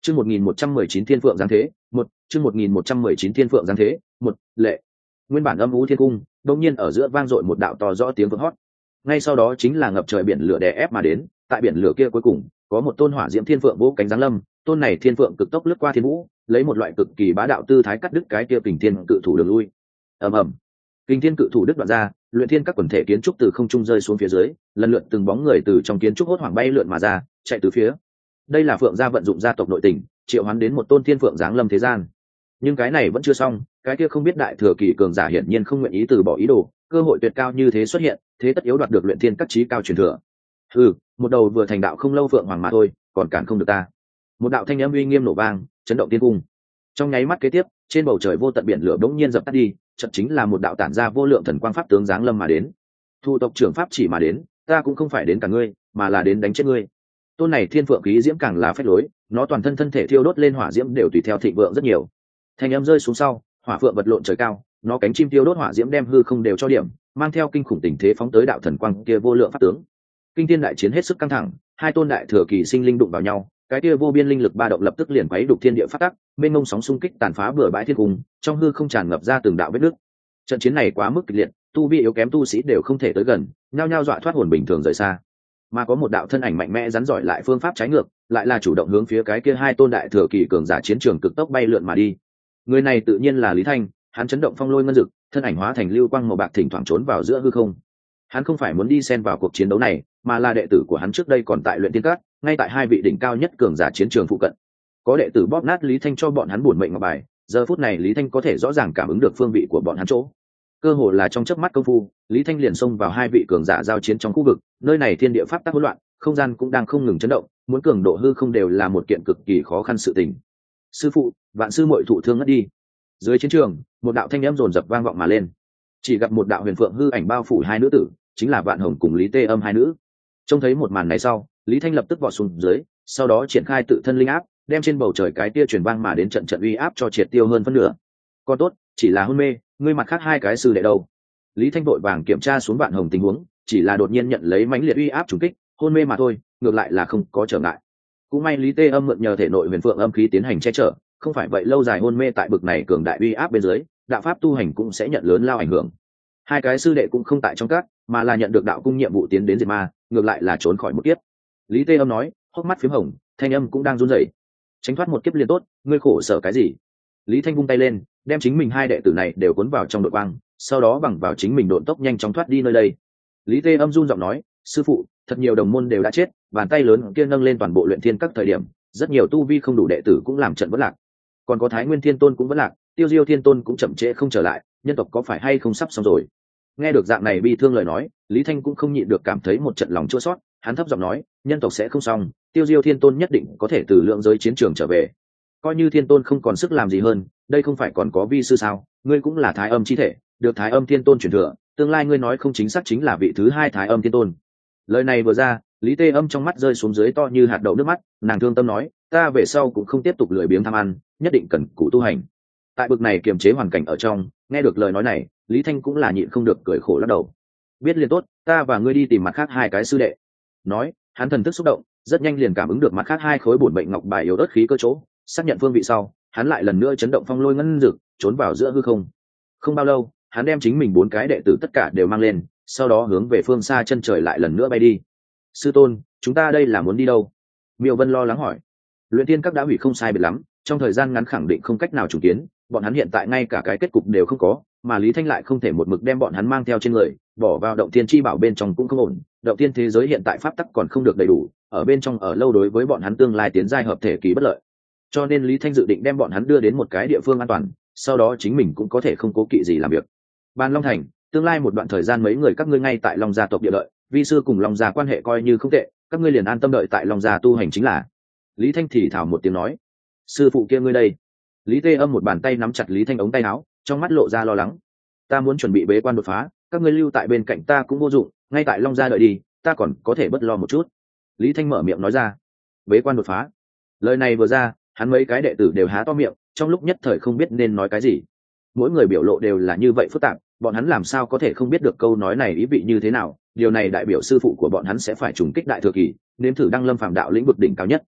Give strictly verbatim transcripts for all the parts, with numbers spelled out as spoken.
Chương một nghìn một trăm mười chín Thiên Phượng giáng thế, một, chương một nghìn một trăm mười chín Thiên Phượng giáng thế, một, lệ. Nguyên bản âm u thiên cung, đột nhiên ở giữa vang dội một đạo to rõ tiếng vang hót. Ngay sau đó chính là ngập trời biển lửa đè ép mà đến, tại biển lửa kia cuối cùng, có một tôn hỏa diễm thiên phượng vỗ cánh giáng lâm, tôn này thiên phượng cực tốc lướt qua thiên vũ, lấy một loại cực kỳ bá đạo tư thái cắt đứt cái kia kình thiên cự thủ đường lui. Ầm ầm. Kình thiên cự thủ đứt đoạn ra, luyện thiên các quần thể kiến trúc từ không trung rơi xuống phía dưới, lần lượt từng bóng người từ trong kiến trúc hốt hoảng bay lượn mà ra, chạy từ phía. Đây là Phượng gia vận dụng gia tộc nội tình, triệu hoán đến một tôn thiên phượng giáng lâm thế gian. Nhưng cái này vẫn chưa xong, cái kia không biết đại thừa kỳ cường giả hiển nhiên không nguyện ý từ bỏ ý đồ, cơ hội tuyệt cao như thế xuất hiện, thế tất yếu đoạt được luyện thiên các chí cao truyền thừa. Ừ, một đầu vừa thành đạo không lâu phượng hoàng mà thôi, còn cản không được ta. Một đạo thanh âm uy nghiêm nổ vang, chấn động thiên cung. Trong nháy mắt kế tiếp, trên bầu trời vô tận biển lửa bỗng nhiên dập tắt đi, chợt chính là một đạo tản ra vô lượng thần quang pháp tướng giáng lâm mà đến. Thu tộc trưởng pháp chỉ mà đến, ta cũng không phải đến cả ngươi, mà là đến đánh chết ngươi. Tôn này thiên phượng khí diễm càng là phách lối, nó toàn thân thân thể thiêu đốt lên hỏa diễm đều tùy theo thịnh vượng rất nhiều. Thanh âm rơi xuống sau, hỏa phượng vật lộn trời cao, nó cánh chim tiêu đốt hỏa diễm đem hư không đều cho điểm, mang theo kinh khủng tình thế phóng tới đạo thần quang kia vô lượng pháp tướng. Kinh thiên đại chiến hết sức căng thẳng, hai tôn đại thừa kỳ sinh linh đụng vào nhau, cái kia vô biên linh lực ba động lập tức liền quấy đục thiên địa phát tắc, mênh mông sóng xung kích tàn phá bừa bãi thiên cung, trong hư không tràn ngập ra từng đạo vết nứt. Trận chiến này quá mức kịch liệt, tu vi yếu kém tu sĩ đều không thể tới gần, nhao nhao dọa thoát hồn bình thường rời xa. Mà có một đạo thân ảnh mạnh mẽ rắn giỏi lại phương pháp trái ngược, lại là chủ động hướng phía cái kia hai tôn đại thừa kỳ cường giả chiến trường cực tốc bay lượn mà đi. Người này tự nhiên là Lý Thanh, hắn chấn động phong lôi ngân dực, thân ảnh hóa thành lưu quang màu bạc thỉnh thoảng trốn vào giữa hư không. Hắn không phải muốn đi xen vào cuộc chiến đấu này, mà là đệ tử của hắn trước đây còn tại luyện tiên các, ngay tại hai vị đỉnh cao nhất cường giả chiến trường phụ cận. Có đệ tử bóp nát Lý Thanh cho bọn hắn buồn mệnh ngọc bài, giờ phút này Lý Thanh có thể rõ ràng cảm ứng được phương vị của bọn hắn chỗ. Cơ hồ là trong chớp mắt công phu, Lý Thanh liền xông vào hai vị cường giả giao chiến trong khu vực, nơi này thiên địa pháp tắc hỗn loạn, không gian cũng đang không ngừng chấn động, muốn cường độ hư không đều là một kiện cực kỳ khó khăn sự tình. Sư phụ, vạn sư muội thụ thương ngất đi. Dưới chiến trường, một đạo thanh âm rồn rập vang vọng mà lên. Chỉ gặp một đạo huyền phượng hư ảnh bao phủ hai nữ tử, chính là Vạn Hồng cùng Lý Tê Âm hai nữ. Trông thấy một màn này sau, Lý Thanh lập tức vọt xuống dưới, sau đó triển khai tự thân linh áp, đem trên bầu trời cái tia truyền vang mà đến trận trận uy áp cho triệt tiêu hơn phân nửa. Còn tốt, chỉ là hôn mê, ngươi mặt khác hai cái sư đệ đâu? Lý Thanh vội vàng kiểm tra xuống Vạn Hồng tình huống, chỉ là đột nhiên nhận lấy mãnh liệt uy áp trùng kích, hôn mê mà thôi, ngược lại là không có trở ngại. Cũng may Lý Tê Âm mượn nhờ thể nội huyền phượng âm khí tiến hành che chở, không phải vậy lâu dài hôn mê tại bực này cường đại uy áp bên dưới, đạo pháp tu hành cũng sẽ nhận lớn lao ảnh hưởng. Hai cái sư đệ cũng không tại trong các, mà là nhận được đạo cung nhiệm vụ tiến đến diệt ma, ngược lại là trốn khỏi một kiếp. Lý Tê Âm nói, hốc mắt phím hồng, thanh âm cũng đang run rẩy. Tránh thoát một kiếp liền tốt, ngươi khổ sở cái gì? Lý Thanh vung tay lên, đem chính mình hai đệ tử này đều cuốn vào trong đội quang, sau đó bằng vào chính mình độn tốc nhanh chóng thoát đi nơi đây. Lý Tê Âm run giọng nói, sư phụ, thật nhiều đồng môn đều đã chết, bàn tay lớn kia nâng lên toàn bộ luyện thiên các thời điểm, rất nhiều tu vi không đủ đệ tử cũng làm trận vỡ lạc. Còn có Thái Nguyên Thiên Tôn cũng vỡ lạc, Tiêu Diêu Thiên Tôn cũng chậm trễ không trở lại, nhân tộc có phải hay không sắp xong rồi? Nghe được dạng này bi thương lời nói, Lý Thanh cũng không nhịn được cảm thấy một trận lòng chua xót, hắn thấp giọng nói, nhân tộc sẽ không xong, Tiêu Diêu Thiên Tôn nhất định có thể từ lượng giới chiến trường trở về. Coi như Thiên Tôn không còn sức làm gì hơn, đây không phải còn có vi sư sao? Ngươi cũng là Thái Âm chi thể, được Thái Âm Thiên Tôn truyền thừa, tương lai ngươi nói không chính xác chính là vị thứ hai Thái Âm Thiên Tôn. Lời này vừa ra, Lý Tê Âm trong mắt rơi xuống dưới to như hạt đậu nước mắt, nàng thương tâm nói, ta về sau cũng không tiếp tục lười biếng tham ăn, nhất định cần cù tu hành. Tại bực này kiềm chế hoàn cảnh ở trong, nghe được lời nói này, Lý Thanh cũng là nhịn không được cười khổ lắc đầu. Biết liền tốt, ta và ngươi đi tìm mặt khác hai cái sư đệ. Nói, hắn thần thức xúc động, rất nhanh liền cảm ứng được mặt khác hai khối bổn mệnh ngọc bài yếu ớt khí cơ chỗ, xác nhận phương vị sau, hắn lại lần nữa chấn động phong lôi ngân dực, trốn vào giữa hư không. Không bao lâu, hắn đem chính mình bốn cái đệ tử tất cả đều mang lên, sau đó hướng về phương xa chân trời lại lần nữa bay đi. Sư tôn, chúng ta đây là muốn đi đâu? Miêu Vân lo lắng hỏi. Luyện Tiên Các đã hủy không sai biệt lắm, trong thời gian ngắn khẳng định không cách nào trùng kiến, bọn hắn hiện tại ngay cả cái kết cục đều không có, mà Lý Thanh lại không thể một mực đem bọn hắn mang theo trên người, bỏ vào động tiên chi bảo bên trong cũng không ổn. Động tiên thế giới hiện tại pháp tắc còn không được đầy đủ, ở bên trong ở lâu đối với bọn hắn tương lai tiến giai hợp thể kỳ bất lợi. Cho nên Lý Thanh dự định đem bọn hắn đưa đến một cái địa phương an toàn, sau đó chính mình cũng có thể không cố kỵ gì làm việc. Ban Long Thành, tương lai một đoạn thời gian mấy người các ngươi ngay tại Long gia tộc địa lợi, vi sư cùng Long gia quan hệ coi như không tệ, các ngươi liền an tâm đợi tại Long gia tu hành chính là. Lý Thanh thì thảo một tiếng nói, sư phụ kia ngươi đây. Lý Tê Âm một bàn tay nắm chặt Lý Thanh ống tay áo, trong mắt lộ ra lo lắng. Ta muốn chuẩn bị bế quan đột phá, các ngươi lưu tại bên cạnh ta cũng vô dụng, ngay tại Long gia đợi đi, ta còn có thể bất lo một chút. Lý Thanh mở miệng nói ra. Bế quan đột phá. Lời này vừa ra, hắn mấy cái đệ tử đều há to miệng, trong lúc nhất thời không biết nên nói cái gì. Mỗi người biểu lộ đều là như vậy phức tạp, bọn hắn làm sao có thể không biết được câu nói này ý vị như thế nào. Điều này đại biểu sư phụ của bọn hắn sẽ phải trùng kích đại thừa kỳ, nếm thử đăng lâm phàm đạo lĩnh vực đỉnh cao nhất.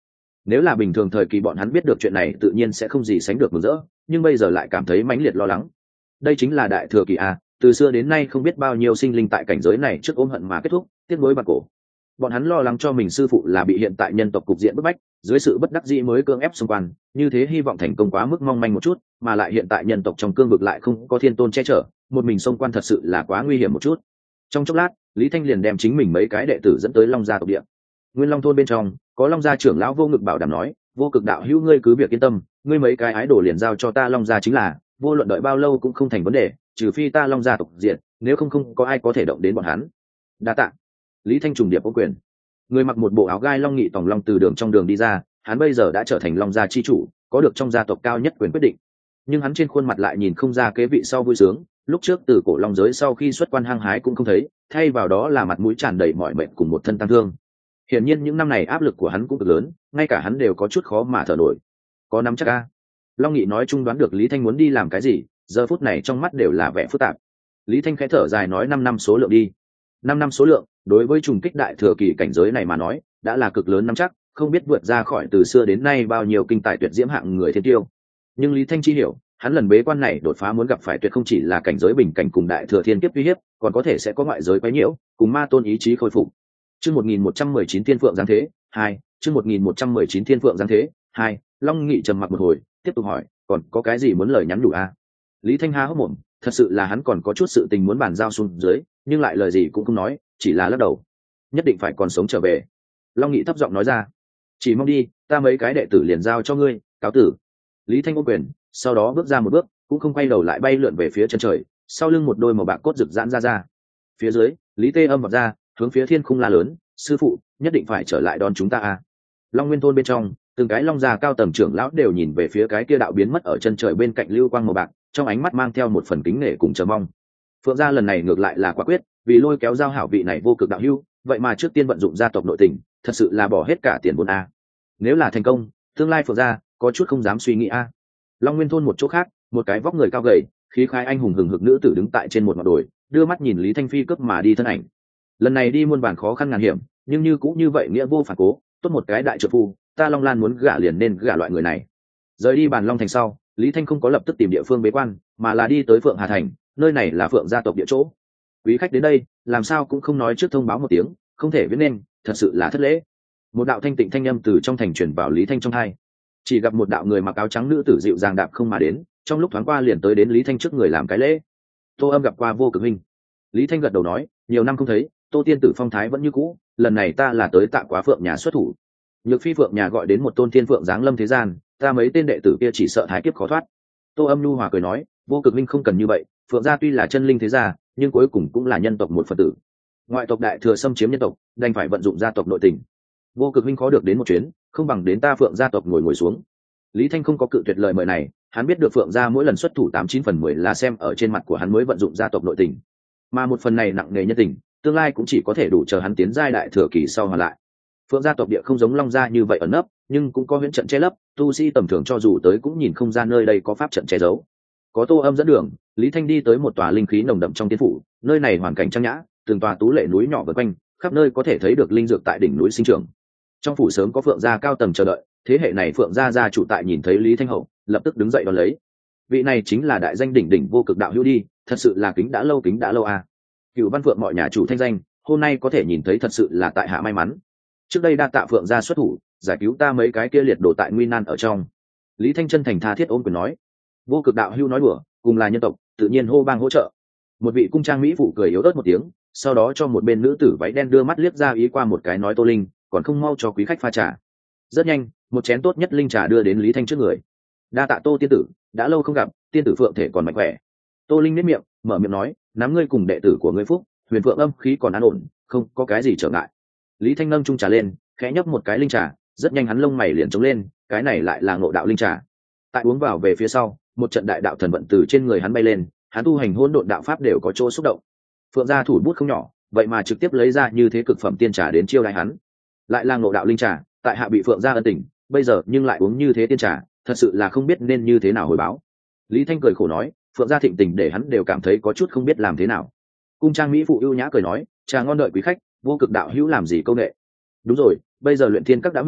Nếu là bình thường thời kỳ bọn hắn biết được chuyện này tự nhiên sẽ không gì sánh được mừng rỡ, nhưng bây giờ lại cảm thấy mãnh liệt lo lắng. Đây chính là đại thừa kỳ a, từ xưa đến nay không biết bao nhiêu sinh linh tại cảnh giới này trước ôm hận mà kết thúc, tiếc nuối bạc cổ. Bọn hắn lo lắng cho mình sư phụ là bị hiện tại nhân tộc cục diện bức bách, dưới sự bất đắc dĩ mới cưỡng ép xung quan, như thế hy vọng thành công quá mức mong manh một chút, mà lại hiện tại nhân tộc trong cương vực lại không có thiên tôn che chở, một mình xung quan thật sự là quá nguy hiểm một chút. Trong chốc lát, Lý Thanh liền đem chính mình mấy cái đệ tử dẫn tới Long gia tộc địa. Nguyên Long thôn bên trong, có Long gia trưởng lão Vô Ngực bảo đảm nói, Vô Cực đạo hữu ngươi cứ việc yên tâm, ngươi mấy cái ái đồ liền giao cho ta Long gia chính là, vô luận đợi bao lâu cũng không thành vấn đề, trừ phi ta Long gia tộc diệt, nếu không không có ai có thể động đến bọn hắn. Đa tạ. Lý Thanh trùng điệp ô quyền. Người mặc một bộ áo gai long nghị tòng long từ đường trong đường đi ra, hắn bây giờ đã trở thành Long gia chi chủ, có được trong gia tộc cao nhất quyền quyết định. Nhưng hắn trên khuôn mặt lại nhìn không ra kế vị sau vui sướng, lúc trước từ cổ long giới sau khi xuất quan hăng hái cũng không thấy, thay vào đó là mặt mũi tràn đầy mỏi mệt cùng một thân tăng thương. Hiển nhiên những năm này áp lực của hắn cũng cực lớn, ngay cả hắn đều có chút khó mà thở nổi. Có nắm chắc a? Long Nghị nói chung đoán được Lý Thanh muốn đi làm cái gì, giờ phút này trong mắt đều là vẻ phức tạp. Lý Thanh khẽ thở dài nói năm năm số lượng đi. Năm năm số lượng, đối với trùng kích đại thừa kỳ cảnh giới này mà nói, đã là cực lớn nắm chắc, không biết vượt ra khỏi từ xưa đến nay bao nhiêu kinh tài tuyệt diễm hạng người thiên tiêu. Nhưng Lý Thanh chi hiểu, hắn lần bế quan này đột phá muốn gặp phải tuyệt không chỉ là cảnh giới bình cảnh cùng đại thừa thiên kiếp uy hiếp, còn có thể sẽ có ngoại giới quấy nhiễu, cùng ma tôn ý chí khôi phục. Chương một nghìn một trăm mười chín Thiên Phượng Giáng Thế, hai, chương một nghìn một trăm mười chín Thiên Phượng Giáng Thế, hai. Long Nghị trầm mặc một hồi, tiếp tục hỏi, còn có cái gì muốn lời nhắn nhủ a? Lý Thanh há hốc mồm, thật sự là hắn còn có chút sự tình muốn bàn giao xuống dưới, nhưng lại lời gì cũng không nói, chỉ là lắc đầu. Nhất định phải còn sống trở về. Long Nghị thấp giọng nói ra, chỉ mong đi, ta mấy cái đệ tử liền giao cho ngươi, cáo tử. Lý Thanh ôm quyền, sau đó bước ra một bước, cũng không quay đầu lại bay lượn về phía chân trời, sau lưng một đôi màu bạc cốt rực giãn ra ra. Phía dưới, Lý Tê âm vọt ra, hướng phía thiên khung la lớn, sư phụ, nhất định phải trở lại đón chúng ta a. Long Nguyên thôn bên trong, từng cái long già cao tầm trưởng lão đều nhìn về phía cái kia đạo biến mất ở chân trời bên cạnh lưu quang màu bạc, trong ánh mắt mang theo một phần kính nể cùng chờ mong. Phượng gia lần này ngược lại là quả quyết, vì lôi kéo giao hảo vị này vô cực đạo hữu, vậy mà trước tiên vận dụng gia tộc nội tình, thật sự là bỏ hết cả tiền vốn a. Nếu là thành công, tương lai Phượng gia có chút không dám suy nghĩ a. Long Nguyên thôn một chỗ khác, một cái vóc người cao gầy, khí khái anh hùng hừng hực nữ tử đứng tại trên một ngọn đồi, đưa mắt nhìn Lý Thanh phi cướp mà đi thân ảnh. Lần này đi muôn vàn khó khăn ngàn hiểm, nhưng như cũng như vậy nghĩa vô phản cố, tốt một cái đại trợ phu, ta Long Lan muốn gả liền nên gả loại người này. Rời đi bàn Long thành sau, Lý Thanh không có lập tức tìm địa phương bế quan, mà là đi tới Phượng Hà thành, nơi này là Phượng gia tộc địa chỗ. Quý khách đến đây, làm sao cũng không nói trước thông báo một tiếng, không thể viết nên, thật sự là thất lễ. Một đạo thanh tịnh thanh âm từ trong thành truyền vào Lý Thanh trong tai. Chỉ gặp một đạo người mặc áo trắng nữ tử dịu dàng đạp không mà đến, trong lúc thoáng qua liền tới đến Lý Thanh trước người làm cái lễ. Tô Âm gặp qua Vô Cực huynh. Lý Thanh gật đầu nói, nhiều năm không thấy, Tô tiên tử phong thái vẫn như cũ, lần này ta là tới tạ quá Phượng nhà xuất thủ. Nhược Phi Phượng nhà gọi đến một tôn thiên phượng giáng lâm thế gian, ta mấy tên đệ tử kia chỉ sợ thái kiếp khó thoát. Tô Âm nhu hòa cười nói, Vô Cực huynh không cần như vậy, Phượng gia tuy là chân linh thế gia, nhưng cuối cùng cũng là nhân tộc một phần tử. Ngoại tộc đại thừa xâm chiếm nhân tộc, đành phải vận dụng gia tộc nội tình. Vô Cực huynh khó được đến một chuyến, không bằng đến ta Phượng gia tộc ngồi ngồi xuống. Lý Thanh không có cự tuyệt lời mời này, hắn biết được Phượng gia mỗi lần xuất thủ tám chín phần mười là xem ở trên mặt của hắn mới vận dụng gia tộc nội tình, mà một phần này nặng nề nhân tình, tương lai cũng chỉ có thể đủ chờ hắn tiến giai đại thừa kỳ sau hoàn lại. Phượng gia tộc địa không giống Long gia như vậy ẩn nấp, nhưng cũng có huyễn trận che lấp, tu sĩ tầm thường cho dù tới cũng nhìn không ra nơi đây có pháp trận che giấu. Có Tô Âm dẫn đường, Lý Thanh đi tới một tòa linh khí nồng đậm trong tiên phủ, nơi này hoàn cảnh trang nhã, từng tòa tú lệ núi nhỏ vây quanh, khắp nơi có thể thấy được linh dược tại đỉnh núi sinh trưởng. Trong phủ sớm có Phượng gia cao tầng chờ đợi, thế hệ này Phượng gia gia chủ tại nhìn thấy Lý Thanh hậu, lập tức đứng dậy đón lấy. Vị này chính là đại danh đỉnh đỉnh Vô Cực đạo hữu đi, thật sự là kính đã lâu kính đã lâu à. Cửu Văn Phượng mọi nhà chủ thanh danh, hôm nay có thể nhìn thấy thật sự là tại hạ may mắn. Trước đây đa tạ Phượng gia xuất thủ, giải cứu ta mấy cái kia liệt đồ tại nguy nan ở trong. Lý Thanh chân thành tha thiết ôm quyền nói. Vô Cực đạo hữu nói đùa, cùng là nhân tộc, tự nhiên hô bang hỗ trợ. Một vị cung trang mỹ phụ cười yếu ớt một tiếng, sau đó cho một bên nữ tử váy đen đưa mắt liếc ra ý qua một cái nói Tô Linh, còn không mau cho quý khách pha trà. Rất nhanh, một chén tốt nhất linh trà đưa đến Lý Thanh trước người. Đa tạ Tô tiên tử, đã lâu không gặp, tiên tử Phượng thể còn mạnh khỏe. Tô Linh nếp miệng, mở miệng nói, nắm ngươi cùng đệ tử của ngươi phúc, huyền Phượng âm khí còn an ổn, không có cái gì trở ngại. Lý Thanh nâng chung trà lên, khẽ nhấp một cái linh trà, rất nhanh hắn lông mày liền trống lên, cái này lại là ngộ đạo linh trà. Tại uống vào về phía sau, một trận đại đạo thần vận từ trên người hắn bay lên, hắn tu hành hỗn độn đạo pháp đều có chỗ xúc động. Phượng gia thủ bút không nhỏ, vậy mà trực tiếp lấy ra như thế cực phẩm tiên trà đến chiêu đãi hắn. Lại là ngộ đạo linh trà, tại hạ bị Phượng gia ân tình, bây giờ nhưng lại uống như thế tiên trà, thật sự là không biết nên như thế nào hồi báo. Lý Thanh cười khổ nói, Phượng gia thịnh tình để hắn đều cảm thấy có chút không biết làm thế nào. Cung trang mỹ phụ ưu nhã cười nói, trà ngon đợi quý khách, Vô Cực đạo hữu làm gì câu nệ. Đúng rồi, bây giờ luyện thiên các đã hủy,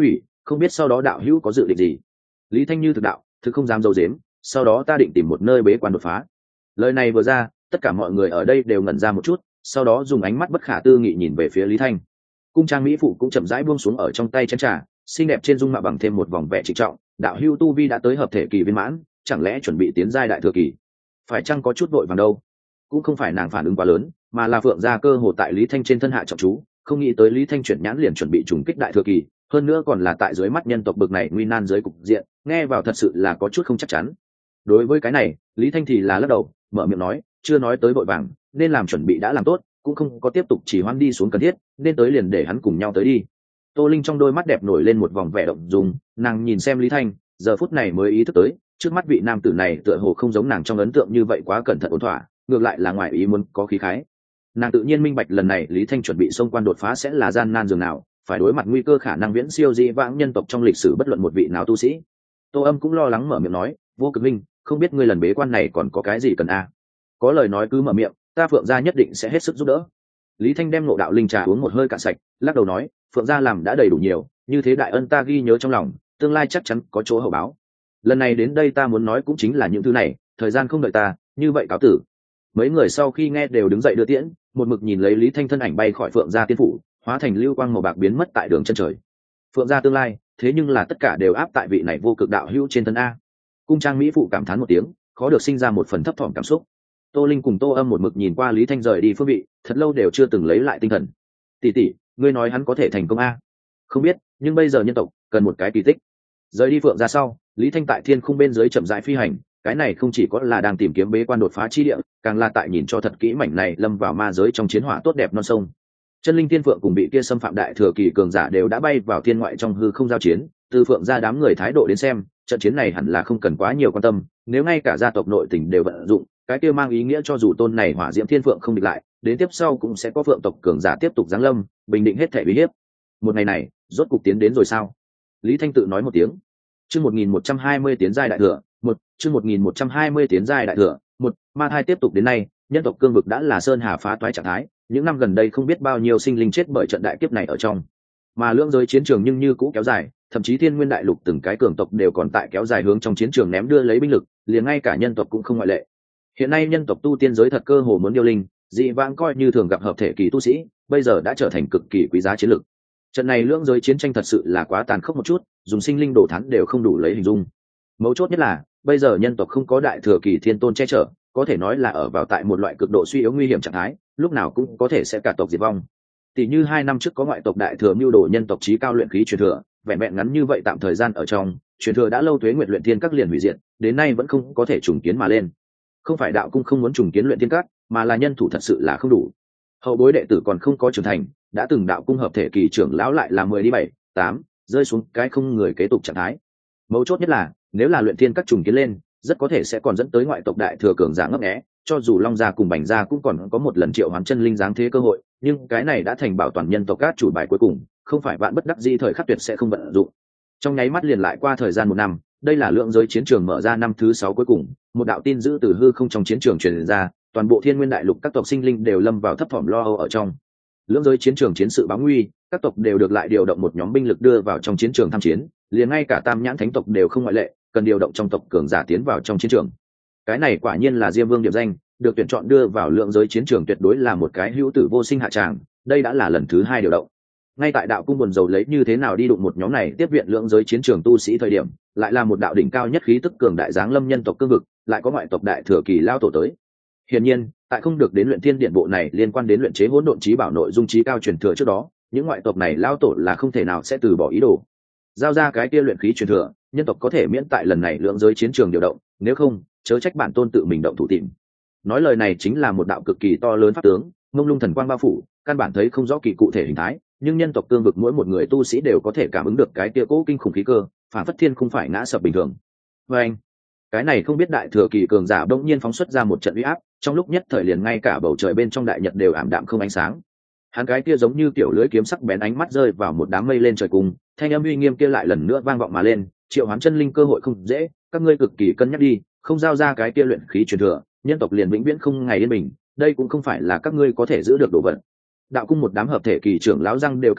không biết sau đó đạo hữu có dự định gì? Lý Thanh như thực đạo, thực không dám dâu dếm, sau đó ta định tìm một nơi bế quan đột phá. Lời này vừa ra, tất cả mọi người ở đây đều ngẩn ra một chút, sau đó dùng ánh mắt bất khả tư nghị nhìn về phía Lý Thanh. Cung trang mỹ phụ cũng chậm rãi buông xuống ở trong tay chén trà, xinh đẹp trên dung mạo bằng thêm một vòng vẻ trịnh trọng. Đạo hữu tu vi đã tới hợp thể kỳ viên mãn, chẳng lẽ chuẩn bị tiến giai đại thừa kỳ? Phải chăng có chút vội vàng đâu? Cũng không phải nàng phản ứng quá lớn, mà là Phượng gia cơ hồ tại Lý Thanh trên thân hạ trọng chú, không nghĩ tới Lý Thanh chuyển nhãn liền chuẩn bị trùng kích đại thừa kỳ, hơn nữa còn là tại dưới mắt nhân tộc bực này nguy nan dưới cục diện, nghe vào thật sự là có chút không chắc chắn. Đối với cái này, Lý Thanh thì là lắc đầu, mở miệng nói, chưa nói tới vội vàng, nên làm chuẩn bị đã làm tốt, cũng không có tiếp tục chỉ hoãn đi xuống cần thiết, nên tới liền để hắn cùng nhau tới đi. Tô Linh trong đôi mắt đẹp nổi lên một vòng vẻ động dung, nàng nhìn xem Lý Thanh, giờ phút này mới ý thức tới, trước mắt vị nam tử này tựa hồ không giống nàng trong ấn tượng như vậy quá cẩn thận ổn thỏa, ngược lại là ngoài ý muốn có khí khái. Nàng tự nhiên minh bạch lần này Lý Thanh chuẩn bị xông quan đột phá sẽ là gian nan dường nào, phải đối mặt nguy cơ khả năng viễn siêu dị vãng nhân tộc trong lịch sử bất luận một vị nào tu sĩ. Tô Âm cũng lo lắng mở miệng nói, vô cực minh, không biết ngươi lần bế quan này còn có cái gì cần a? À? Có lời nói cứ mở miệng, ta Phượng gia nhất định sẽ hết sức giúp đỡ. Lý Thanh đem ngộ đạo linh trà uống một hơi cạn sạch, lắc đầu nói, Phượng gia làm đã đầy đủ nhiều, như thế đại ân ta ghi nhớ trong lòng, tương lai chắc chắn có chỗ hậu báo. Lần này đến đây ta muốn nói cũng chính là những thứ này, thời gian không đợi ta, như vậy cáo tử. Mấy người sau khi nghe đều đứng dậy đưa tiễn, một mực nhìn lấy Lý Thanh thân ảnh bay khỏi Phượng gia tiên phủ, hóa thành lưu quang màu bạc biến mất tại đường chân trời. Phượng gia tương lai, thế nhưng là tất cả đều áp tại vị này vô cực đạo hữu trên thân a. Cung trang mỹ phụ cảm thán một tiếng, khó được sinh ra một phần thấp thỏm cảm xúc. Tô Linh cùng Tô Âm một mực nhìn qua Lý Thanh rời đi phương vị, thật lâu đều chưa từng lấy lại tinh thần. Tỷ tỷ, ngươi nói hắn có thể thành công a? Không biết, nhưng bây giờ nhân tộc cần một cái kỳ tích. Rời đi Phượng gia sau, Lý Thanh tại thiên khung bên dưới chậm rãi phi hành, cái này không chỉ có là đang tìm kiếm bế quan đột phá chi địa, càng là tại nhìn cho thật kỹ mảnh này lâm vào ma giới trong chiến hỏa tốt đẹp non sông. Chân linh tiên phượng cùng bị kia xâm phạm đại thừa kỳ cường giả đều đã bay vào thiên ngoại trong hư không giao chiến, từ Phượng gia đám người thái độ đến xem, trận chiến này hẳn là không cần quá nhiều quan tâm, nếu ngay cả gia tộc nội tình đều vận dụng, cái kia mang ý nghĩa cho dù tôn này hỏa diễm thiên phượng không địch lại, đến tiếp sau cũng sẽ có phượng tộc cường giả tiếp tục giáng lâm, bình định hết thể uy hiếp. Một ngày này, rốt cục tiến đến rồi sao? Lý Thanh tự nói một tiếng. Chương một nghìn một trăm hai mươi tiến giai đại thừa, một, chương một nghìn một trăm hai mươi tiến giai đại thừa, một, ma thai tiếp tục đến nay, nhân tộc cương vực đã là sơn hà phá toái trạng thái, những năm gần đây không biết bao nhiêu sinh linh chết bởi trận đại kiếp này ở trong. Mà lưỡng giới chiến trường nhưng như cũ kéo dài, thậm chí thiên nguyên đại lục từng cái cường tộc đều còn tại kéo dài hướng trong chiến trường ném đưa lấy binh lực, liền ngay cả nhân tộc cũng không ngoại lệ. Hiện nay nhân tộc tu tiên giới thật cơ hồ muốn điêu linh, dị vãng coi như thường gặp hợp thể kỳ tu sĩ, bây giờ đã trở thành cực kỳ quý giá chiến lực. Trận này lưỡng giới chiến tranh thật sự là quá tàn khốc một chút, dùng sinh linh đổ thắng đều không đủ lấy hình dung. Mấu chốt nhất là, bây giờ nhân tộc không có đại thừa kỳ thiên tôn che chở, có thể nói là ở vào tại một loại cực độ suy yếu nguy hiểm trạng thái, lúc nào cũng có thể sẽ cả tộc diệt vong. Tỷ như hai năm trước có ngoại tộc đại thừa mưu đồ nhân tộc trí cao luyện khí truyền thừa, vẹn vẹn ngắn như vậy tạm thời gian ở trong, truyền thừa đã lâu tuế nguyện luyện thiên các liền hủy diệt, đến nay vẫn không có thể trùng kiến mà lên. Không phải đạo cung không muốn trùng kiến luyện thiên các, mà là nhân thủ thật sự là không đủ. Hậu bối đệ tử còn không có trưởng thành, đã từng đạo cung hợp thể kỳ trưởng lão lại là mười đi bảy, tám, rơi xuống cái không người kế tục trạng thái. Mấu chốt nhất là, nếu là luyện thiên các trùng kiến lên, rất có thể sẽ còn dẫn tới ngoại tộc đại thừa cường giả ngấp nghé, cho dù Long gia cùng Bành gia cũng còn có một lần triệu hoán chân linh giáng thế cơ hội, nhưng cái này đã thành bảo toàn nhân tộc các chủ bài cuối cùng, không phải vạn bất đắc dĩ thời khắc tuyệt sẽ không vận dụng. Trong nháy mắt liền lại qua thời gian một năm, đây là lượng giới chiến trường mở ra năm thứ sáu cuối cùng, một đạo tin dữ từ hư không trong chiến trường truyền ra, toàn bộ thiên nguyên đại lục các tộc sinh linh đều lâm vào thấp thỏm lo âu ở trong. Lưỡng giới chiến trường chiến sự báo nguy, các tộc đều được lại điều động một nhóm binh lực đưa vào trong chiến trường tham chiến, liền ngay cả tam nhãn thánh tộc đều không ngoại lệ, cần điều động trong tộc cường giả tiến vào trong chiến trường. Cái này quả nhiên là Diêm Vương điểm danh, được tuyển chọn đưa vào lượng giới chiến trường tuyệt đối là một cái hữu tử vô sinh hạ tràng, đây đã là lần thứ hai điều động. Ngay tại đạo cung buồn dầu lấy như thế nào đi đụng một nhóm này tiếp viện lượng giới chiến trường tu sĩ thời điểm, lại là một đạo đỉnh cao nhất khí tức cường đại giáng lâm nhân tộc cương vực, lại có ngoại tộc đại thừa kỳ lao tổ tới. Hiển nhiên, tại không được đến luyện thiên điện bộ này liên quan đến luyện chế hỗn độn chí bảo nội dung chí cao truyền thừa trước đó, những ngoại tộc này lao tổ là không thể nào sẽ từ bỏ ý đồ. Giao ra cái kia luyện khí truyền thừa, nhân tộc có thể miễn tại lần này lượng giới chiến trường điều động, nếu không, chớ trách bản tôn tự mình động thủ tìm. Nói lời này chính là một đạo cực kỳ to lớn pháp tướng, mông lung thần quang bao phủ, căn bản thấy không rõ kỳ cụ thể hình thái, nhưng nhân tộc cương vực mỗi một người tu sĩ đều có thể cảm ứng được cái kia cố kinh khủng khí cơ, phản phất thiên không phải ngã sập bình thường. Và anh, cái này không biết đại thừa kỳ cường giả bỗng nhiên phóng xuất ra một trận uy áp, trong lúc nhất thời liền ngay cả bầu trời bên trong đại nhật đều ảm đạm không ánh sáng. Hắn cái kia giống như kiểu lưỡi kiếm sắc bén ánh mắt rơi vào một đám mây lên trời cùng, thanh âm uy nghiêm kia lại lần nữa vang vọng mà lên, triệu hoán chân linh cơ hội không dễ, các ngươi cực kỳ cân nhắc đi, không giao ra cái kia luyện khí truyền thừa, nhân tộc liền vĩnh viễn không ngày yên bình, đây cũng không phải là các ngươi có thể giữ được đồ vật. Đạo cung một đám hợp thể kỳ trưởng lão răng đều cắn nát,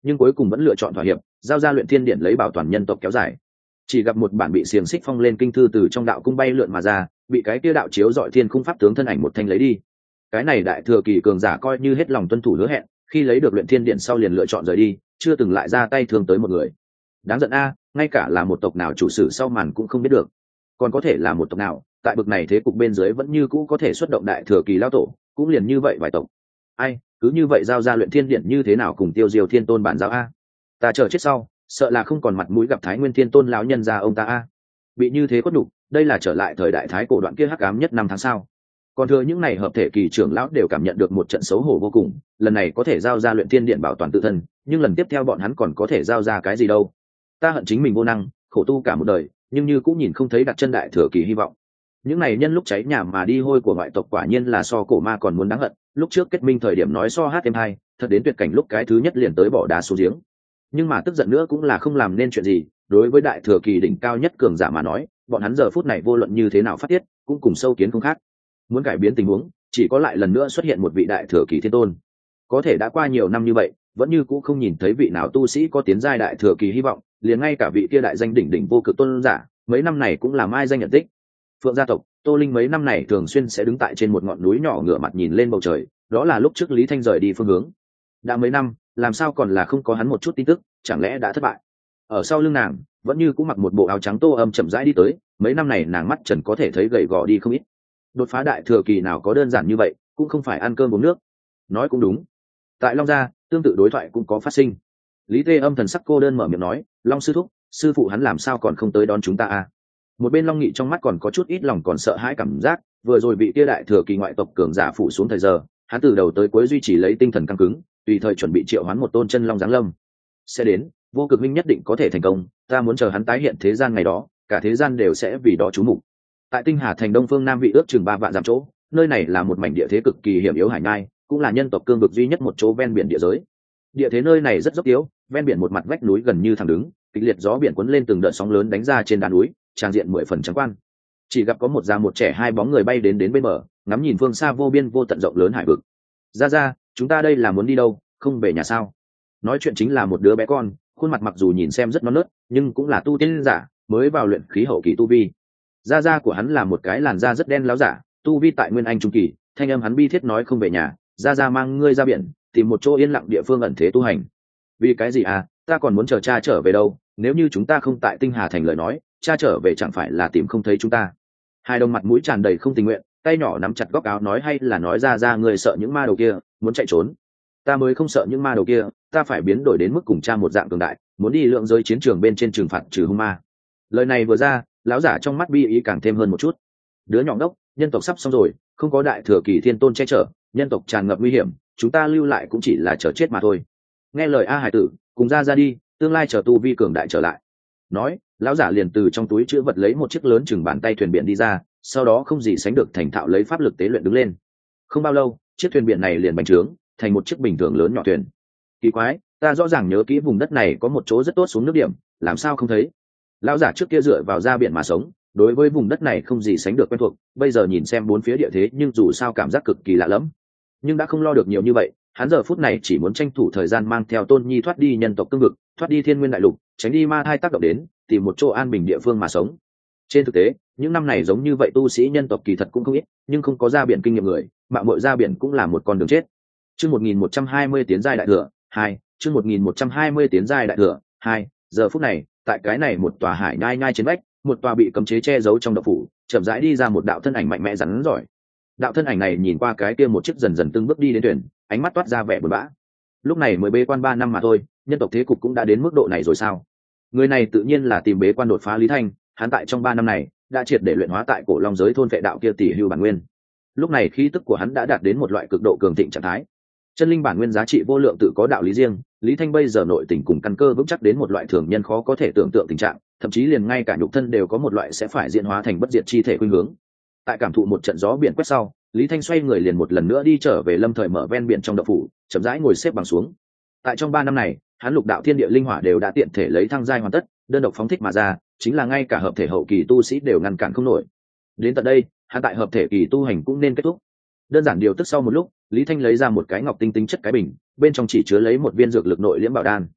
nhưng cuối cùng vẫn lựa chọn thỏa hiệp, giao ra luyện thiên điện lấy bảo toàn nhân tộc kéo dài. Chỉ gặp một bản bị xiềng xích phong lên kinh thư từ trong đạo cung bay lượn mà ra, bị cái kia đạo chiếu dọi thiên khung pháp tướng thân ảnh một thanh lấy đi. Cái này đại thừa kỳ cường giả coi như hết lòng tuân thủ hứa hẹn, khi lấy được luyện thiên điện sau liền lựa chọn rời đi, chưa từng lại ra tay thương tới một người. Đáng giận a, ngay cả là một tộc nào chủ sử sau màn cũng không biết được, còn có thể là một tộc nào tại bực này thế cục bên dưới vẫn như cũ có thể xuất động đại thừa kỳ lao tổ, cũng liền như vậy vài tộc. Ai, cứ như vậy giao ra luyện thiên điện như thế nào cùng tiêu diêu thiên tôn bản giáo a? Ta chờ chết sau, sợ là không còn mặt mũi gặp Thái Nguyên Thiên Tôn lão nhân gia ông ta a. Bị như thế khuất nhục, đây là trở lại thời đại thái cổ đoạn kia hắc ám nhất năm tháng sau. Còn thừa những này hợp thể kỳ trưởng lão đều cảm nhận được một trận xấu hổ vô cùng, lần này có thể giao ra luyện thiên điện bảo toàn tự thân, nhưng lần tiếp theo bọn hắn còn có thể giao ra cái gì đâu? Ta hận chính mình vô năng, khổ tu cả một đời, nhưng như cũng nhìn không thấy đặt chân đại thừa kỳ hy vọng. Những này nhân lúc cháy nhà mà đi hôi của ngoại tộc quả nhiên là so cổ ma còn muốn đáng hận, lúc trước kết minh thời điểm nói so hát em hai, thật đến tuyệt cảnh lúc cái thứ nhất liền tới bỏ đá xuống giếng. Nhưng mà tức giận nữa cũng là không làm nên chuyện gì, đối với đại thừa kỳ đỉnh cao nhất cường giả mà nói, bọn hắn giờ phút này vô luận như thế nào phát tiết, cũng cùng sâu kiến không khác. Muốn cải biến tình huống, chỉ có lại lần nữa xuất hiện một vị đại thừa kỳ thiên tôn. Có thể đã qua nhiều năm như vậy, vẫn như cũ không nhìn thấy vị nào tu sĩ có tiến giai đại thừa kỳ hy vọng, liền ngay cả vị kia đại danh đỉnh đỉnh vô cực tôn giả, mấy năm này cũng làm ai danh nhận tích. Phượng gia tộc, Tô Linh mấy năm này thường xuyên sẽ đứng tại trên một ngọn núi nhỏ ngửa mặt nhìn lên bầu trời, đó là lúc trước Lý Thanh rời đi phương hướng. Đã mấy năm, làm sao còn là không có hắn một chút tin tức, chẳng lẽ đã thất bại? Ở sau lưng nàng, vẫn như cũng mặc một bộ áo trắng tô âm chậm rãi đi tới, mấy năm này nàng mắt trần có thể thấy gầy gò đi không ít. Đột phá đại thừa kỳ nào có đơn giản như vậy, cũng không phải ăn cơm uống nước. Nói cũng đúng. Tại Long gia, tương tự đối thoại cũng có phát sinh. Lý Tê Âm thần sắc cô đơn mở miệng nói, Long sư thúc, sư phụ hắn làm sao còn không tới đón chúng ta à? Một bên Long Nghị trong mắt còn có chút ít lòng còn sợ hãi cảm giác, vừa rồi bị kia đại thừa kỳ ngoại tộc cường giả phủ xuống thời giờ, hắn từ đầu tới cuối duy trì lấy tinh thần căng cứng, tùy thời chuẩn bị triệu hoán một tôn chân long giáng lâm. Sẽ đến, vô cực minh nhất định có thể thành công, ta muốn chờ hắn tái hiện thế gian ngày đó, cả thế gian đều sẽ vì đó chú mục. Tại Tinh Hà thành đông phương nam vị ước chừng ba vạn dặm chỗ, nơi này là một mảnh địa thế cực kỳ hiểm yếu hải ngai, cũng là nhân tộc cương vực duy nhất một chỗ ven biển địa giới. Địa thế nơi này rất dốc yếu, ven biển một mặt vách núi gần như thẳng đứng, kịch liệt gió biển cuốn lên từng đợt sóng lớn đánh ra trên đàn núi, tràn diện mười phần trắng quan. Chỉ gặp có một già một trẻ hai bóng người bay đến đến bên bờ, ngắm nhìn phương xa vô biên vô tận rộng lớn hải vực. Ra ra, chúng ta đây là muốn đi đâu, không về nhà sao? Nói chuyện chính là một đứa bé con, khuôn mặt mặc dù nhìn xem rất non nớt, nhưng cũng là tu tiên giả, mới vào luyện khí hậu kỳ tu vi. Gia gia của hắn là một cái làn da rất đen láo giả, tu vi tại nguyên anh trung kỳ, thanh âm hắn bi thiết nói không về nhà, gia gia mang ngươi ra biển, tìm một chỗ yên lặng địa phương ẩn thế tu hành. Vì cái gì à, ta còn muốn chờ cha trở về đâu, nếu như chúng ta không tại Tinh Hà thành lời nói, cha trở về chẳng phải là tìm không thấy chúng ta. Hai đồng mặt mũi tràn đầy không tình nguyện, tay nhỏ nắm chặt góc áo nói hay là nói ra ra người sợ những ma đầu kia, muốn chạy trốn. Ta mới không sợ những ma đầu kia, ta phải biến đổi đến mức cùng cha một dạng cường đại, muốn đi lượng giới chiến trường bên trên trừng phạt trừ hung ma. Lời này vừa ra, lão giả trong mắt bi ý càng thêm hơn một chút. Đứa nhỏ đốc, nhân tộc sắp xong rồi, không có đại thừa kỳ thiên tôn che chở, nhân tộc tràn ngập nguy hiểm, chúng ta lưu lại cũng chỉ là chờ chết mà thôi. Nghe lời A Hải tử, cùng ra ra đi, tương lai chờ tu vi cường đại trở lại. Nói, lão giả liền từ trong túi chữ vật lấy một chiếc lớn chừng bàn tay thuyền biển đi ra, sau đó không gì sánh được thành thạo lấy pháp lực tế luyện đứng lên. Không bao lâu, chiếc thuyền biển này liền bành trướng thành một chiếc bình thường lớn nhỏ thuyền. Kỳ quái, ta rõ ràng nhớ kỹ vùng đất này có một chỗ rất tốt xuống nước điểm, làm sao không thấy? Lão giả trước kia dựa vào ra biển mà sống, đối với vùng đất này không gì sánh được quen thuộc, bây giờ nhìn xem bốn phía địa thế nhưng dù sao cảm giác cực kỳ lạ lẫm. Nhưng đã không lo được nhiều như vậy, hắn giờ phút này chỉ muốn tranh thủ thời gian mang theo Tôn Nhi thoát đi nhân tộc cương vực, thoát đi Thiên Nguyên đại lục, tránh đi ma thai tác động đến, tìm một chỗ an bình địa phương mà sống. Trên thực tế, những năm này giống như vậy tu sĩ nhân tộc kỳ thật cũng không ít, nhưng không có ra biển kinh nghiệm người, mạo muội ra biển cũng là một con đường chết. Chương một nghìn một trăm hai mươi tiến giai đại thừa hai, chương một nghìn một trăm hai mươi tiến giai đại thừa hai. Giờ phút này, tại cái này một tòa hải nhai nhai trên vách, một tòa bị cấm chế che giấu trong động phủ, chậm rãi đi ra một đạo thân ảnh mạnh mẽ rắn giỏi. Đạo thân ảnh này nhìn qua cái kia một chiếc dần dần từng bước đi đến thuyền, ánh mắt toát ra vẻ buồn bã. Lúc này mới bế quan ba năm mà thôi, nhân tộc thế cục cũng đã đến mức độ này rồi sao? Người này tự nhiên là tìm bế quan đột phá Lý Thanh, hắn tại trong ba năm này đã triệt để luyện hóa tại cổ long giới thôn vệ đạo kia tỷ hưu bản nguyên. Lúc này khí tức của hắn đã đạt đến một loại cực độ cường thịnh trạng thái. Chân linh bản nguyên giá trị vô lượng tự có đạo lý riêng, Lý Thanh bây giờ nội tình cùng căn cơ vững chắc đến một loại thường nhân khó có thể tưởng tượng tình trạng, thậm chí liền ngay cả nhục thân đều có một loại sẽ phải diễn hóa thành bất diệt chi thể khuynh hướng. Tại cảm thụ một trận gió biển quét sau, Lý Thanh xoay người liền một lần nữa đi trở về lâm thời mở ven biển trong động phủ, chậm rãi ngồi xếp bằng xuống. Tại trong ba năm này, hắn lục đạo thiên địa linh hỏa đều đã tiện thể lấy thăng giai hoàn tất, đơn độc phóng thích mà ra, chính là ngay cả hợp thể hậu kỳ tu sĩ đều ngăn cản không nổi. Đến tận đây, hắn tại hợp thể kỳ tu hành cũng nên kết thúc. Đơn giản điều tức sau một lúc, Lý Thanh lấy ra một cái ngọc tinh tinh chất cái bình, bên trong chỉ chứa lấy một viên dược lực nội liễm bảo đan.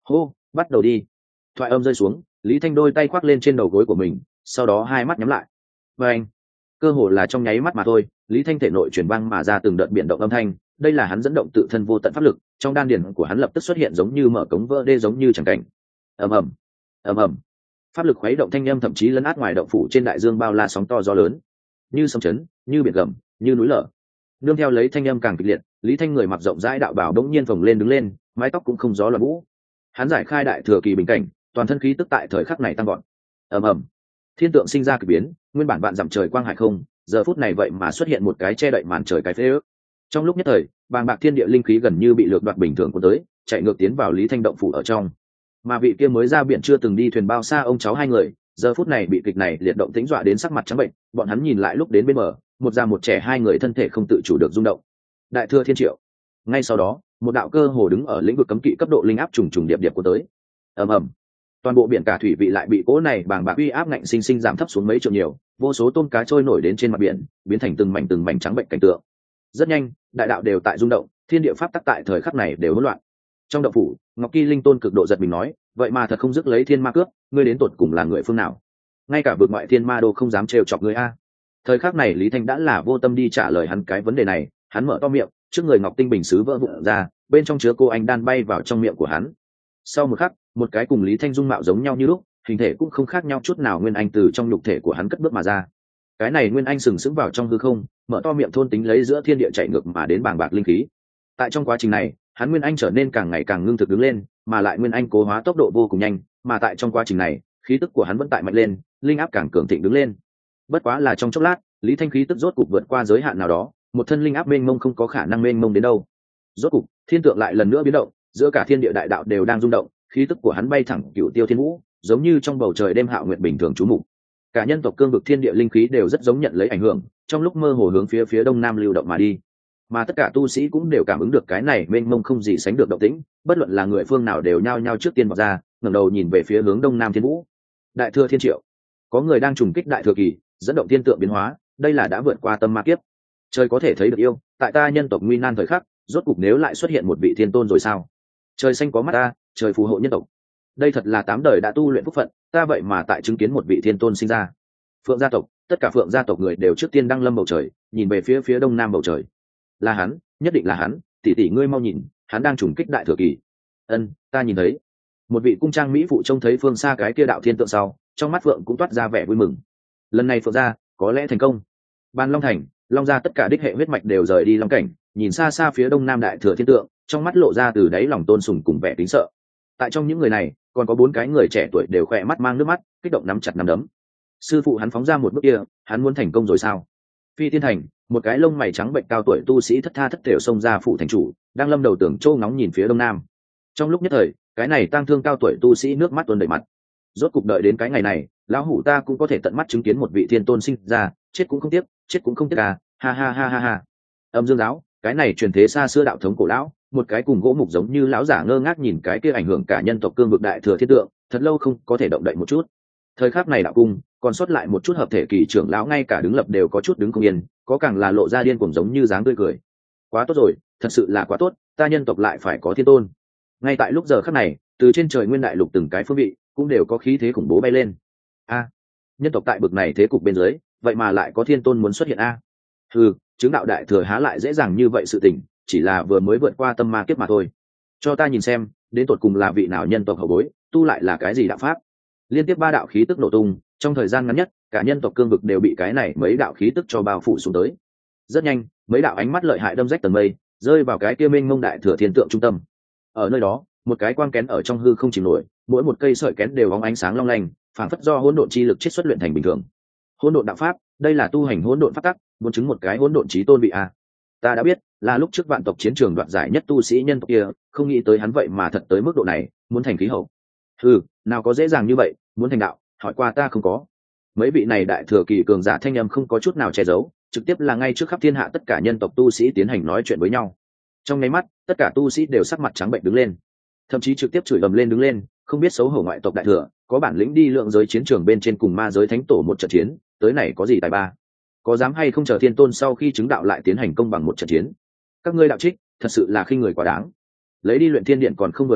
hô, bắt đầu đi. Thoại âm rơi xuống, Lý Thanh đôi tay khoác lên trên đầu gối của mình, sau đó hai mắt nhắm lại. Và anh, cơ hồ là trong nháy mắt mà thôi, Lý Thanh thể nội chuyển vang mà ra từng đợt biển động âm thanh. Đây là hắn dẫn động tự thân vô tận pháp lực, trong đan điền của hắn lập tức xuất hiện giống như mở cống vỡ đê, giống như chẳng cảnh. ầm ầm, ầm ầm, pháp lực khuấy động thanh âm thậm chí lấn át ngoài động phủ trên đại dương bao la sóng to gió lớn, như sóng chấn, như biển gầm, như núi lở. Nương theo lấy thanh âm càng kịch liệt, Lý Thanh người mặc rộng rãi đạo bào đống nhiên phồng lên đứng lên, mái tóc cũng không gió loạn vũ. Hắn giải khai đại thừa kỳ bình cảnh, toàn thân khí tức tại thời khắc này tăng gọn. ầm ầm, thiên tượng sinh ra kỳ biến, nguyên bản vạn dặm trời quang hải không, giờ phút này vậy mà xuất hiện một cái che đậy màn trời cái phế ước. Trong lúc nhất thời, bàng bạc thiên địa linh khí gần như bị lược đoạt bình thường của tới, chạy ngược tiến vào Lý Thanh động phủ ở trong. Mà vị kia mới ra biển chưa từng đi thuyền bao xa ông cháu hai người, giờ phút này bị kịch này liệt động tĩnh dọa đến sắc mặt trắng bệnh, bọn hắn nhìn lại lúc đến bên bờ, một già một trẻ hai người thân thể không tự chủ được rung động. Đại thừa thiên triệu. Ngay sau đó, một đạo cơ hồ đứng ở lĩnh vực cấm kỵ cấp độ linh áp trùng trùng điệp điệp của tới. ầm ầm, toàn bộ biển cả thủy vị lại bị cỗ này bàng bạc uy áp ngạnh sinh sinh giảm thấp xuống mấy trượng nhiều, vô số tôm cá trôi nổi đến trên mặt biển, biến thành từng mảnh từng mảnh trắng bệnh cảnh tượng. Rất nhanh, đại đạo đều tại rung động, thiên địa pháp tắc tại thời khắc này đều hỗn loạn. Trong động phủ, Ngọc Kỳ Linh Tôn cực độ giật mình nói, vậy mà thật không dứt lấy thiên ma cướp, ngươi đến tột cùng là người phương nào? Ngay cả vực ngoại thiên ma đô không dám trêu chọc ngươi a. Thời khắc này Lý Thanh đã là vô tâm đi trả lời hắn cái vấn đề này, hắn mở to miệng, trước người ngọc tinh bình sứ vỡ vụn ra, bên trong chứa cô anh đan bay vào trong miệng của hắn. Sau một khắc, một cái cùng Lý Thanh dung mạo giống nhau như lúc, hình thể cũng không khác nhau chút nào nguyên anh từ trong nhục thể của hắn cất bước mà ra. Cái này nguyên anh sừng sững vào trong hư không, mở to miệng thôn tính lấy giữa thiên địa chạy ngược mà đến bàng bạc linh khí. Tại trong quá trình này, hắn nguyên anh trở nên càng ngày càng ngưng thực đứng lên, mà lại nguyên anh cố hóa tốc độ vô cùng nhanh, mà tại trong quá trình này, khí tức của hắn vẫn tại mạnh lên, linh áp càng cường thịnh đứng lên. Bất quá là trong chốc lát, Lý Thanh khí tức rốt cục vượt qua giới hạn nào đó, một thân linh áp mênh mông không có khả năng mênh mông đến đâu. Rốt cục, thiên tượng lại lần nữa biến động, giữa cả thiên địa đại đạo đều đang rung động, khí tức của hắn bay thẳng cửu tiêu thiên vũ, giống như trong bầu trời đêm hạo nguyệt bình thường trú mục. Cả nhân tộc cương vực thiên địa linh khí đều rất giống nhận lấy ảnh hưởng, trong lúc mơ hồ hướng phía phía đông nam lưu động mà đi. Mà tất cả tu sĩ cũng đều cảm ứng được cái này mênh mông không gì sánh được động tĩnh, bất luận là người phương nào đều nhao nhao trước tiên vọt ra, ngẩng đầu nhìn về phía hướng đông nam thiên vũ. Đại thừa thiên triệu, có người đang trùng kích đại thừa kỳ, dẫn động thiên tượng biến hóa, đây là đã vượt qua tâm ma kiếp. Trời có thể thấy được yêu, tại ta nhân tộc nguy nan thời khắc, rốt cục nếu lại xuất hiện một vị thiên tôn rồi sao? Trời xanh có mắt ta, trời phù hộ nhân tộc. Đây thật là tám đời đã tu luyện phúc phận, ta vậy mà tại chứng kiến một vị thiên tôn sinh ra. Phượng gia tộc, tất cả Phượng gia tộc người đều trước tiên đăng lâm bầu trời, nhìn về phía phía đông nam bầu trời. Là hắn, nhất định là hắn, tỷ tỷ ngươi mau nhìn, hắn đang trùng kích đại thừa kỳ. Ân, ta nhìn thấy. Một vị cung trang mỹ phụ trông thấy phương xa cái kia đạo thiên tượng sau, trong mắt Phượng cũng toát ra vẻ vui mừng. Lần này Phượng gia có lẽ thành công. Ban Long Thành, Long gia tất cả đích hệ huyết mạch đều rời đi Long cảnh, nhìn xa xa phía đông nam đại thừa thiên tượng, trong mắt lộ ra từ đáy lòng tôn sùng cùng vẻ kính sợ. Tại trong những người này, còn có bốn cái người trẻ tuổi đều khỏe mắt mang nước mắt, kích động nắm chặt nắm đấm. Sư phụ hắn phóng ra một bước kia, hắn muốn thành công rồi sao? Phi Thiên Thành, một cái lông mày trắng bệnh cao tuổi tu sĩ thất tha thất thểu xông ra phụ thành chủ, đang lâm đầu tưởng châu ngóng nhìn phía đông nam. Trong lúc nhất thời, cái này tang thương cao tuổi tu sĩ nước mắt tuôn đầy mặt. Rốt cục đợi đến cái ngày này, lão hủ ta cũng có thể tận mắt chứng kiến một vị thiên tôn sinh ra, chết cũng không tiếc, chết cũng không tiếc à, ha ha ha ha ha. Âm Dương giáo, cái này truyền thế xa xưa đạo thống cổ lão, một cái cùng gỗ mục giống như lão giả ngơ ngác nhìn cái kia ảnh hưởng cả nhân tộc cương vực đại thừa thiên tượng, thật lâu không có thể động đậy một chút. Thời khắc này đạo cung còn sót lại một chút hợp thể kỳ trưởng lão ngay cả đứng lập đều có chút đứng không yên, có càng là lộ ra điên cuồng giống như dáng tươi cười. Quá tốt rồi, thật sự là quá tốt, ta nhân tộc lại phải có thiên tôn. Ngay tại lúc giờ khắc này, từ trên trời nguyên đại lục từng cái phương vị cũng đều có khí thế khủng bố bay lên. A, nhân tộc tại bực này thế cục bên dưới, vậy mà lại có thiên tôn muốn xuất hiện a. Ừ, chứng đạo đại thừa há lại dễ dàng như vậy sự tình, chỉ là vừa mới vượt qua tâm ma kiếp mà thôi. Cho ta nhìn xem, đến tột cùng là vị nào nhân tộc hậu bối, tu lại là cái gì đạo pháp. Liên tiếp ba đạo khí tức nổ tung, trong thời gian ngắn nhất, cả nhân tộc cương vực đều bị cái này mấy đạo khí tức cho bao phủ xuống tới. Rất nhanh, mấy đạo ánh mắt lợi hại đâm rách tầng mây, rơi vào cái kia mênh mông đại thừa thiên tượng trung tâm. Ở nơi đó, một cái quang kén ở trong hư không chìm nổi, mỗi một cây sợi kén đều bóng ánh sáng long lanh, phảng phất do hỗn độn chi lực chiết xuất luyện thành bình thường. Hỗn độn đạo pháp, đây là tu hành hỗn độn pháp tắc, muốn chứng một cái hỗn độn chí tôn vị a. Ta đã biết, là lúc trước vạn tộc chiến trường đoạt giải nhất tu sĩ nhân tộc kia, không nghĩ tới hắn vậy mà thật tới mức độ này, muốn thành khí hậu. Ừ, nào có dễ dàng như vậy, muốn thành đạo, hỏi qua ta không có. Mấy vị này đại thừa kỳ cường giả thanh âm không có chút nào che giấu, trực tiếp là ngay trước khắp thiên hạ tất cả nhân tộc tu sĩ tiến hành nói chuyện với nhau. Trong nháy mắt, tất cả tu sĩ đều sắc mặt trắng bệnh đứng lên, thậm chí trực tiếp chửi ầm lên đứng lên, không biết xấu hổ ngoại tộc đại thừa, có bản lĩnh đi lượng giới chiến trường bên trên cùng ma giới thánh tổ một trận chiến, tới này có gì tài ba? Có dám hay không chờ thiên tôn sau khi chứng đạo lại tiến hành công bằng một trận chiến? Các ngươi đạo trích, thật sự là khinh người quá đáng. Lấy đi luyện thiên điện còn không vừa lòng,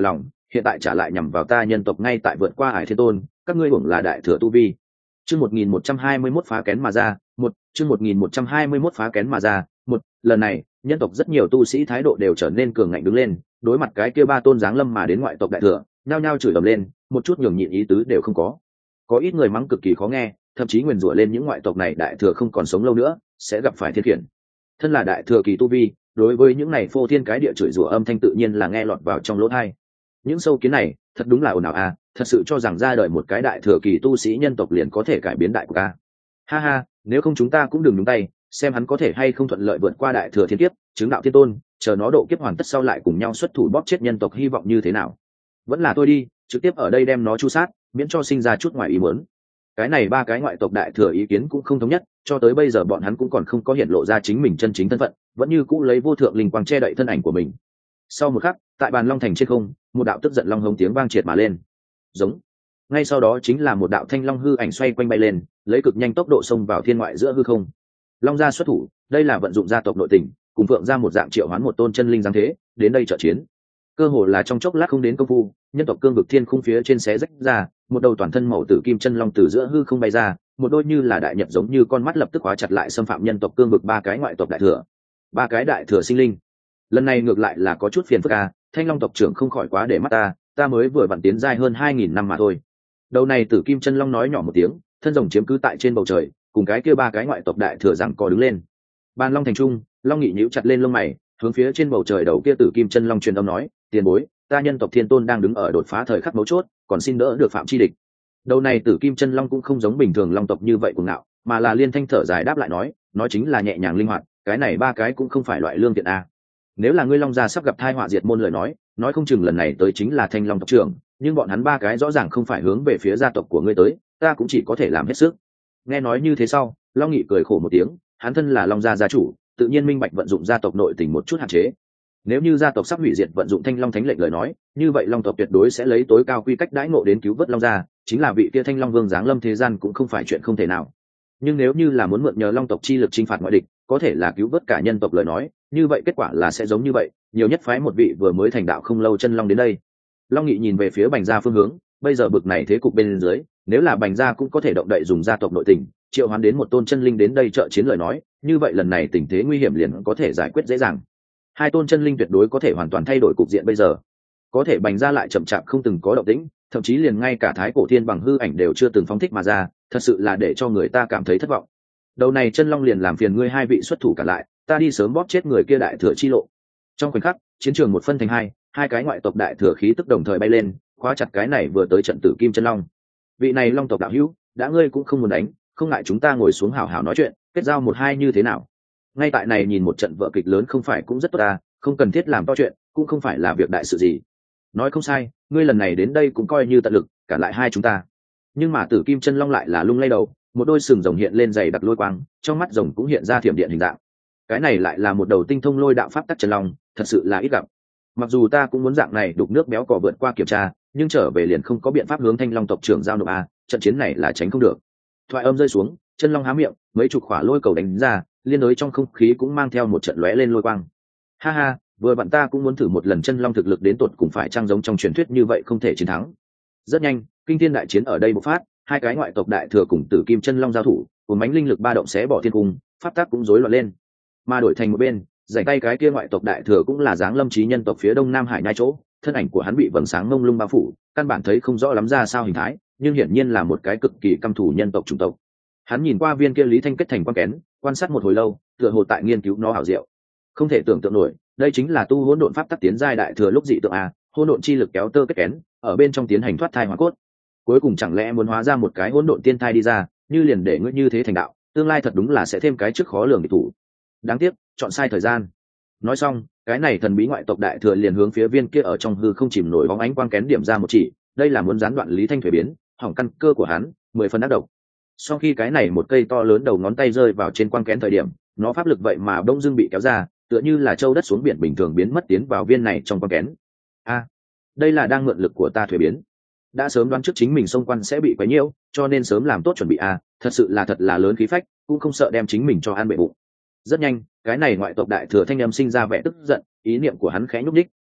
hiện tại trả lại nhằm vào ta nhân tộc ngay tại vượt qua Ải Thiên Tôn, các ngươi hưởng là đại thừa tu vi. Chương một nghìn một trăm hai mươi mốt phá kén mà ra, một, chương một nghìn một trăm hai mươi mốt phá kén mà ra, một, lần này, nhân tộc rất nhiều tu sĩ thái độ đều trở nên cường ngạnh đứng lên, đối mặt cái kia ba tôn giáng lâm mà đến ngoại tộc đại thừa, nhao nhao chửi ầm lên, một chút nhường nhịn ý tứ đều không có. Có ít người mắng cực kỳ khó nghe, thậm chí nguyền rủa lên những ngoại tộc này đại thừa không còn sống lâu nữa, sẽ gặp phải thiên khiển. Thân là đại thừa kỳ tu vi, đối với những này phô thiên cái địa chửi rủa âm thanh tự nhiên là nghe lọt vào trong lỗ tai. Những sâu kiến này, thật đúng là ồn ào à, thật sự cho rằng ra đời một cái đại thừa kỳ tu sĩ nhân tộc liền có thể cải biến đại của ca. Ha ha, nếu không chúng ta cũng đừng nhúng tay, xem hắn có thể hay không thuận lợi vượt qua đại thừa thiên kiếp, chứng đạo thiên tôn, chờ nó độ kiếp hoàn tất sau lại cùng nhau xuất thủ bóp chết nhân tộc hy vọng như thế nào. Vẫn là thôi đi, trực tiếp ở đây đem nó chu sát, miễn cho sinh ra chút ngoài ý muốn. Cái này ba cái ngoại tộc đại thừa ý kiến cũng không thống nhất, cho tới bây giờ bọn hắn cũng còn không có hiện lộ ra chính mình chân chính thân phận, vẫn như cũ lấy vô thượng linh quang che đậy thân ảnh của mình. Sau một khắc, tại bàn long thành trên không, một đạo tức giận long hống tiếng vang triệt mà lên. Giống. Ngay sau đó chính là một đạo thanh long hư ảnh xoay quanh bay lên, lấy cực nhanh tốc độ xông vào thiên ngoại giữa hư không. Long gia xuất thủ, đây là vận dụng gia tộc nội tình, cùng phượng ra một dạng triệu hoán một tôn chân linh giáng thế, đến đây trợ chiến. Cơ hồ là trong chốc lát không đến công phu, nhân tộc cương vực thiên khung phía trên xé rách ra, một đầu toàn thân màu tử kim chân long từ giữa hư không bay ra, một đôi như là đại nhật giống như con mắt lập tức khóa chặt lại xâm phạm nhân tộc cương vực ba cái ngoại tộc đại thừa. Ba cái đại thừa sinh linh. Lần này ngược lại là có chút phiền phức a, thanh long tộc trưởng không khỏi quá để mắt ta, ta mới vừa vặn tiến giai hơn hai nghìn năm mà thôi. Đầu này tử kim chân long nói nhỏ một tiếng, thân rồng chiếm cứ tại trên bầu trời, cùng cái kia ba cái ngoại tộc đại thừa rằng co đứng lên. Bàn long thành trung, long nghị nhíu chặt lên lông mày, hướng phía trên bầu trời đầu kia tử kim chân long truyền âm nói, tiền bối, ta nhân tộc thiên tôn đang đứng ở đột phá thời khắc mấu chốt, còn xin đỡ được phạm chi địch. Đầu này tử kim chân long cũng không giống bình thường long tộc như vậy cuồng ngạo, mà là liên thanh thở dài đáp lại nói, nói chính là nhẹ nhàng linh hoạt, cái này ba cái cũng không phải loại lương thiện a. Nếu là ngươi long gia sắp gặp tai họa diệt môn lời nói, nói không chừng lần này tới chính là thanh long tộc trưởng, nhưng bọn hắn ba cái rõ ràng không phải hướng về phía gia tộc của ngươi tới, ta cũng chỉ có thể làm hết sức. Nghe nói như thế sau, long nghị cười khổ một tiếng, hắn thân là long gia gia chủ, tự nhiên minh bạch vận dụng gia tộc nội tình một chút hạn chế. Nếu như gia tộc sắp hủy diệt vận dụng thanh long thánh lệnh lời nói, như vậy long tộc tuyệt đối sẽ lấy tối cao quy cách đãi ngộ đến cứu vớt long gia, chính là vị kia thanh long vương giáng lâm thế gian cũng không phải chuyện không thể nào. Nhưng nếu như là muốn mượn nhờ long tộc chi lực chinh phạt ngoại địch, có thể là cứu vớt cả nhân tộc lời nói, như vậy kết quả là sẽ giống như vậy, nhiều nhất phái một vị vừa mới thành đạo không lâu chân long đến đây. Long nghị nhìn về phía Bành gia phương hướng, bây giờ bực này thế cục bên dưới, nếu là Bành gia cũng có thể động đậy dùng gia tộc nội tình, triệu hoán đến một tôn chân linh đến đây trợ chiến lời nói, như vậy lần này tình thế nguy hiểm liền có thể giải quyết dễ dàng. Hai tôn chân linh tuyệt đối có thể hoàn toàn thay đổi cục diện bây giờ. Có thể Bành gia lại chậm chạp không từng có động tĩnh, thậm chí liền ngay cả thái cổ thiên bằng hư ảnh đều chưa từng phóng thích mà ra, thật sự là để cho người ta cảm thấy thất vọng. Đầu này chân long liền làm phiền ngươi hai vị xuất thủ cả lại, ta đi sớm bóp chết người kia đại thừa chi lộ. Trong khoảnh khắc, chiến trường một phân thành hai, hai cái ngoại tộc đại thừa khí tức đồng thời bay lên, khóa chặt cái này vừa tới trận tử kim chân long. Vị này long tộc đạo hữu, đã ngươi cũng không muốn đánh, không ngại chúng ta ngồi xuống hào hào nói chuyện, kết giao một hai như thế nào? Ngay tại này nhìn một trận vở kịch lớn không phải cũng rất tốt ta, không cần thiết làm to chuyện, cũng không phải là việc đại sự gì. Nói không sai, ngươi lần này đến đây cũng coi như tận lực, cả lại hai chúng ta. Nhưng mà tử kim chân long lại là lung lay đầu, một đôi sừng rồng hiện lên dày đặc lôi quang, trong mắt rồng cũng hiện ra thiểm điện hình dạng. Cái này lại là một đầu tinh thông lôi đạo pháp tắc chân long, thật sự là ít gặp. Mặc dù ta cũng muốn dạng này đục nước béo cò vượt qua kiểm tra, nhưng trở về liền không có biện pháp hướng thanh long tộc trưởng giao nộp a, trận chiến này là tránh không được. Thoại âm rơi xuống, chân long há miệng, mấy chục khỏa lôi cầu đánh ra, liên đối trong không khí cũng mang theo một trận lóe lên lôi quang. Ha ha, vừa bạn ta cũng muốn thử một lần chân long thực lực đến tột cùng phải trang giống trong truyền thuyết như vậy không thể chiến thắng. Rất nhanh, kinh thiên đại chiến ở đây bộc phát, hai cái ngoại tộc đại thừa cùng tử kim chân long giao thủ, cuốn bánh linh lực ba động xé bỏ thiên cung, pháp tắc cũng rối loạn lên. Mà đổi thành một bên, rảnh tay cái kia ngoại tộc đại thừa cũng là dáng lâm chí nhân tộc phía đông nam hải nhai chỗ, thân ảnh của hắn bị vầng sáng mông lung bao phủ, căn bản thấy không rõ lắm ra sao hình thái, nhưng hiển nhiên là một cái cực kỳ căm thù nhân tộc chủng tộc. Hắn nhìn qua viên kia lý thanh kết thành quan kén, quan sát một hồi lâu, tựa hồ tại nghiên cứu nó hảo diệu. Không thể tưởng tượng nổi, đây chính là tu hỗn độn pháp tắc tiến giai đại thừa lúc dị tượng a, hỗn độn chi lực kéo tơ kết kén, ở bên trong tiến hành thoát thai hóa cốt. Cuối cùng chẳng lẽ muốn hóa ra một cái hỗn độn tiên thai đi ra, như liền để ngươi như thế thành đạo, tương lai thật đúng là sẽ thêm cái trước khó lường địch thủ. Đáng tiếc, chọn sai thời gian. Nói xong, cái này thần bí ngoại tộc đại thừa liền hướng phía viên kia ở trong hư không chìm nổi bóng ánh quang kén điểm ra một chỉ, đây là muốn gián đoạn lý thanh thuế biến, hỏng căn cơ của hắn, mười phần ác độc. Sau khi cái này một cây to lớn đầu ngón tay rơi vào trên quang kén thời điểm, nó pháp lực vậy mà bỗng dưng bị kéo ra, tựa như là châu đất xuống biển bình thường biến mất tiến vào viên này trong quang kén. A, đây là đang mượn lực của ta thuế biến. Đã sớm đoán trước chính mình xung quanh sẽ bị quấy nhiễu, cho nên sớm làm tốt chuẩn bị a, thật sự là thật là lớn khí phách, cũng không sợ đem chính mình cho ăn bể bụng. Rất nhanh, cái này ngoại tộc đại thừa thanh âm sinh ra vẻ tức giận, ý niệm của hắn khẽ nhúc nhích,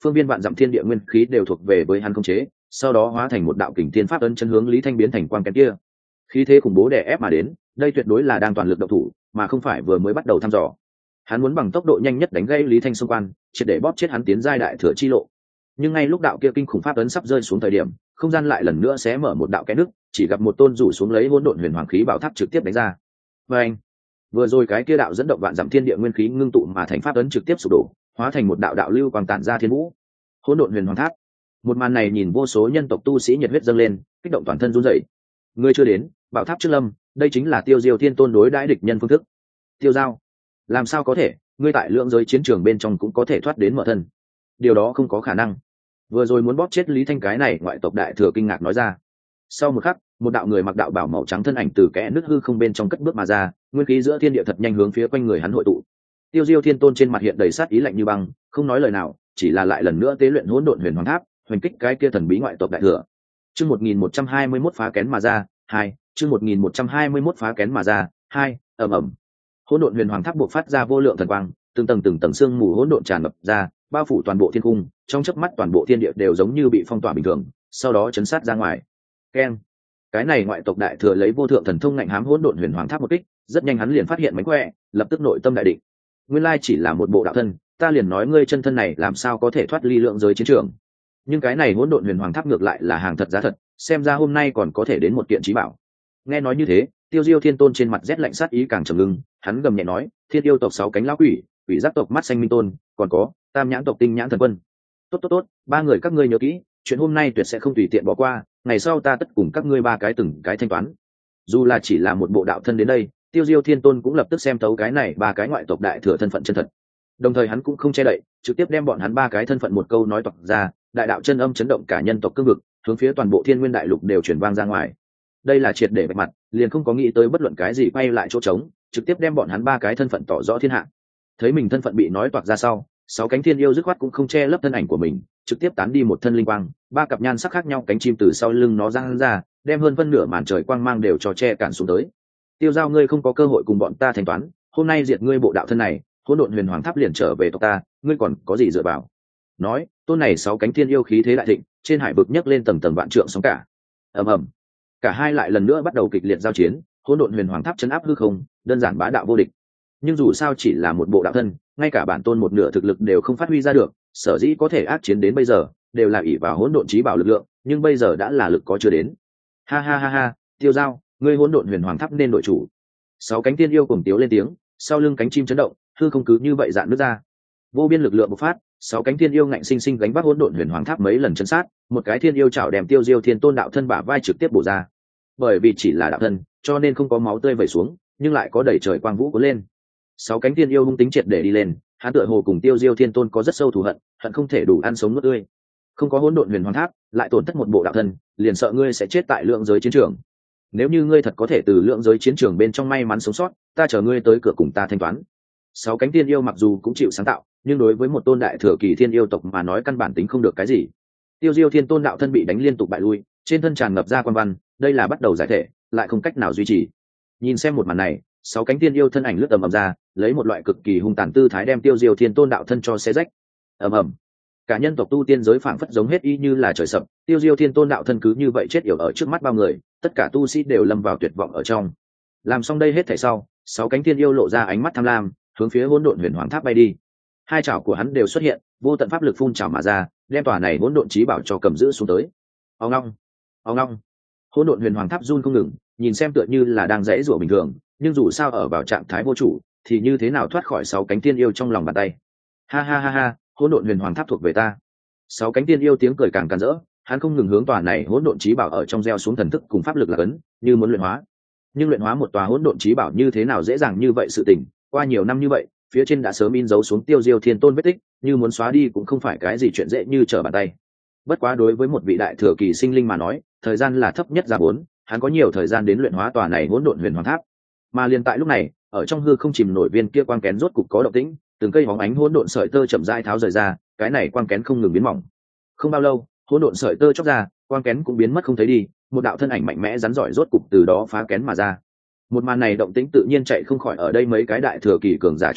phương viên vạn dặm thiên địa nguyên khí đều thuộc về với hắn khống chế, sau đó hóa thành một đạo kình thiên pháp ấn chân hướng Lý Thanh biến thành quang kén kia. Khí thế khủng bố đè ép mà đến, đây tuyệt đối là đang toàn lực động thủ, mà không phải vừa mới bắt đầu thăm dò. Hắn muốn bằng tốc độ nhanh nhất đánh gây Lý Thanh xung quan, triệt để bóp chết hắn tiến giai đại thừa chi lộ. Nhưng ngay lúc đạo kia kinh khủng pháp ấn sắp rơi xuống thời điểm, không gian lại lần nữa xé mở một đạo kẽ nứt, chỉ gặp một tôn rủ xuống lấy hỗn độn huyền hoàng khí bảo tháp trực tiếp đánh ra. Và anh, vừa rồi cái kia đạo dẫn động vạn dặm thiên địa nguyên khí ngưng tụ mà thành pháp ấn trực tiếp sụp đổ, hóa thành một đạo đạo lưu quang tản ra thiên vũ. Hỗn độn huyền hoàng tháp. Một màn này nhìn vô số nhân tộc tu sĩ nhiệt huyết dâng lên, kích động toàn thân run rẩy. Ngươi chưa đến, bảo tháp trước lâm, đây chính là Tiêu Diêu Thiên Tôn đối đãi địch nhân phương thức. Tiêu Giao, làm sao có thể, ngươi tại lượng giới chiến trường bên trong cũng có thể thoát đến mở thân? Điều đó không có khả năng. Vừa rồi muốn bóp chết Lý Thanh cái này ngoại tộc đại thừa kinh ngạc nói ra. Sau một khắc, một đạo người mặc đạo bào màu trắng thân ảnh từ kẽ nứt hư không bên trong cất bước mà ra, nguyên khí giữa thiên địa thật nhanh hướng phía quanh người hắn hội tụ. Tiêu Diêu Thiên Tôn trên mặt hiện đầy sát ý lạnh như băng, không nói lời nào, chỉ là lại lần nữa tế luyện hỗn độn huyền hoàng tháp, hoành kích cái kia thần bí ngoại tộc đại thừa. Chương một nghìn một trăm hai mươi mốt phá kén mà ra, hai, chương một nghìn một trăm hai mươi mốt phá kén mà ra, hai, ầm ầm. Hỗn độn huyền hoàng tháp bộc phát ra vô lượng thần quang, từng tầng từng tầng sương mù hỗn độn tràn ngập ra, bao phủ toàn bộ thiên cung, trong chớp mắt toàn bộ thiên địa đều giống như bị phong tỏa bình thường, sau đó chấn sát ra ngoài. Keng. Cái này ngoại tộc đại thừa lấy vô thượng thần thông ngạnh hám hỗn độn huyền hoàng tháp một kích, rất nhanh hắn liền phát hiện mánh khỏe, lập tức nội tâm đại định. Nguyên lai chỉ là một bộ đạo thân, ta liền nói ngươi chân thân này làm sao có thể thoát ly lượng giới chiến trường. Nhưng cái này hỗn độn huyền hoàng tháp ngược lại là hàng thật giá thật, xem ra hôm nay còn có thể đến một kiện chí bảo. Nghe nói như thế, Tiêu Diêu Thiên Tôn trên mặt rét lạnh sát ý càng trầm ngưng, hắn gầm nhẹ nói, thiên yêu tộc sáu cánh lão quỷ, quỷ giác tộc mắt xanh minh tôn, còn có tam nhãn tộc tinh nhãn thần quân. Tốt tốt tốt, ba người các ngươi nhớ kỹ, chuyện hôm nay tuyệt sẽ không tùy tiện bỏ qua, ngày sau ta tất cùng các ngươi ba cái từng cái thanh toán. Dù là chỉ là một bộ đạo thân đến đây, Tiêu Diêu Thiên Tôn cũng lập tức xem tấu cái này ba cái ngoại tộc đại thừa thân phận chân thật. Đồng thời hắn cũng không che đậy, trực tiếp đem bọn hắn ba cái thân phận một câu nói toạc ra, đại đạo chân âm chấn động cả nhân tộc cương vực, hướng phía toàn bộ Thiên Nguyên đại lục đều truyền vang ra ngoài. Đây là triệt để bạch mặt, liền không có nghĩ tới bất luận cái gì quay lại chỗ trống, trực tiếp đem bọn hắn ba cái thân phận tỏ rõ thiên hạ. Thấy mình thân phận bị nói toạc ra sau, sáu cánh thiên yêu dứt khoát cũng không che lấp thân ảnh của mình, trực tiếp tán đi một thân linh quang, ba cặp nhan sắc khác nhau cánh chim từ sau lưng nó giang ra, đem hơn phân nửa màn trời quang mang đều cho che cản xuống tới. Tiêu Giao, ngươi không có cơ hội cùng bọn ta thanh toán, hôm nay diệt ngươi bộ đạo thân này, hỗn độn huyền hoàng tháp liền trở về tộc ta, ngươi còn có gì dựa vào? Nói, tôn này sáu cánh thiên yêu khí thế đại thịnh, trên hải vực nhấc lên tầng tầng vạn trượng sóng cả. Ầm ầm. Cả hai lại lần nữa bắt đầu kịch liệt giao chiến, hỗn độn huyền hoàng tháp chấn áp hư không, đơn giản bá đạo vô địch. Nhưng dù sao chỉ là một bộ đạo thân, ngay cả bản tôn một nửa thực lực đều không phát huy ra được, sở dĩ có thể ác chiến đến bây giờ, đều là ỷ vào hỗn độn chí bảo lực lượng, nhưng bây giờ đã là lực có chưa đến. Ha ha ha ha, Tiêu Giao, ngươi hỗn độn huyền hoàng tháp nên đội chủ. Sáu cánh tiên yêu cùng tiếu lên tiếng, sau lưng cánh chim chấn động, hư không cứ như vậy dạn nứt ra. Vô biên lực lượng bộc phát, sáu cánh thiên yêu ngạnh sinh sinh gánh vác hỗn độn huyền hoàng tháp mấy lần chấn sát, một cái thiên yêu chảo đem Tiêu Diêu Thiên Tôn đạo thân bả vai trực tiếp bổ ra. Bởi vì chỉ là đạo thân, cho nên không có máu tươi vẩy xuống, nhưng lại có đẩy trời quang vũ cuốn lên. Sáu cánh thiên yêu hung tính triệt để đi lên, hắn tựa hồ cùng Tiêu Diêu Thiên Tôn có rất sâu thù hận, hận không thể đủ ăn sống nuốt tươi. Không có hỗn độn huyền hoàng tháp, lại tổn thất một bộ đạo thân, liền sợ ngươi sẽ chết tại lượng giới chiến trường. Nếu như ngươi thật có thể từ lượng giới chiến trường bên trong may mắn sống sót, ta chờ ngươi tới cửa cùng ta thanh toán. Sáu cánh thiên yêu mặc dù cũng chịu sáng tạo, nhưng đối với một tôn đại thừa kỳ thiên yêu tộc mà nói căn bản tính không được cái gì. Tiêu Diêu Thiên Tôn đạo thân bị đánh liên tục bại lui, trên thân tràn ngập ra quan văn, đây là bắt đầu giải thể, lại không cách nào duy trì. Nhìn xem một màn này, sáu cánh thiên yêu thân ảnh lướt tầm ầm ra, lấy một loại cực kỳ hung tàn tư thái đem Tiêu Diêu Thiên Tôn đạo thân cho xé rách. Ầm ầm. Cả nhân tộc tu tiên giới phảng phất giống hết y như là trời sập, Tiêu Diêu Thiên Tôn đạo thân cứ như vậy chết yểu ở trước mắt bao người, tất cả tu sĩ đều lâm vào tuyệt vọng ở trong. Làm xong đây hết thảy sau, sáu cánh thiên yêu lộ ra ánh mắt tham lam, hướng phía hỗn độn huyền hoàng tháp bay đi. Hai chảo của hắn đều xuất hiện, vô tận pháp lực phun trào mà ra, đem tòa này hỗn độn chí bảo cho cầm giữ xuống tới. Ong ong, ong ong. Hỗn độn huyền hoàng tháp run không ngừng, nhìn xem tựa như là đang rẽ rủa bình thường, nhưng dù sao ở vào trạng thái vô chủ, thì như thế nào thoát khỏi sáu cánh thiên yêu trong lòng bàn tay. Ha ha ha ha, hỗn độn huyền hoàng tháp thuộc về ta. Sáu cánh thiên yêu tiếng cười càng càn rỡ, hắn không ngừng hướng tòa này hỗn độn chí bảo ở trong gieo xuống thần thức cùng pháp lực là cấn, như muốn luyện hóa. Nhưng luyện hóa một tòa hỗn độn chí bảo như thế nào dễ dàng như vậy sự tình, qua nhiều năm như vậy, phía trên đã sớm in dấu xuống Tiêu Diêu Thiên Tôn vết tích, như muốn xóa đi cũng không phải cái gì chuyện dễ như trở bàn tay. Bất quá đối với một vị đại thừa kỳ sinh linh mà nói, thời gian là thấp nhất ra bốn, hắn có nhiều thời gian đến luyện hóa tòa này hỗn độn huyền hoàng tháp. Mà liền tại lúc này, ở trong hư không chìm nổi viên kia quang kén rốt cục có động tĩnh, từng cây bóng ánh hỗn độn sợi tơ chậm rãi tháo rời ra, cái này quang kén không ngừng biến mỏng. Không bao lâu, hỗn độn sợi tơ chóc ra, quang kén cũng biến mất không thấy đi, một đạo thân ảnh mạnh mẽ rắn giỏi rốt cục từ đó phá kén mà ra. Một màn này động tĩnh tự nhiên chạy không khỏi ở đây mấy cái đại thừa kỳ cường giả chú ý,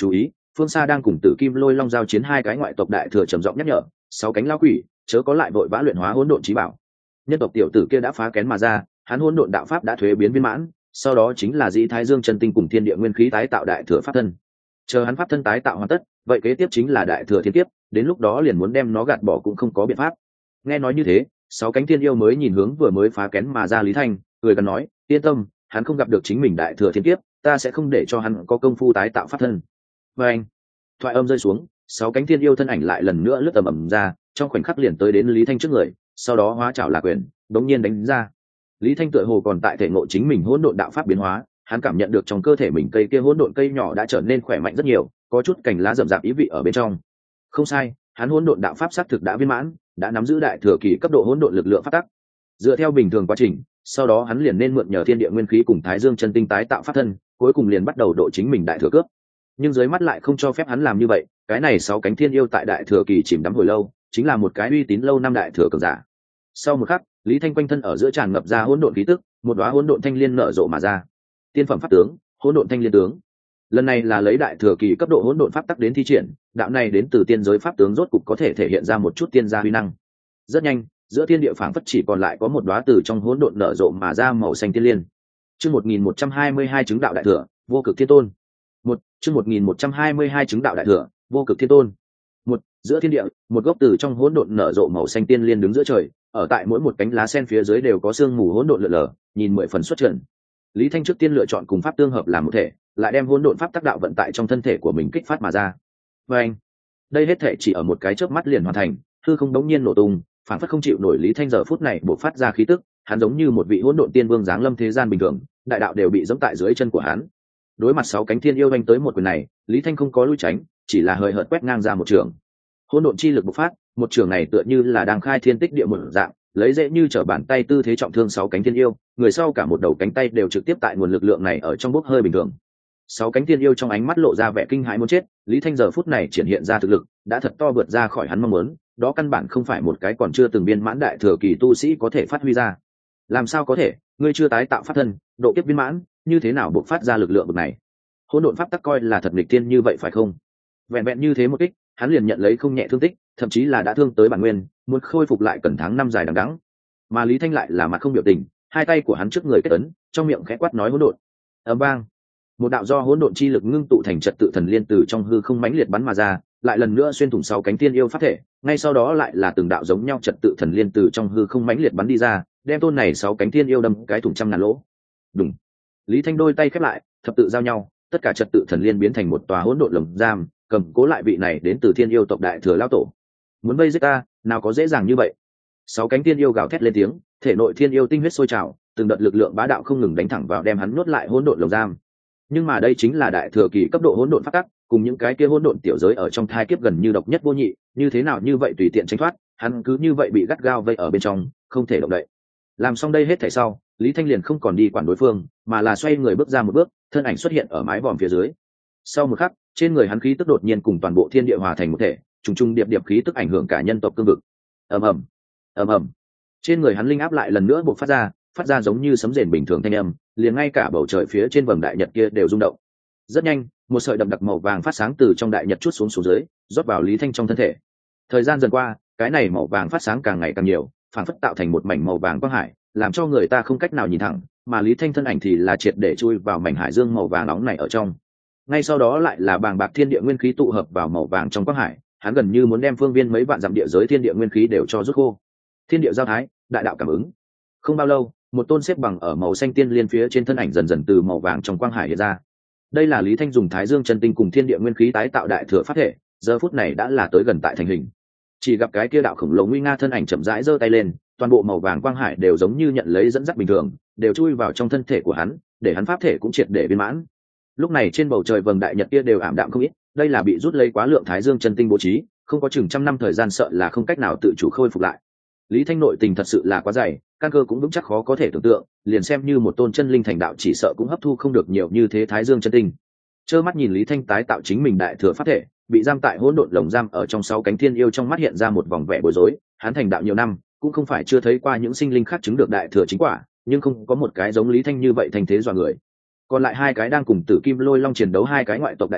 phương xa đang cùng tử kim lôi long giao chiến hai cái ngoại tộc đại thừa trầm giọng nhắc nhở, sáu cánh lao quỷ chớ có lại vội vã luyện hóa hỗn độn chí bảo. Nhân tộc tiểu tử kia đã phá kén mà ra, hắn hỗn độn đạo pháp đã thuế biến viên mãn, sau đó chính là dĩ thái dương chân tinh cùng thiên địa nguyên khí tái tạo đại thừa pháp thân. Chờ hắn pháp thân tái tạo hoàn tất, vậy kế tiếp chính là đại thừa thiên kiếp, đến lúc đó liền muốn đem nó gạt bỏ cũng không có biện pháp. Nghe nói như thế, sáu cánh thiên yêu mới nhìn hướng vừa mới phá kén mà ra Lý Thanh, cười gần nói, yên tâm, hắn không gặp được chính mình đại thừa thiên kiếp, ta sẽ không để cho hắn có công phu tái tạo pháp thân. Và anh, thoại âm rơi xuống, sáu cánh thiên yêu thân ảnh lại lần nữa lướt tầm ầm ra, trong khoảnh khắc liền tới đến Lý Thanh trước người, sau đó hóa chảo là quyền, đống nhiên đánh ra. Lý Thanh tựa hồ còn tại thể ngộ chính mình hỗn độn đạo pháp biến hóa, hắn cảm nhận được trong cơ thể mình cây kia hỗn độn cây nhỏ đã trở nên khỏe mạnh rất nhiều, có chút cành lá rậm rạp ý vị ở bên trong. Không sai, hắn hỗn độn đạo pháp xác thực đã viên mãn, đã nắm giữ đại thừa kỳ cấp độ hỗn độn lực lượng pháp tắc. Dựa theo bình thường quá trình, sau đó hắn liền nên mượn nhờ thiên địa nguyên khí cùng thái dương chân tinh tái tạo pháp thân, cuối cùng liền bắt đầu độ chính mình đại thừa cướp. Nhưng dưới mắt lại không cho phép hắn làm như vậy, cái này sáu cánh thiên yêu tại đại thừa kỳ chìm đắm hồi lâu, chính là một cái uy tín lâu năm đại thừa cường giả. Sau một khắc, Lý Thanh quanh thân ở giữa tràn ngập ra hỗn độn khí tức, một đóa hỗn độn thanh liên nở rộ mà ra. Tiên phẩm pháp tướng, hỗn độn thanh liên tướng. Lần này là lấy đại thừa kỳ cấp độ hỗn độn pháp tắc đến thi triển, đạo này đến từ tiên giới pháp tướng rốt cục có thể thể hiện ra một chút tiên gia huy năng. Rất nhanh, giữa thiên địa phảng phất chỉ còn lại có một đóa từ trong hỗn độn nở rộ mà ra màu xanh tiên liên. Chương một nghìn một trăm hai mươi hai chứng đạo đại thừa, vô cực thiên tôn. Một, chương một nghìn một trăm hai mươi hai chứng đạo đại thừa, vô cực thiên tôn. Một, giữa thiên địa, một gốc từ trong hỗn độn nở rộ màu xanh tiên liên đứng giữa trời, ở tại mỗi một cánh lá sen phía dưới đều có sương mù hỗn độn lượn lờ, nhìn mười phần xuất trần. Lý Thanh trước tiên lựa chọn cùng pháp tương hợp làm một thể, lại đem hỗn độn pháp tác đạo vận tại trong thân thể của mình kích phát mà ra. Và anh, đây hết thể chỉ ở một cái chớp mắt liền hoàn thành, hư không đống nhiên nổ tung, phản phất không chịu nổi Lý Thanh giờ phút này bộc phát ra khí tức, hắn giống như một vị hỗn độn tiên vương giáng lâm thế gian bình thường, đại đạo đều bị giẫm tại dưới chân của hắn. Đối mặt sáu cánh thiên yêu anh tới một quyền này, Lý Thanh không có lui tránh, chỉ là hơi hợt quét ngang ra một trường. Hỗn độn chi lực bộc phát, một trường này tựa như là đang khai thiên tích địa một dạng, lấy dễ như trở bàn tay tư thế trọng thương sáu cánh thiên yêu, người sau cả một đầu cánh tay đều trực tiếp tại nguồn lực lượng này ở trong bốc hơi bình thường. Sáu cánh thiên yêu trong ánh mắt lộ ra vẻ kinh hãi muốn chết, Lý Thanh giờ phút này triển hiện ra thực lực, đã thật to vượt ra khỏi hắn mong muốn, đó căn bản không phải một cái còn chưa từng viên mãn đại thừa kỳ tu sĩ có thể phát huy ra. Làm sao có thể, ngươi chưa tái tạo pháp thân, độ kiếp viên mãn, như thế nào bộc phát ra lực lượng bực này? Hỗn độn pháp tắc coi là thật nghịch thiên như vậy phải không? Vẹn vẹn như thế một kích, hắn liền nhận lấy không nhẹ thương tích, thậm chí là đã thương tới bản nguyên, muốn khôi phục lại cần tháng năm dài đằng đẵng. Mà Lý Thanh lại là mặt không biểu tình, hai tay của hắn trước người kết ấn, trong miệng khẽ quát nói hỗn độn. Ầm vang, một đạo do hỗn độn chi lực ngưng tụ thành trật tự thần liên từ trong hư không mãnh liệt bắn mà ra, lại lần nữa xuyên thủng sáu cánh thiên yêu pháp thể, ngay sau đó lại là từng đạo giống nhau trật tự thần liên từ trong hư không mãnh liệt bắn đi ra, đem tôn này sáu cánh thiên yêu đâm cái thủng trăm ngàn lỗ. Đùng. Lý Thanh đôi tay khép lại, thập tự giao nhau, tất cả trật tự thần liên biến thành một tòa hỗn độn lồng giam, cầm cố lại vị này đến từ thiên yêu tộc đại thừa lão tổ. Muốn vây giết ta, nào có dễ dàng như vậy. Sáu cánh thiên yêu gào thét lên tiếng, thể nội thiên yêu tinh huyết sôi trào, từng đợt lực lượng bá đạo không ngừng đánh thẳng vào đem hắn nuốt lại hỗn độn lồng giam. Nhưng mà đây chính là đại thừa kỳ cấp độ hỗn độn pháp tắc, cùng những cái kia hỗn độn tiểu giới ở trong thai kiếp gần như độc nhất vô nhị, như thế nào như vậy tùy tiện tránh thoát, hắn cứ như vậy bị gắt gao vây ở bên trong, không thể động đậy. Làm xong đây hết thảy sau, Lý Thanh liền không còn đi quản đối phương, mà là xoay người bước ra một bước, thân ảnh xuất hiện ở mái vòm phía dưới. Sau một khắc, trên người hắn khí tức đột nhiên cùng toàn bộ thiên địa hòa thành một thể, trùng trùng điệp điệp khí tức ảnh hưởng cả nhân tộc cương vực. Ầm ầm, ầm ầm. Trên người hắn linh áp lại lần nữa bộc phát ra, phát ra giống như sấm rền bình thường thanh âm, liền ngay cả bầu trời phía trên vầng đại nhật kia đều rung động. Rất nhanh, một sợi đậm đặc màu vàng phát sáng từ trong đại nhật chút xuống xuống dưới, rót vào Lý Thanh trong thân thể. Thời gian dần qua, cái này màu vàng phát sáng càng ngày càng nhiều, phản phất tạo thành một mảnh màu vàng quang hải, làm cho người ta không cách nào nhìn thẳng, mà Lý Thanh thân ảnh thì là triệt để chui vào mảnh hải dương màu vàng nóng này ở trong. Ngay sau đó lại là bàng bạc thiên địa nguyên khí tụ hợp vào màu vàng trong quang hải, hắn gần như muốn đem phương viên mấy vạn dặm địa giới thiên địa nguyên khí đều cho rút khô. Thiên địa giao thái, đại đạo cảm ứng. Không bao lâu, một tôn xếp bằng ở màu xanh tiên liên phía trên thân ảnh dần dần từ màu vàng trong quang hải hiện ra. Đây là Lý Thanh dùng thái dương chân tinh cùng thiên địa nguyên khí tái tạo đại thừa pháp thể, giờ phút này đã là tới gần tại thành hình. Chỉ gặp cái kia đạo khổng lồ nguy nga thân ảnh chậm rãi giơ tay lên, toàn bộ màu vàng quang hải đều giống như nhận lấy dẫn dắt bình thường, đều chui vào trong thân thể của hắn, để hắn pháp thể cũng triệt để viên mãn. Lúc này trên bầu trời vầng đại nhật kia đều ảm đạm không ít, đây là bị rút lấy quá lượng thái dương chân tinh bố trí, không có chừng trăm năm thời gian sợ là không cách nào tự chủ khôi phục lại. Lý Thanh nội tình thật sự là quá dày, căn cơ cũng vững chắc khó có thể tưởng tượng, liền xem như một tôn chân linh thành đạo chỉ sợ cũng hấp thu không được nhiều như thế thái dương chân tinh. Trơ mắt nhìn Lý Thanh tái tạo chính mình đại thừa pháp thể, bị giam tại hỗn độn lồng giam ở trong sáu cánh thiên yêu trong mắt hiện ra một vòng vẻ bối rối, hắn thành đạo nhiều năm, cũng không phải chưa thấy qua những sinh linh khác chứng được đại thừa chính quả, nhưng không có một cái giống Lý Thanh như vậy thành thế dọa người. Còn lại hai cái đang cùng Tử Kim Lôi Long chiến đấu hai cái ngoại tộc đại thừa,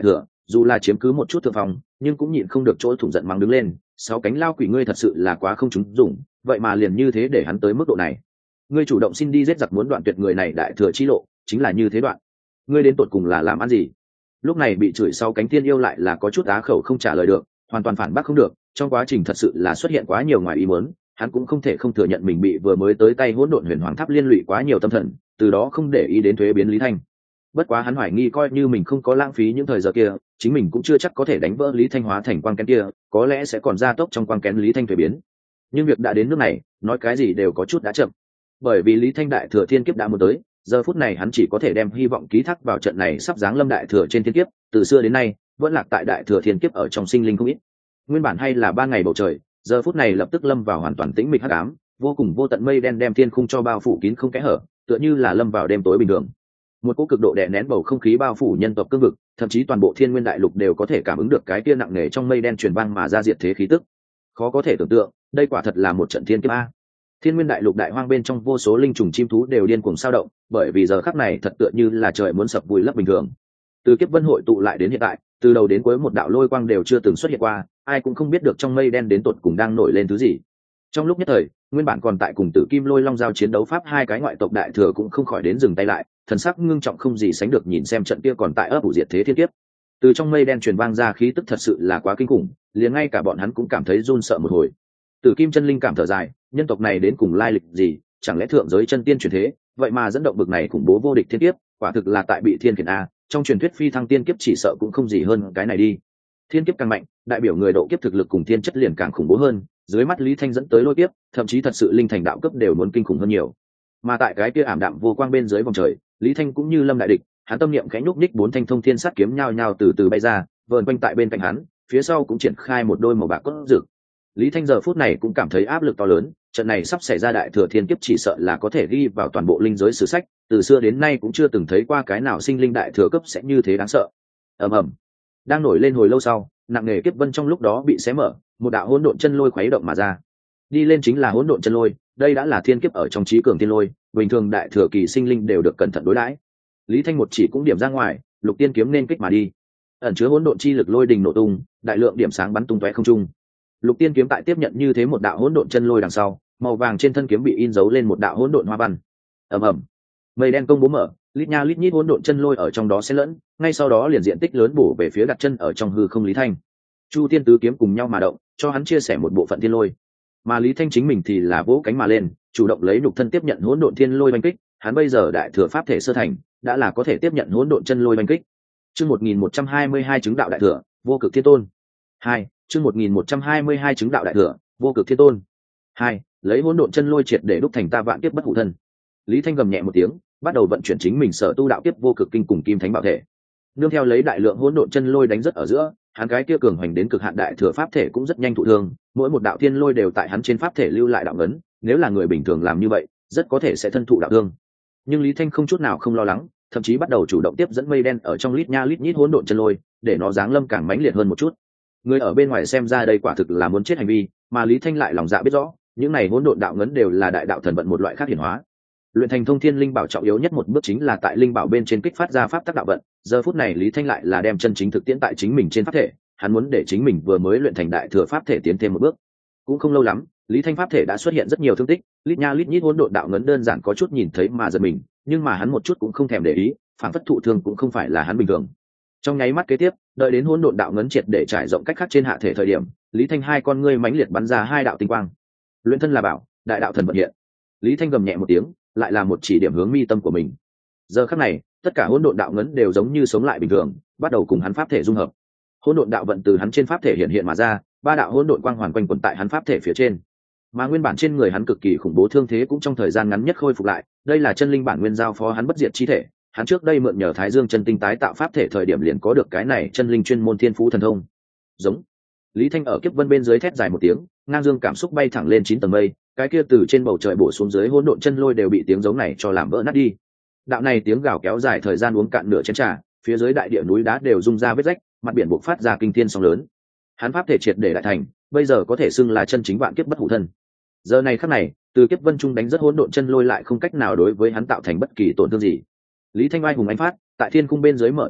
dù là chiếm cứ một chút thượng phòng nhưng cũng nhịn không được chỗ thủng giận mắng đứng lên, sáu cánh lao quỷ ngươi thật sự là quá không trúng dùng, vậy mà liền như thế để hắn tới mức độ này. Ngươi chủ động xin đi giết giặc muốn đoạn tuyệt người này đại thừa chi lộ, chính là như thế đoạn. Ngươi đến tột cùng là làm ăn gì? Lúc này bị chửi sau cánh thiên yêu lại là có chút á khẩu không trả lời được, hoàn toàn phản bác không được, trong quá trình thật sự là xuất hiện quá nhiều ngoài ý muốn, hắn cũng không thể không thừa nhận mình bị vừa mới tới tay hỗn độn huyền hoàng tháp liên lụy quá nhiều tâm thần, từ đó không để ý đến thuế biến Lý Thanh. Bất quá hắn hoài nghi coi như mình không có lãng phí những thời giờ kia, chính mình cũng chưa chắc có thể đánh vỡ Lý Thanh hóa thành quang kén kia, có lẽ sẽ còn gia tốc trong quang kén Lý Thanh thuế biến. Nhưng việc đã đến nước này, nói cái gì đều có chút đã chậm. Bởi vì Lý Thanh đại thừa thiên kiếp đã muốn tới, giờ phút này hắn chỉ có thể đem hy vọng ký thác vào trận này sắp giáng lâm đại thừa trên thiên kiếp, từ xưa đến nay, vẫn lạc tại đại thừa thiên kiếp ở trong sinh linh không ít. Nguyên bản hay là ba ngày bầu trời, giờ phút này lập tức lâm vào hoàn toàn tĩnh mịch hắc ám, vô cùng vô tận mây đen đem thiên khung cho bao phủ kín không kẽ hở, tựa như là lâm vào đêm tối bình thường. Một cỗ cực độ đè nén bầu không khí bao phủ nhân tộc cương vực, thậm chí toàn bộ thiên nguyên đại lục đều có thể cảm ứng được cái kia nặng nề trong mây đen truyền vang mà ra diệt thế khí tức. Khó có thể tưởng tượng, đây quả thật là một trận thiên kiếp a. Thiên nguyên đại lục đại hoang bên trong vô số linh trùng chim thú đều điên cuồng sao động, bởi vì giờ khắc này thật tựa như là trời muốn sập vùi lấp bình thường. Từ kiếp vân hội tụ lại đến hiện tại, từ đầu đến cuối một đạo lôi quang đều chưa từng xuất hiện qua, ai cũng không biết được trong mây đen đến tột cùng đang nổi lên thứ gì. Trong lúc nhất thời, nguyên bản còn tại cùng Tử Kim Lôi Long giao chiến đấu pháp hai cái ngoại tộc đại thừa cũng không khỏi đến dừng tay lại, thần sắc ngưng trọng không gì sánh được nhìn xem trận kia còn tại ấp ủ diệt thế thiên kiếp. Từ trong mây đen truyền vang ra khí tức thật sự là quá kinh khủng, liền ngay cả bọn hắn cũng cảm thấy run sợ một hồi. Tử Kim chân linh cảm thở dài, nhân tộc này đến cùng lai lịch gì, chẳng lẽ thượng giới chân tiên truyền thế, vậy mà dẫn động bực này khủng bố vô địch thiên kiếp, quả thực là tại bị thiên khiển a, trong truyền thuyết phi thăng tiên kiếp chỉ sợ cũng không gì hơn cái này đi. Thiên kiếp càng mạnh, đại biểu người độ kiếp thực lực cùng thiên chất liền càng khủng bố hơn, dưới mắt Lý Thanh dẫn tới lôi kiếp, thậm chí thật sự linh thành đạo cấp đều muốn kinh khủng hơn nhiều. Mà tại cái kia ảm đạm vô quang bên dưới vòng trời, Lý Thanh cũng như lâm đại địch, hắn tâm niệm khẽ nhúc nhích, bốn thanh thông thiên sát kiếm nhao nhao từ từ bay ra, vờn quanh tại bên cạnh hắn, phía sau cũng triển khai một đôi màu bạc cốt rực. Lý Thanh giờ phút này cũng cảm thấy áp lực to lớn, trận này sắp xảy ra đại thừa thiên kiếp chỉ sợ là có thể ghi vào toàn bộ linh giới sử sách, từ xưa đến nay cũng chưa từng thấy qua cái nào sinh linh đại thừa cấp sẽ như thế đáng sợ. Ầm ầm. Đang nổi lên hồi lâu sau, nặng nề kiếp vân trong lúc đó bị xé mở, một đạo hỗn độn chân lôi khuấy động mà ra. Đi lên chính là hỗn độn chân lôi, đây đã là thiên kiếp ở trong trí cường thiên lôi, bình thường đại thừa kỳ sinh linh đều được cẩn thận đối đãi. Lý Thanh một chỉ cũng điểm ra ngoài, lục tiên kiếm nên kích mà đi. Ẩn chứa hỗn độn chi lực lôi đình nổ tung, đại lượng điểm sáng bắn tung tóe không trung. Lục tiên kiếm tại tiếp nhận như thế một đạo hỗn độn chân lôi đằng sau, màu vàng trên thân kiếm bị in dấu lên một đạo hỗn độn hoa văn. Ầm ầm. Mây đen công bố mở, lít nha lít nhít hỗn độn chân lôi ở trong đó xen lẫn, ngay sau đó liền diện tích lớn bổ về phía đặt chân ở trong hư không Lý Thanh. Chu tiên tứ kiếm cùng nhau mà động, cho hắn chia sẻ một bộ phận thiên lôi. Mà Lý Thanh chính mình thì là vỗ cánh mà lên, chủ động lấy nhục thân tiếp nhận hỗn độn thiên lôi oanh kích, hắn bây giờ đại thừa pháp thể sơ thành, đã là có thể tiếp nhận hỗn độn chân lôi oanh kích. Chương một nghìn một trăm hai mươi hai chứng đạo đại thừa, vô cực thiên tôn. hai, chương một nghìn một trăm hai mươi hai chứng đạo đại thừa, vô cực thiên tôn. hai, lấy hỗn độn chân lôi triệt để đúc thành ta vạn kiếp bất hủ thân. Lý Thanh gầm nhẹ một tiếng, bắt đầu vận chuyển chính mình sở tu đạo kiếp vô cực kinh cùng kim thánh bảo thể. Nương theo lấy đại lượng hỗn độn chân lôi đánh rất ở giữa, hắn cái kia cường hoành đến cực hạn đại thừa pháp thể cũng rất nhanh thụ thương, mỗi một đạo thiên lôi đều tại hắn trên pháp thể lưu lại đạo ấn, nếu là người bình thường làm như vậy, rất có thể sẽ thân thụ đạo thương. Nhưng Lý Thanh không chút nào không lo lắng, thậm chí bắt đầu chủ động tiếp dẫn mây đen ở trong lít nha lít nhít hỗn độn chân lôi, để nó giáng lâm càng mãnh liệt hơn một chút. Người ở bên ngoài xem ra đây quả thực là muốn chết hành vi, mà Lý Thanh lại lòng dạ biết rõ, những này hỗn độn đạo ngấn đều là đại đạo thần vận một loại khác hiển hóa. Luyện thành thông thiên linh bảo trọng yếu nhất một bước chính là tại linh bảo bên trên kích phát ra pháp tắc đạo vận, giờ phút này Lý Thanh lại là đem chân chính thực tiễn tại chính mình trên pháp thể, hắn muốn để chính mình vừa mới luyện thành đại thừa pháp thể tiến thêm một bước. Cũng không lâu lắm, Lý Thanh pháp thể đã xuất hiện rất nhiều thương tích, lít nha lít nhít hỗn độn đạo ngấn đơn giản có chút nhìn thấy mà giật mình, nhưng mà hắn một chút cũng không thèm để ý, phản phất thụ thương cũng không phải là hắn bình thường. Trong nháy mắt kế tiếp, đợi đến hỗn độn đạo ngấn triệt để trải rộng cách khác trên hạ thể thời điểm, Lý Thanh hai con ngươi mãnh liệt bắn ra hai đạo tinh quang. Luyện thân là bảo, đại đạo thần vận hiện. Lý Thanh gầm nhẹ một tiếng, lại là một chỉ điểm hướng mi tâm của mình. Giờ khắc này, tất cả hỗn độn đạo ngấn đều giống như sống lại bình thường, bắt đầu cùng hắn pháp thể dung hợp. Hỗn độn đạo vận từ hắn trên pháp thể hiện hiện mà ra, ba đạo hỗn độn quang hoàn quanh quẩn tại hắn pháp thể phía trên. Mà nguyên bản trên người hắn cực kỳ khủng bố thương thế cũng trong thời gian ngắn nhất khôi phục lại, đây là chân linh bản nguyên giao phó hắn bất diệt chi thể, hắn trước đây mượn nhờ Thái Dương chân tinh tái tạo pháp thể thời điểm liền có được cái này chân linh chuyên môn thiên phú thần thông. Giống. Lý Thanh ở kiếp vân bên dưới thét dài một tiếng, ngang dương cảm xúc bay thẳng lên chín tầng mây, cái kia từ trên bầu trời bổ xuống dưới hỗn độn chân lôi đều bị tiếng giống này cho làm vỡ nát đi. Đạo này tiếng gào kéo dài thời gian uống cạn nửa chén trà, phía dưới đại địa núi đá đều rung ra vết rách, mặt biển bộc phát ra kinh thiên sóng lớn. Hắn pháp thể triệt để đại thành, bây giờ có thể xưng là chân chính vạn kiếp bất hủ thân. Giờ này khắc này, từ kiếp vân trung đánh rất hỗn độn chân lôi lại không cách nào đối với hắn tạo thành bất kỳ tổn thương gì. Lý Thanh oai hùng ánh phát, tại thiên cung bên dưới mở to miệng,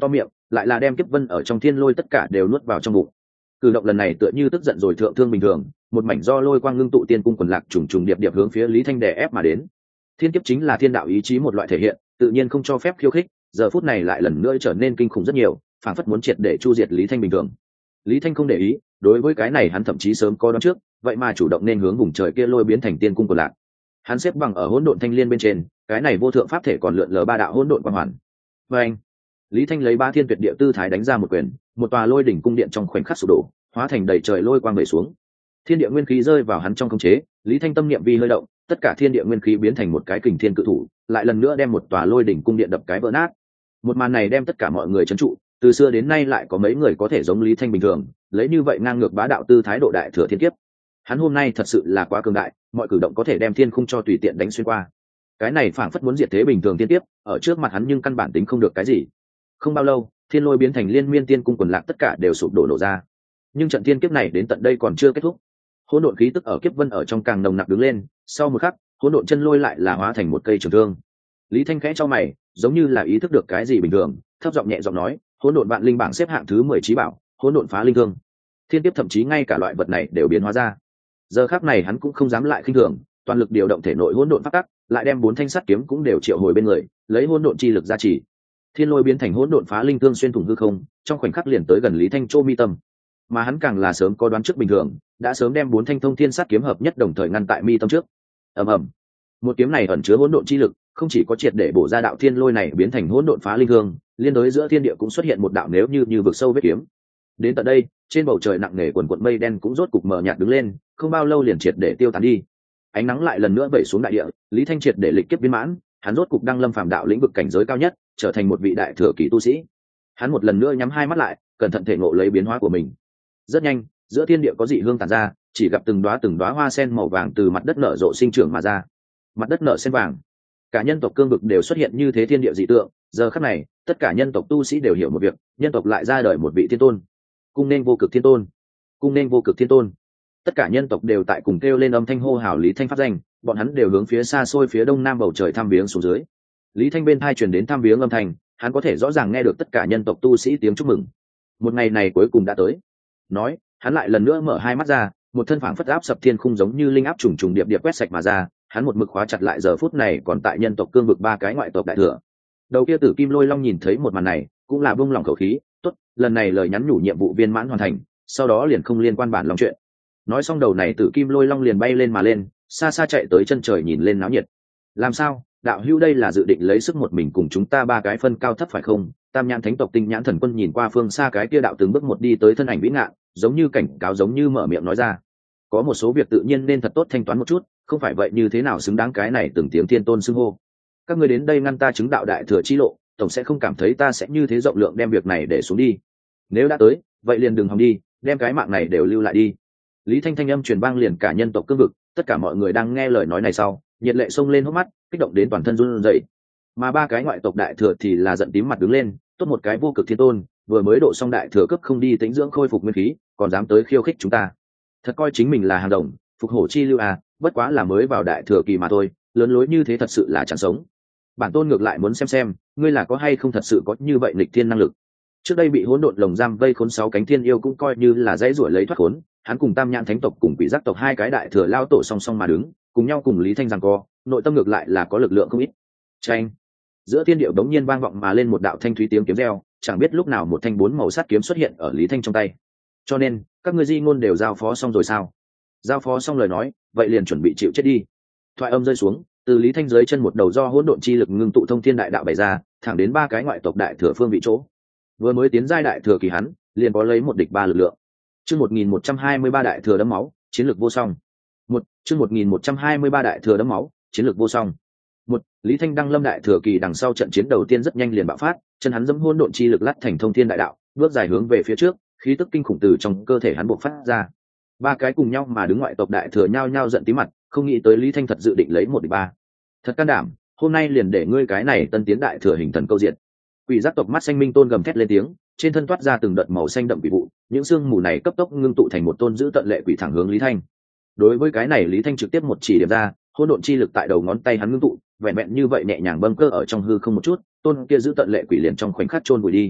lại là đem kiếp vân ở trong thiên lôi tất cả đều nuốt vào trong bụng. Cử động lần này tựa như tức giận rồi thượng thương bình thường, một mảnh do lôi quang ngưng tụ tiên cung quần lạc trùng trùng điệp điệp hướng phía Lý Thanh đè ép mà đến. Thiên kiếp chính là thiên đạo ý chí một loại thể hiện, tự nhiên không cho phép khiêu khích, giờ phút này lại lần nữa trở nên kinh khủng rất nhiều, phảng phất muốn triệt để chu diệt Lý Thanh bình thường. Lý Thanh không để ý, đối với cái này hắn thậm chí sớm có đoán trước, vậy mà chủ động nên hướng vùng trời kia lôi biến thành tiên cung quần lạc. Hắn xếp bằng ở hỗn độn thanh liên bên trên, cái này vô thượng pháp thể còn lượn lờ ba đạo hỗn độn quang hoàn. Và anh, Lý Thanh lấy ba thiên tuyệt địa tư thái đánh ra một quyền, một tòa lôi đỉnh cung điện trong khoảnh khắc sụp đổ, hóa thành đầy trời lôi quang vẩy xuống. Thiên địa nguyên khí rơi vào hắn trong khống chế, Lý Thanh tâm niệm vi hơi động, tất cả thiên địa nguyên khí biến thành một cái kình thiên cự thủ, lại lần nữa đem một tòa lôi đỉnh cung điện đập cái vỡ nát. Một màn này đem tất cả mọi người trấn trụ, từ xưa đến nay lại có mấy người có thể giống Lý Thanh bình thường, lấy như vậy ngang ngược bá đạo tư thái độ đại thừa thiên kiếp. Hắn hôm nay thật sự là quá cường đại, mọi cử động có thể đem thiên khung cho tùy tiện đánh xuyên qua. Cái này phảng phất muốn diệt thế bình thường thiên kiếp, ở trước mặt hắn nhưng căn bản tính không được cái gì. Không bao lâu, thiên lôi biến thành liên miên tiên cung quần lạc tất cả đều sụp đổ nổ ra. Nhưng trận thiên kiếp này đến tận đây còn chưa kết thúc. Hỗn độn khí tức ở kiếp vân ở trong càng nồng nặc đứng lên, sau một khắc, hỗn độn chân lôi lại là hóa thành một cây trường thương. Lý Thanh khẽ cho mày, giống như là ý thức được cái gì bình thường, thấp giọng nhẹ giọng nói, hỗn độn vạn linh bảng xếp hạng thứ mười trí bảo, hỗn độn phá linh thương. Thiên kiếp thậm chí ngay cả loại vật này đều biến hóa ra. Giờ khắc này hắn cũng không dám lại khinh thường, toàn lực điều động thể nội hỗn độn pháp tắc, lại đem bốn thanh sắt kiếm cũng đều triệu hồi bên người, lấy hỗn độn chi lực gia trì. Thiên lôi biến thành hỗn độn phá linh thương xuyên thủng hư không, trong khoảnh khắc liền tới gần Lý Thanh Châu mi tâm. Mà hắn càng là sớm có đoán trước bình thường, đã sớm đem bốn thanh thông thiên sắt kiếm hợp nhất đồng thời ngăn tại mi tâm trước. Ầm ầm. Một kiếm này ẩn chứa hỗn độn chi lực, không chỉ có triệt để bổ ra đạo thiên lôi này biến thành hỗn độn phá linh thương, liên đối giữa thiên địa cũng xuất hiện một đạo nếu như như vực sâu vết kiếm. Đến tận đây, trên bầu trời nặng nề quần quần mây đen cũng rốt cục mờ nhạt đứng lên, không bao lâu liền triệt để tiêu tán đi. Ánh nắng lại lần nữa vẩy xuống đại địa, Lý Thanh triệt để lịch kiếp viên mãn, hắn rốt cục đăng lâm phàm đạo lĩnh vực cảnh giới cao nhất, trở thành một vị đại thừa kỳ tu sĩ. Hắn một lần nữa nhắm hai mắt lại, cẩn thận thể ngộ lấy biến hóa của mình. Rất nhanh, giữa thiên địa có dị hương tản ra, chỉ gặp từng đóa từng đóa hoa sen màu vàng từ mặt đất nở rộ sinh trưởng mà ra. Mặt đất nở sen vàng, cả nhân tộc cương vực đều xuất hiện như thế thiên địa dị tượng. Giờ khắc này, tất cả nhân tộc tu sĩ đều hiểu một việc, nhân tộc lại ra đời một vị thiên tôn. Cung nên vô cực thiên tôn, cung nên vô cực thiên tôn. Tất cả nhân tộc đều tại cùng kêu lên âm thanh hô hào Lý Thanh pháp danh, bọn hắn đều hướng phía xa xôi phía đông nam bầu trời thăm viếng xuống dưới. Lý Thanh bên tai truyền đến thăm viếng âm thanh, hắn có thể rõ ràng nghe được tất cả nhân tộc tu sĩ tiếng chúc mừng. Một ngày này cuối cùng đã tới. Nói, hắn lại lần nữa mở hai mắt ra, một thân phảng phất áp sập thiên khung giống như linh áp trùng trùng điệp điệp quét sạch mà ra, hắn một mực khóa chặt lại giờ phút này còn tại nhân tộc cương vực ba cái ngoại tộc đại thừa. Đầu kia Tử Kim Lôi Long nhìn thấy một màn này, cũng là buông lỏng khẩu khí, tốt, lần này lời nhắn nhủ nhiệm vụ viên mãn hoàn thành, sau đó liền không liên quan bản lòng chuyện. Nói xong đầu này Tử Kim Lôi Long liền bay lên mà lên, xa xa chạy tới chân trời nhìn lên náo nhiệt. Làm sao, đạo hữu đây là dự định lấy sức một mình cùng chúng ta ba cái phân cao thấp phải không? Tam Nhãn Thánh tộc Tinh Nhãn Thần Quân nhìn qua phương xa cái kia đạo từng bước một đi tới thân ảnh vĩ ngạn, giống như cảnh cáo giống như mở miệng nói ra. Có một số việc tự nhiên nên thật tốt thanh toán một chút, không phải vậy như thế nào xứng đáng cái này từng tiếng thiên tôn xưng hô. Các ngươi đến đây ngăn ta chứng đạo đại thừa chi lộ, tổng sẽ không cảm thấy ta sẽ như thế rộng lượng đem việc này để xuống đi. Nếu đã tới, vậy liền đừng hòng đi, đem cái mạng này đều lưu lại đi. Lý Thanh thanh âm truyền vang liền cả nhân tộc cương vực, tất cả mọi người đang nghe lời nói này sau, nhiệt lệ xông lên hốc mắt, kích động đến toàn thân run rẩy. Mà ba cái ngoại tộc đại thừa thì là giận tím mặt đứng lên, tốt một cái vô cực thiên tôn, vừa mới độ xong đại thừa cấp không đi tĩnh dưỡng khôi phục nguyên khí, còn dám tới khiêu khích chúng ta. Thật coi chính mình là hàng đồng, phục hổ chi lưu à, bất quá là mới vào đại thừa kỳ mà thôi, lớn lối như thế thật sự là chẳng sống. Bản tôn ngược lại muốn xem xem, ngươi là có hay không thật sự có như vậy nghịch thiên năng lực. Trước đây bị hỗn độn lồng giam vây khốn sáu cánh thiên yêu cũng coi như là dãy rủa lấy thoát khốn, hắn cùng Tam Nhãn Thánh tộc cùng Quỷ Giác tộc hai cái đại thừa lao tổ song song mà đứng, cùng nhau cùng Lý Thanh giằng co, nội tâm ngược lại là có lực lượng không ít. Chanh. Giữa thiên điệu đống nhiên vang vọng mà lên một đạo thanh thúy tiếng kiếm reo, chẳng biết lúc nào một thanh bốn màu sắt kiếm xuất hiện ở Lý Thanh trong tay. Cho nên, các ngươi di ngôn đều giao phó xong rồi sao? Giao phó xong lời nói, vậy liền chuẩn bị chịu chết đi. Thoại âm rơi xuống, từ Lý Thanh dưới chân một đầu do hỗn độn chi lực ngưng tụ thông thiên đại đạo bày ra, thẳng đến ba cái ngoại tộc đại thừa phương vị chỗ. Vừa mới tiến giai đại thừa kỳ hắn, liền có lấy một địch ba lực lượng. Chương một nghìn một trăm hai mươi ba đại thừa đấm máu, chiến lược vô song. Một, chương một nghìn một trăm hai mươi ba đại thừa đấm máu, chiến lược vô song. Một, Lý Thanh đăng lâm đại thừa kỳ đằng sau trận chiến đầu tiên rất nhanh liền bạo phát, chân hắn dẫm hỗn độn chi lực lắt thành thông thiên đại đạo, bước dài hướng về phía trước, khí tức kinh khủng từ trong cơ thể hắn bộc phát ra. Ba cái cùng nhau mà đứng ngoại tộc đại thừa nhao nhao giận tí mặt, không nghĩ tới Lý Thanh thật dự định lấy một địch ba. Thật can đảm, hôm nay liền để ngươi cái này tân tiến đại thừa hình thần câu diện. Quỷ Giác tộc mắt xanh minh tôn gầm thét lên tiếng, trên thân toát ra từng đợt màu xanh đậm quỷ vụ, những xương mù này cấp tốc ngưng tụ thành một tôn dữ tận lệ quỷ thẳng hướng Lý Thanh. Đối với cái này Lý Thanh trực tiếp một chỉ điểm ra, hỗn độn chi lực tại đầu ngón tay hắn ngưng tụ, vẹn vẹn như vậy nhẹ nhàng bâng cơ ở trong hư không một chút, tôn kia giữ tận lệ quỷ liền trong khoảnh khắc chôn vùi đi.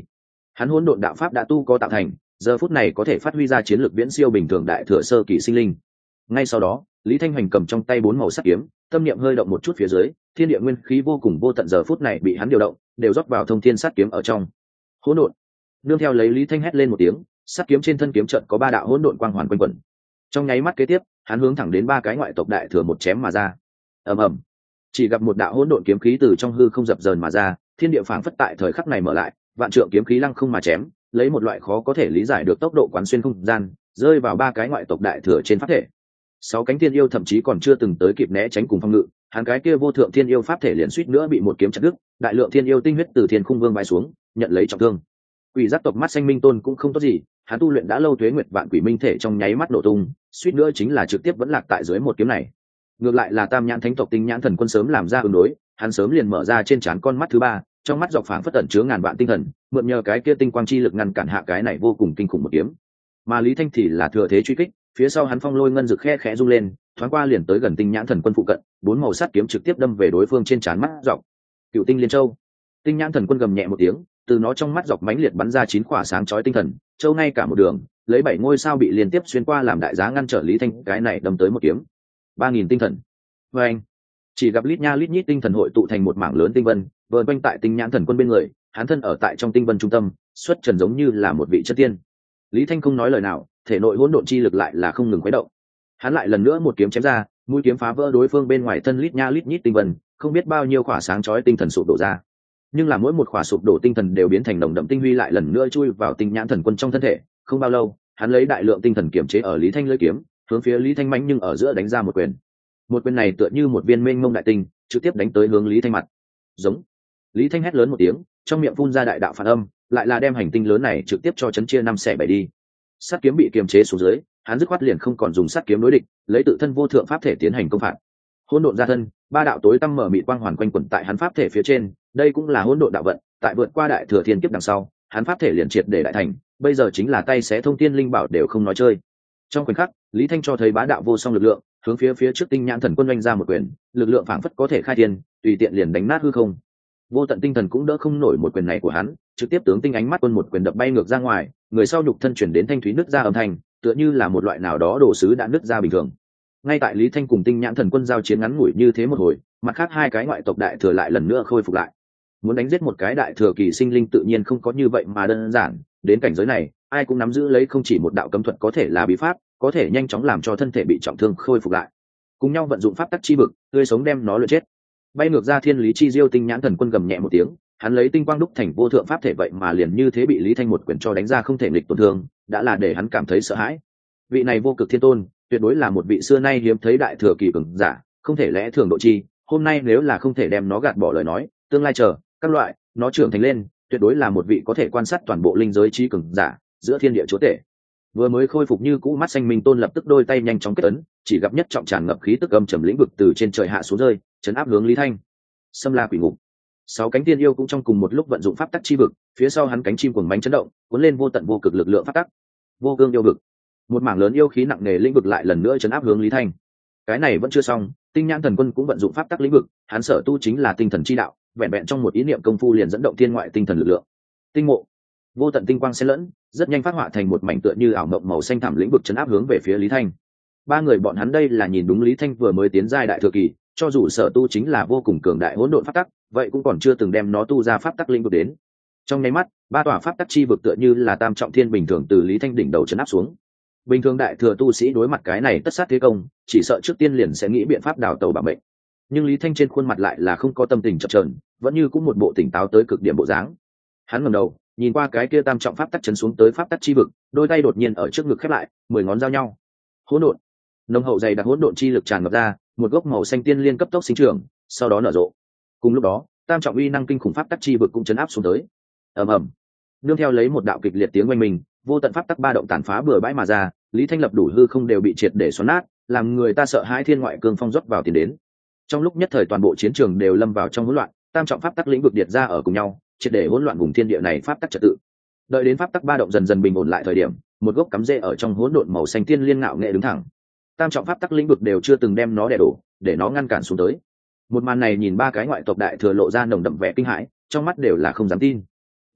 Hắn hỗn độn đạo pháp đã tu có tạo thành, giờ phút này có thể phát huy ra chiến lược viễn siêu bình thường đại thừa sơ kỳ sinh linh. Ngay sau đó, Lý Thanh Hoành cầm trong tay bốn màu sắt kiếm, tâm niệm hơi động một chút phía dưới, thiên địa nguyên khí vô cùng vô tận giờ phút này bị hắn điều động, đều rót vào thông thiên sắt kiếm ở trong. Hỗn độn. Nương theo lấy Lý Thanh hét lên một tiếng, sắt kiếm trên thân kiếm trận có ba đạo hỗn độn quang hoàn quanh quẩn. Trong nháy mắt kế tiếp, hắn hướng thẳng đến ba cái ngoại tộc đại thừa một chém mà ra. Ầm ầm. Chỉ gặp một đạo hỗn độn kiếm khí từ trong hư không dập dờn mà ra, thiên địa phảng phất tại thời khắc này mở lại, vạn trượng kiếm khí lăng không mà chém, lấy một loại khó có thể lý giải được tốc độ quán xuyên không gian, rơi vào ba cái ngoại tộc đại thừa trên pháp thể. Sáu cánh thiên yêu thậm chí còn chưa từng tới kịp né tránh cùng phong ngự, hắn cái kia vô thượng thiên yêu pháp thể liền suýt nữa bị một kiếm chặt đứt, đại lượng thiên yêu tinh huyết từ thiên khung vương bay xuống, nhận lấy trọng thương. Quỷ giác tộc mắt xanh minh tôn cũng không tốt gì, hắn tu luyện đã lâu tuế nguyệt vạn quỷ minh thể trong nháy mắt nổ tung, suýt nữa chính là trực tiếp vẫn lạc tại dưới một kiếm này. Ngược lại là tam nhãn thánh tộc tinh nhãn thần quân sớm làm ra ứng đối, hắn sớm liền mở ra trên trán con mắt thứ ba, trong mắt dọc phảng phất tẩn chứa ngàn vạn tinh thần, mượn nhờ cái kia tinh quang chi lực ngăn cản hạ cái này vô cùng kinh khủng một kiếm. Mà Lý Thanh thì là thừa thế truy kích, phía sau hắn phong lôi ngân rực khe khẽ rung lên, thoáng qua liền tới gần tinh nhãn thần quân phụ cận, bốn màu sắt kiếm trực tiếp đâm về đối phương trên trán mắt dọc. Cựu tinh liên châu. Tinh nhãn thần quân gầm nhẹ một tiếng, từ nó trong mắt dọc mãnh liệt bắn ra chín quả sáng chói tinh thần, châu ngay cả một đường, lấy bảy ngôi sao bị liên tiếp xuyên qua làm đại giá ngăn trở Lý Thanh cái này đâm tới một kiếm. ba nghìn tinh thần. Và anh, chỉ gặp lít nha lít nhít tinh thần hội tụ thành một mảng lớn tinh vân, vờn quanh tại tinh nhãn thần quân bên người, hắn thân ở tại trong tinh vân trung tâm, xuất trần giống như là một vị chất tiên. Lý Thanh không nói lời nào, thể nội hỗn độn chi lực lại là không ngừng khuấy động. Hắn lại lần nữa một kiếm chém ra, mũi kiếm phá vỡ đối phương bên ngoài thân lít nha lít nhít tinh vân, không biết bao nhiêu khỏa sáng chói tinh thần sụp đổ ra. Nhưng là mỗi một khỏa sụp đổ tinh thần đều biến thành nồng đậm tinh huy lại lần nữa chui vào tinh nhãn thần quân trong thân thể. Không bao lâu, hắn lấy đại lượng tinh thần kiểm chế ở Lý Thanh lưỡi kiếm, hướng phía Lý Thanh mãnh nhưng ở giữa đánh ra một quyền. Một quyền này tựa như một viên mênh mông đại tinh, trực tiếp đánh tới hướng Lý Thanh mặt. Giống. Lý Thanh hét lớn một tiếng, trong miệng phun ra đại đạo phản âm, lại là đem hành tinh lớn này trực tiếp cho chấn chia năm xẻ bảy đi. Sát kiếm bị kiềm chế xuống dưới, hắn dứt khoát liền không còn dùng sát kiếm đối địch, lấy tự thân vô thượng pháp thể tiến hành công phạt. Hỗn độn ra thân, ba đạo tối tăm mở mịt quang hoàn quanh quẩn tại hắn pháp thể phía trên, đây cũng là hỗn độn đạo vận, tại vượt qua đại thừa thiên kiếp đằng sau, hắn pháp thể liền triệt để đại thành, bây giờ chính là tay xé thông thiên linh bảo đều không nói chơi. Trong khoảnh khắc, Lý Thanh cho thấy bá đạo vô song lực lượng, hướng phía phía trước tinh nhãn thần quân oanh ra một quyền, lực lượng phảng phất có thể khai thiên, tùy tiện liền đánh nát hư không. Vô tận tinh thần cũng đỡ không nổi một quyền này của hắn, trực tiếp tướng tinh ánh mắt quân một quyền đập bay ngược ra ngoài, người sau nhục thân chuyển đến thanh thúy nứt ra âm thanh, tựa như là một loại nào đó đồ sứ đã nứt ra bình thường. Ngay tại Lý Thanh cùng tinh nhãn thần quân giao chiến ngắn ngủi như thế một hồi, mặt khác hai cái ngoại tộc đại thừa lại lần nữa khôi phục lại. Muốn đánh giết một cái đại thừa kỳ sinh linh tự nhiên không có như vậy mà đơn giản, đến cảnh giới này, ai cũng nắm giữ lấy không chỉ một đạo cấm thuật có thể là bí pháp, có thể nhanh chóng làm cho thân thể bị trọng thương khôi phục lại. Cùng nhau vận dụng pháp tắc chi vực, tươi sống đem nó luyện chết. Bay ngược ra thiên lý chi diêu tinh nhãn thần quân gầm nhẹ một tiếng, hắn lấy tinh quang đúc thành vô thượng pháp thể vậy mà liền như thế bị Lý Thanh một quyền cho đánh ra không thể nghịch tổn thương, đã là để hắn cảm thấy sợ hãi. Vị này vô cực thiên tôn, tuyệt đối là một vị xưa nay hiếm thấy đại thừa kỳ cường giả, không thể lẽ thường độ chi, hôm nay nếu là không thể đem nó gạt bỏ lời nói, tương lai chờ, các loại, nó trưởng thành lên, tuyệt đối là một vị có thể quan sát toàn bộ linh giới trí cường giả, giữa thiên địa chúa tể. Vừa mới khôi phục như cũ mắt xanh minh tôn lập tức đôi tay nhanh chóng kết ấn, chỉ gặp nhất trọng tràn ngập khí tức âm trầm lĩnh vực từ trên trời hạ xuống rơi, chấn áp hướng Lý Thanh. Xâm la quỷ ngục. Sáu cánh tiên yêu cũng trong cùng một lúc vận dụng pháp tắc chi vực, phía sau hắn cánh chim cuồng bánh chấn động, cuốn lên vô tận vô cực lực lượng pháp tắc. Vô cương yêu vực. Một mảng lớn yêu khí nặng nề lĩnh vực lại lần nữa chấn áp hướng Lý Thanh. Cái này vẫn chưa xong, tinh nhãn thần quân cũng vận dụng pháp tắc lĩnh vực, hắn sở tu chính là tinh thần chi đạo, vẹn vẹn trong một ý niệm công phu liền dẫn động thiên ngoại tinh thần lực lượng. Tinh mộ. Vô tận tinh quang xen lẫn, rất nhanh phát họa thành một mảnh tựa như ảo mộng màu xanh thẳm lĩnh vực chấn áp hướng về phía Lý Thanh. Ba người bọn hắn đây là nhìn đúng Lý Thanh vừa mới tiến giai đại thừa kỳ, cho dù sở tu chính là vô cùng cường đại hỗn độn pháp tắc, vậy cũng còn chưa từng đem nó tu ra pháp tắc lĩnh vực đến. Trong nháy mắt, ba tòa pháp tắc chi vực tựa như là tam trọng thiên bình thường từ Lý Thanh đỉnh đầu chấn áp xuống. Bình thường đại thừa tu sĩ đối mặt cái này tất sát thế công, chỉ sợ trước tiên liền sẽ nghĩ biện pháp đào tẩu bảo mệnh. Nhưng Lý Thanh trên khuôn mặt lại là không có tâm tình chập chờn, vẫn như cũng một bộ tỉnh táo tới cực điểm bộ dáng. Hắn ngẩng đầu, nhìn qua cái kia tam trọng pháp tắc chấn xuống tới pháp tắc chi vực, đôi tay đột nhiên ở trước ngực khép lại, mười ngón giao nhau. Hỗn độn, nồng hậu dày đặc hỗn độn chi lực tràn ngập ra, một gốc màu xanh tiên liên cấp tốc sinh trưởng, sau đó nở rộ. Cùng lúc đó, tam trọng uy năng kinh khủng pháp tắc chi vực cũng chấn áp xuống tới. Ầm ầm, nương theo lấy một đạo kịch liệt tiếng oanh minh, vô tận pháp tắc ba động tàn phá bừa bãi mà ra, Lý Thanh lập đủ hư không đều bị triệt để xoắn nát, làm người ta sợ hãi thiên ngoại cương phong rót vào tiền đến. Trong lúc nhất thời toàn bộ chiến trường đều lâm vào trong hỗn loạn, tam trọng pháp tắc lĩnh vực điệt ra ở cùng nhau, triệt để hỗn loạn vùng thiên địa này pháp tắc trật tự. Đợi đến pháp tắc ba động dần dần bình ổn lại thời điểm, một gốc cắm rễ ở trong hỗn độn màu xanh tiên liên ngạo nghệ đứng thẳng. Tam trọng pháp tắc lĩnh vực đều chưa từng đem nó đè đổ, để nó ngăn cản xuống tới. Một màn này nhìn ba cái ngoại tộc đại thừa lộ ra nồng đậm vẻ kinh hãi, trong mắt đều là không dám tin.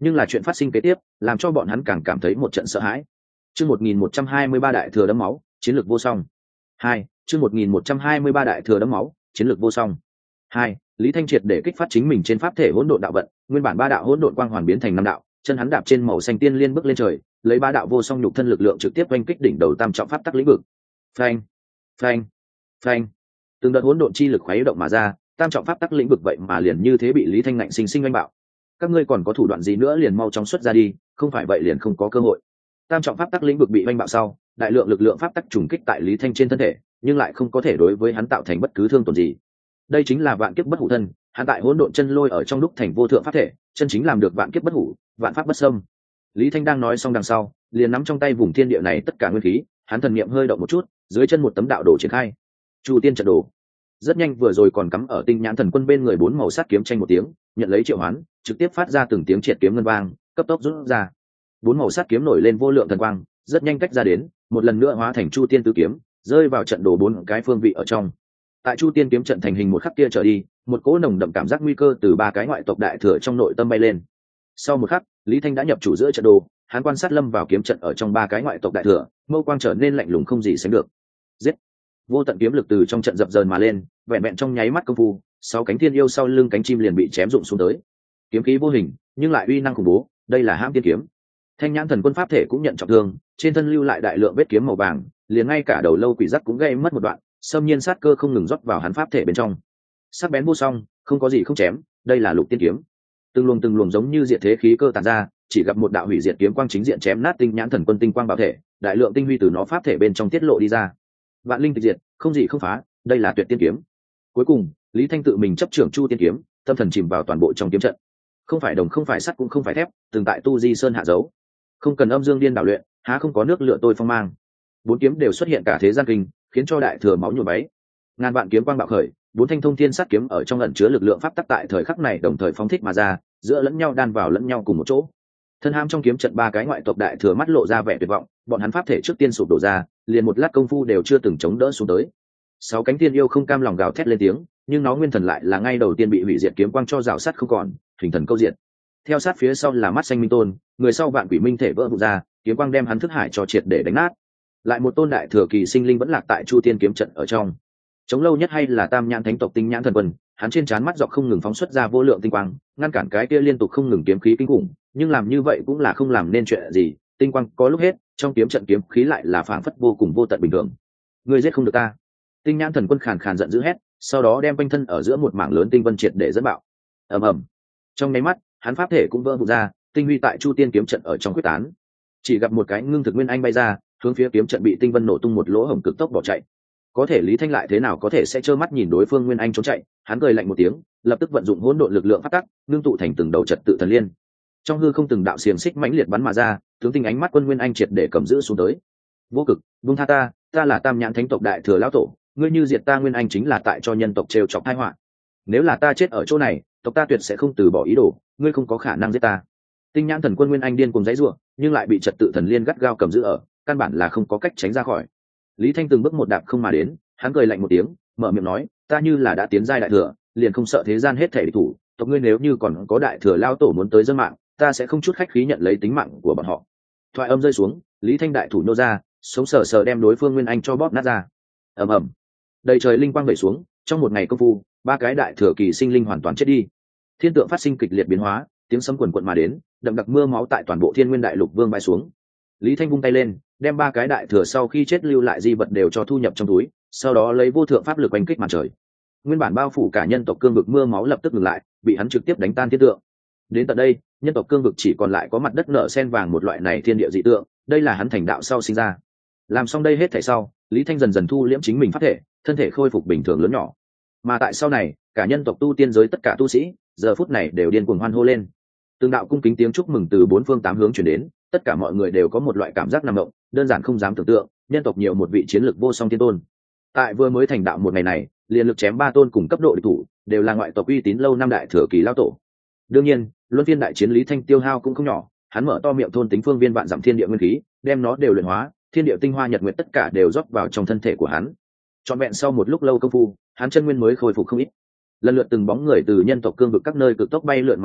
nhưng là chuyện phát sinh kế tiếp làm cho bọn hắn càng cảm thấy một trận sợ hãi. Chương một nghìn một trăm hai mươi ba đại thừa đẫm máu, chiến lược vô song. Hai, chương một nghìn một trăm hai mươi ba đại thừa đẫm máu, chiến lược vô song. Hai, Lý Thanh triệt để kích phát chính mình trên pháp thể hỗn độn đạo vận, nguyên bản ba đạo hỗn độn quang hoàn biến thành năm đạo, chân hắn đạp trên màu xanh tiên liên bước lên trời, lấy ba đạo vô song nhục thân lực lượng trực tiếp oanh kích đỉnh đầu tam trọng pháp tắc lĩnh vực. Phanh, phanh, phanh. Từng đợt hỗn độn chi lực khuấy động mà ra, tam trọng pháp tắc lĩnh vực vậy mà liền như thế bị Lý Thanh ngạnh sinh sinh oanh bạo. Các ngươi còn có thủ đoạn gì nữa liền mau chóng xuất ra đi, không phải vậy liền không có cơ hội. Tam trọng pháp tắc lĩnh vực bị oanh bạo sau, đại lượng lực lượng pháp tắc trùng kích tại Lý Thanh trên thân thể, nhưng lại không có thể đối với hắn tạo thành bất cứ thương tổn gì. Đây chính là vạn kiếp bất hủ thân, hắn tại hỗn độn chân lôi ở trong lúc thành vô thượng pháp thể, chân chính làm được vạn kiếp bất hủ, vạn pháp bất xâm. Lý Thanh đang nói xong đằng sau, liền nắm trong tay vùng thiên địa này tất cả nguyên khí, hắn thần niệm hơi động một chút, dưới chân một tấm đạo đồ triển khai. Chu Tiên trận đồ. Rất nhanh vừa rồi còn cắm ở Tinh Nhãn Thần Quân bên người bốn màu sắt kiếm tranh một tiếng, nhận lấy triệu hoán, trực tiếp phát ra từng tiếng triệt kiếm ngân vang, cấp tốc rút ra. Bốn màu sắt kiếm nổi lên vô lượng thần quang, rất nhanh cách ra đến, một lần nữa hóa thành Chu Tiên tứ kiếm, rơi vào trận đồ bốn cái phương vị ở trong. Tại Chu Tiên kiếm trận thành hình một khắc kia trở đi, một cỗ nồng đậm cảm giác nguy cơ từ ba cái ngoại tộc đại thừa trong nội tâm bay lên. Sau một khắc, Lý Thanh đã nhập chủ giữa trận đồ, hắn quan sát lâm vào kiếm trận ở trong ba cái ngoại tộc đại thừa, mâu quang trở nên lạnh lùng không gì sánh được. Giết! Vô tận kiếm lực từ trong trận dập dờn mà lên, vẹn vẹn trong nháy mắt công phu, sáu cánh thiên yêu sau lưng cánh chim liền bị chém rụng xuống tới. Kiếm khí vô hình, nhưng lại uy năng khủng bố, đây là Hãm Tiên kiếm. Thanh Nhãn Thần Quân pháp thể cũng nhận trọng thương, trên thân lưu lại đại lượng vết kiếm màu vàng, liền ngay cả đầu lâu quỷ giác cũng gây mất một đoạn, xâm nhiên sát cơ không ngừng rót vào hắn pháp thể bên trong. Sắc bén vô song, không có gì không chém, đây là Lục Tiên kiếm. Từng luồng từng luồng giống như diệt thế khí cơ tàn ra, chỉ gặp một đạo hủy diệt kiếm quang chính diện chém nát Tinh Nhãn Thần Quân tinh quang bảo thể, đại lượng tinh huy từ nó pháp thể bên trong tiết lộ đi ra. Vạn linh tịch diệt, không gì không phá, đây là Tuyệt Tiên kiếm. Cuối cùng, Lý Thanh tự mình chấp trưởng Chu Tiên kiếm, tâm thần chìm vào toàn bộ trong kiếm trận. Không phải đồng không phải sắt cũng không phải thép, từng tại tu di sơn hạ dấu. Không cần âm dương điên đảo luyện, há không có nước lựa tôi phong mang. Bốn kiếm đều xuất hiện cả thế gian kinh, khiến cho đại thừa máu nhuộm váy. Ngàn vạn kiếm quang bạo khởi, bốn thanh thông thiên sát kiếm ở trong ẩn chứa lực lượng pháp tắc tại thời khắc này đồng thời phóng thích mà ra, giữa lẫn nhau đan vào lẫn nhau cùng một chỗ. Thân ham trong kiếm trận ba cái ngoại tộc đại thừa mắt lộ ra vẻ tuyệt vọng, bọn hắn pháp thể trước tiên sụp đổ ra, liền một lát công phu đều chưa từng chống đỡ xuống tới. Sáu cánh tiên yêu không cam lòng gào thét lên tiếng, nhưng nó nguyên thần lại là ngay đầu tiên bị hủy diệt kiếm quang cho rào sát không còn, hình thần câu diệt. Theo sát phía sau là mắt xanh minh tôn, người sau vạn quỷ minh thể vỡ vụn ra, kiếm quang đem hắn thức hải cho triệt để đánh nát. Lại một tôn đại thừa kỳ sinh linh vẫn lạc tại Chu Tiên kiếm trận ở trong. Chống lâu nhất hay là Tam Nhãn Thánh tộc Tinh Nhãn Thần Quân, hắn trên trán mắt dọc không ngừng phóng xuất ra vô lượng tinh quang, ngăn cản cái kia liên tục không ngừng kiếm khí kinh khủng, nhưng làm như vậy cũng là không làm nên chuyện gì, tinh quang có lúc hết, trong kiếm trận kiếm khí lại là phảng phất vô cùng vô tận bình thường. Ngươi giết không được ta. Tinh Nhãn Thần Quân khàn khàn giận dữ hét, sau đó đem quanh thân ở giữa một mảng lớn tinh vân triệt để dẫn bạo. Ầm ầm. Trong nháy mắt, hắn pháp thể cũng vỡ vụn ra, tinh huy tại Chu Tiên kiếm trận ở trong quyết tán. Chỉ gặp một cái ngưng thực nguyên anh bay ra, hướng phía kiếm trận bị tinh vân nổ tung một lỗ hổng cực tốc bỏ chạy. Có thể Lý Thanh lại thế nào có thể sẽ trơ mắt nhìn đối phương nguyên anh trốn chạy, hắn cười lạnh một tiếng, lập tức vận dụng hỗn độn lực lượng phát tắc, ngưng tụ thành từng đầu trật tự thần liên. Trong hư không từng đạo xiềng xích mãnh liệt bắn mà ra, tướng tinh ánh mắt quân nguyên anh triệt để cầm giữ xuống tới. Vô cực, buông tha ta, ta là Tam Nhãn Thánh tộc đại thừa lão tổ, ngươi như diệt ta nguyên anh chính là tại cho nhân tộc trêu chọc tai họa. Nếu là ta chết ở chỗ này, tộc ta tuyệt sẽ không từ bỏ ý đồ, ngươi không có khả năng giết ta. Tinh Nhãn Thần Quân nguyên anh điên cuồng giãy giụa, nhưng lại bị trật tự thần liên gắt gao cầm giữ ở, căn bản là không có cách tránh ra khỏi. Lý Thanh từng bước một đạp không mà đến, hắn cười lạnh một tiếng, mở miệng nói, ta như là đã tiến giai đại thừa, liền không sợ thế gian hết thảy địch thủ, tộc ngươi nếu như còn có đại thừa lao tổ muốn tới dân mạng, ta sẽ không chút khách khí nhận lấy tính mạng của bọn họ. Thoại âm rơi xuống, Lý Thanh đại thủ nô ra, sống sờ sờ đem đối phương nguyên anh cho bóp nát ra. Ầm ầm. Đầy trời linh quang vẩy xuống, trong một ngày công phu, ba cái đại thừa kỳ sinh linh hoàn toàn chết đi. Thiên tượng phát sinh kịch liệt biến hóa, tiếng sấm quần quật mà đến, đậm đặc mưa máu tại toàn bộ Thiên Nguyên Đại Lục vương bay xuống. Lý Thanh vung tay lên, đem ba cái đại thừa sau khi chết lưu lại di vật đều cho thu nhập trong túi, sau đó lấy vô thượng pháp lực oanh kích mặt trời. Nguyên bản bao phủ cả nhân tộc cương vực mưa máu lập tức ngừng lại, bị hắn trực tiếp đánh tan thiên tượng. Đến tận đây, nhân tộc cương vực chỉ còn lại có mặt đất nở sen vàng một loại này thiên địa dị tượng, đây là hắn thành đạo sau sinh ra. Làm xong đây hết thảy sau, Lý Thanh dần dần thu liễm chính mình pháp thể, thân thể khôi phục bình thường lớn nhỏ. Mà tại sau này, cả nhân tộc tu tiên giới tất cả tu sĩ, giờ phút này đều điên cuồng hoan hô lên. Từng đạo cung kính tiếng chúc mừng từ bốn phương tám hướng truyền đến, tất cả mọi người đều có một loại cảm giác nằm động, đơn giản không dám tưởng tượng, nhân tộc nhiều một vị chiến lược vô song thiên tôn. Tại vừa mới thành đạo một ngày này, liền lực chém ba tôn cùng cấp độ địch thủ, đều là ngoại tộc uy tín lâu năm đại thừa kỳ lão tổ. Đương nhiên, luân phiên đại chiến Lý Thanh tiêu hao cũng không nhỏ, hắn mở to miệng thôn tính phương viên vạn dặm thiên địa nguyên khí, đem nó đều luyện hóa, thiên địa tinh hoa nhật nguyệt tất cả đều rót vào trong thân thể của hắn. Trọn vẹn sau một lúc lâu công phu, hắn chân nguyên mới khôi phục không ít. Lần lượt từng bóng người từ nhân tộc cương vực các nơi cực tốc bay lượn mà đến,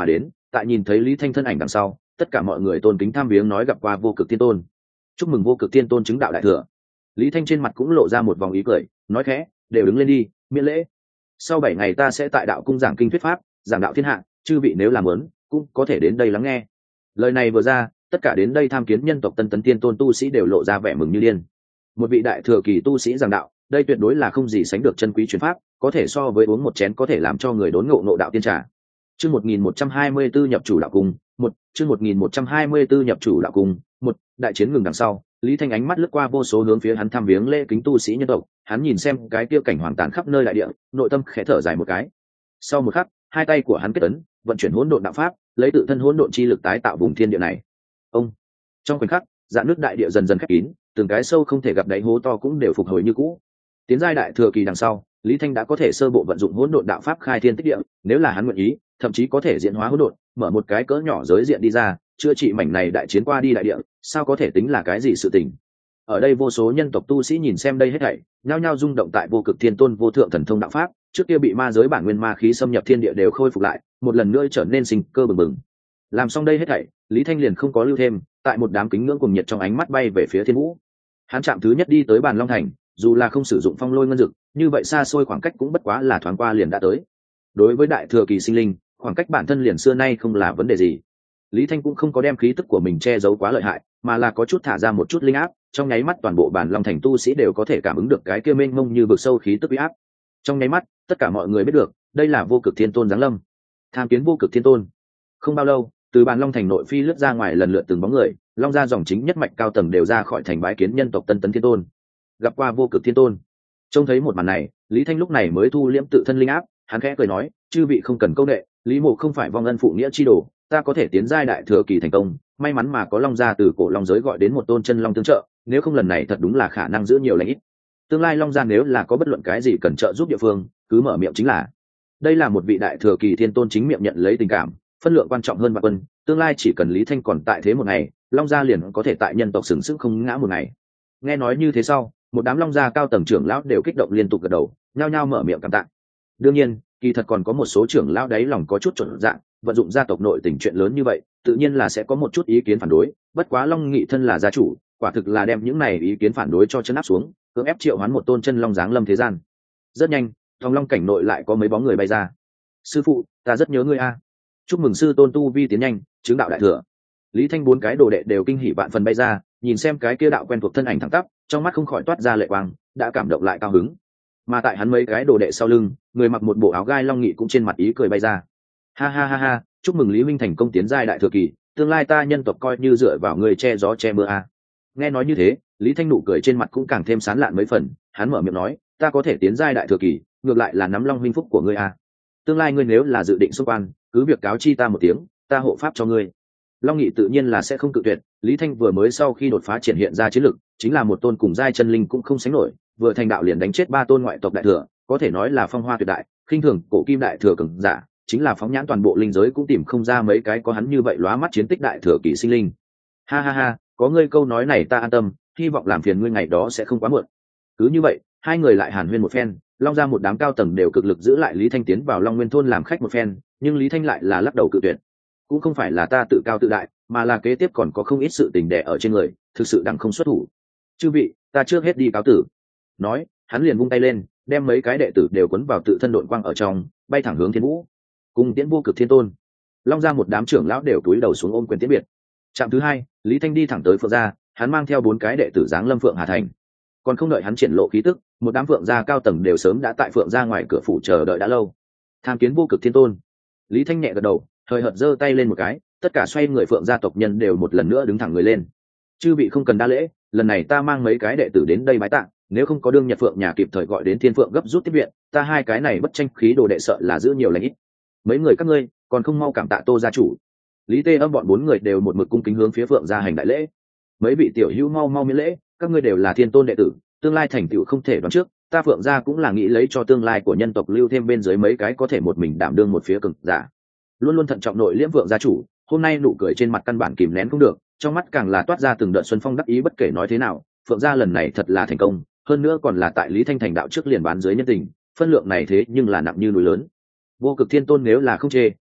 tại nhìn thấy Lý Thanh thân ảnh đằng sau, tất cả mọi người tôn kính tham viếng nói gặp qua Vô Cực Thiên Tôn. Chúc mừng Vô Cực Thiên Tôn chứng đạo đại thừa. Lý Thanh trên mặt cũng lộ ra một vòng ý cười, nói khẽ, đều đứng lên đi, miễn lễ. Sau bảy ngày ta sẽ tại đạo cung giảng kinh thuyết pháp, giảng đạo thiên hạ, chư vị nếu làm muốn, cũng có thể đến đây lắng nghe. Lời này vừa ra, tất cả đến đây tham kiến nhân tộc Tân Tấn Thiên Tôn tu sĩ đều lộ ra vẻ mừng như điên. Một vị đại thừa kỳ tu sĩ giảng đạo, đây tuyệt đối là không gì sánh được chân quý truyền pháp, có thể so với uống một chén có thể làm cho người đốn ngộ ngộ đạo tiên trà. Chương một nghìn một trăm hai mươi tư nhập chủ đạo cung, một, chương một nghìn một trăm hai mươi tư nhập chủ đạo cung, một, đại chiến ngừng đằng sau, Lý Thanh ánh mắt lướt qua vô số hướng phía hắn thăm viếng lễ kính tu sĩ nhân tộc, hắn nhìn xem cái kia cảnh hoàng tàn khắp nơi đại địa, nội tâm khẽ thở dài một cái. Sau một khắc, hai tay của hắn kết ấn, vận chuyển hỗn độn đạo pháp, lấy tự thân hỗn độn chi lực tái tạo vùng thiên địa này. Ông, trong khoảnh khắc, dạn nước đại địa dần dần khép kín, từng cái sâu không thể gặp đáy hố to cũng đều phục hồi như cũ. Tiến giai đại thừa kỳ đằng sau, Lý Thanh đã có thể sơ bộ vận dụng hỗn độn đạo pháp khai thiên tích địa, nếu là hắn nguyện ý, thậm chí có thể diễn hóa hỗn độn, mở một cái cỡ nhỏ giới diện đi ra, chữa trị mảnh này đại chiến qua đi đại địa, sao có thể tính là cái gì sự tình. Ở đây vô số nhân tộc tu sĩ nhìn xem đây hết thảy, nhao nhao rung động tại Vô Cực Thiên Tôn vô thượng thần thông đạo pháp, trước kia bị ma giới bản nguyên ma khí xâm nhập thiên địa đều khôi phục lại, một lần nữa trở nên sinh cơ bừng bừng. Làm xong đây hết thảy, Lý Thanh liền không có lưu thêm, tại một đám kính ngưỡng cùng nhiệt trong ánh mắt bay về phía Thiên Vũ. Hắn chạm thứ nhất đi tới Bàn Long Thành, dù là không sử dụng phong lôi ngân dực, như vậy xa xôi khoảng cách cũng bất quá là thoáng qua liền đã tới. Đối với đại thừa kỳ sinh linh, khoảng cách bản thân liền xưa nay không là vấn đề gì. Lý Thanh cũng không có đem khí tức của mình che giấu quá lợi hại, mà là có chút thả ra một chút linh áp, trong nháy mắt toàn bộ Bàn Long Thành tu sĩ đều có thể cảm ứng được cái kia mênh mông như vực sâu khí tức uy áp. Trong nháy mắt, tất cả mọi người biết được, đây là Vô Cực Thiên Tôn giáng lâm. Tham kiến Vô Cực Thiên Tôn. Không bao lâu, từ Bàn Long Thành nội phi lướt ra ngoài lần lượt từng bóng người, long ra dòng chính nhất mạch cao tầng đều ra khỏi thành bái kiến nhân tộc Tân Tấn Thiên Tôn. Gặp qua Vô Cực Thiên Tôn. Trông thấy một màn này, Lý Thanh lúc này mới thu liễm tự thân linh áp, hắn khẽ cười nói, chư vị không cần câu nệ, Lý Mộ không phải vong ân phụ nghĩa chi đồ, ta có thể tiến giai đại thừa kỳ thành công, may mắn mà có long gia từ cổ long giới gọi đến một tôn chân long tương trợ, nếu không lần này thật đúng là khả năng giữ nhiều lãnh ít. Tương lai long gia nếu là có bất luận cái gì cần trợ giúp địa phương, cứ mở miệng chính là. Đây là một vị đại thừa kỳ thiên tôn chính miệng nhận lấy tình cảm, phân lượng quan trọng hơn vạn quân, tương lai chỉ cần Lý Thanh còn tại thế một ngày, long gia liền có thể tại nhân tộc sừng sững không ngã một ngày. Nghe nói như thế sau, một đám long gia cao tầng trưởng lão đều kích động liên tục gật đầu, nhao nhao mở miệng cảm tạ. Đương nhiên, kỳ thật còn có một số trưởng lão đáy lòng có chút chuẩn dạng, vận dụng gia tộc nội tình chuyện lớn như vậy, tự nhiên là sẽ có một chút ý kiến phản đối, bất quá Long Nghị thân là gia chủ, quả thực là đem những này ý kiến phản đối cho chân áp xuống, cưỡng ép triệu hoán một tôn chân long giáng lâm thế gian. Rất nhanh, trong long cảnh nội lại có mấy bóng người bay ra. Sư phụ, ta rất nhớ ngươi a. Chúc mừng sư tôn tu vi tiến nhanh, chứng đạo đại thừa. Lý Thanh bốn cái đồ đệ đều kinh hỉ vạn phần bay ra, nhìn xem cái kia đạo quen thuộc thân ảnh thẳng tắp, trong mắt không khỏi toát ra lệ quang, đã cảm động lại cao hứng. Mà tại hắn mấy cái đồ đệ sau lưng, người mặc một bộ áo gai Long Nghị cũng trên mặt ý cười bay ra. Ha ha ha ha, chúc mừng Lý Minh thành công tiến giai đại thừa kỳ, tương lai ta nhân tộc coi như dựa vào người che gió che mưa a. Nghe nói như thế, Lý Thanh nụ cười trên mặt cũng càng thêm sán lạn mấy phần, hắn mở miệng nói, ta có thể tiến giai đại thừa kỳ, ngược lại là nắm Long huynh phúc của ngươi a. Tương lai ngươi nếu là dự định xuất quan, cứ việc cáo chi ta một tiếng, ta hộ pháp cho ngươi. Long Nghị tự nhiên là sẽ không cự tuyệt, Lý Thanh vừa mới sau khi đột phá triển hiện ra chiến lực, chính là một tôn cùng giai chân linh cũng không sánh nổi, vừa thành đạo liền đánh chết ba tôn ngoại tộc đại thừa, có thể nói là phong hoa tuyệt đại, khinh thường cổ kim đại thừa cường giả, chính là phóng nhãn toàn bộ linh giới cũng tìm không ra mấy cái có hắn như vậy lóa mắt chiến tích đại thừa kỳ sinh linh. Ha ha ha, có ngươi câu nói này ta an tâm, hy vọng làm phiền ngươi ngày đó sẽ không quá muộn. Cứ như vậy, hai người lại hàn huyên một phen, Long gia một đám cao tầng đều cực lực giữ lại Lý Thanh tiến vào Long Nguyên thôn làm khách một phen, nhưng Lý Thanh lại là lắc đầu cự tuyệt. Cũng không phải là ta tự cao tự đại, mà là kế tiếp còn có không ít sự tình đè ở trên người, thực sự đặng không xuất thủ. Chư vị, ta trước hết đi cáo tử. Nói, hắn liền vung tay lên, đem mấy cái đệ tử đều cuốn vào tự thân độn quang ở trong, bay thẳng hướng Thiên Vũ. Cùng Tiễn Vô Cực Thiên Tôn. Long gia một đám trưởng lão đều cúi đầu xuống ôm quyền tiễn biệt. Trạm thứ hai, Lý Thanh đi thẳng tới Phượng gia, hắn mang theo bốn cái đệ tử giáng lâm Phượng Hà thành. Còn không đợi hắn triển lộ khí tức, một đám Phượng gia cao tầng đều sớm đã tại Phượng gia ngoài cửa phủ chờ đợi đã lâu. Tham kiến Vô Cực Thiên Tôn. Lý Thanh nhẹ gật đầu, hơi hợt giơ tay lên một cái, tất cả xoay người Phượng gia tộc nhân đều một lần nữa đứng thẳng người lên. Chư vị không cần đa lễ, lần này ta mang mấy cái đệ tử đến đây bái tạ, nếu không có đương Nhật Phượng nhà kịp thời gọi đến Thiên Phượng gấp rút tiếp viện, ta hai cái này bất tranh khí đồ đệ sợ là giữ nhiều lãnh ít. Mấy người các ngươi còn không mau cảm tạ Tô gia chủ. Lý Tê Âm bọn bốn người đều một mực cung kính hướng phía Phượng gia hành đại lễ. Mấy vị tiểu hữu mau mau miễn lễ, các ngươi đều là Thiên Tôn đệ tử, tương lai thành tựu không thể đoán trước, ta Phượng gia cũng là nghĩ lấy cho tương lai của nhân tộc lưu thêm bên dưới mấy cái có thể một mình đảm đương một phía cường giả. Luôn luôn thận trọng nội liễm Phượng gia chủ, hôm nay nụ cười trên mặt căn bản kìm nén không được, trong mắt càng là toát ra từng đợt xuân phong đắc ý. Bất kể nói thế nào, Phượng gia lần này thật là thành công, hơn nữa còn là tại Lý Thanh thành đạo trước liền bán dưới nhân tình, phân lượng này thế nhưng là nặng như núi lớn. Vô Cực Thiên Tôn nếu là không chê,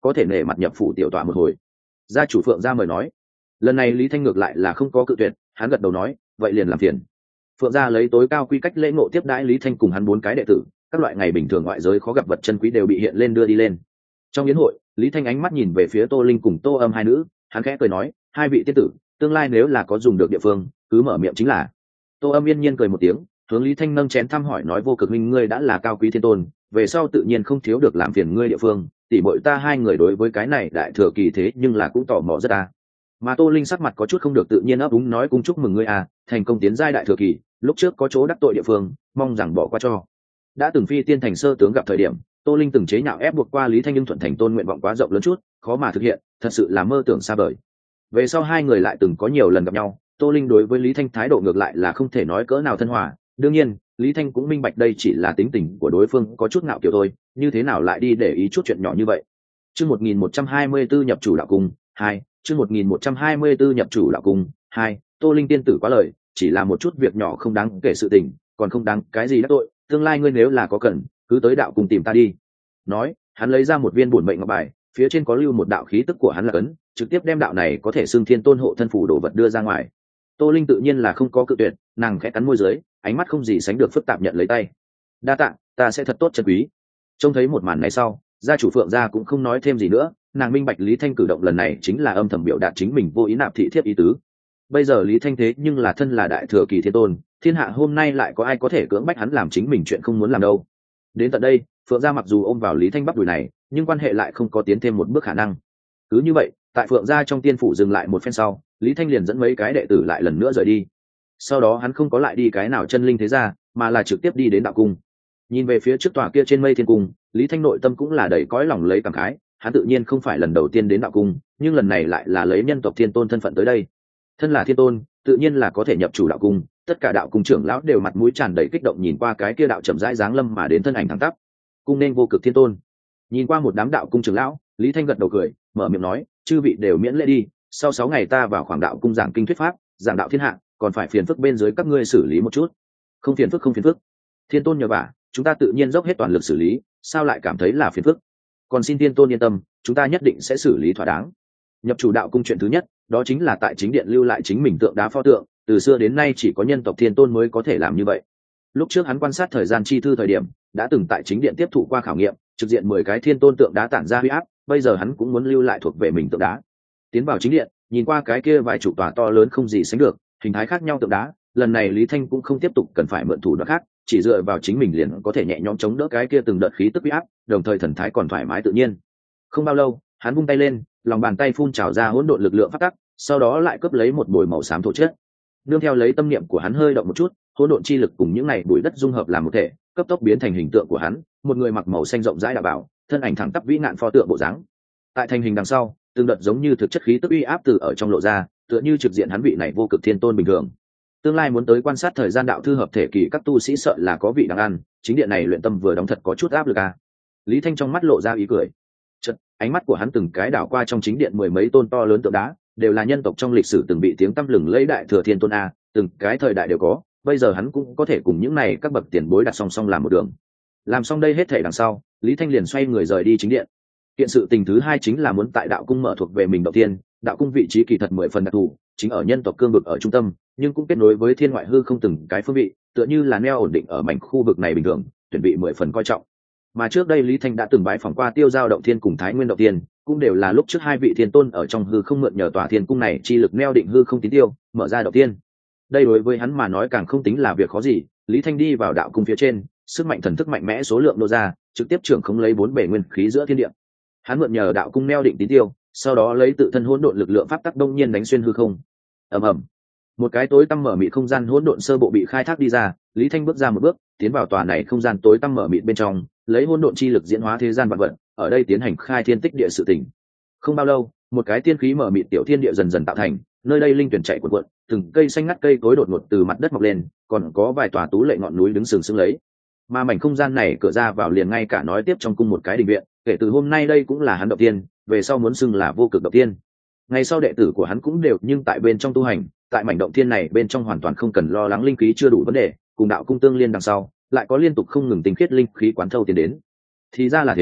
có thể nể mặt nhập phủ tiểu tọa một hồi. Gia chủ Phượng gia mời nói. Lần này Lý Thanh ngược lại là không có cự tuyệt, hắn gật đầu nói vậy liền làm phiền. Phượng gia lấy tối cao quy cách lễ ngộ tiếp đãi Lý Thanh cùng hắn bốn cái đệ tử, các loại ngày bình thường ngoại giới khó gặp vật chân quý đều bị hiện lên đưa đi lên. Trong yến hội, Lý Thanh ánh mắt nhìn về phía Tô Linh cùng Tô Âm hai nữ, hắn khẽ cười nói hai vị tiên tử, tương lai nếu là có dùng được địa phương cứ mở miệng chính là. Tô Âm yên nhiên cười một tiếng, hướng Lý Thanh nâng chén thăm hỏi nói vô cực minh ngươi đã là cao quý thiên tôn, về sau tự nhiên không thiếu được làm phiền ngươi địa phương, tỷ muội ta hai người đối với cái này đại thừa kỳ thế nhưng là cũng tò mò rất à. Mà Tô Linh sắc mặt có chút không được tự nhiên ấp úng nói cung chúc mừng ngươi à, thành công tiến giai đại thừa kỳ, lúc trước có chỗ đắc tội địa phương, mong rằng bỏ qua cho. Đã từng phi tiên thành sơ tướng gặp thời điểm, Tô Linh từng chế nhạo ép buộc qua Lý Thanh nhưng thuận thành tôn nguyện vọng quá rộng lớn chút, khó mà thực hiện, thật sự là mơ tưởng xa vời. Về sau hai người lại từng có nhiều lần gặp nhau, Tô Linh đối với Lý Thanh thái độ ngược lại là không thể nói cỡ nào thân hòa, đương nhiên, Lý Thanh cũng minh bạch đây chỉ là tính tình của đối phương có chút ngạo kiểu thôi, như thế nào lại đi để ý chút chuyện nhỏ như vậy. Chương một nghìn một trăm hai mươi tư nhập chủ đạo cung, hai, chương một nghìn một trăm hai mươi tư nhập chủ đạo cung, hai, Tô Linh tiên tử quá lời, chỉ là một chút việc nhỏ không đáng kể sự tình, còn không đáng cái gì đắc tội, tương lai ngươi nếu là có cần, cứ tới đạo cung tìm ta đi. Nói, hắn lấy ra một viên bổn mệnh ngọc bài, phía trên có lưu một đạo khí tức của hắn là cấn, trực tiếp đem đạo này có thể xưng thiên tôn hộ thân phủ đồ vật đưa ra ngoài. Tô Linh tự nhiên là không có cự tuyệt, nàng khẽ cắn môi dưới, ánh mắt không gì sánh được phức tạp nhận lấy tay. Đa tạ, ta sẽ thật tốt trân quý. Trông thấy một màn này sau, gia chủ Phượng gia cũng không nói thêm gì nữa, nàng minh bạch Lý Thanh cử động lần này chính là âm thầm biểu đạt chính mình vô ý nạp thị thiếp ý tứ. Bây giờ Lý Thanh thế nhưng là thân là đại thừa kỳ thiên tôn, thiên hạ hôm nay lại có ai có thể cưỡng bách hắn làm chính mình chuyện không muốn làm đâu. Đến tận đây, Phượng gia mặc dù ôm vào Lý Thanh bắp đùi này, nhưng quan hệ lại không có tiến thêm một bước khả năng. Cứ như vậy, tại Phượng gia trong tiên phủ dừng lại một phen sau, Lý Thanh liền dẫn mấy cái đệ tử lại lần nữa rời đi. Sau đó hắn không có lại đi cái nào chân linh thế gia, mà là trực tiếp đi đến đạo cung. Nhìn về phía trước tòa kia trên mây thiên cung, Lý Thanh nội tâm cũng là đầy cõi lòng lấy cảm khái, hắn tự nhiên không phải lần đầu tiên đến đạo cung, nhưng lần này lại là lấy nhân tộc thiên tôn thân phận tới đây. Thân là thiên tôn, tự nhiên là có thể nhập chủ đạo cung, tất cả đạo cung trưởng lão đều mặt mũi tràn đầy kích động nhìn qua cái kia đạo chậm rãi giáng lâm mà đến thân ảnh thẳng tắp. Cung nên vô cực thiên tôn. Nhìn qua một đám đạo cung trưởng lão, Lý Thanh gật đầu cười, mở miệng nói, chư vị đều miễn lễ đi, sau sáu ngày ta vào khoảng đạo cung giảng kinh thuyết pháp, giảng đạo thiên hạ, còn phải phiền phức bên dưới các ngươi xử lý một chút. Không phiền phức không phiền phức. Thiên tôn nhờ vả, chúng ta tự nhiên dốc hết toàn lực xử lý, sao lại cảm thấy là phiền phức? Còn xin thiên tôn yên tâm, chúng ta nhất định sẽ xử lý thỏa đáng. Nhập chủ đạo cung chuyện thứ nhất, đó chính là tại chính điện lưu lại chính mình tượng đá pho tượng, từ xưa đến nay chỉ có nhân tộc thiên tôn mới có thể làm như vậy. Lúc trước hắn quan sát thời gian chi thư thời điểm, đã từng tại chính điện tiếp thụ qua khảo nghiệm, trực diện mười cái thiên tôn tượng đá tản ra huy áp, bây giờ hắn cũng muốn lưu lại thuộc về mình tượng đá. Tiến vào chính điện, nhìn qua cái kia vài trụ tòa to lớn không gì sánh được, hình thái khác nhau tượng đá, lần này Lý Thanh cũng không tiếp tục cần phải mượn thủ đoạn khác, chỉ dựa vào chính mình liền có thể nhẹ nhõm chống đỡ cái kia từng đợt khí tức uy áp, đồng thời thần thái còn thoải mái tự nhiên. Không bao lâu, hắn vung tay lên, lòng bàn tay phun trào ra hỗn độn lực lượng phát tắc, sau đó lại cướp lấy một bồi màu xám thổ chất. Nương theo lấy tâm niệm của hắn hơi động một chút, hỗn độn chi lực cùng những này bụi đất dung hợp làm một thể, cấp tốc biến thành hình tượng của hắn, một người mặc màu xanh rộng rãi đạo bào, thân ảnh thẳng tắp vĩ nạn pho tượng bộ dáng. Tại thành hình đằng sau, từng đợt giống như thực chất khí tức uy áp từ ở trong lộ ra, tựa như trực diện hắn vị này vô cực thiên tôn bình thường. Tương lai muốn tới quan sát thời gian đạo thư hợp thể kỳ các tu sĩ sợ là có vị đang ăn, chính điện này luyện tâm vừa đóng thật có chút áp lực à. Lý Thanh trong mắt lộ ra ý cười. Chợt, ánh mắt của hắn từng cái đảo qua trong chính điện mười mấy tôn to lớn tượng đá, đều là nhân tộc trong lịch sử từng bị tiếng tăm lừng lấy đại thừa thiên tôn a, từng cái thời đại đều có, bây giờ hắn cũng có thể cùng những này các bậc tiền bối đặt song song làm một đường. Làm xong đây hết thảy đằng sau, Lý Thanh liền xoay người rời đi chính điện. Kiện sự tình thứ hai chính là muốn tại đạo cung mở thuộc về mình đầu tiên, đạo cung vị trí kỳ thật mười phần đặc thù, chính ở nhân tộc cương vực ở trung tâm, nhưng cũng kết nối với thiên ngoại hư không từng cái phương vị, tựa như là neo ổn định ở mảnh khu vực này bình thường, chuẩn bị mười phần coi trọng. Mà trước đây Lý Thanh đã từng bái phỏng qua Tiêu Giao động thiên cùng Thái Nguyên động thiên, cũng đều là lúc trước hai vị thiên tôn ở trong hư không mượn nhờ tòa thiên cung này chi lực neo định hư không tín tiêu, mở ra động thiên. Đây đối với hắn mà nói càng không tính là việc khó gì, Lý Thanh đi vào đạo cung phía trên, sức mạnh thần thức mạnh mẽ số lượng nô ra, trực tiếp trưởng không lấy bốn bể nguyên khí giữa thiên địa. Hắn mượn nhờ đạo cung neo định tín tiêu, sau đó lấy tự thân hỗn độn lực lượng pháp tắc đông nhiên đánh xuyên hư không. Ầm ầm. Một cái tối tăm mở mịt không gian hỗn độn sơ bộ bị khai thác đi ra, Lý Thanh bước ra một bước, tiến vào tòa này không gian tối tăm mở mịt bên trong, lấy hỗn độn chi lực diễn hóa thế gian vạn vật, ở đây tiến hành khai thiên tích địa sự tình. Không bao lâu, một cái tiên khí mở mịt tiểu thiên địa dần dần tạo thành, nơi đây linh tuyển chạy cuộn cuộn, từng cây xanh ngắt cây cối đột ngột từ mặt đất mọc lên, còn có vài tòa tú lệ ngọn núi đứng sừng sững lấy. Mà mảnh không gian này cửa ra vào liền ngay cả nói tiếp trong cung một cái đình viện, kể từ hôm nay đây cũng là hắn động tiên, về sau muốn xưng là vô cực động tiên. Ngày sau đệ tử của hắn cũng đều nhưng tại bên trong tu hành, tại mảnh động thiên này bên trong hoàn toàn không cần lo lắng linh khí chưa đủ vấn đề, cùng đạo cung tương liên đằng sau, lại có liên tục không ngừng tinh khiết linh khí quán thâu tiến đến. Thì ra là thế,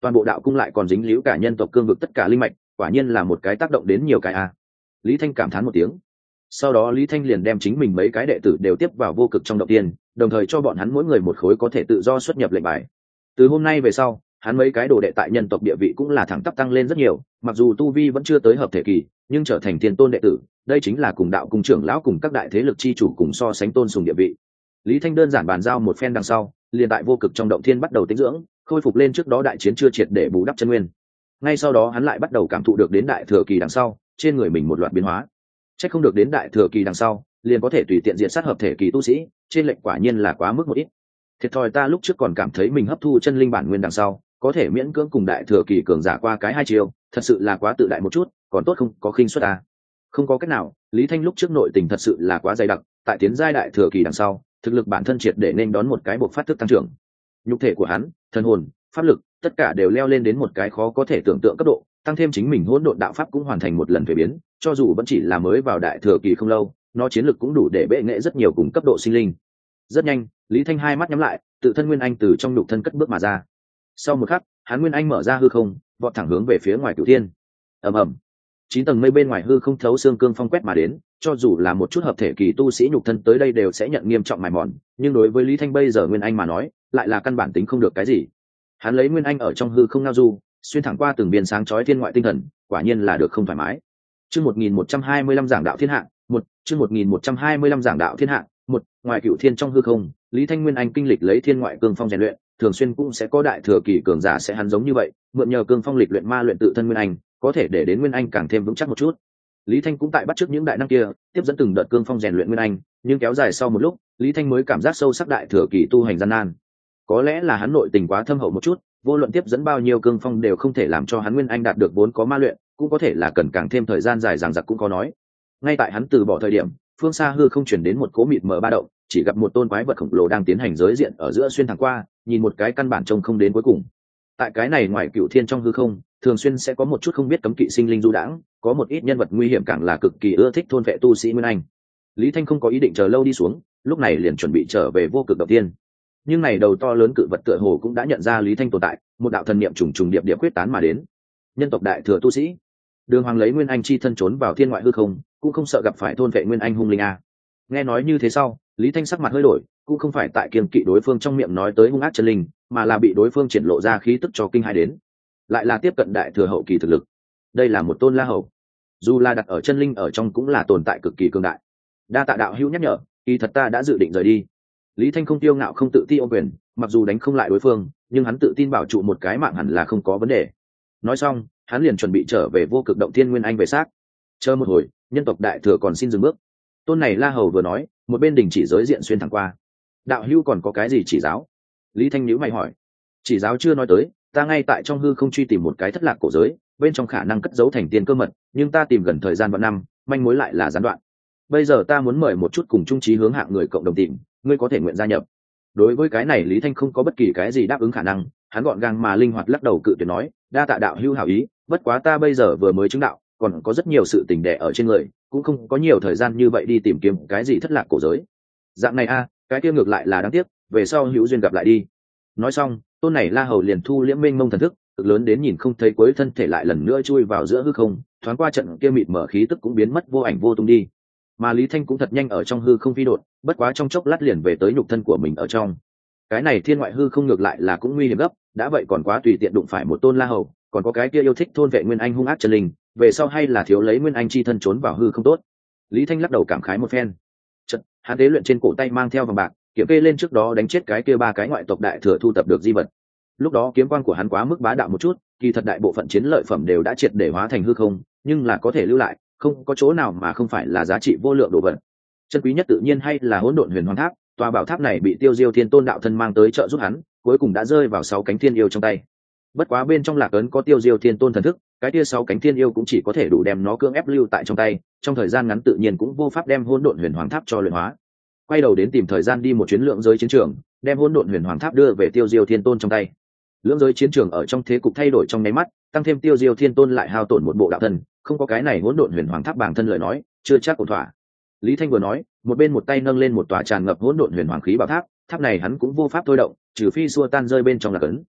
toàn bộ đạo cung lại còn dính líu cả nhân tộc cương vực tất cả linh mạch, quả nhiên là một cái tác động đến nhiều cái a. Lý Thanh cảm thán một tiếng. Sau đó Lý Thanh liền đem chính mình mấy cái đệ tử đều tiếp vào vô cực trong động tiên, đồng thời cho bọn hắn mỗi người một khối có thể tự do xuất nhập lệnh bài. Từ hôm nay về sau, hắn mấy cái đồ đệ tại nhân tộc địa vị cũng là thẳng tắp tăng lên rất nhiều, mặc dù tu vi vẫn chưa tới hợp thể kỳ, nhưng trở thành thiên tôn đệ tử, đây chính là cùng đạo cung trưởng lão cùng các đại thế lực chi chủ cùng so sánh tôn sùng địa vị. Lý Thanh đơn giản bàn giao một phen đằng sau, liền tại vô cực trong động thiên bắt đầu tĩnh dưỡng, khôi phục lên trước đó đại chiến chưa triệt để bù đắp chân nguyên. Ngay sau đó hắn lại bắt đầu cảm thụ được đến đại thừa kỳ đằng sau, trên người mình một loạt biến hóa. Chắc không được đến đại thừa kỳ đằng sau, liền có thể tùy tiện diện sát hợp thể kỳ tu sĩ, trên lệnh quả nhiên là quá mức một ít. Thiệt thòi ta lúc trước còn cảm thấy mình hấp thu chân linh bản nguyên đằng sau, có thể miễn cưỡng cùng đại thừa kỳ cường giả qua cái hai chiều, thật sự là quá tự đại một chút, còn tốt không có khinh suất ta. Không có cách nào, Lý Thanh lúc trước nội tình thật sự là quá dày đặc, tại tiến giai đại thừa kỳ đằng sau, thực lực bản thân triệt để nên đón một cái bộc phát thức tăng trưởng. Nhục thể của hắn, thần hồn, pháp lực, tất cả đều leo lên đến một cái khó có thể tưởng tượng cấp độ, tăng thêm chính mình hỗn độn đạo pháp cũng hoàn thành một lần thay biến, cho dù vẫn chỉ là mới vào đại thừa kỳ không lâu, nó chiến lực cũng đủ để bệ nghệ rất nhiều cùng cấp độ sinh linh. Rất nhanh, Lý Thanh hai mắt nhắm lại, tự thân nguyên anh từ trong nhục thân cất bước mà ra. Sau một khắc, hắn nguyên anh mở ra hư không, vọt thẳng hướng về phía ngoài cửu thiên. Ầm ầm. Chín tầng mây bên ngoài hư không thấu xương cương phong quét mà đến, cho dù là một chút hợp thể kỳ tu sĩ nhục thân tới đây đều sẽ nhận nghiêm trọng mài mòn, nhưng đối với Lý Thanh bây giờ nguyên anh mà nói, lại là căn bản tính không được cái gì. Hắn lấy nguyên anh ở trong hư không ngao du, xuyên thẳng qua từng biên sáng chói thiên ngoại tinh thần, quả nhiên là được không thoải mái. Chương một nghìn một trăm hai mươi lăm giảng đạo thiên hạ, một, chương một nghìn một trăm hai mươi lăm giảng đạo thiên hạ, một, ngoài cửu thiên trong hư không, Lý Thanh nguyên anh kinh lịch lấy thiên ngoại cương phong rèn luyện, thường xuyên cũng sẽ có đại thừa kỳ cường giả sẽ hắn giống như vậy, mượn nhờ cương phong lịch luyện ma luyện tự thân nguyên anh, có thể để đến nguyên anh càng thêm vững chắc một chút. Lý Thanh cũng tại bắt chước những đại năng kia, tiếp dẫn từng đợt cương phong rèn luyện nguyên anh, nhưng kéo dài sau một lúc, Lý Thanh mới cảm giác sâu sắc đại thừa kỳ tu hành gian nan. Có lẽ là hắn nội tình quá thâm hậu một chút, vô luận tiếp dẫn bao nhiêu cương phong đều không thể làm cho hắn nguyên anh đạt được vốn có ma luyện, cũng có thể là cần càng thêm thời gian dài dằng dặc cũng có nói. Ngay tại hắn từ bỏ thời điểm, phương xa hư không chuyển đến một cỗ mịt mờ ba động, chỉ gặp một tôn quái vật khổng lồ đang tiến hành giới diện ở giữa xuyên thẳng qua, nhìn một cái căn bản trông không đến cuối cùng. Tại cái này ngoài cửu thiên trong hư không, thường xuyên sẽ có một chút không biết cấm kỵ sinh linh du đãng, có một ít nhân vật nguy hiểm càng là cực kỳ ưa thích thôn vệ tu sĩ nguyên anh. Lý Thanh không có ý định chờ lâu đi xuống, lúc này liền chuẩn bị trở về vô cực động tiên. Nhưng này đầu to lớn cự vật tựa hồ cũng đã nhận ra Lý Thanh tồn tại, một đạo thần niệm trùng trùng điệp điệp quyết tán mà đến. Nhân tộc đại thừa tu sĩ, Đường Hoàng lấy nguyên anh chi thân trốn vào thiên ngoại hư không, cũng không sợ gặp phải thôn vệ nguyên anh hung linh a. Nghe nói như thế sau, Lý Thanh sắc mặt hơi đổi, cũng không phải tại kiêng kỵ đối phương trong miệng nói tới hung ác chân linh, mà là bị đối phương triển lộ ra khí tức cho kinh hãi đến. Lại là tiếp cận đại thừa hậu kỳ thực lực. Đây là một tôn La Hầu. Dù là đặt ở chân linh ở trong cũng là tồn tại cực kỳ cường đại. Đa tạ đạo hữu nhắc nhở, kỳ thật ta đã dự định rời đi. Lý Thanh không tiêu ngạo không tự ti ôm quyền, mặc dù đánh không lại đối phương, nhưng hắn tự tin bảo trụ một cái mạng hẳn là không có vấn đề. Nói xong, hắn liền chuẩn bị trở về vô cực động thiên nguyên anh về xác. Chờ một hồi, nhân tộc đại thừa còn xin dừng bước. Tôn này La Hầu vừa nói, một bên đình chỉ giới diện xuyên thẳng qua. Đạo hữu còn có cái gì chỉ giáo? Lý Thanh nhíu mày hỏi. Chỉ giáo chưa nói tới, ta ngay tại trong hư không truy tìm một cái thất lạc cổ giới, bên trong khả năng cất giấu thành tiên cơ mật, nhưng ta tìm gần thời gian vạn năm, manh mối lại là gián đoạn. Bây giờ ta muốn mời một chút cùng chung chí hướng hạng người cộng đồng tìm, ngươi có thể nguyện gia nhập. Đối với cái này Lý Thanh không có bất kỳ cái gì đáp ứng khả năng, hắn gọn gàng mà linh hoạt lắc đầu cự tuyệt nói, đa tạ đạo hữu hảo ý, bất quá ta bây giờ vừa mới chứng đạo, còn có rất nhiều sự tình đè ở trên người, cũng không có nhiều thời gian như vậy đi tìm kiếm cái gì thất lạc cổ giới. Dạng này a, cái kia ngược lại là đáng tiếc, về sau hữu duyên gặp lại đi. Nói xong, tôn này La Hầu liền thu liễm mênh mông thần thức, cực lớn đến nhìn không thấy cuối thân thể lại lần nữa chui vào giữa hư không, thoáng qua trận kia mịt mở khí tức cũng biến mất vô ảnh vô tung đi. Mà Lý Thanh cũng thật nhanh ở trong hư không phi đột, bất quá trong chốc lát liền về tới nhục thân của mình ở trong. Cái này thiên ngoại hư không ngược lại là cũng nguy hiểm gấp, đã vậy còn quá tùy tiện đụng phải một tôn La Hầu, còn có cái kia yêu thích thôn vệ nguyên anh hung ác chân linh, về sau hay là thiếu lấy nguyên anh chi thân trốn vào hư không tốt. Lý Thanh lắc đầu cảm khái một phen. Chợt, hắn tế luyện trên cổ tay mang theo vòng bạc, kiểm kê lên trước đó đánh chết cái kia ba cái ngoại tộc đại thừa thu tập được di vật. Lúc đó kiếm quan của hắn quá mức bá đạo một chút, kỳ thật đại bộ phận chiến lợi phẩm đều đã triệt để hóa thành hư không, nhưng là có thể lưu lại, không có chỗ nào mà không phải là giá trị vô lượng đồ vật. Chân quý nhất tự nhiên hay là hỗn độn huyền hoàng tháp, tòa bảo tháp này bị Tiêu Diêu Thiên Tôn đạo thân mang tới trợ giúp hắn, cuối cùng đã rơi vào sáu cánh thiên yêu trong tay. Bất quá bên trong lạc ấn có Tiêu Diêu Thiên Tôn thần thức, cái kia sáu cánh thiên yêu cũng chỉ có thể đủ đem nó cưỡng ép lưu tại trong tay, trong thời gian ngắn tự nhiên cũng vô pháp đem hỗn độn huyền hoàng tháp cho luyện hóa. Quay đầu đến tìm thời gian đi một chuyến lượng giới chiến trường, đem hỗn độn huyền hoàng tháp đưa về Tiêu Diêu Thiên Tôn trong tay. Lưỡng giới chiến trường ở trong thế cục thay đổi trong nháy mắt, tăng thêm Tiêu Diêu Thiên Tôn lại hao tổn một bộ đạo thân, không có cái này hỗn độn huyền hoàng tháp bản thân lời nói, chưa chắc ổn thỏa. Lý Thanh vừa nói, một bên một tay nâng lên một tòa tràn ngập hỗn độn huyền hoàng khí bảo tháp, tháp này hắn cũng vô pháp thôi động, trừ phi xua tan rơi bên trong là cấn.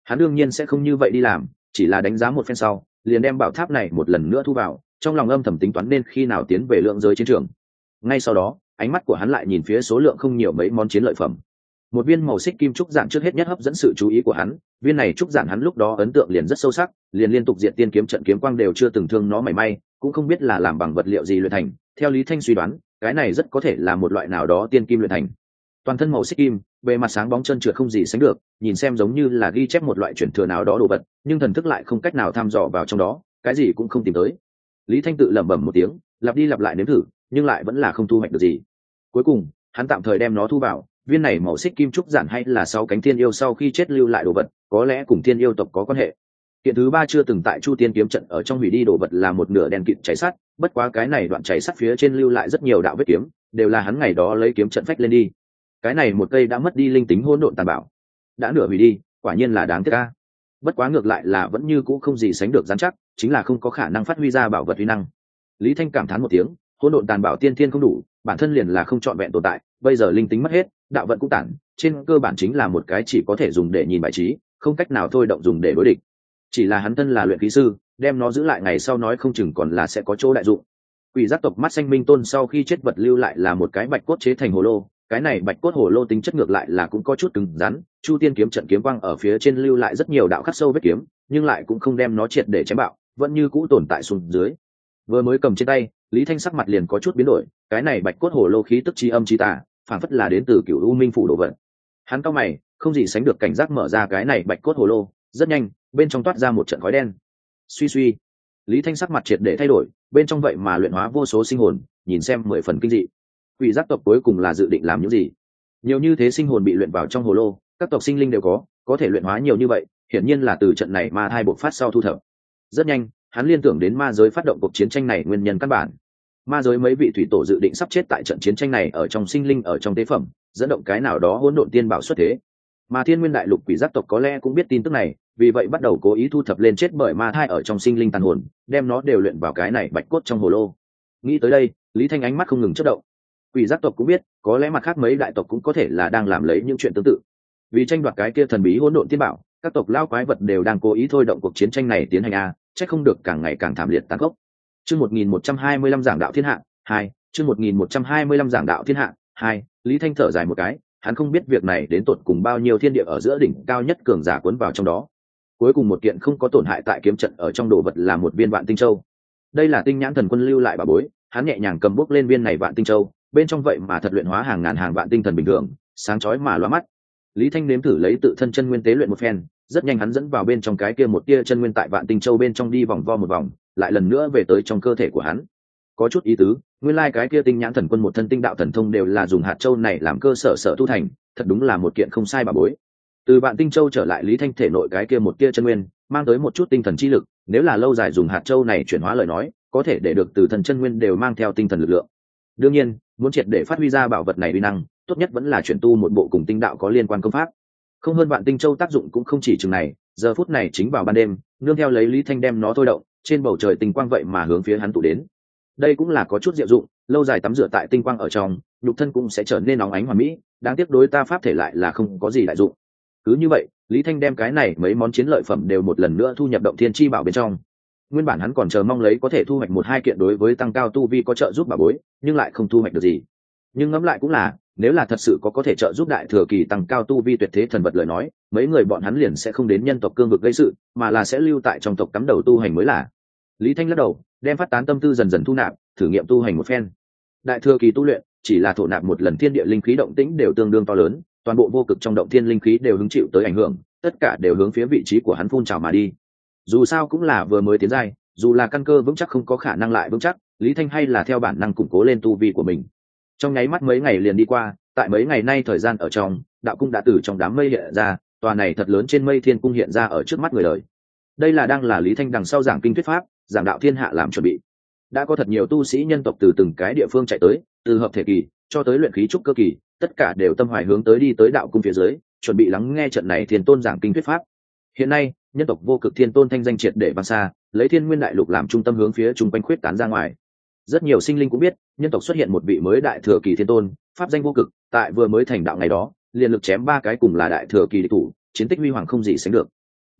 Hắn đương nhiên sẽ không như vậy đi làm, chỉ là đánh giá một phen sau liền đem bảo tháp này một lần nữa thu vào, trong lòng âm thầm tính toán nên khi nào tiến về lượng giới chiến trường. Ngay sau đó ánh mắt của hắn lại nhìn phía số lượng không nhiều mấy món chiến lợi phẩm. Một viên màu xích kim trúc dạng trước hết nhất hấp dẫn sự chú ý của hắn, viên này trúc dạng hắn lúc đó ấn tượng liền rất sâu sắc, liền liên tục diện tiên kiếm trận kiếm quang đều chưa từng thương nó mảy may, cũng không biết là làm bằng vật liệu gì luyện thành. Theo Lý Thanh suy đoán, cái này rất có thể là một loại nào đó tiên kim luyện thành. Toàn thân màu xích kim, bề mặt sáng bóng trơn trượt không gì sánh được, nhìn xem giống như là ghi chép một loại truyền thừa nào đó đồ vật, nhưng thần thức lại không cách nào thăm dò vào trong đó, cái gì cũng không tìm tới. Lý Thanh tự lẩm bẩm một tiếng, lặp đi lặp lại nếm thử, nhưng lại vẫn là không thu hoạch được gì. Cuối cùng, hắn tạm thời đem nó thu vào. Viên này màu xích kim trúc giản hay là sáu cánh thiên yêu sau khi chết lưu lại đồ vật, có lẽ cùng thiên yêu tộc có quan hệ. Kiện thứ ba chưa từng tại Chu Tiên kiếm trận ở trong hủy đi đồ vật là một nửa đèn kịt cháy sắt, bất quá cái này đoạn cháy sắt phía trên lưu lại rất nhiều đạo vết kiếm, đều là hắn ngày đó lấy kiếm trận phách lên đi. Cái này một cây đã mất đi linh tính hỗn độn tàn bảo, đã nửa hủy đi, quả nhiên là đáng tiếc a. Bất quá ngược lại là vẫn như cũ không gì sánh được rắn chắc, chính là không có khả năng phát huy ra bảo vật uy năng. Lý Thanh cảm thán một tiếng, hỗn độn tàn bảo tiên thiên không đủ, bản thân liền là không trọn vẹn tồn tại, bây giờ linh tính mất hết, đạo vận cũng tản, trên cơ bản chính là một cái chỉ có thể dùng để nhìn bài trí, không cách nào thôi động dùng để đối địch. Chỉ là hắn thân là luyện khí sư, đem nó giữ lại ngày sau nói không chừng còn là sẽ có chỗ đại dụng. Quỷ giác tộc mắt xanh minh tôn sau khi chết vật lưu lại là một cái bạch cốt chế thành hồ lô, cái này bạch cốt hồ lô tính chất ngược lại là cũng có chút cứng rắn, Chu Tiên kiếm trận kiếm quang ở phía trên lưu lại rất nhiều đạo khắc sâu vết kiếm, nhưng lại cũng không đem nó triệt để chém bạo, vẫn như cũ tồn tại xuống dưới. Vừa mới cầm trên tay, Lý Thanh sắc mặt liền có chút biến đổi, cái này bạch cốt hồ lô khí tức chi âm chi tà, phản phất là đến từ Cửu U Minh phủ đồ vật. Hắn cao mày, không gì sánh được cảnh giác mở ra cái này bạch cốt hồ lô, rất nhanh, bên trong toát ra một trận khói đen. Suy suy, Lý Thanh sắc mặt triệt để thay đổi, bên trong vậy mà luyện hóa vô số sinh hồn, nhìn xem mười phần kinh dị. Quỷ giác tộc cuối cùng là dự định làm những gì? Nhiều như thế sinh hồn bị luyện vào trong hồ lô, các tộc sinh linh đều có, có thể luyện hóa nhiều như vậy, hiển nhiên là từ trận này ma thai bộc phát sau thu thập. Rất nhanh, hắn liên tưởng đến ma giới phát động cuộc chiến tranh này nguyên nhân căn bản. Ma giới mấy vị thủy tổ dự định sắp chết tại trận chiến tranh này ở trong sinh linh ở trong tế phẩm, dẫn động cái nào đó hỗn độn tiên bảo xuất thế. Mà Thiên Nguyên Đại Lục quỷ giác tộc có lẽ cũng biết tin tức này, vì vậy bắt đầu cố ý thu thập lên chết bởi ma thai ở trong sinh linh tàn hồn, đem nó đều luyện vào cái này bạch cốt trong hồ lô. Nghĩ tới đây, Lý Thanh ánh mắt không ngừng chớp động. Quỷ giác tộc cũng biết, có lẽ mặt khác mấy đại tộc cũng có thể là đang làm lấy những chuyện tương tự. Vì tranh đoạt cái kia thần bí hỗn độn tiên bảo, các tộc lao quái vật đều đang cố ý thôi động cuộc chiến tranh này tiến hành a, chắc không được càng ngày càng thảm liệt tàn khốc. Chương một nghìn một trăm hai mươi lăm giảng đạo thiên hạ, hai, chương một nghìn một trăm hai mươi lăm giảng đạo thiên hạ, hai, Lý Thanh thở dài một cái, hắn không biết việc này đến tột cùng bao nhiêu thiên địa ở giữa đỉnh cao nhất cường giả cuốn vào trong đó. Cuối cùng một kiện không có tổn hại tại kiếm trận ở trong đồ vật là một viên vạn tinh châu. Đây là Tinh Nhãn Thần Quân lưu lại bảo bối, hắn nhẹ nhàng cầm bút lên viên này vạn tinh châu, bên trong vậy mà thật luyện hóa hàng ngàn hàng vạn tinh thần bình thường, sáng chói mà lóa mắt. Lý Thanh nếm thử lấy tự thân chân nguyên tế luyện một phen, rất nhanh hắn dẫn vào bên trong cái kia một tia chân nguyên tại vạn tinh châu bên trong đi vòng vo một vòng, lại lần nữa về tới trong cơ thể của hắn. Có chút ý tứ, nguyên lai like cái kia Tinh Nhãn Thần Quân một thân tinh đạo thần thông đều là dùng hạt châu này làm cơ sở sở tu thành, thật đúng là một kiện không sai bảo bối. Từ vạn tinh châu trở lại Lý Thanh thể nội cái kia một tia chân nguyên, mang tới một chút tinh thần chi lực, nếu là lâu dài dùng hạt châu này chuyển hóa lời nói, có thể để được từ thần chân nguyên đều mang theo tinh thần lực lượng. Đương nhiên, muốn triệt để phát huy ra bảo vật này uy năng, tốt nhất vẫn là chuyển tu một bộ cùng tinh đạo có liên quan công pháp. Không hơn vạn tinh châu tác dụng cũng không chỉ chừng này, giờ phút này chính vào ban đêm, nương theo lấy Lý Thanh đem nó thôi động, trên bầu trời tinh quang vậy mà hướng phía hắn tụ đến. Đây cũng là có chút diệu dụng, lâu dài tắm rửa tại tinh quang ở trong, nhục thân cũng sẽ trở nên nóng ánh hoàn mỹ, đáng tiếc đối ta pháp thể lại là không có gì đại dụng. Cứ như vậy, Lý Thanh đem cái này mấy món chiến lợi phẩm đều một lần nữa thu nhập động thiên chi bảo bên trong. Nguyên bản hắn còn chờ mong lấy có thể thu hoạch một hai kiện đối với tăng cao tu vi có trợ giúp bảo bối, nhưng lại không thu hoạch được gì. Nhưng ngẫm lại cũng là, nếu là thật sự có có thể trợ giúp đại thừa kỳ tăng cao tu vi tuyệt thế thần vật lời nói, mấy người bọn hắn liền sẽ không đến nhân tộc cương vực gây sự, mà là sẽ lưu tại trong tộc cắm đầu tu hành mới là. Lý Thanh lắc đầu, đem phát tán tâm tư dần dần thu nạp, thử nghiệm tu hành một phen. Đại thừa kỳ tu luyện, chỉ là thổ nạp một lần thiên địa linh khí động tĩnh đều tương đương to lớn, toàn bộ vô cực trong động thiên linh khí đều hứng chịu tới ảnh hưởng, tất cả đều hướng phía vị trí của hắn phun trào mà đi. Dù sao cũng là vừa mới tiến giai, dù là căn cơ vững chắc không có khả năng lại vững chắc, Lý Thanh hay là theo bản năng củng cố lên tu vi của mình. Trong nháy mắt mấy ngày liền đi qua, tại mấy ngày nay thời gian ở trong, đạo cung đã từ trong đám mây hiện ra, tòa này thật lớn trên mây thiên cung hiện ra ở trước mắt người đời. Đây là đang là Lý Thanh đằng sau giảng kinh thuyết pháp, giảng đạo thiên hạ làm chuẩn bị. Đã có thật nhiều tu sĩ nhân tộc từ từng cái địa phương chạy tới, từ hợp thể kỳ cho tới luyện khí trúc cơ kỳ, tất cả đều tâm hoài hướng tới đi tới đạo cung phía dưới, chuẩn bị lắng nghe trận này thiên tôn giảng kinh thuyết pháp. Hiện nay, nhân tộc vô cực thiên tôn thanh danh triệt để vang xa, lấy thiên nguyên đại lục làm trung tâm hướng phía chung quanh khuyết tán ra ngoài. Rất nhiều sinh linh cũng biết, nhân tộc xuất hiện một vị mới đại thừa kỳ thiên tôn, pháp danh vô cực, tại vừa mới thành đạo ngày đó, liền lực chém ba cái cùng là đại thừa kỳ địch thủ, chiến tích huy hoàng không gì sánh được.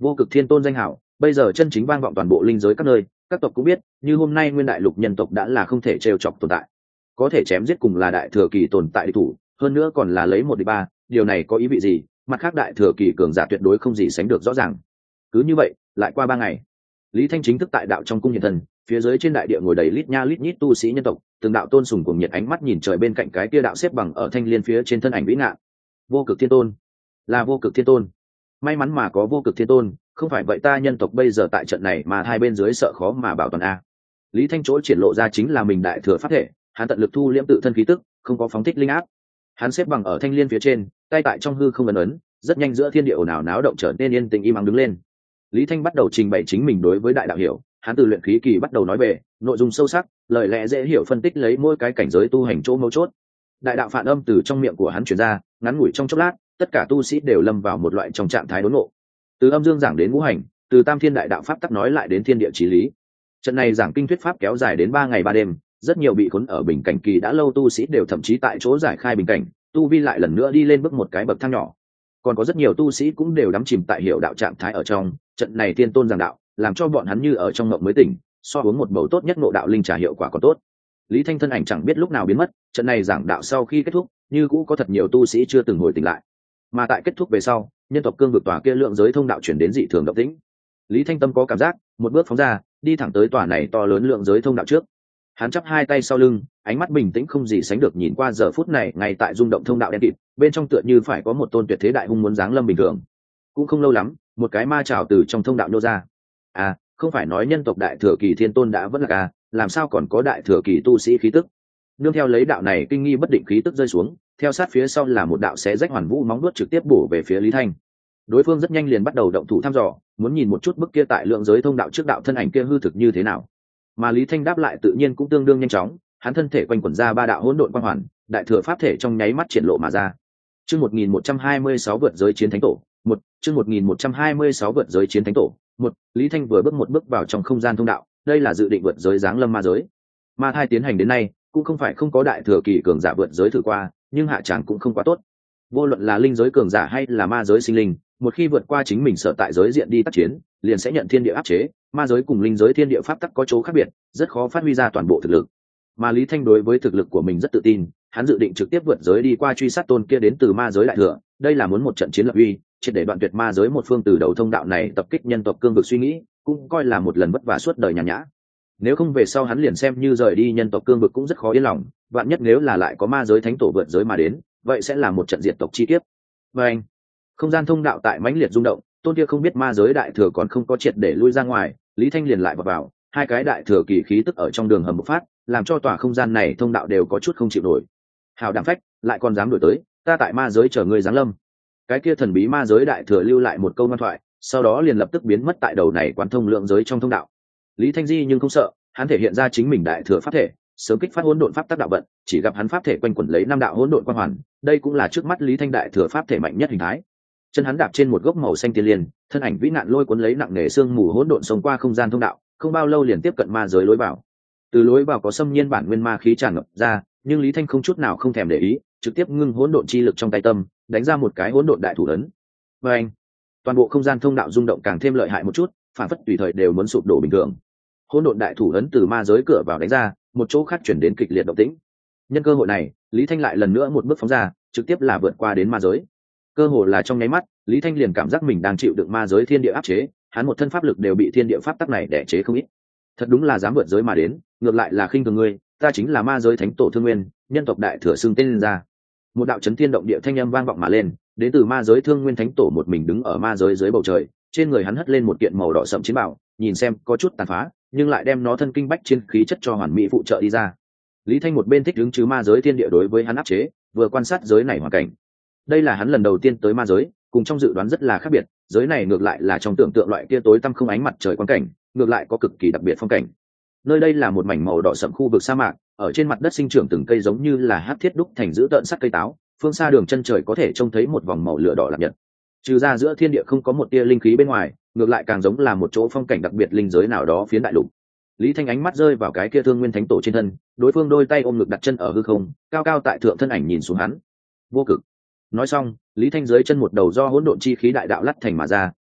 Vô cực thiên tôn danh hảo bây giờ chân chính vang vọng toàn bộ linh giới các nơi, các tộc cũng biết như hôm nay nguyên đại lục nhân tộc đã là không thể trêu chọc tồn tại, có thể chém giết cùng là đại thừa kỳ tồn tại địch thủ, hơn nữa còn là lấy một địch ba, điều này có ý vị gì? Mặt khác đại thừa kỳ cường giả tuyệt đối không gì sánh được rõ ràng. Cứ như vậy lại qua ba ngày, Lý Thanh chính thức tại đạo trong cung hiện thân, phía dưới trên đại địa ngồi đầy lít nha lít nhít tu sĩ nhân tộc, từng đạo tôn sùng cùng nhiệt ánh mắt nhìn trời bên cạnh cái kia đạo xếp bằng ở thanh liên phía trên thân ảnh vĩ ngạn. Vô cực thiên tôn, là vô cực thiên tôn. May mắn mà có vô cực thiên tôn, không phải vậy ta nhân tộc bây giờ tại trận này mà hai bên dưới sợ khó mà bảo toàn a. Lý Thanh chỗ triển lộ ra chính là mình đại thừa pháp thể, hắn tận lực thu liễm tự thân khí tức, không có phóng thích linh áp. Hắn xếp bằng ở thanh liên phía trên, tay tại trong hư không ấn ấn, rất nhanh giữa thiên địa ồn ào náo động trở nên yên tĩnh im ắng đứng lên. Lý Thanh bắt đầu trình bày chính mình đối với đại đạo hiểu, hắn từ luyện khí kỳ bắt đầu nói về, nội dung sâu sắc, lời lẽ dễ hiểu phân tích lấy mỗi cái cảnh giới tu hành chỗ mấu chốt. Đại đạo phản âm từ trong miệng của hắn truyền ra, ngắn ngủi trong chốc lát, tất cả tu sĩ đều lâm vào một loại trong trạng thái đốn ngộ. Từ âm dương giảng đến ngũ hành, từ tam thiên đại đạo pháp tắc nói lại đến thiên địa chí lý. Trận này giảng kinh thuyết pháp kéo dài đến ba ngày ba đêm, rất nhiều bị khốn ở bình cảnh kỳ đã lâu tu sĩ đều thậm chí tại chỗ giải khai bình cảnh, tu vi lại lần nữa đi lên bước một cái bậc thang nhỏ. Còn có rất nhiều tu sĩ cũng đều đắm chìm tại hiểu đạo trạng thái ở trong, trận này tiên tôn giảng đạo, làm cho bọn hắn như ở trong mộng mới tỉnh, so uống một bầu tốt nhất ngộ đạo linh trà hiệu quả còn tốt. Lý Thanh thân ảnh chẳng biết lúc nào biến mất, trận này giảng đạo sau khi kết thúc, như cũ có thật nhiều tu sĩ chưa từng hồi tỉnh lại. Mà tại kết thúc về sau, nhân tộc cương vực tòa kia lượng giới thông đạo chuyển đến dị thường động tĩnh. Lý Thanh tâm có cảm giác, một bước phóng ra, đi thẳng tới tòa này to lớn lượng giới thông đạo trước. Hắn chắp hai tay sau lưng, ánh mắt bình tĩnh không gì sánh được nhìn qua giờ phút này ngay tại rung động thông đạo đen kịt, bên trong tựa như phải có một tôn tuyệt thế đại hung muốn giáng lâm bình thường. Cũng không lâu lắm, một cái ma trảo từ trong thông đạo nô ra. À, không phải nói nhân tộc đại thừa kỳ thiên tôn đã vẫn là à, làm sao còn có đại thừa kỳ tu sĩ khí tức? Nương theo lấy đạo này kinh nghi bất định khí tức rơi xuống, theo sát phía sau là một đạo xé rách hoàn vũ móng vuốt trực tiếp bổ về phía Lý Thanh. Đối phương rất nhanh liền bắt đầu động thủ thăm dò, muốn nhìn một chút bức kia tại lượng giới thông đạo trước đạo thân ảnh kia hư thực như thế nào. Mà Lý Thanh đáp lại tự nhiên cũng tương đương nhanh chóng, hắn thân thể quanh quẩn ra ba đạo hỗn độn quang hoàn, đại thừa pháp thể trong nháy mắt triển lộ mà ra. Chương một nghìn một trăm hai mươi sáu vượt giới chiến thánh tổ, một, chương một nghìn một trăm hai mươi sáu vượt giới chiến thánh tổ, một, Lý Thanh vừa bước một bước vào trong không gian thông đạo, đây là dự định vượt giới giáng lâm ma giới. Ma thai tiến hành đến nay, cũng không phải không có đại thừa kỳ cường giả vượt giới thử qua, nhưng hạ tràng cũng không quá tốt. Vô luận là linh giới cường giả hay là ma giới sinh linh, một khi vượt qua chính mình sở tại giới diện đi tác chiến, liền sẽ nhận thiên địa áp chế, ma giới cùng linh giới thiên địa pháp tắc có chỗ khác biệt, rất khó phát huy ra toàn bộ thực lực. Mà Lý Thanh đối với thực lực của mình rất tự tin, hắn dự định trực tiếp vượt giới đi qua truy sát tôn kia đến từ ma giới đại thừa, đây là muốn một trận chiến lập uy, triệt để đoạn tuyệt ma giới một phương từ đầu thông đạo này tập kích nhân tộc cương vực suy nghĩ, cũng coi là một lần vất vả suốt đời nhàn nhã. Nếu không về sau hắn liền xem như rời đi nhân tộc cương vực cũng rất khó yên lòng, vạn nhất nếu là lại có ma giới thánh tổ vượt giới mà đến, vậy sẽ là một trận diệt tộc chi kiếp. Và anh, không gian thông đạo tại mãnh liệt rung động, tôn kia không biết ma giới đại thừa còn không có triệt để lui ra ngoài, Lý Thanh liền lại vào, vào hai cái đại thừa kỳ khí tức ở trong đường hầm bộc phát, làm cho tòa không gian này thông đạo đều có chút không chịu nổi. Hào đẳng phách, lại còn dám đổi tới, ta tại ma giới chờ ngươi giáng lâm. Cái kia thần bí ma giới đại thừa lưu lại một câu ngoan thoại, sau đó liền lập tức biến mất tại đầu này quán thông lượng giới trong thông đạo. Lý Thanh Di nhưng không sợ, hắn thể hiện ra chính mình đại thừa pháp thể, sớm kích phát hỗn độn pháp tác đạo vận, chỉ gặp hắn pháp thể quanh quẩn lấy năm đạo hỗn độn quang hoàn, đây cũng là trước mắt Lý Thanh đại thừa pháp thể mạnh nhất hình thái. Chân hắn đạp trên một gốc màu xanh tiên liên, thân ảnh vĩ nạn lôi cuốn lấy nặng nề xương mù hỗn độn xông qua không gian thông đạo, không bao lâu liền tiếp cận ma giới lối vào. Từ lối vào có xâm nhiên bản nguyên ma khí tràn ngập ra, nhưng Lý Thanh không chút nào không thèm để ý, trực tiếp ngưng hỗn độn chi lực trong tay tâm, đánh ra một cái hỗn độn đại thủ ấn. Và anh, toàn bộ không gian thông đạo rung động càng thêm lợi hại một chút, phản phất tùy thời đều muốn sụp đổ bình thường. Hỗn độn đại thủ ấn từ ma giới cửa vào đánh ra, một chỗ khác chuyển đến kịch liệt động tĩnh. Nhân cơ hội này, Lý Thanh lại lần nữa một bước phóng ra, trực tiếp là vượt qua đến ma giới. Cơ hồ là trong nháy mắt, Lý Thanh liền cảm giác mình đang chịu đựng ma giới thiên địa áp chế, hắn một thân pháp lực đều bị thiên địa pháp tắc này đè chế không ít. Thật đúng là dám vượt giới mà đến, ngược lại là khinh thường ngươi, ta chính là ma giới thánh tổ Thương Nguyên, nhân tộc đại thừa xưng tên lên ra. Một đạo chấn thiên động địa thanh âm vang vọng mà lên, đến từ ma giới Thương Nguyên thánh tổ một mình đứng ở ma giới dưới bầu trời, trên người hắn hất lên một kiện màu đỏ sẫm chiến bào, nhìn xem có chút tàn phá, nhưng lại đem nó thân kinh bách chiến khí chất cho hoàn mỹ phụ trợ đi ra. Lý Thanh một bên thích đứng chứ ma giới thiên địa đối với hắn áp chế, vừa quan sát giới này hoàn cảnh. Đây là hắn lần đầu tiên tới ma giới, cùng trong dự đoán rất là khác biệt, giới này ngược lại là trong tưởng tượng loại kia tối tăm không ánh mặt trời quan cảnh, ngược lại có cực kỳ đặc biệt phong cảnh. Nơi đây là một mảnh màu đỏ sẫm khu vực sa mạc, ở trên mặt đất sinh trưởng từng cây giống như là hắc thiết đúc thành giữ tợn sắc cây táo, phương xa đường chân trời có thể trông thấy một vòng màu lửa đỏ lạc nhật. Trừ ra giữa thiên địa không có một tia linh khí bên ngoài, ngược lại càng giống là một chỗ phong cảnh đặc biệt linh giới nào đó phiến đại lục. Lý Thanh ánh mắt rơi vào cái kia Thương Nguyên thánh tổ trên thân, đối phương đôi tay ôm ngực đặt chân ở hư không, cao cao tại thượng thân ảnh nhìn xuống hắn. Vô cực. Nói xong, Lý Thanh dưới chân một đầu do hỗn độn chi khí đại đạo lắt thành mà ra,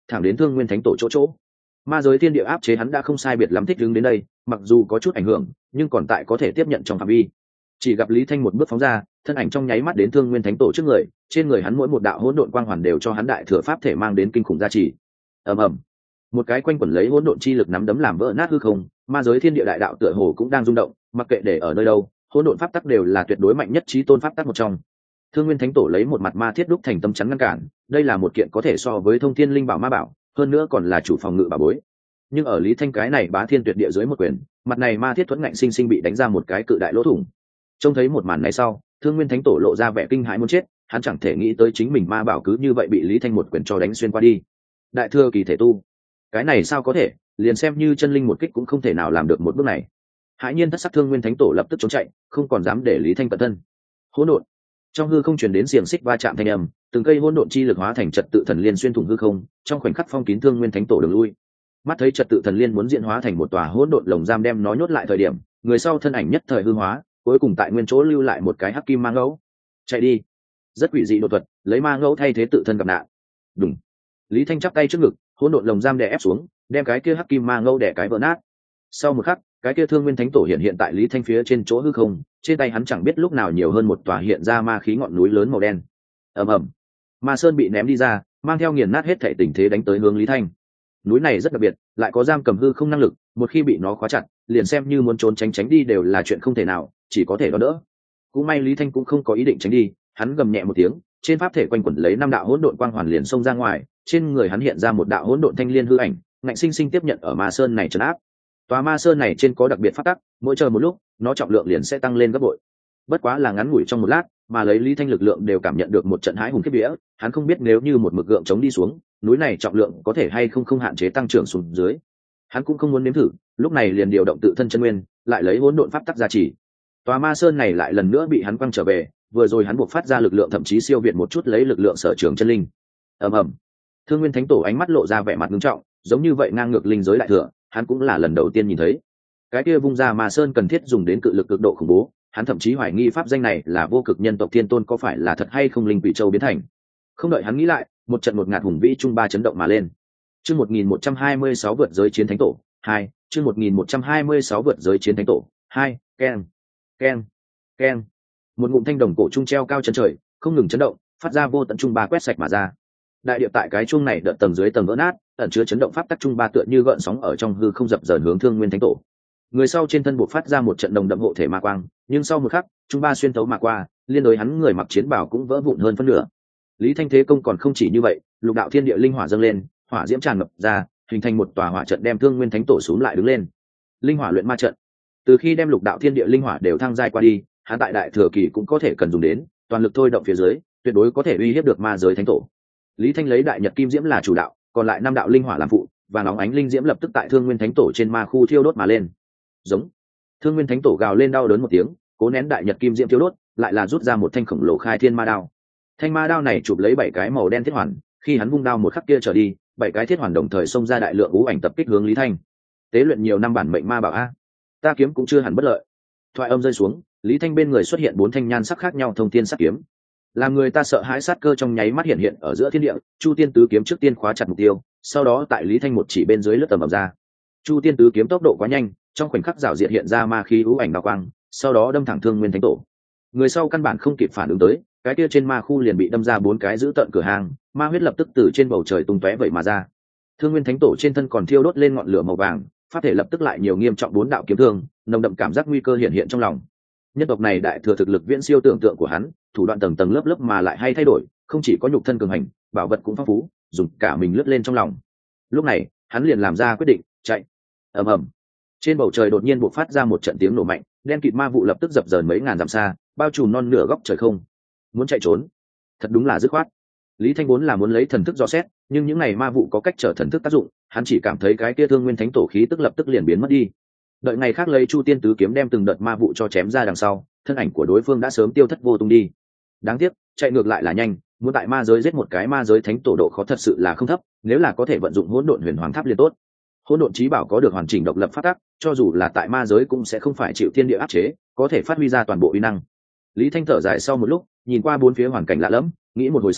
thẳng đến thương nguyên thánh tổ chỗ chỗ. Ma giới thiên địa áp chế hắn đã không sai biệt lắm thích ứng đến đây, mặc dù có chút ảnh hưởng nhưng còn tại có thể tiếp nhận trong phạm vi. Chỉ gặp Lý Thanh một bước phóng ra, thân ảnh trong nháy mắt đến thương nguyên thánh tổ trước người, trên người hắn mỗi một đạo hỗn độn quang hoàn đều cho hắn đại thừa pháp thể mang đến kinh khủng giá trị. Ầm ầm, một cái quanh quẩn lấy hỗn độn chi lực nắm đấm làm vỡ nát hư không, ma giới thiên địa đại đạo tựa hồ cũng đang rung động, mặc kệ để ở nơi đâu, hỗn độn pháp tắc đều là tuyệt đối mạnh nhất chí tôn pháp tắc một trong. Thương nguyên thánh tổ lấy một mặt ma thiết đúc thành tâm chắn ngăn cản, đây là một kiện có thể so với thông thiên linh bảo ma bảo, hơn nữa còn là chủ phòng ngự bảo bối. Nhưng ở Lý Thanh cái này bá thiên tuyệt địa dưới một quyền, mặt này ma thiết thuẫn ngạnh sinh sinh bị đánh ra một cái cự đại lỗ thủng. Trông thấy một màn này sau, thương nguyên thánh tổ lộ ra vẻ kinh hãi muốn chết, hắn chẳng thể nghĩ tới chính mình ma bảo cứ như vậy bị Lý Thanh một quyền cho đánh xuyên qua đi. Đại thừa kỳ thể tu, cái này sao có thể, liền xem như chân linh một kích cũng không thể nào làm được một bước này. Hãi nhiên thất sắc thương nguyên thánh tổ lập tức trốn chạy, không còn dám để Lý Thanh cẩn thân. Hỗn độn, trong hư không truyền đến xiềng xích va chạm thanh âm, từng cây hỗn độn chi lực hóa thành trật tự thần liên xuyên thủng hư không, trong khoảnh khắc phong kín thương nguyên thánh tổ đường lui. Mắt thấy trật tự thần liên muốn diễn hóa thành một tòa hỗn độn lồng giam đem nó nhốt lại thời điểm, người sau thân ảnh nhất thời hư hóa, cuối cùng tại nguyên chỗ lưu lại một cái hắc kim ma ngẫu. Chạy đi. Rất quỷ dị đột thuật, lấy ma ngẫu thay thế tự thân gặp nạn. Đùng. Lý Thanh chắp tay trước ngực, hỗn độn lồng giam đè ép xuống, đem cái kia hắc kim ma ngẫu đè cái vỡ nát. Sau một khắc, cái kia thương nguyên thánh tổ hiện hiện tại Lý Thanh phía trên chỗ hư không, trên tay hắn chẳng biết lúc nào nhiều hơn một tòa hiện ra ma khí ngọn núi lớn màu đen. Ầm ầm. Ma sơn bị ném đi ra, mang theo nghiền nát hết thảy tình thế đánh tới hướng Lý Thanh. Núi này rất đặc biệt, lại có giam cầm hư không năng lực, một khi bị nó khóa chặt, liền xem như muốn trốn tránh tránh đi đều là chuyện không thể nào, chỉ có thể đón đỡ. Cũng may Lý Thanh cũng không có ý định tránh đi, hắn gầm nhẹ một tiếng, trên pháp thể quanh quẩn lấy năm đạo hỗn độn quang hoàn liền xông ra ngoài, trên người hắn hiện ra một đạo hỗn độn thanh liên hư ảnh, ngạnh sinh sinh tiếp nhận ở ma sơn này trấn áp. Tòa ma sơn này trên có đặc biệt pháp tắc, mỗi chờ một lúc, nó trọng lượng liền sẽ tăng lên gấp bội. Bất quá là ngắn ngủi trong một lát, mà lấy Lý Thanh lực lượng đều cảm nhận được một trận hãi hùng khiếp vía, hắn không biết nếu như một mực gượng chống đi xuống, núi này trọng lượng có thể hay không không hạn chế tăng trưởng xuống dưới. Hắn cũng không muốn nếm thử, lúc này liền điều động tự thân chân nguyên, lại lấy hỗn độn pháp tắc gia trì. Tòa ma sơn này lại lần nữa bị hắn quăng trở về, vừa rồi hắn buộc phát ra lực lượng thậm chí siêu việt một chút lấy lực lượng sở trường chân linh. Ầm ầm. Thương Nguyên Thánh Tổ ánh mắt lộ ra vẻ mặt nghiêm trọng, giống như vậy ngang ngược linh giới đại thừa, hắn cũng là lần đầu tiên nhìn thấy. Cái kia vung ra ma sơn cần thiết dùng đến cự lực cực độ khủng bố, hắn thậm chí hoài nghi pháp danh này là vô cực nhân tộc thiên tôn có phải là thật hay không linh quỷ châu biến thành. Không đợi hắn nghĩ lại, một trận một ngạt hùng vĩ trung ba chấn động mà lên. Chương một nghìn một trăm hai mươi sáu vượt giới chiến thánh tổ hai, chương một nghìn một trăm hai mươi sáu vượt giới chiến thánh tổ hai, keng, keng, keng. Một ngụm thanh đồng cổ trung treo cao chân trời, không ngừng chấn động, phát ra vô tận trung ba quét sạch mà ra. Đại địa tại cái chuông này đợt tầng dưới tầng vỡ nát, ẩn chứa chấn động pháp tắc trung ba tựa như gợn sóng ở trong hư không dập dờn hướng Thương Nguyên Thánh Tổ. Người sau trên thân buộc phát ra một trận đồng đậm hộ thể ma quang, nhưng sau một khắc, trung ba xuyên tấu mà qua, liên đối hắn người mặc chiến bào cũng vỡ vụn hơn phân nửa. Lý Thanh thế công còn không chỉ như vậy, lục đạo thiên địa linh hỏa dâng lên, hỏa diễm tràn ngập ra, hình thành một tòa hỏa trận đem Thương Nguyên Thánh Tổ xuống lại đứng lên. Linh hỏa luyện ma trận. Từ khi đem lục đạo thiên địa linh hỏa đều thăng giai qua đi, hắn tại đại thừa kỳ cũng có thể cần dùng đến, toàn lực thôi động phía dưới, tuyệt đối có thể uy hiếp được ma giới thánh tổ. Lý Thanh lấy đại nhật kim diễm là chủ đạo, còn lại năm đạo linh hỏa làm phụ, và nóng ánh linh diễm lập tức tại Thương Nguyên Thánh Tổ trên ma khu thiêu đốt mà lên. Giống. Thương Nguyên Thánh Tổ gào lên đau đớn một tiếng, cố nén đại nhật kim diễm thiêu đốt, lại là rút ra một thanh khổng lồ khai thiên ma đao. Thanh ma đao này chụp lấy bảy cái màu đen thiết hoàn, khi hắn vung đao một khắc kia trở đi, bảy cái thiết hoàn đồng thời xông ra đại lượng ngũ ảnh tập kích hướng Lý Thanh. Tế luyện nhiều năm bản mệnh ma bảo a, ta kiếm cũng chưa hẳn bất lợi. Thoại âm rơi xuống, Lý Thanh bên người xuất hiện bốn thanh nhan sắc khác nhau thông thiên sắc kiếm. Làm người ta sợ hãi sát cơ trong nháy mắt hiện hiện ở giữa thiên địa, Chu Tiên tứ kiếm trước tiên khóa chặt mục tiêu, sau đó tại Lý Thanh một chỉ bên dưới lướt tầm ầm ra. Chu Tiên tứ kiếm tốc độ quá nhanh, trong khoảnh khắc rảo diệt hiện ra ma khí ưu ảnh bao quang, sau đó đâm thẳng Thương Nguyên Thánh Tổ. Người sau căn bản không kịp phản ứng tới, cái kia trên ma khu liền bị đâm ra bốn cái giữ tận cửa hàng, ma huyết lập tức từ trên bầu trời tung tóe vậy mà ra. Thương Nguyên Thánh Tổ trên thân còn thiêu đốt lên ngọn lửa màu vàng, pháp thể lập tức lại nhiều nghiêm trọng bốn đạo kiếm thương, nồng đậm cảm giác nguy cơ hiện hiện trong lòng. Nhân tộc này đại thừa thực lực viễn siêu tưởng tượng của hắn, thủ đoạn tầng tầng lớp lớp mà lại hay thay đổi, không chỉ có nhục thân cường hành, bảo vật cũng phong phú, dùng cả mình lướt lên trong lòng. Lúc này, hắn liền làm ra quyết định, chạy. Ầm ầm. Trên bầu trời đột nhiên bộc phát ra một trận tiếng nổ mạnh, đen kịt ma vụ lập tức dập dờn mấy ngàn dặm xa, bao trùm non nửa góc trời không. Muốn chạy trốn, thật đúng là dứt khoát. Lý Thanh vốn là muốn lấy thần thức dò xét, nhưng những này ma vụ có cách trở thần thức tác dụng, hắn chỉ cảm thấy cái kia Thương Nguyên Thánh Tổ khí tức lập tức liền biến mất đi. Đợi ngày khác lấy Chu Tiên tứ kiếm đem từng đợt ma vụ cho chém ra đằng sau, thân ảnh của đối phương đã sớm tiêu thất vô tung đi. Đáng tiếc, chạy ngược lại là nhanh, muốn tại ma giới giết một cái ma giới thánh tổ độ khó thật sự là không thấp, nếu là có thể vận dụng Hỗn Độn Huyền Hoàng Tháp liền tốt. Hỗn Độn Chí Bảo có được hoàn chỉnh độc lập phát tác, cho dù là tại ma giới cũng sẽ không phải chịu thiên địa áp chế, có thể phát huy ra toàn bộ uy năng. Lý Thanh thở dài sau một lúc, nhìn qua bốn phía hoàn cảnh lạ lẫm, nghĩ một hồi sau,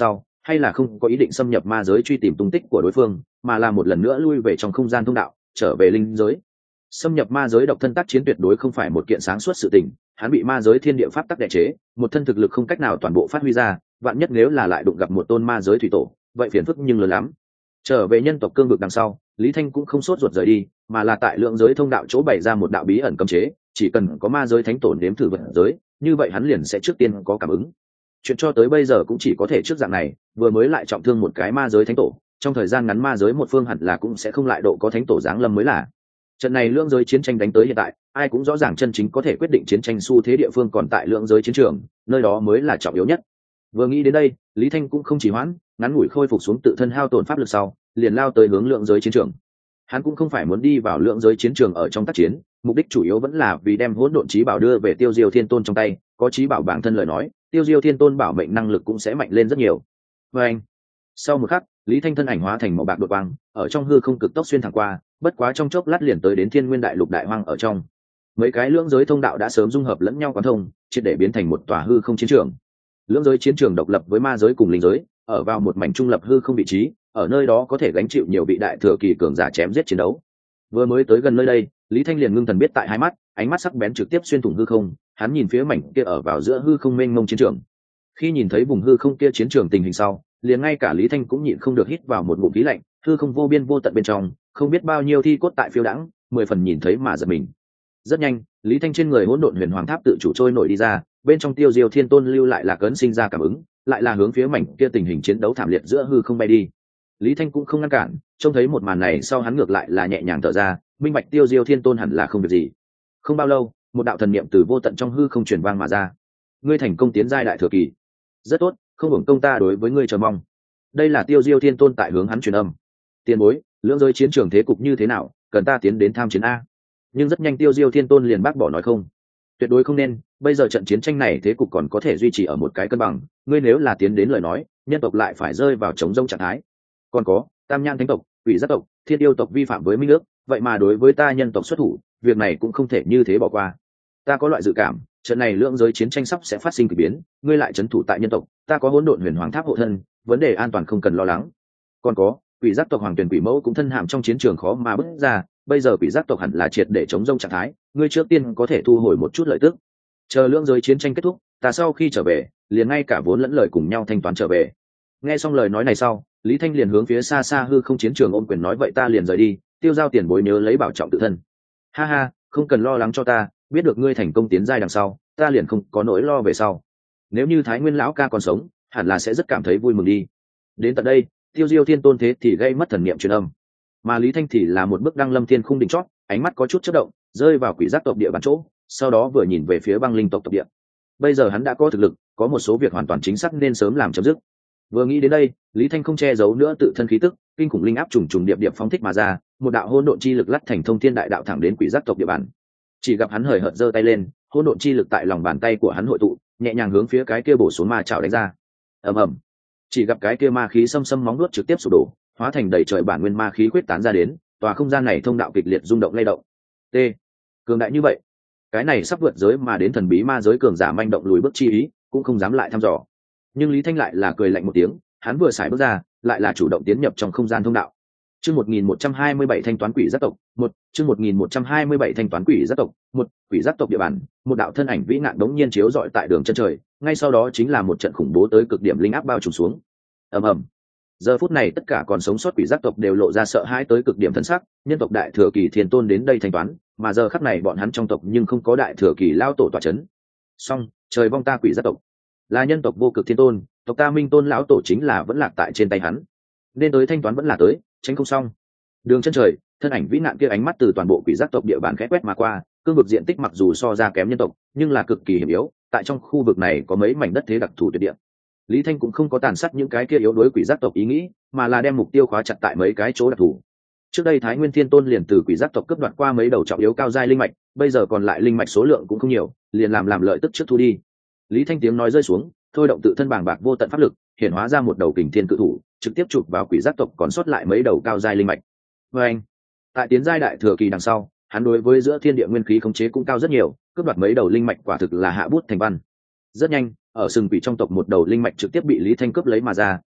hay là không có ý định xâm nhập ma giới truy tìm tung tích của đối phương, mà là một lần nữa lui về trong không gian thông đạo, trở về linh giới. Xâm nhập ma giới độc thân tác chiến tuyệt đối không phải một kiện sáng suốt sự tình, hắn bị ma giới thiên địa pháp tắc đè chế, một thân thực lực không cách nào toàn bộ phát huy ra, vạn nhất nếu là lại đụng gặp một tôn ma giới thủy tổ, vậy phiền phức nhưng lớn lắm. Trở về nhân tộc cương vực đằng sau, Lý Thanh cũng không sốt ruột rời đi, mà là tại lượng giới thông đạo chỗ bày ra một đạo bí ẩn cấm chế, chỉ cần có ma giới thánh tổ nếm thử vật giới, như vậy hắn liền sẽ trước tiên có cảm ứng. Chuyện cho tới bây giờ cũng chỉ có thể trước dạng này, vừa mới lại trọng thương một cái ma giới thánh tổ, trong thời gian ngắn ma giới một phương hẳn là cũng sẽ không lại độ có thánh tổ giáng lâm mới là. Trận này lượng giới chiến tranh đánh tới hiện tại, ai cũng rõ ràng chân chính có thể quyết định chiến tranh xu thế địa phương còn tại lượng giới chiến trường, nơi đó mới là trọng yếu nhất. Vừa nghĩ đến đây, Lý Thanh cũng không chỉ hoãn, ngắn ngủi khôi phục xuống tự thân hao tổn pháp lực sau, liền lao tới hướng lượng giới chiến trường. Hắn cũng không phải muốn đi vào lượng giới chiến trường ở trong tác chiến, mục đích chủ yếu vẫn là vì đem hỗn độn chí bảo đưa về Tiêu Diêu Thiên Tôn trong tay, có chí bảo bản thân lời nói, Tiêu Diêu Thiên Tôn bảo mệnh năng lực cũng sẽ mạnh lên rất nhiều. Và anh, sau một khắc, Lý Thanh thân ảnh hóa thành màu bạc đột quang, ở trong hư không cực tốc xuyên thẳng qua, bất quá trong chốc lát liền tới đến Thiên Nguyên Đại Lục đại hoang ở trong. Mấy cái lưỡng giới thông đạo đã sớm dung hợp lẫn nhau quán thông, triệt để biến thành một tòa hư không chiến trường. Lưỡng giới chiến trường độc lập với ma giới cùng linh giới, ở vào một mảnh trung lập hư không vị trí, ở nơi đó có thể gánh chịu nhiều vị đại thừa kỳ cường giả chém giết chiến đấu. Vừa mới tới gần nơi đây, Lý Thanh liền ngưng thần biết tại hai mắt, ánh mắt sắc bén trực tiếp xuyên thủng hư không, hắn nhìn phía mảnh kia ở vào giữa hư không mênh mông chiến trường. Khi nhìn thấy vùng hư không kia chiến trường tình hình sau, liền ngay cả Lý Thanh cũng nhịn không được hít vào một ngụm khí lạnh, hư không vô biên vô tận bên trong, không biết bao nhiêu thi cốt tại phiêu đãng, mười phần nhìn thấy mà giật mình. Rất nhanh, Lý Thanh trên người hỗn độn huyền hoàng tháp tự chủ trôi nổi đi ra, bên trong Tiêu Diêu Thiên Tôn lưu lại là cấn sinh ra cảm ứng, lại là hướng phía mảnh kia tình hình chiến đấu thảm liệt giữa hư không bay đi. Lý Thanh cũng không ngăn cản, trông thấy một màn này sau hắn ngược lại là nhẹ nhàng thở ra, minh bạch Tiêu Diêu Thiên Tôn hẳn là không việc gì. Không bao lâu, một đạo thần niệm từ vô tận trong hư không truyền vang mà ra. Ngươi thành công tiến giai đại thừa kỳ. Rất tốt, không hưởng công ta đối với ngươi chờ mong. Đây là Tiêu Diêu Thiên Tôn tại hướng hắn truyền âm. Tiền bối, lưỡng giới chiến trường thế cục như thế nào, cần ta tiến đến tham chiến a? Nhưng rất nhanh Tiêu Diêu Thiên Tôn liền bác bỏ nói không. Tuyệt đối không nên, bây giờ trận chiến tranh này thế cục còn có thể duy trì ở một cái cân bằng, ngươi nếu là tiến đến lời nói, nhân tộc lại phải rơi vào chống rông trạng thái. Còn có, Tam Nhãn Thánh tộc, Quỷ Giác tộc, Thiên Yêu tộc vi phạm với minh ước, vậy mà đối với ta nhân tộc xuất thủ, việc này cũng không thể như thế bỏ qua. Ta có loại dự cảm, trận này lượng giới chiến tranh sắp sẽ phát sinh kỳ biến, ngươi lại trấn thủ tại nhân tộc, ta có hỗn độn huyền hoàng tháp hộ thân, vấn đề an toàn không cần lo lắng. Còn có, Quỷ Giác tộc hoàng tuyển quỷ mẫu cũng thân hàm trong chiến trường khó mà bước ra, bây giờ Quỷ Giác tộc hẳn là triệt để chống rông trạng thái, ngươi trước tiên có thể thu hồi một chút lợi tức. Chờ lượng giới chiến tranh kết thúc, ta sau khi trở về, liền ngay cả vốn lẫn lời cùng nhau thanh toán trở về. Nghe xong lời nói này sau, Lý Thanh liền hướng phía xa xa hư không chiến trường ôm quyền nói vậy ta liền rời đi, tiêu giao tiền bối nhớ lấy bảo trọng tự thân. Ha ha, không cần lo lắng cho ta, biết được ngươi thành công tiến giai đằng sau, ta liền không có nỗi lo về sau. Nếu như Thái Nguyên lão ca còn sống, hẳn là sẽ rất cảm thấy vui mừng đi. Đến tận đây, Tiêu Diêu Thiên Tôn thế thì gây mất thần niệm truyền âm, mà Lý Thanh thì là một bước đăng lâm thiên khung đỉnh chót, ánh mắt có chút chớp động, rơi vào Quỷ Giác tộc địa bàn chỗ, sau đó vừa nhìn về phía Băng Linh tộc tộc địa. Bây giờ hắn đã có thực lực, có một số việc hoàn toàn chính xác nên sớm làm chấm dứt. Vừa nghĩ đến đây, Lý Thanh không che giấu nữa tự thân khí tức, kinh khủng linh áp trùng trùng điệp điệp phóng thích mà ra, một đạo hỗn độn chi lực lắt thành thông thiên đại đạo thẳng đến Quỷ Giác tộc địa bàn. Chỉ gặp hắn hời hợt giơ tay lên, hỗn độn chi lực tại lòng bàn tay của hắn hội tụ, nhẹ nhàng hướng phía cái kia bổ xuống ma chảo đánh ra. Ầm ầm. Chỉ gặp cái kia ma khí xâm xâm móng nuốt trực tiếp sụp đổ, hóa thành đầy trời bản nguyên ma khí quyết tán ra đến, tòa không gian này thông đạo kịch liệt rung động lay động. T. Cường đại như vậy, cái này sắp vượt giới mà đến thần bí ma giới cường giả manh động lùi bước chi ý, cũng không dám lại thăm dò. Nhưng Lý Thanh lại là cười lạnh một tiếng, hắn vừa xài bước ra, lại là chủ động tiến nhập trong không gian thông đạo. Chương một nghìn một trăm hai mươi bảy thanh toán quỷ giác tộc, một, chương một nghìn một trăm hai mươi bảy thanh toán quỷ giác tộc, một, quỷ giác tộc địa bàn, một đạo thân ảnh vĩ ngạn đống nhiên chiếu rọi tại đường chân trời, ngay sau đó chính là một trận khủng bố tới cực điểm linh áp bao trùm xuống. Ầm ầm. Giờ phút này tất cả còn sống sót quỷ giác tộc đều lộ ra sợ hãi tới cực điểm thân sắc, nhân tộc đại thừa kỳ thiên tôn đến đây thanh toán, mà giờ khắc này bọn hắn trong tộc nhưng không có đại thừa kỳ lao tổ tọa chấn. Song, trời vong ta quỷ giác tộc, là nhân tộc vô cực thiên tôn, tộc ta minh tôn lão tổ chính là vẫn lạc tại trên tay hắn, nên tới thanh toán vẫn là tới, tránh không xong. Đường chân trời, thân ảnh vĩ nạn kia ánh mắt từ toàn bộ quỷ giác tộc địa bàn khẽ quét mà qua, cương vực diện tích mặc dù so ra kém nhân tộc, nhưng là cực kỳ hiểm yếu, tại trong khu vực này có mấy mảnh đất thế đặc thù tuyệt địa. Lý Thanh cũng không có tàn sát những cái kia yếu đuối quỷ giác tộc ý nghĩ, mà là đem mục tiêu khóa chặt tại mấy cái chỗ đặc thù. Trước đây Thái Nguyên Thiên Tôn liền từ quỷ giác tộc cướp đoạt qua mấy đầu trọng yếu cao giai linh mạch, bây giờ còn lại linh mạch số lượng cũng không nhiều, liền làm làm lợi tức trước thu đi. Lý Thanh tiếng nói rơi xuống, thôi động tự thân bàng bạc vô tận pháp lực, hiện hóa ra một đầu kình thiên cự thủ, trực tiếp chụp vào quỷ giác tộc còn sót lại mấy đầu cao giai linh mạch. Và anh, tại tiến giai đại thừa kỳ đằng sau, hắn đối với giữa thiên địa nguyên khí khống chế cũng cao rất nhiều, cướp đoạt mấy đầu linh mạch quả thực là hạ bút thành văn. Rất nhanh, ở sừng quỷ trong tộc một đầu linh mạch trực tiếp bị Lý Thanh cướp lấy mà ra,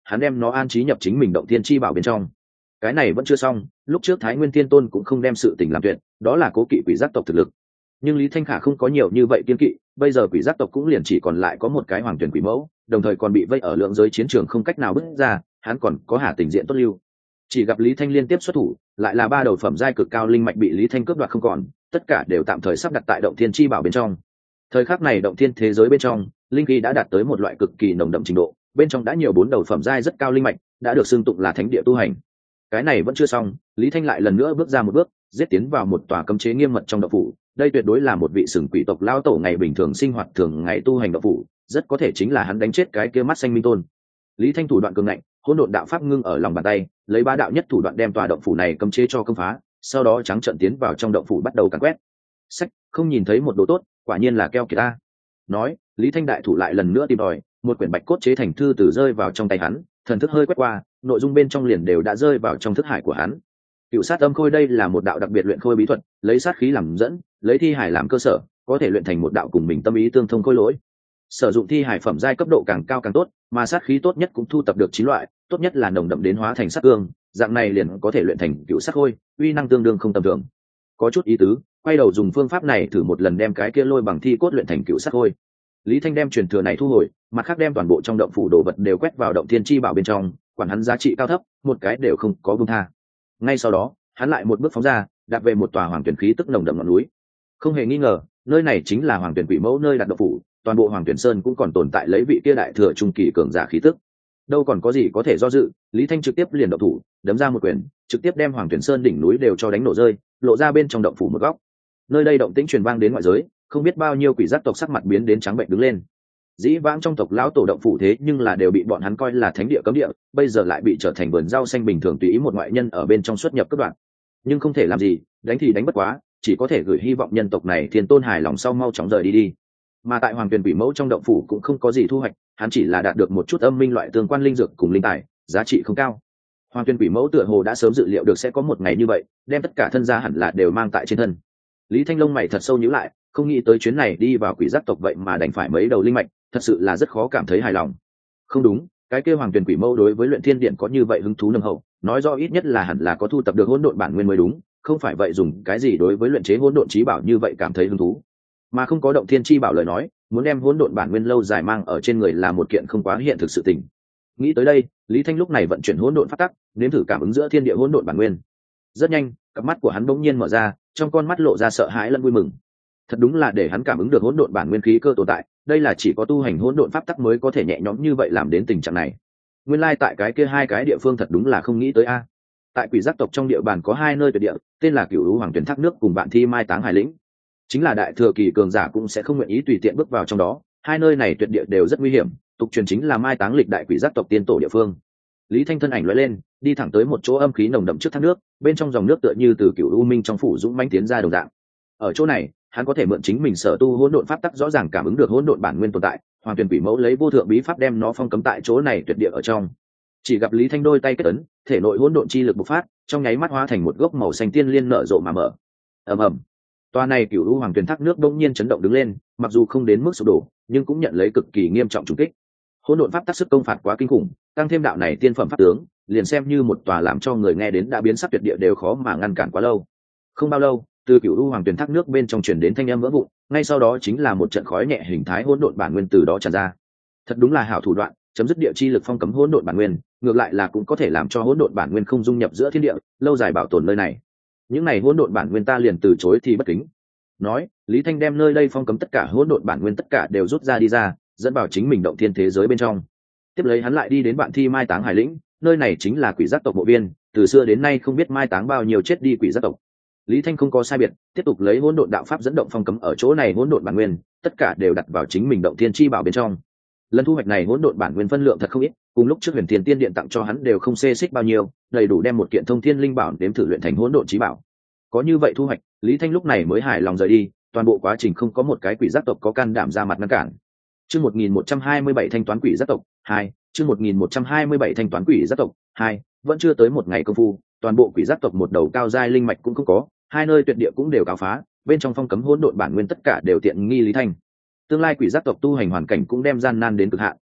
hắn đem nó an trí nhập chính mình động thiên chi bảo bên trong. Cái này vẫn chưa xong, lúc trước Thái Nguyên Thiên Tôn cũng không đem sự tình làm tuyệt, đó là cố kỵ quỷ giác tộc thực lực. Nhưng Lý Thanh Khả không có nhiều như vậy kiên kỵ, bây giờ quỷ giác tộc cũng liền chỉ còn lại có một cái hoàng tuyển quỷ mẫu, đồng thời còn bị vây ở lượng giới chiến trường không cách nào bước ra, hắn còn có Hà Tình diện tốt lưu. Chỉ gặp Lý Thanh liên tiếp xuất thủ, lại là ba đầu phẩm giai cực cao linh mạch bị Lý Thanh cướp đoạt không còn, tất cả đều tạm thời sắp đặt tại động thiên chi bảo bên trong. Thời khắc này động thiên thế giới bên trong, linh khí đã đạt tới một loại cực kỳ nồng đậm trình độ, bên trong đã nhiều bốn đầu phẩm giai rất cao linh mạch, đã được xưng tụng là thánh địa tu hành. Cái này vẫn chưa xong, Lý Thanh lại lần nữa bước ra một bước, giết tiến vào một tòa cấm chế nghiêm mật trong động phủ. Đây tuyệt đối là một vị sừng quỷ tộc lão tổ ngày bình thường sinh hoạt thường ngày tu hành động phủ, rất có thể chính là hắn đánh chết cái kia mắt xanh minh tôn. Lý Thanh thủ đoạn cường ngạnh, hỗn độn đạo pháp ngưng ở lòng bàn tay, lấy ba đạo nhất thủ đoạn đem tòa động phủ này cấm chế cho công phá, sau đó trắng trợn tiến vào trong động phủ bắt đầu càn quét. Sách, không nhìn thấy một đồ tốt, quả nhiên là keo kiệt ta. Nói, Lý Thanh đại thủ lại lần nữa tìm tòi, một quyển bạch cốt chế thành thư từ rơi vào trong tay hắn, thần thức hơi quét qua, nội dung bên trong liền đều đã rơi vào trong thức hải của hắn. Cựu sát âm khôi đây là một đạo đặc biệt luyện khôi bí thuật, lấy sát khí làm dẫn, lấy thi hải làm cơ sở, có thể luyện thành một đạo cùng mình tâm ý tương thông khôi lỗi. Sử dụng thi hải phẩm giai cấp độ càng cao càng tốt, mà sát khí tốt nhất cũng thu tập được chín loại, tốt nhất là nồng đậm đến hóa thành sát cương, dạng này liền có thể luyện thành cựu sát khôi, uy năng tương đương không tầm thường. Có chút ý tứ, quay đầu dùng phương pháp này thử một lần đem cái kia lôi bằng thi cốt luyện thành cựu sát khôi. Lý Thanh đem truyền thừa này thu hồi, mặt khác đem toàn bộ trong động phủ đồ vật đều quét vào động thiên chi bảo bên trong, quản hắn giá trị cao thấp, một cái đều không có buông tha. Ngay sau đó, hắn lại một bước phóng ra, đạp về một tòa hoàng tuyển khí tức nồng đậm ngọn núi. Không hề nghi ngờ, nơi này chính là hoàng tuyển quỷ mẫu nơi đặt động phủ, toàn bộ hoàng tuyển sơn cũng còn tồn tại lấy vị kia đại thừa trung kỳ cường giả khí tức. Đâu còn có gì có thể do dự, Lý Thanh trực tiếp liền động thủ, đấm ra một quyền, trực tiếp đem hoàng tuyển sơn đỉnh núi đều cho đánh nổ rơi, lộ ra bên trong động phủ một góc. Nơi đây động tĩnh truyền vang đến ngoại giới, không biết bao nhiêu quỷ giác tộc sắc mặt biến đến trắng bệnh đứng lên. Dĩ vãng trong tộc lão tổ động phủ thế nhưng là đều bị bọn hắn coi là thánh địa cấm địa, bây giờ lại bị trở thành vườn rau xanh bình thường tùy ý một ngoại nhân ở bên trong xuất nhập các đoạn. Nhưng không thể làm gì, đánh thì đánh bất quá, chỉ có thể gửi hy vọng nhân tộc này thiên tôn hài lòng sau mau chóng rời đi đi. Mà tại hoàng tuyền quỷ mẫu trong động phủ cũng không có gì thu hoạch, hắn chỉ là đạt được một chút âm minh loại tương quan linh dược cùng linh tài, giá trị không cao. Hoàng tuyền quỷ mẫu tựa hồ đã sớm dự liệu được sẽ có một ngày như vậy, đem tất cả thân gia hẳn là đều mang tại trên thân. Lý Thanh Long mày thật sâu nhíu lại, không nghĩ tới chuyến này đi vào quỷ giác tộc vậy mà đành phải mấy đầu linh mạch, thật sự là rất khó cảm thấy hài lòng. Không đúng, cái kêu hoàng tuyền quỷ mẫu đối với luyện thiên điện có như vậy hứng thú nồng hậu, nói rõ ít nhất là hẳn là có thu tập được hỗn độn bản nguyên mới đúng, không phải vậy dùng cái gì đối với luyện chế hỗn độn chí bảo như vậy cảm thấy hứng thú, mà không có động thiên chi bảo lời nói, muốn đem hỗn độn bản nguyên lâu dài mang ở trên người là một kiện không quá hiện thực sự tình. Nghĩ tới đây, Lý Thanh lúc này vận chuyển hỗn độn pháp tắc, nếm thử cảm ứng giữa thiên địa hỗn độn bản nguyên. Rất nhanh, cặp mắt của hắn bỗng nhiên mở ra, trong con mắt lộ ra sợ hãi lẫn vui mừng. Thật đúng là để hắn cảm ứng được hỗn độn bản nguyên khí cơ tồn tại, đây là chỉ có tu hành hỗn độn pháp tắc mới có thể nhẹ nhõm như vậy làm đến tình trạng này. Nguyên lai like tại cái kia hai cái địa phương thật đúng là không nghĩ tới a. Tại quỷ giác tộc trong địa bàn có hai nơi tuyệt địa, tên là Cửu Lũ Hoàng Tuyển Thác nước cùng Vạn Thi Mai Táng Hải Lĩnh. Chính là đại thừa kỳ cường giả cũng sẽ không nguyện ý tùy tiện bước vào trong đó, hai nơi này tuyệt địa đều rất nguy hiểm, tục truyền chính là mai táng lịch đại quỷ giác tộc tiên tổ địa phương. Lý Thanh thân ảnh lóe lên, đi thẳng tới một chỗ âm khí nồng đậm trước thác nước, bên trong dòng nước tựa như từ Cửu U Minh trong phủ dũng mãnh tiến ra đồng dạng. Ở chỗ này, hắn có thể mượn chính mình sở tu hỗn độn pháp tắc rõ ràng cảm ứng được hỗn độn bản nguyên tồn tại, Hoàng Tuyền Quỷ Mẫu lấy vô thượng bí pháp đem nó phong cấm tại chỗ này tuyệt địa ở trong. Chỉ gặp Lý Thanh đôi tay kết ấn, thể nội hỗn độn chi lực bộc phát, trong nháy mắt hóa thành một gốc màu xanh tiên liên nở rộ mà mở. Ầm ầm. Toa này Cửu U Hoàng Tuyền thác nước bỗng nhiên chấn động đứng lên, mặc dù không đến mức sụp đổ, nhưng cũng nhận lấy cực kỳ nghiêm trọng trùng kích. Hỗn độn pháp tắc sức công phạt quá kinh khủng, tăng thêm đạo này tiên phẩm pháp tướng, liền xem như một tòa làm cho người nghe đến đã biến sắc tuyệt địa đều khó mà ngăn cản quá lâu. Không bao lâu, từ Cửu U Hoàng Tuyền thác nước bên trong truyền đến thanh âm vỡ vụn, ngay sau đó chính là một trận khói nhẹ hình thái hỗn độn bản nguyên từ đó tràn ra. Thật đúng là hảo thủ đoạn, chấm dứt địa chi lực phong cấm hỗn độn bản nguyên, ngược lại là cũng có thể làm cho hỗn độn bản nguyên không dung nhập giữa thiên địa, lâu dài bảo tồn nơi này. Những này hỗn độn bản nguyên ta liền từ chối thì bất kính. Nói, Lý Thanh đem nơi đây phong cấm tất cả hỗn độn bản nguyên tất cả đều rút ra đi ra, dẫn vào chính mình động thiên thế giới bên trong. Tiếp lấy hắn lại đi đến Vạn Thi Mai Táng Hải Lĩnh, nơi này chính là quỷ giác tộc mộ viên, từ xưa đến nay không biết mai táng bao nhiêu chết đi quỷ giác tộc. Lý Thanh không có sai biệt, tiếp tục lấy hỗn độn đạo pháp dẫn động phong cấm ở chỗ này hỗn độn bản nguyên, tất cả đều đặt vào chính mình động thiên chi bảo bên trong. Lần thu hoạch này hỗn độn bản nguyên phân lượng thật không ít, cùng lúc trước Huyền Thiên Tiên Điện tặng cho hắn đều không xê xích bao nhiêu, đầy đủ đem một kiện thông thiên linh bảo đếm thử luyện thành hỗn độn chí bảo. Có như vậy thu hoạch, Lý Thanh lúc này mới hài lòng rời đi, toàn bộ quá trình không có một cái quỷ giác tộc có can đảm ra mặt ngăn cản. Chương một nghìn một trăm hai mươi bảy thanh toán quỷ giác tộc hai, chương một nghìn một trăm hai mươi bảy thanh toán quỷ giác tộc hai, vẫn chưa tới một ngày công phu, toàn bộ quỷ giác tộc một đầu cao giai linh mạch cũng không có, hai nơi tuyệt địa cũng đều cáo phá, bên trong phong cấm hỗn độn bản nguyên tất cả đều tiện nghi Lý Thanh. Tương lai quỷ giác tộc tu hành hoàn cảnh cũng đem gian nan đến cực hạn,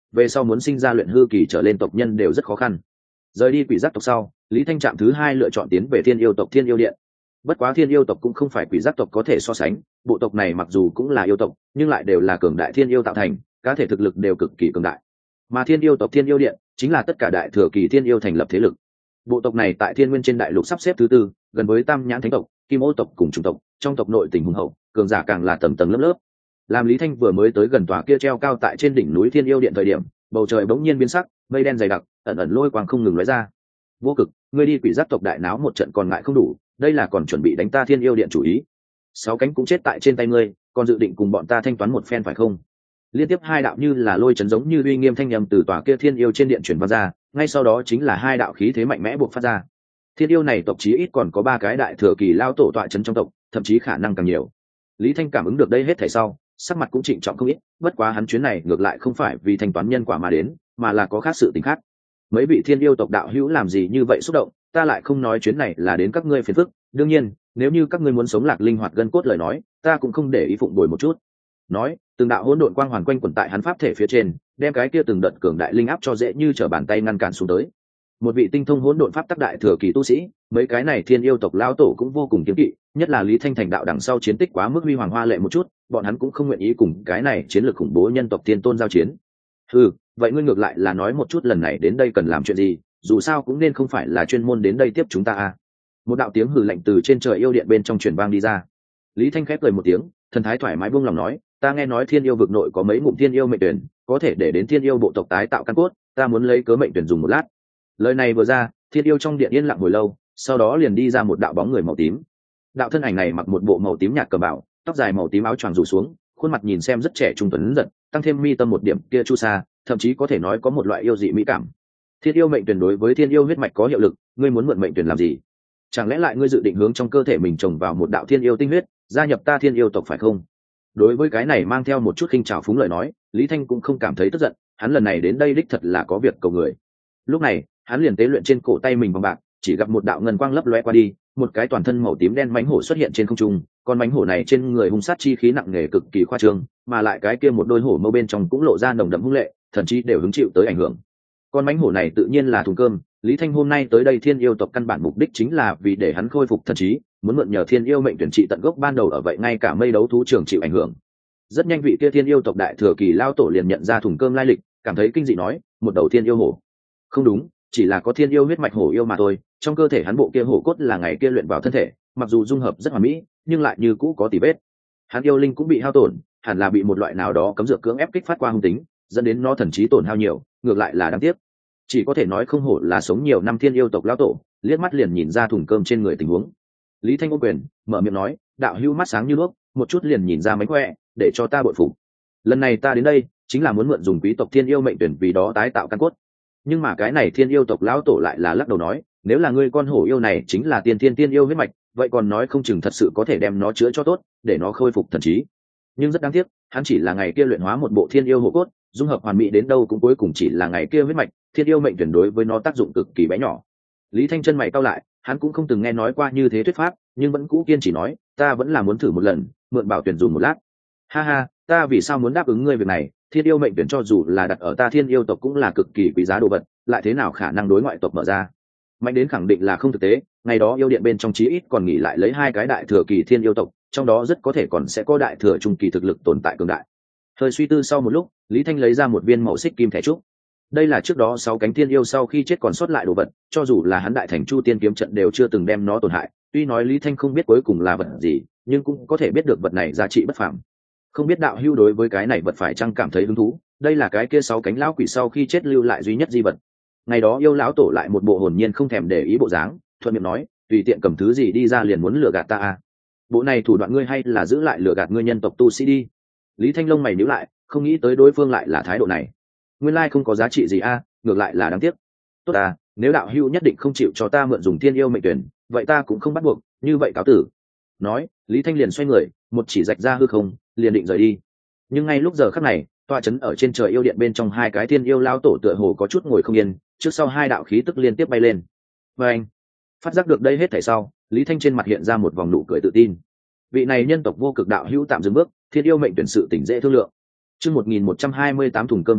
về sau muốn sinh ra luyện hư kỳ trở lên tộc nhân đều rất khó khăn. Rời đi quỷ giác tộc sau, Lý Thanh trạm thứ hai lựa chọn tiến về thiên yêu tộc Thiên Yêu Điện. Bất quá thiên yêu tộc cũng không phải quỷ giác tộc có thể so sánh, bộ tộc này mặc dù cũng là yêu tộc nhưng lại đều là cường đại thiên yêu tạo thành, cá thể thực lực đều cực kỳ cường đại. Mà thiên yêu tộc Thiên Yêu Điện chính là tất cả đại thừa kỳ thiên yêu thành lập thế lực. Bộ tộc này tại thiên nguyên trên đại lục sắp xếp thứ tư, gần với tam nhãn thánh tộc, kim ô tộc cùng chủng tộc, trong tộc nội tình hùng hậu, cường giả càng là tầng tầng lớp lớp. Làm Lý Thanh vừa mới tới gần tòa kia treo cao tại trên đỉnh núi Thiên Yêu Điện thời điểm, bầu trời bỗng nhiên biến sắc, mây đen dày đặc, ẩn ẩn lôi quang không ngừng lóe ra. Vô Cực, ngươi đi quỷ giác tộc đại náo một trận còn ngại không đủ, đây là còn chuẩn bị đánh ta Thiên Yêu Điện chủ ý. Sáu cánh cũng chết tại trên tay ngươi, còn dự định cùng bọn ta thanh toán một phen phải không? Liên tiếp hai đạo như là lôi chấn giống như uy nghiêm thanh âm từ tòa kia Thiên Yêu trên điện truyền vào ra, ngay sau đó chính là hai đạo khí thế mạnh mẽ buộc phát ra. Thiên yêu này tộc chí ít còn có ba cái đại thừa kỳ lao tổ tọa chấn trong tộc, thậm chí khả năng càng nhiều. Lý Thanh cảm ứng được đây hết thảy sau, sắc mặt cũng trịnh trọng không ít, bất quá hắn chuyến này ngược lại không phải vì thanh toán nhân quả mà đến, mà là có khác sự tình khác. Mấy vị thiên yêu tộc đạo hữu làm gì như vậy xúc động, ta lại không nói chuyến này là đến các ngươi phiền phức, đương nhiên, nếu như các ngươi muốn sống lạc linh hoạt gân cốt lời nói, ta cũng không để ý phụng bồi một chút. Nói, từng đạo hỗn độn quang hoàn quanh quẩn tại hắn pháp thể phía trên, đem cái kia từng đợt cường đại linh áp cho dễ như trở bàn tay ngăn cản xuống tới. Một vị tinh thông hỗn độn pháp tắc đại thừa kỳ tu sĩ, mấy cái này thiên yêu tộc lão tổ cũng vô cùng kiêng kỵ, nhất là Lý Thanh thành đạo đằng sau chiến tích quá mức huy hoàng hoa lệ một chút, bọn hắn cũng không nguyện ý cùng cái này chiến lược khủng bố nhân tộc tiên tôn giao chiến. Ừ, vậy ngươi ngược lại là nói một chút lần này đến đây cần làm chuyện gì, dù sao cũng nên không phải là chuyên môn đến đây tiếp chúng ta à. Một đạo tiếng hừ lạnh từ trên trời yêu điện bên trong truyền vang đi ra. Lý Thanh khép cười một tiếng, thần thái thoải mái buông lòng nói, ta nghe nói thiên yêu vực nội có mấy ngụm thiên yêu mệnh tuyển, có thể để đến thiên yêu bộ tộc tái tạo căn cốt, ta muốn lấy cớ mệnh tuyển dùng một lát. Lời này vừa ra, thiên yêu trong điện yên lặng hồi lâu, sau đó liền đi ra một đạo bóng người màu tím. Đạo thân ảnh này mặc một bộ màu tím nhạt cờ bảo, tóc dài màu tím áo choàng rủ xuống, khuôn mặt nhìn xem rất trẻ trung tuấn giật, tăng thêm mi tâm một điểm kia chu sa, thậm chí có thể nói có một loại yêu dị mỹ cảm. Thiên yêu mệnh tuyển đối với thiên yêu huyết mạch có hiệu lực, ngươi muốn mượn mệnh tuyển làm gì? Chẳng lẽ lại ngươi dự định hướng trong cơ thể mình trồng vào một đạo thiên yêu tinh huyết, gia nhập ta thiên yêu tộc phải không? Đối với cái này mang theo một chút khinh trào phúng lời nói, Lý Thanh cũng không cảm thấy tức giận, hắn lần này đến đây đích thật là có việc cầu người. Lúc này, hắn liền tế luyện trên cổ tay mình bằng bạc, chỉ gặp một đạo ngân quang lấp lóe qua đi, một cái toàn thân màu tím đen mãnh hổ xuất hiện trên không trung, con mãnh hổ này trên người hung sát chi khí nặng nề cực kỳ khoa trương, mà lại cái kia một đôi hổ mâu bên trong cũng lộ ra nồng đậm hung lệ, thậm chí đều hứng chịu tới ảnh hưởng. Con mãnh hổ này tự nhiên là thùng cơm, Lý Thanh hôm nay tới đây thiên yêu tộc căn bản mục đích chính là vì để hắn khôi phục thần trí, muốn mượn nhờ thiên yêu mệnh tuyển trị tận gốc ban đầu ở vậy ngay cả mây đấu thú trường chịu ảnh hưởng. Rất nhanh vị kia thiên yêu tộc đại thừa kỳ lao tổ liền nhận ra thùng cơm lai lịch, cảm thấy kinh dị nói, một đầu thiên yêu hổ. Không đúng, chỉ là có thiên yêu huyết mạch hổ yêu mà thôi, trong cơ thể hắn bộ kia hổ cốt là ngày kia luyện vào thân thể, mặc dù dung hợp rất hoàn mỹ, nhưng lại như cũ có tỉ vết. Hắn yêu linh cũng bị hao tổn, hẳn là bị một loại nào đó cấm dược cưỡng ép kích phát qua hung tính, dẫn đến nó thần trí tổn hao nhiều, ngược lại là đáng tiếc. Chỉ có thể nói không hổ là sống nhiều năm thiên yêu tộc lão tổ, liếc mắt liền nhìn ra thùng cơm trên người tình huống. Lý Thanh ôm quyền, mở miệng nói, đạo hữu mắt sáng như đuốc, một chút liền nhìn ra mánh khỏe, để cho ta bội phục. Lần này ta đến đây, chính là muốn mượn dùng quý tộc thiên yêu mệnh tuyển vì đó tái tạo căn cốt. Nhưng mà cái này thiên yêu tộc lão tổ lại là lắc đầu nói, nếu là ngươi con hổ yêu này chính là tiên thiên tiên yêu huyết mạch, vậy còn nói không chừng thật sự có thể đem nó chữa cho tốt, để nó khôi phục thần trí. Nhưng rất đáng tiếc, hắn chỉ là ngày kia luyện hóa một bộ thiên yêu hổ cốt, dung hợp hoàn mỹ đến đâu cũng cuối cùng chỉ là ngày kia huyết mạch, thiên yêu mệnh tuyển đối với nó tác dụng cực kỳ bé nhỏ. Lý Thanh chân mày cau lại, hắn cũng không từng nghe nói qua như thế thuyết pháp, nhưng vẫn cũ kiên chỉ nói, ta vẫn là muốn thử một lần, mượn bảo tuyển dùng một lát. Ha ha, ta vì sao muốn đáp ứng ngươi việc này? Thiên yêu mệnh tuyển cho dù là đặt ở ta thiên yêu tộc cũng là cực kỳ quý giá đồ vật, lại thế nào khả năng đối ngoại tộc mở ra? Mạnh đến khẳng định là không thực tế. Ngày đó yêu điện bên trong chí ít còn nghỉ lại lấy hai cái đại thừa kỳ thiên yêu tộc, trong đó rất có thể còn sẽ có đại thừa trung kỳ thực lực tồn tại cường đại. Hơi suy tư sau một lúc, Lý Thanh lấy ra một viên màu xích kim thẻ trúc. Đây là trước đó sáu cánh thiên yêu sau khi chết còn sót lại đồ vật, cho dù là hắn đại thành chu tiên kiếm trận đều chưa từng đem nó tổn hại. Tuy nói Lý Thanh không biết cuối cùng là vật gì, nhưng cũng có thể biết được vật này giá trị bất phàm. Không biết đạo hữu đối với cái này vật phải chăng cảm thấy hứng thú? Đây là cái kia sáu cánh lão quỷ sau khi chết lưu lại duy nhất di vật. Ngày đó yêu lão tổ lại một bộ hồn nhiên không thèm để ý bộ dáng, thuận miệng nói, tùy tiện cầm thứ gì đi ra liền muốn lừa gạt ta à? Bộ này thủ đoạn ngươi hay là giữ lại lừa gạt ngươi nhân tộc tu sĩ đi. Lý Thanh lông mày nhíu lại, không nghĩ tới đối phương lại là thái độ này. Nguyên lai không có giá trị gì a, à, ngược lại là đáng tiếc. Tốt à, nếu đạo hữu nhất định không chịu cho ta mượn dùng thiên yêu mệnh tuyển, vậy ta cũng không bắt buộc, như vậy cáo tử. Nói, Lý Thanh liền xoay người, một chỉ rạch ra hư không, liền định rời đi. Nhưng ngay lúc giờ khắc này, tọa chấn ở trên trời yêu điện bên trong hai cái thiên yêu lao tổ tựa hồ có chút ngồi không yên, trước sau hai đạo khí tức liên tiếp bay lên. Và anh phát giác được đây hết thảy sau, Lý Thanh trên mặt hiện ra một vòng nụ cười tự tin. Vị này nhân tộc vô cực đạo hữu tạm dừng bước, thiên yêu mệnh tuyển sự tỉnh dễ thương lượng. Chương một nghìn một trăm hai mươi tám thùng cơm hợp đạo,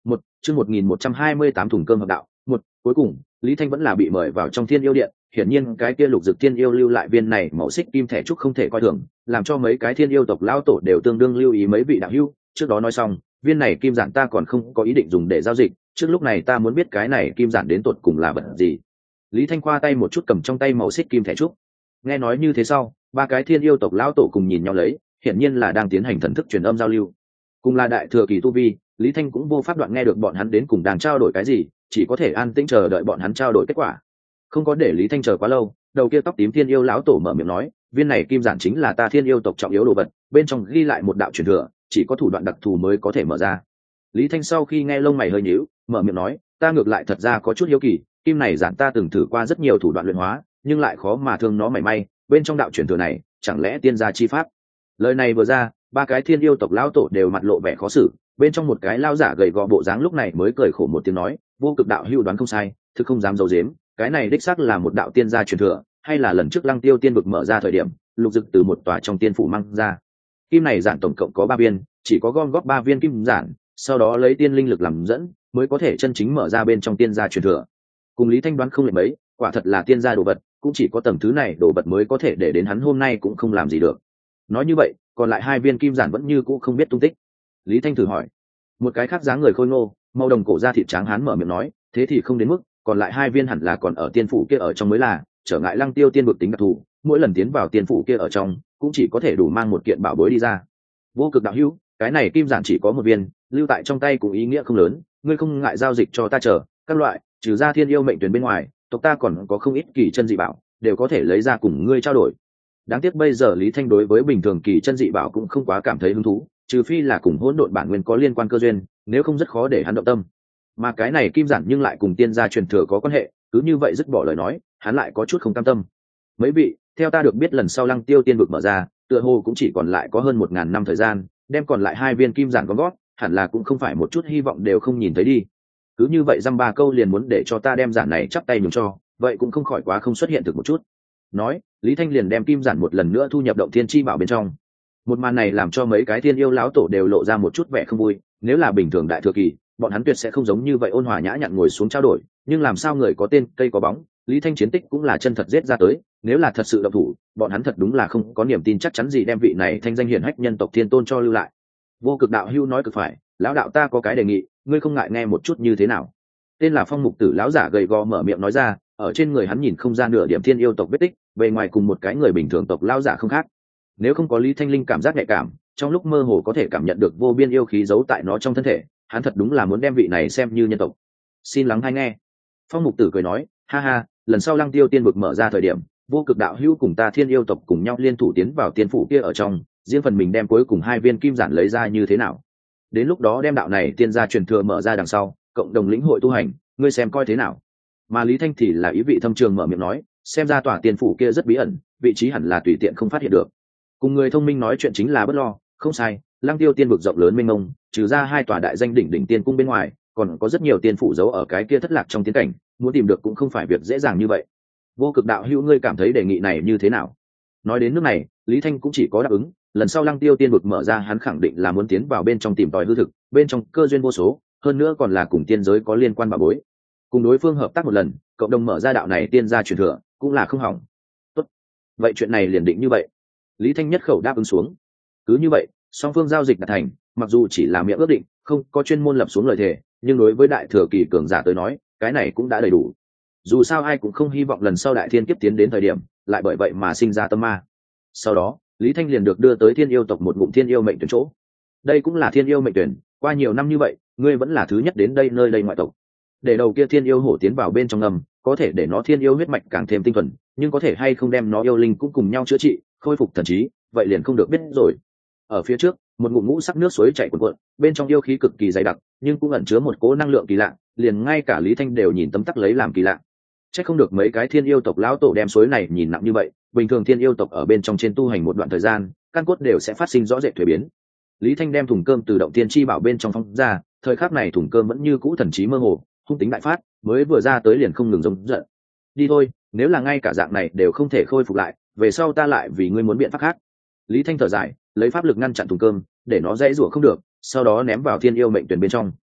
một chương một nghìn một trăm hai mươi tám thùng cơm hợp đạo. Một cuối cùng Lý Thanh vẫn là bị mời vào trong Thiên Yêu Điện. Hiển nhiên cái kia lục dực thiên yêu lưu lại viên này màu xích kim thẻ trúc không thể coi thường, làm cho mấy cái thiên yêu tộc lão tổ đều tương đương lưu ý mấy vị đạo hữu. Trước đó nói xong, viên này kim giản ta còn không có ý định dùng để giao dịch, trước lúc này ta muốn biết cái này kim giản đến tột cùng là vật gì. Lý Thanh khoa tay một chút cầm trong tay màu xích kim thẻ trúc. Nghe nói như thế sau, ba cái thiên yêu tộc lão tổ cùng nhìn nhau lấy, hiển nhiên là đang tiến hành thần thức truyền âm giao lưu. Cùng là đại thừa kỳ tu vi, Lý Thanh cũng vô pháp đoạn nghe được bọn hắn đến cùng đang trao đổi cái gì, chỉ có thể an tĩnh chờ đợi bọn hắn trao đổi kết quả. Không có để Lý Thanh chờ quá lâu, đầu kia tóc tím thiên yêu lão tổ mở miệng nói, viên này kim giản chính là ta thiên yêu tộc trọng yếu đồ vật, bên trong ghi lại một đạo truyền thừa, chỉ có thủ đoạn đặc thù mới có thể mở ra. Lý Thanh sau khi nghe lông mày hơi nhíu, mở miệng nói, ta ngược lại thật ra có chút hiếu kỳ, kim này giản ta từng thử qua rất nhiều thủ đoạn luyện hóa, nhưng lại khó mà thương nó mảy may, bên trong đạo truyền thừa này, chẳng lẽ tiên gia chi pháp? Lời này vừa ra, ba cái thiên yêu tộc lão tổ đều mặt lộ vẻ khó xử, bên trong một cái lao giả gầy gò bộ dáng lúc này mới cười khổ một tiếng nói, vô cực đạo hữu đoán không sai, thực không dám giấu giếm, cái này đích xác là một đạo tiên gia truyền thừa, hay là lần trước Lăng Tiêu tiên vực mở ra thời điểm, lục dực từ một tòa trong tiên phủ mang ra. Kim này giản tổng cộng có ba viên, chỉ có gom góp ba viên kim giản, sau đó lấy tiên linh lực làm dẫn, mới có thể chân chính mở ra bên trong tiên gia truyền thừa. Cùng Lý Thanh đoán không lệch mấy, quả thật là tiên gia đồ vật, cũng chỉ có tầng thứ này đồ vật mới có thể để đến hắn hôm nay cũng không làm gì được. Nói như vậy, còn lại hai viên kim giản vẫn như cũ không biết tung tích. Lý Thanh thử hỏi. Một cái khác dáng người khôi ngô, màu đồng cổ da thịt trắng hán mở miệng nói, thế thì không đến mức, còn lại hai viên hẳn là còn ở tiên phủ kia ở trong mới là, trở ngại Lăng Tiêu tiên vực tính đặc thù, mỗi lần tiến vào tiên phủ kia ở trong, cũng chỉ có thể đủ mang một kiện bảo bối đi ra. Vô cực đạo hữu, cái này kim giản chỉ có một viên, lưu tại trong tay cũng ý nghĩa không lớn, ngươi không ngại giao dịch cho ta chờ, các loại, trừ ra thiên yêu mệnh tuyển bên ngoài, tộc ta còn có không ít kỳ chân dị bảo, đều có thể lấy ra cùng ngươi trao đổi. Đáng tiếc bây giờ Lý Thanh đối với bình thường kỳ chân dị bảo cũng không quá cảm thấy hứng thú, trừ phi là cùng hỗn độn bản nguyên có liên quan cơ duyên, nếu không rất khó để hắn động tâm. Mà cái này kim giản nhưng lại cùng tiên gia truyền thừa có quan hệ, cứ như vậy dứt bỏ lời nói, hắn lại có chút không cam tâm. Mấy vị, theo ta được biết lần sau Lăng Tiêu tiên vực mở ra, tựa hồ cũng chỉ còn lại có hơn một ngàn năm thời gian, đem còn lại hai viên kim giản gom gót, hẳn là cũng không phải một chút hy vọng đều không nhìn thấy đi. Cứ như vậy dăm ba câu liền muốn để cho ta đem giản này chắp tay nhường cho, vậy cũng không khỏi quá không xuất hiện thực một chút. Nói, Lý Thanh liền đem kim giản một lần nữa thu nhập động thiên chi bảo bên trong. Một màn này làm cho mấy cái thiên yêu lão tổ đều lộ ra một chút vẻ không vui, nếu là bình thường đại thừa kỳ, bọn hắn tuyệt sẽ không giống như vậy ôn hòa nhã nhặn ngồi xuống trao đổi, nhưng làm sao người có tên cây có bóng, Lý Thanh chiến tích cũng là chân thật giết ra tới, nếu là thật sự động thủ, bọn hắn thật đúng là không có niềm tin chắc chắn gì đem vị này thanh danh hiển hách nhân tộc thiên tôn cho lưu lại. Vô cực đạo hưu nói cực phải, lão đạo ta có cái đề nghị, ngươi không ngại nghe một chút như thế nào? Tên là Phong Mục Tử lão giả gầy gò mở miệng nói ra, ở trên người hắn nhìn không ra nửa điểm thiên yêu tộc vết tích, bề ngoài cùng một cái người bình thường tộc lão giả không khác. Nếu không có Lý Thanh Linh cảm giác nhạy cảm, trong lúc mơ hồ có thể cảm nhận được vô biên yêu khí giấu tại nó trong thân thể, hắn thật đúng là muốn đem vị này xem như nhân tộc. Xin lắng hay nghe. Phong Mục Tử cười nói, ha ha, lần sau Lăng Tiêu tiên vực mở ra thời điểm, vô cực đạo hữu cùng ta thiên yêu tộc cùng nhau liên thủ tiến vào tiên phủ kia ở trong, riêng phần mình đem cuối cùng hai viên kim giản lấy ra như thế nào? Đến lúc đó đem đạo này tiên gia truyền thừa mở ra đằng sau, cộng đồng lĩnh hội tu hành, ngươi xem coi thế nào? Mà Lý Thanh thì là ý vị thâm trường mở miệng nói, xem ra tòa tiên phủ kia rất bí ẩn, vị trí hẳn là tùy tiện không phát hiện được. Cùng người thông minh nói chuyện chính là bất lo, không sai, Lăng Tiêu tiên vực rộng lớn mênh mông, trừ ra hai tòa đại danh đỉnh đỉnh tiên cung bên ngoài, còn có rất nhiều tiên phủ giấu ở cái kia thất lạc trong tiên cảnh, muốn tìm được cũng không phải việc dễ dàng như vậy. Vô cực đạo hữu ngươi cảm thấy đề nghị này như thế nào? Nói đến nước này, Lý Thanh cũng chỉ có đáp ứng, lần sau Lăng Tiêu tiên vực mở ra hắn khẳng định là muốn tiến vào bên trong tìm tòi hư thực, bên trong cơ duyên vô số, hơn nữa còn là cùng tiên giới có liên quan bảo bối. Cùng đối phương hợp tác một lần, cộng đồng mở ra đạo này tiên gia truyền thừa, cũng là không hỏng. Tốt, vậy chuyện này liền định như vậy. Lý Thanh nhất khẩu đáp ứng xuống. Cứ như vậy, song phương giao dịch đạt thành, mặc dù chỉ là miệng ước định, không có chuyên môn lập xuống lời thề, nhưng đối với đại thừa kỳ cường giả tới nói, cái này cũng đã đầy đủ. Dù sao ai cũng không hy vọng lần sau đại thiên kiếp tiến đến thời điểm, lại bởi vậy mà sinh ra tâm ma. Sau đó, Lý Thanh liền được đưa tới thiên yêu tộc một ngụm thiên yêu mệnh tuyển chỗ. Đây cũng là thiên yêu mệnh tuyển, qua nhiều năm như vậy, ngươi vẫn là thứ nhất đến đây nơi đây ngoại tộc. Để đầu kia thiên yêu hổ tiến vào bên trong ngầm, có thể để nó thiên yêu huyết mạch càng thêm tinh thuần, nhưng có thể hay không đem nó yêu linh cũng cùng nhau chữa trị, khôi phục thần trí, vậy liền không được biết rồi. Ở phía trước, một ngụm ngũ sắc nước suối chảy cuồn cuộn, bên trong yêu khí cực kỳ dày đặc, nhưng cũng ẩn chứa một cỗ năng lượng kỳ lạ, liền ngay cả Lý Thanh đều nhìn tấm tắc lấy làm kỳ lạ. Chắc không được mấy cái thiên yêu tộc lão tổ đem suối này nhìn nặng như vậy, bình thường thiên yêu tộc ở bên trong trên tu hành một đoạn thời gian, căn cốt đều sẽ phát sinh rõ rệt thuế biến. Lý Thanh đem thùng cơm từ động tiên chi bảo bên trong phóng ra, thời khắc này thùng cơm vẫn như cũ thần trí mơ hồ, hung tính đại phát, mới vừa ra tới liền không ngừng giống giận. Đi thôi, nếu là ngay cả dạng này đều không thể khôi phục lại, về sau ta lại vì ngươi muốn biện pháp khác. Lý Thanh thở dài, lấy pháp lực ngăn chặn thùng cơm, để nó dãy rủa không được, sau đó ném vào thiên yêu mệnh tuyển bên trong.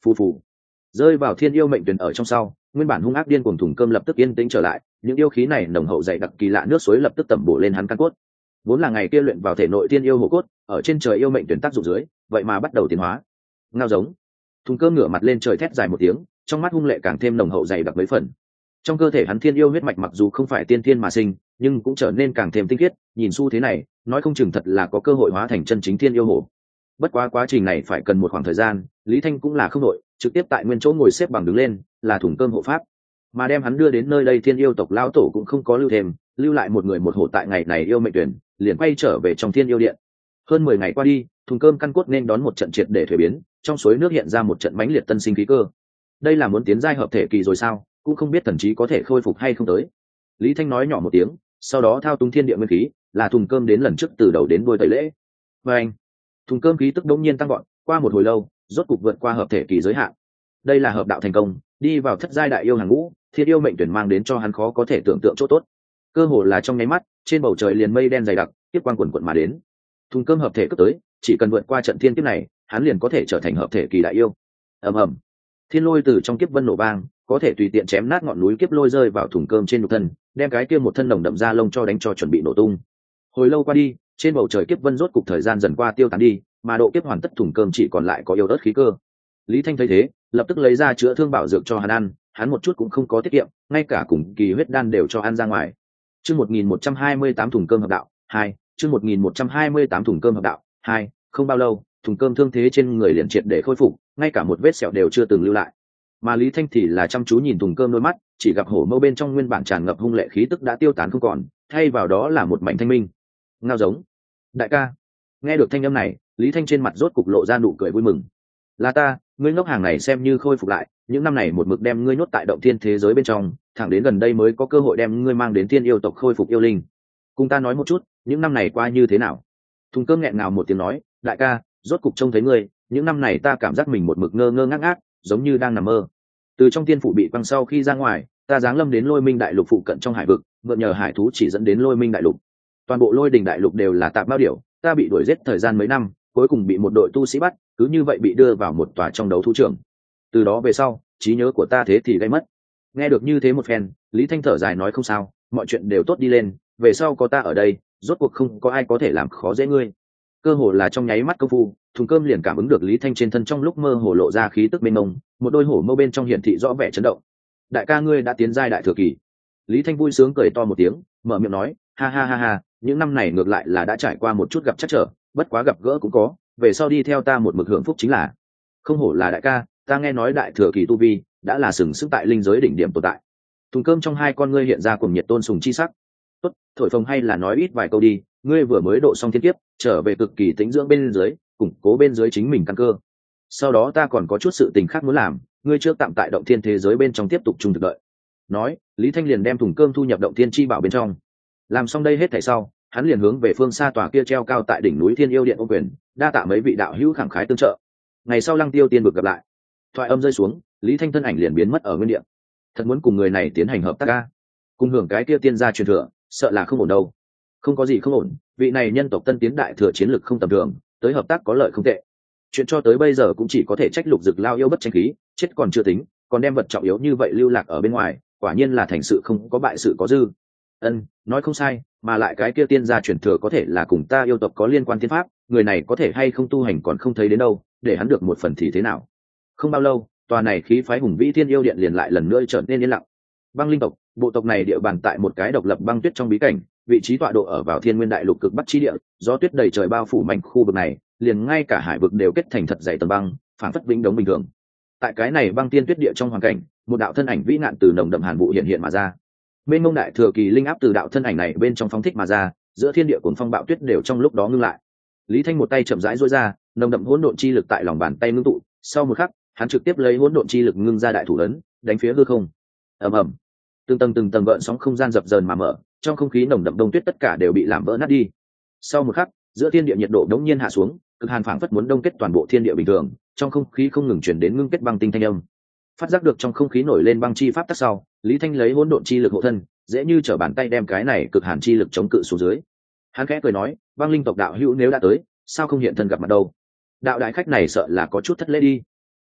phù phù rơi vào thiên yêu mệnh tuyển ở trong sau, nguyên bản hung ác điên cuồng thùng cơm lập tức yên tĩnh trở lại, những yêu khí này nồng hậu dày đặc kỳ lạ nước suối lập tức tẩm bổ lên hắn căn cốt. Vốn là ngày kia luyện vào thể nội thiên yêu hổ cốt, ở trên trời yêu mệnh tuyển tác dụng dưới, vậy mà bắt đầu tiến hóa. Ngao giống. Thùng cơm ngửa mặt lên trời thét dài một tiếng, trong mắt hung lệ càng thêm nồng hậu dày đặc mấy phần. Trong cơ thể hắn thiên yêu huyết mạch mặc dù không phải tiên thiên mà sinh, nhưng cũng trở nên càng thêm tinh khiết, nhìn xu thế này, nói không chừng thật là có cơ hội hóa thành chân chính thiên yêu hổ. Bất quá quá trình này phải cần một khoảng thời gian, Lý Thanh cũng là không đội, trực tiếp tại nguyên chỗ ngồi xếp bằng đứng lên, là thùng cơm hộ pháp. Mà đem hắn đưa đến nơi đây thiên yêu tộc lão tổ cũng không có lưu thêm, lưu lại một người một hổ tại ngày này yêu mệnh tuyển, liền quay trở về trong thiên yêu điện. Hơn mười ngày qua đi, thùng cơm căn cốt nên đón một trận triệt để thuế biến, trong suối nước hiện ra một trận mãnh liệt tân sinh khí cơ. Đây là muốn tiến giai hợp thể kỳ rồi sao, cũng không biết thần trí có thể khôi phục hay không tới. Lý Thanh nói nhỏ một tiếng, sau đó thao túng thiên địa nguyên khí, là thùng cơm đến lần trước từ đầu đến đuôi tẩy lễ. Và anh, thùng cơm khí tức đống nhiên tăng gọn, qua một hồi lâu, rốt cục vượt qua hợp thể kỳ giới hạn. Đây là hợp đạo thành công, đi vào thất giai đại yêu hàng ngũ, thiên yêu mệnh tuyển mang đến cho hắn khó có thể tưởng tượng chỗ tốt. Cơ hồ là trong nháy mắt, trên bầu trời liền mây đen dày đặc, tiếp quang quần quần mà đến. Thùng cơm hợp thể cấp tới, chỉ cần vượt qua trận thiên kiếp này, hắn liền có thể trở thành hợp thể kỳ đại yêu. Ầm ầm, thiên lôi từ trong kiếp vân nổ vang, có thể tùy tiện chém nát ngọn núi kiếp lôi rơi vào thùng cơm trên nhục thân, đem cái kia một thân nồng đậm da lông cho đánh cho chuẩn bị nổ tung. Hồi lâu qua đi, trên bầu trời kiếp vân rốt cục thời gian dần qua tiêu tán đi, mà độ kiếp hoàn tất thùng cơm chỉ còn lại có yếu ớt khí cơ. Lý Thanh thấy thế, lập tức lấy ra chữa thương bảo dược cho hắn ăn, hắn một chút cũng không có tiết kiệm, ngay cả cùng kỳ huyết đan đều cho ăn ra ngoài. Chương một nghìn một trăm hai mươi tám thùng cơm hợp đạo hai, chương một nghìn một trăm hai mươi tám thùng cơm hợp đạo hai, không bao lâu, thùng cơm thương thế trên người liền triệt để khôi phục, ngay cả một vết sẹo đều chưa từng lưu lại. Mà Lý Thanh thì là chăm chú nhìn thùng cơm đôi mắt, chỉ gặp hổ mâu bên trong nguyên bản tràn ngập hung lệ khí tức đã tiêu tán không còn, thay vào đó là một mảnh thanh minh. Ngao giống. Đại ca. Nghe được thanh âm này, Lý Thanh trên mặt rốt cục lộ ra nụ cười vui mừng. Là ta, ngươi ngốc hàng này xem như khôi phục lại, những năm này một mực đem ngươi nhốt tại động thiên thế giới bên trong, thẳng đến gần đây mới có cơ hội đem ngươi mang đến thiên yêu tộc khôi phục yêu linh. Cùng ta nói một chút, những năm này qua như thế nào? Thùng cơm nghẹn ngào một tiếng nói, đại ca, rốt cục trông thấy ngươi, những năm này ta cảm giác mình một mực ngơ ngơ ngác ngác, giống như đang nằm mơ. Từ trong tiên phủ bị quăng sau khi ra ngoài, ta giáng lâm đến Lôi Minh đại lục phụ cận trong hải vực, mượn nhờ hải thú chỉ dẫn đến Lôi Minh đại lục. Toàn bộ Lôi Đình đại lục đều là tạp bao điểu, ta bị đuổi giết thời gian mấy năm, cuối cùng bị một đội tu sĩ bắt, cứ như vậy bị đưa vào một tòa trong đấu thú trường. Từ đó về sau, trí nhớ của ta thế thì gây mất. Nghe được như thế một phen, Lý Thanh thở dài nói không sao, mọi chuyện đều tốt đi lên, về sau có ta ở đây, rốt cuộc không có ai có thể làm khó dễ ngươi. Cơ hồ là trong nháy mắt công phu, thùng cơm liền cảm ứng được Lý Thanh trên thân trong lúc mơ hồ lộ ra khí tức mênh mông, một đôi hổ mâu bên trong hiển thị rõ vẻ chấn động. Đại ca ngươi đã tiến giai đại thừa kỳ. Lý Thanh vui sướng cười to một tiếng, mở miệng nói, ha ha ha ha, những năm này ngược lại là đã trải qua một chút gặp trắc trở, bất quá gặp gỡ cũng có, về sau đi theo ta một mực hưởng phúc chính là. Không hổ là đại ca, ta nghe nói đại thừa kỳ tu vi đã là sừng sững tại linh giới đỉnh điểm tồn tại. Thùng cơm trong hai con ngươi hiện ra cùng nhiệt tôn sùng chi sắc. Tốt, thổi phồng hay là nói ít vài câu đi, ngươi vừa mới độ xong thiên kiếp, trở về cực kỳ tĩnh dưỡng bên dưới, củng cố bên dưới chính mình căn cơ. Sau đó ta còn có chút sự tình khác muốn làm, ngươi trước tạm tại động thiên thế giới bên trong tiếp tục trung thực đợi. Nói, Lý Thanh liền đem thùng cơm thu nhập động thiên chi bảo bên trong. Làm xong đây hết thảy sau, hắn liền hướng về phương xa tòa kia treo cao tại đỉnh núi Thiên Yêu Điện ô quyền, đa tạ mấy vị đạo hữu khẳng khái tương trợ. Ngày sau Lăng Tiêu tiên vực gặp lại. Thoại âm rơi xuống, Lý Thanh thân ảnh liền biến mất ở nguyên địa. Thật muốn cùng người này tiến hành hợp tác ca, cùng hưởng cái kia tiên gia truyền thừa, sợ là không ổn đâu. Không có gì không ổn, vị này nhân tộc tân tiến đại thừa chiến lực không tầm thường, tới hợp tác có lợi không tệ. Chuyện cho tới bây giờ cũng chỉ có thể trách Lục Dực lao yêu bất tranh khí, chết còn chưa tính, còn đem vật trọng yếu như vậy lưu lạc ở bên ngoài, quả nhiên là thành sự không có bại sự có dư. Ân, nói không sai, mà lại cái kia tiên gia truyền thừa có thể là cùng ta yêu tộc có liên quan tiên pháp, người này có thể hay không tu hành còn không thấy đến đâu, để hắn được một phần thì thế nào. Không bao lâu, tòa này khí phái hùng vĩ Thiên Yêu Điện liền lại lần nữa trở nên yên lặng. Băng linh tộc, bộ tộc này địa bàn tại một cái độc lập băng tuyết trong bí cảnh, vị trí tọa độ ở vào Thiên Nguyên đại lục cực bắc chi địa, gió tuyết đầy trời bao phủ mảnh khu vực này, liền ngay cả hải vực đều kết thành thật dày tầng băng, phản phất vĩnh đống bình thường. Tại cái này băng tiên tuyết địa trong hoàn cảnh, một đạo thân ảnh vĩ nạn từ nồng đậm hàn vụ hiện hiện mà ra. Bên mông đại thừa kỳ linh áp từ đạo thân ảnh này bên trong phóng thích mà ra, giữa thiên địa cuồng phong bạo tuyết đều trong lúc đó ngưng lại. Lý Thanh một tay chậm rãi duỗi ra, nồng đậm hỗn độn chi lực tại lòng bàn tay ngưng tụ, sau một khắc, hắn trực tiếp lấy hỗn độn chi lực ngưng ra đại thủ ấn, đánh phía hư không. Ầm ầm, từng tầng từng tầng gợn sóng không gian dập dờn mà mở, trong không khí nồng đậm đông tuyết tất cả đều bị làm vỡ nát đi. Sau một khắc, giữa thiên địa nhiệt độ đống nhiên hạ xuống, cực hàn phảng phất muốn đông kết toàn bộ thiên địa bình thường, trong không khí không ngừng chuyển đến ngưng kết băng tinh thanh âm. Phát giác được trong không khí nổi lên băng chi pháp tắc sau, Lý Thanh lấy hỗn độn chi lực hộ thân, dễ như trở bàn tay đem cái này cực hàn chi lực chống cự xuống dưới. Hắn khẽ cười nói, băng linh tộc đạo hữu nếu đã tới, sao không hiện thân gặp mặt đâu? Đạo đại khách này sợ là có chút thất lễ đi.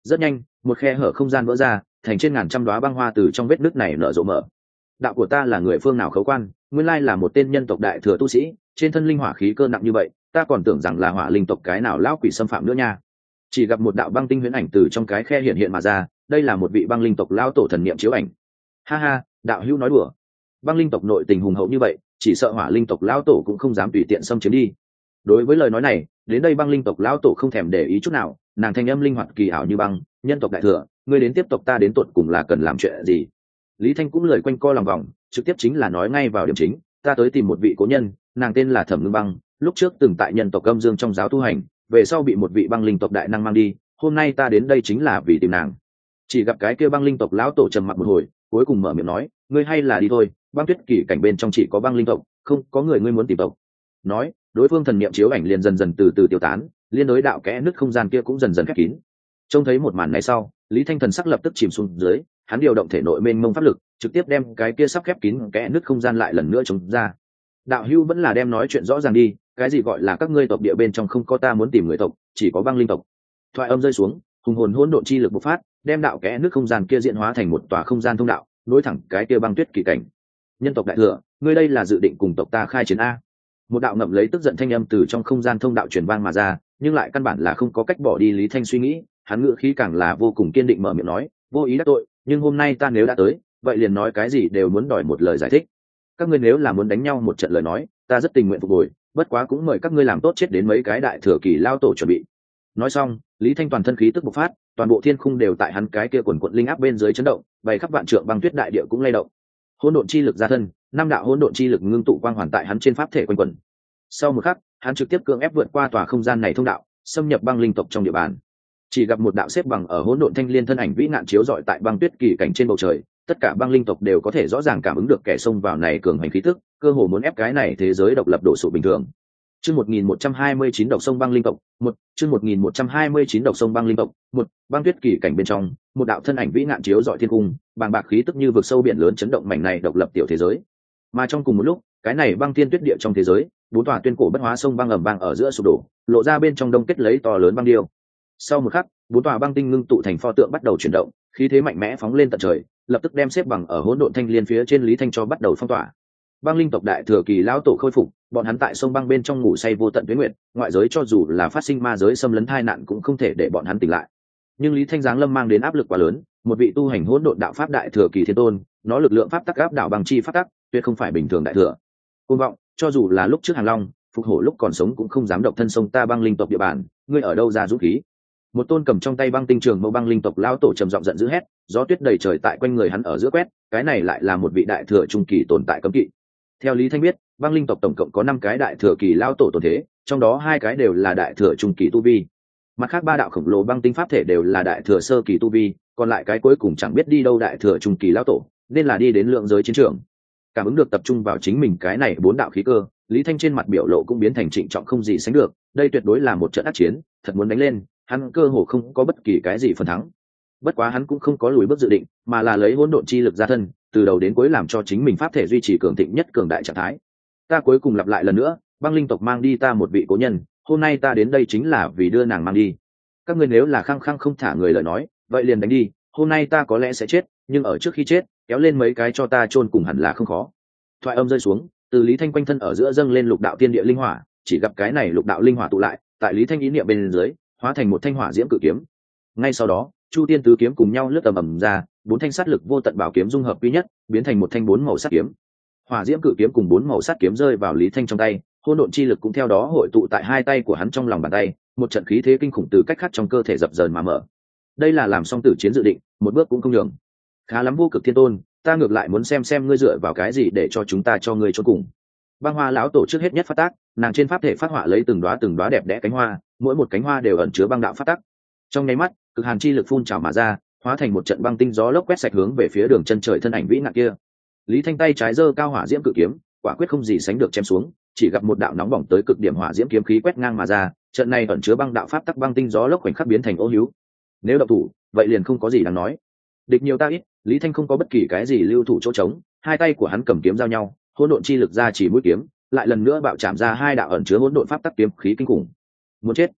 Rất nhanh, một khe hở không gian vỡ ra, thành trên ngàn trăm đóa băng hoa từ trong vết nứt này nở rộ mở. Đạo của ta là người phương nào khấu quan, nguyên lai là một tên nhân tộc đại thừa tu sĩ, trên thân linh hỏa khí cơ nặng như vậy, ta còn tưởng rằng là hỏa linh tộc cái nào lão quỷ xâm phạm nữa nha. Chỉ gặp một đạo băng tinh huyễn ảnh từ trong cái khe hiện hiện mà ra, đây là một vị băng linh tộc lão tổ thần niệm chiếu ảnh. Ha ha, đạo hữu nói đùa. Băng linh tộc nội tình hùng hậu như vậy, chỉ sợ hỏa linh tộc lão tổ cũng không dám tùy tiện xâm chiếm đi. Đối với lời nói này, đến đây băng linh tộc lão tổ không thèm để ý chút nào, nàng thanh âm linh hoạt kỳ ảo như băng, nhân tộc đại thừa, ngươi đến tiếp tục ta đến tột cùng là cần làm chuyện gì? Lý Thanh cũng lời quanh co lòng vòng, trực tiếp chính là nói ngay vào điểm chính, ta tới tìm một vị cố nhân, nàng tên là Thẩm Ngưng Băng, lúc trước từng tại nhân tộc Âm Dương trong giáo tu hành, về sau bị một vị băng linh tộc đại năng mang đi, hôm nay ta đến đây chính là vì tìm nàng. Chỉ gặp cái kia băng linh tộc lão tổ trầm mặc một hồi, cuối cùng mở miệng nói, ngươi hay là đi thôi, băng tuyết kỳ cảnh bên trong chỉ có băng linh tộc, không có người ngươi muốn tìm tộc. Nói, đối phương thần niệm chiếu ảnh liền dần dần từ từ tiêu tán, liên đối đạo kẽ nứt không gian kia cũng dần dần khép kín. Trông thấy một màn này sau, Lý Thanh thần sắc lập tức chìm xuống dưới, hắn điều động thể nội mênh mông pháp lực, trực tiếp đem cái kia sắp khép kín kẽ nứt không gian lại lần nữa chống ra. Đạo hưu vẫn là đem nói chuyện rõ ràng đi, cái gì gọi là các ngươi tộc địa bên trong không có ta muốn tìm người tộc, chỉ có băng linh tộc. Thoại âm rơi xuống, hùng hồn hỗn độn chi lực bộc phát, đem đạo kẽ nứt không gian kia diễn hóa thành một tòa không gian thông đạo, nối thẳng cái kia băng tuyết kỳ cảnh. Nhân tộc đại thừa, ngươi đây là dự định cùng tộc ta khai chiến a? Một đạo ngậm lấy tức giận thanh âm từ trong không gian thông đạo truyền vang mà ra, nhưng lại căn bản là không có cách bỏ đi Lý Thanh suy nghĩ, hắn ngữ khí càng là vô cùng kiên định mở miệng nói, vô ý đắc tội, nhưng hôm nay ta nếu đã tới, vậy liền nói cái gì đều muốn đòi một lời giải thích. Các ngươi nếu là muốn đánh nhau một trận lời nói, ta rất tình nguyện phục hồi, bất quá cũng mời các ngươi làm tốt chết đến mấy cái đại thừa kỳ lao tổ chuẩn bị. Nói xong, Lý Thanh toàn thân khí tức bộc phát, toàn bộ thiên khung đều tại hắn cái kia quần quật linh áp bên dưới chấn động, bay khắp vạn trượng băng tuyết đại địa cũng lay động. Hỗn độn chi lực ra thân, năm đạo hỗn độn chi lực ngưng tụ quang hoàn tại hắn trên pháp thể quanh quẩn. Sau một khắc, hắn trực tiếp cưỡng ép vượt qua tòa không gian này thông đạo, xâm nhập băng linh tộc trong địa bàn. Chỉ gặp một đạo xếp bằng ở hỗn độn thanh liên thân ảnh vĩ ngạn chiếu rọi tại băng tuyết kỳ cảnh trên bầu trời, tất cả băng linh tộc đều có thể rõ ràng cảm ứng được kẻ xông vào này cường hành khí tức, cơ hồ muốn ép cái này thế giới độc lập đổ sụp bình thường. Chương một nghìn một trăm hai mươi chín độc sông băng linh tộc, một, chương một nghìn một trăm hai mươi chín độc sông băng linh tộc, một, băng tuyết kỳ cảnh bên trong, một đạo thân ảnh vĩ ngạn chiếu rọi thiên cung, bàng bạc khí tức như vực sâu biển lớn chấn động mảnh này độc lập tiểu thế giới. Mà trong cùng một lúc, cái này băng thiên tuyết địa trong thế giới, bốn tòa tuyên cổ bất hóa sông băng ầm vang ở giữa sụp đổ, lộ ra bên trong đông kết lấy to lớn băng điêu. Sau một khắc, bốn tòa băng tinh ngưng tụ thành pho tượng bắt đầu chuyển động, khí thế mạnh mẽ phóng lên tận trời, lập tức đem xếp bằng ở hỗn độn thanh liên phía trên Lý Thanh cho bắt đầu phong tỏa. Băng linh tộc đại thừa kỳ lão tổ khôi phục, bọn hắn tại sông băng bên trong ngủ say vô tận tuyết nguyệt, ngoại giới cho dù là phát sinh ma giới xâm lấn tai nạn cũng không thể để bọn hắn tỉnh lại. Nhưng Lý Thanh giáng lâm mang đến áp lực quá lớn, một vị tu hành hỗn độn đạo pháp đại thừa kỳ thiên tôn, nó lực lượng pháp tắc áp đảo bằng chi pháp tắc, tuyệt không phải bình thường đại thừa. Côn vọng, cho dù là lúc trước Hàng Long, phục hổ lúc còn sống cũng không dám độc thân sông ta băng linh tộc địa bàn, ngươi ở đâu ra dũng khí? Một tôn cầm trong tay băng tinh trường mâu băng linh tộc lão tổ trầm giọng giận dữ hét, gió tuyết đầy trời tại quanh người hắn ở giữa quét, cái này lại là một vị đại thừa trung kỳ tồn tại cấm kỵ. Theo Lý Thanh biết, băng linh tộc tổng cộng có năm cái đại thừa kỳ lão tổ tồn thế, trong đó hai cái đều là đại thừa trung kỳ tu vi. Mặt khác ba đạo khổng lồ băng tinh pháp thể đều là đại thừa sơ kỳ tu vi, còn lại cái cuối cùng chẳng biết đi đâu đại thừa trung kỳ lão tổ, nên là đi đến lượng giới chiến trường. Cảm ứng được tập trung vào chính mình cái này bốn đạo khí cơ, Lý Thanh trên mặt biểu lộ cũng biến thành trịnh trọng không gì sánh được, đây tuyệt đối là một trận ác chiến, thật muốn đánh lên, hắn cơ hồ không có bất kỳ cái gì phần thắng. Bất quá hắn cũng không có lùi bước dự định, mà là lấy hỗn độn chi lực ra thân, từ đầu đến cuối làm cho chính mình pháp thể duy trì cường thịnh nhất cường đại trạng thái. Ta cuối cùng lặp lại lần nữa, băng linh tộc mang đi ta một vị cố nhân, hôm nay ta đến đây chính là vì đưa nàng mang đi. Các ngươi nếu là khăng khăng không thả người lời nói, vậy liền đánh đi, hôm nay ta có lẽ sẽ chết, nhưng ở trước khi chết, kéo lên mấy cái cho ta chôn cùng hẳn là không khó. Thoại âm rơi xuống, từ Lý Thanh quanh thân ở giữa dâng lên lục đạo tiên địa linh hỏa, chỉ gặp cái này lục đạo linh hỏa tụ lại, tại Lý Thanh ý niệm bên dưới, hóa thành một thanh hỏa diễm cự kiếm. Ngay sau đó, Chu Tiên tứ kiếm cùng nhau lướt tầm ầm ra, bốn thanh sát lực vô tận bảo kiếm dung hợp quy nhất, biến thành một thanh bốn màu sát kiếm. Hỏa diễm cự kiếm cùng bốn màu sát kiếm rơi vào Lý Thanh trong tay, hỗn độn chi lực cũng theo đó hội tụ tại hai tay của hắn trong lòng bàn tay, một trận khí thế kinh khủng từ cách khác trong cơ thể dập dờn mà mở. Đây là làm xong tử chiến dự định, một bước cũng không nhường. Khá lắm Vô Cực Thiên Tôn, ta ngược lại muốn xem xem ngươi dựa vào cái gì để cho chúng ta cho ngươi chôn cùng. Băng Hoa lão tổ trước hết nhất phát tác, nàng trên pháp thể phát họa lấy từng đóa từng đóa đẹp đẽ cánh hoa, mỗi một cánh hoa đều ẩn chứa băng đạo phát tắc. Trong nháy mắt, cực hàn chi lực phun trào mà ra, hóa thành một trận băng tinh gió lốc quét sạch hướng về phía đường chân trời thân ảnh vĩ ngạn kia. Lý Thanh tay trái giơ cao hỏa diễm cự kiếm, quả quyết không gì sánh được chém xuống, chỉ gặp một đạo nóng bỏng tới cực điểm hỏa diễm kiếm khí quét ngang mà ra, trận này ẩn chứa băng đạo pháp tắc băng tinh gió lốc khoảnh khắc biến thành ô hữu. Nếu động thủ, vậy liền không có gì đáng nói. Địch nhiều ta ít, Lý Thanh không có bất kỳ cái gì lưu thủ chỗ trống, hai tay của hắn cầm kiếm giao nhau, hỗn độn chi lực ra chỉ mũi kiếm, lại lần nữa bạo chạm ra hai đạo ẩn chứa hỗn độn pháp tắc kiếm khí kinh khủng. Muốn chết.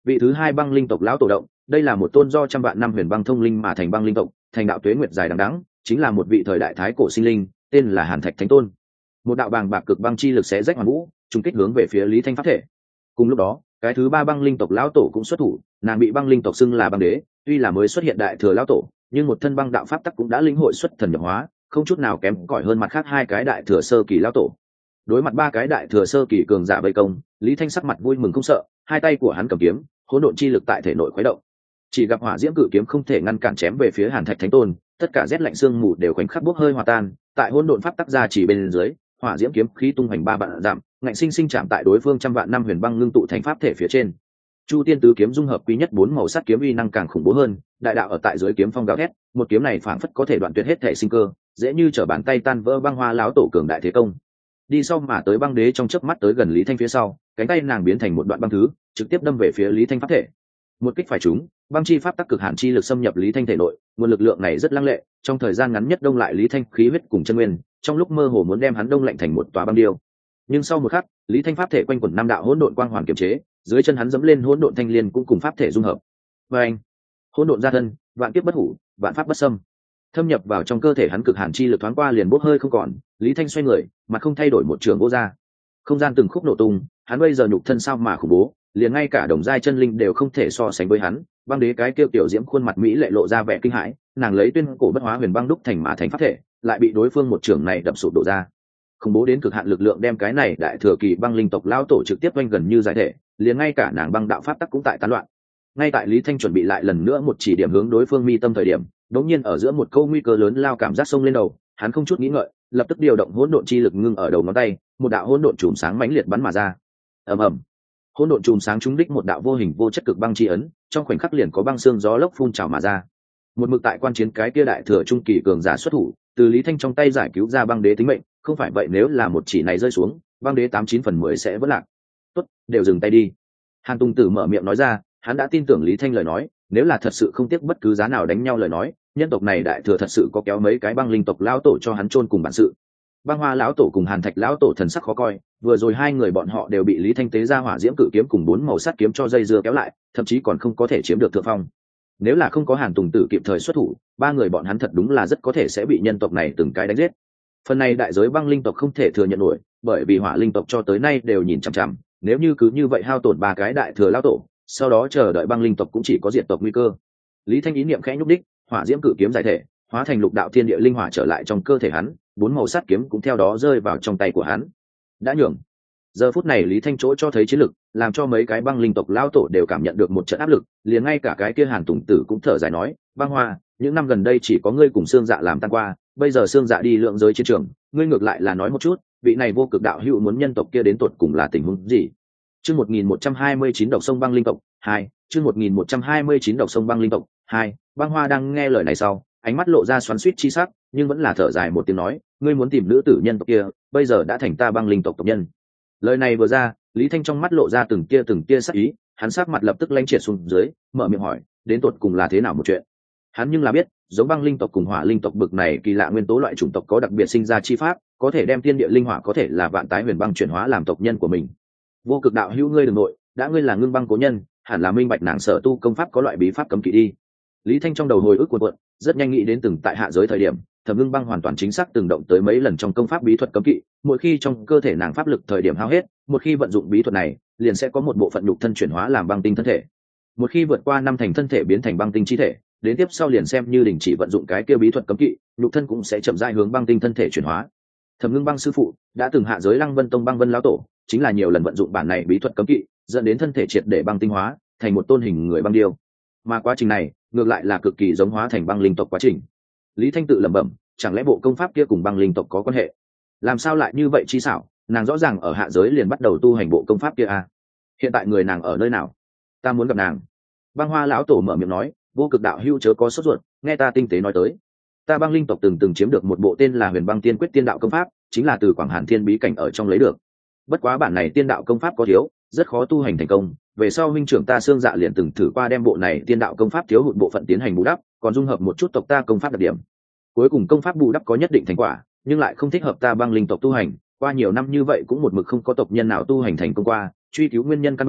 Vị thứ hai băng linh tộc lão tổ động, đây là một tôn do trăm vạn năm huyền băng thông linh mà thành băng linh tộc, thành đạo tuế nguyệt dài đằng đẵng, chính là một vị thời đại thái cổ sinh linh, tên là Hàn Thạch Thánh Tôn. Một đạo bàng bạc cực băng chi lực xé rách hoàn vũ, trùng kích hướng về phía Lý Thanh pháp thể. Cùng lúc đó, cái thứ ba băng linh tộc lão tổ cũng xuất thủ, nàng bị băng linh tộc xưng là băng đế, tuy là mới xuất hiện đại thừa lão tổ, nhưng một thân băng đạo pháp tắc cũng đã linh hội xuất thần nhập hóa, không chút nào kém cỏi hơn mặt khác hai cái đại thừa sơ kỳ lão tổ. Đối mặt ba cái đại thừa sơ kỳ cường giả vây công, Lý Thanh sắc mặt vui mừng không sợ, hai tay của hắn cầm kiếm, hỗn độn chi lực tại thể nội khuấy động. Chỉ gặp hỏa diễm cự kiếm không thể ngăn cản chém về phía Hàn Thạch Thánh Tôn, tất cả rét lạnh xương mù đều khoảnh khắc bốc hơi hòa tan, tại hỗn độn pháp tắc ra chỉ bên dưới, hỏa diễm kiếm khí tung hoành ba vạn dặm, ngạnh sinh sinh chạm tại đối phương trăm vạn năm huyền băng ngưng tụ thành pháp thể phía trên. Chu Tiên tứ kiếm dung hợp quý nhất bốn màu sắc kiếm uy năng càng khủng bố hơn, đại đạo ở tại dưới kiếm phong gào thét, một kiếm này phảng phất có thể đoạn tuyệt hết thể sinh cơ, dễ như trở bàn tay tan vỡ băng hoa lão tổ cường đại thế công. Đi sau mà tới băng đế trong chớp mắt tới gần Lý Thanh phía sau, cánh tay nàng biến thành một đoạn băng thứ, trực tiếp đâm về phía Lý Thanh pháp thể. Một kích phải trúng, băng chi pháp tắc cực hạn chi lực xâm nhập Lý Thanh thể nội, nguồn lực lượng này rất lăng lệ, trong thời gian ngắn nhất đông lại Lý Thanh khí huyết cùng chân nguyên, trong lúc mơ hồ muốn đem hắn đông lạnh thành một tòa băng điêu. Nhưng sau một khắc, Lý Thanh pháp thể quanh quẩn năm đạo hỗn độn quang hoàn kiềm chế, dưới chân hắn dẫm lên hỗn độn thanh liên cũng cùng pháp thể dung hợp. Và anh, hỗn độn gia thân, vạn kiếp bất hủ, vạn pháp bất xâm, thâm nhập vào trong cơ thể hắn cực hạn chi lực thoáng qua liền bốc hơi không còn. Lý Thanh xoay người, mặt không thay đổi một trường vô ra, không gian từng khúc nổ tung, hắn bây giờ nhục thân sao mà khủng bố, liền ngay cả đồng giai chân linh đều không thể so sánh với hắn. Băng đế cái kêu tiểu diễm khuôn mặt mỹ lệ lộ ra vẻ kinh hãi, nàng lấy tuyên cổ bất hóa huyền băng đúc thành mã thành pháp thể, lại bị đối phương một trường này đập sụp đổ ra. Khủng bố đến cực hạn lực lượng đem cái này đại thừa kỳ băng linh tộc lão tổ trực tiếp oanh gần như giải thể, liền ngay cả nàng băng đạo pháp tắc cũng tại tán loạn. Ngay tại Lý Thanh chuẩn bị lại lần nữa một chỉ điểm hướng đối phương mi tâm thời điểm, đột nhiên ở giữa một câu nguy cơ lớn lao cảm giác xông lên đầu, hắn không chút nghĩ ngợi, lập tức điều động hỗn độn chi lực ngưng ở đầu ngón tay, một đạo hỗn độn chùm sáng mãnh liệt bắn mà ra. Ầm ầm. Hỗn độn chùm sáng trúng đích một đạo vô hình vô chất cực băng chi ấn, trong khoảnh khắc liền có băng xương gió lốc phun trào mà ra. Một mực tại quan chiến cái kia đại thừa trung kỳ cường giả xuất thủ, từ Lý Thanh trong tay giải cứu ra băng đế tính mệnh, không phải vậy nếu là một chỉ này rơi xuống, băng đế tám chín phần mười sẽ vỡ lạc. Tốt, đều dừng tay đi. Hàn Tùng Tử mở miệng nói ra, hắn đã tin tưởng Lý Thanh lời nói, nếu là thật sự không tiếc bất cứ giá nào đánh nhau lời nói, nhân tộc này đại thừa thật sự có kéo mấy cái băng linh tộc lão tổ cho hắn chôn cùng bản sự. Băng Hoa lão tổ cùng Hàn Thạch lão tổ thần sắc khó coi, vừa rồi hai người bọn họ đều bị Lý Thanh tế ra hỏa diễm cự kiếm cùng bốn màu sắt kiếm cho dây dưa kéo lại, thậm chí còn không có thể chiếm được thượng phong. Nếu là không có Hàn Tùng Tử kịp thời xuất thủ, ba người bọn hắn thật đúng là rất có thể sẽ bị nhân tộc này từng cái đánh giết. Phần này đại giới băng linh tộc không thể thừa nhận nổi, bởi vì hỏa linh tộc cho tới nay đều nhìn chằm chằm, nếu như cứ như vậy hao tổn ba cái đại thừa lão tổ, sau đó chờ đợi băng linh tộc cũng chỉ có diệt tộc nguy cơ. Lý Thanh ý niệm khẽ nhúc đích, hỏa diễm cự kiếm giải thể, hóa thành lục đạo thiên địa linh hỏa trở lại trong cơ thể hắn, bốn màu sắt kiếm cũng theo đó rơi vào trong tay của hắn. Đã nhường. Giờ phút này Lý Thanh chỗ cho thấy chiến lực, làm cho mấy cái băng linh tộc lão tổ đều cảm nhận được một trận áp lực, liền ngay cả cái kia Hàn Tùng Tử cũng thở dài nói, "Băng Hoa, những năm gần đây chỉ có ngươi cùng Xương Dạ làm tan qua, bây giờ Xương Dạ đi lượng giới chiến trường, ngươi ngược lại là nói một chút, vị này vô cực đạo hữu muốn nhân tộc kia đến tột cùng là tình huống gì?" Chương một nghìn một trăm hai mươi chín độc sông băng linh tộc hai, chương một nghìn một trăm hai mươi chín độc sông băng linh tộc hai. Băng Hoa đang nghe lời này sau, ánh mắt lộ ra xoắn xuýt chi sắc, nhưng vẫn là thở dài một tiếng nói, "Ngươi muốn tìm nữ tử nhân tộc kia, bây giờ đã thành ta băng linh tộc tộc nhân." Lời này vừa ra, Lý Thanh trong mắt lộ ra từng tia từng tia sắc ý, hắn sắc mặt lập tức lanh triệt xuống dưới, mở miệng hỏi, đến tột cùng là thế nào một chuyện? Hắn nhưng là biết, giống băng linh tộc cùng hỏa linh tộc bực này kỳ lạ nguyên tố loại chủng tộc có đặc biệt sinh ra chi pháp, có thể đem thiên địa linh hỏa có thể là vạn tái huyền băng chuyển hóa làm tộc nhân của mình. Vô cực đạo hữu ngươi đừng nội, đã ngươi là ngưng băng cố nhân, hẳn là minh bạch nàng sở tu công pháp có loại bí pháp cấm kỵ đi. Lý Thanh trong đầu hồi ức cuộn cuộn, rất nhanh nghĩ đến từng tại hạ giới thời điểm, Thẩm Ngưng Băng hoàn toàn chính xác từng động tới mấy lần trong công pháp bí thuật cấm kỵ, mỗi khi trong cơ thể nàng pháp lực thời điểm hao hết, một khi vận dụng bí thuật này, liền sẽ có một bộ phận nhục thân chuyển hóa làm băng tinh thân thể. Một khi vượt qua năm thành thân thể biến thành băng tinh chi thể, đến tiếp sau liền xem như đình chỉ vận dụng cái kia bí thuật cấm kỵ, nhục thân cũng sẽ chậm rãi hướng băng tinh thân thể chuyển hóa. Thẩm Ngưng Băng sư phụ đã từng hạ giới Lăng Vân Tông Băng Vân lão tổ, chính là nhiều lần vận dụng bản này bí thuật cấm kỵ, dẫn đến thân thể triệt để băng tinh hóa, thành một tôn hình người băng điêu. Mà quá trình này, ngược lại là cực kỳ giống hóa thành băng linh tộc quá trình. Lý Thanh tự lẩm bẩm, chẳng lẽ bộ công pháp kia cùng băng linh tộc có quan hệ? Làm sao lại như vậy chi xảo, nàng rõ ràng ở hạ giới liền bắt đầu tu hành bộ công pháp kia à? Hiện tại người nàng ở nơi nào? Ta muốn gặp nàng. Băng Hoa lão tổ mở miệng nói, vô cực đạo hữu chớ có sốt ruột, nghe ta tinh tế nói tới. Ta băng linh tộc từng từng chiếm được một bộ tên là Huyền Băng Tiên Quyết tiên đạo công pháp, chính là từ Quảng Hàn Thiên bí cảnh ở trong lấy được. Bất quá bản này tiên đạo công pháp có thiếu, rất khó tu hành thành công. Về sau huynh trưởng ta Xương Dạ liền từng thử qua đem bộ này tiên đạo công pháp thiếu hụt bộ phận tiến hành bù đắp, còn dung hợp một chút tộc ta công pháp đặc điểm. Cuối cùng công pháp bù đắp có nhất định thành quả, nhưng lại không thích hợp ta băng linh tộc tu hành. Qua nhiều năm như vậy cũng một mực không có tộc nhân nào tu hành thành công qua, truy cứu nguyên nhân căn bản,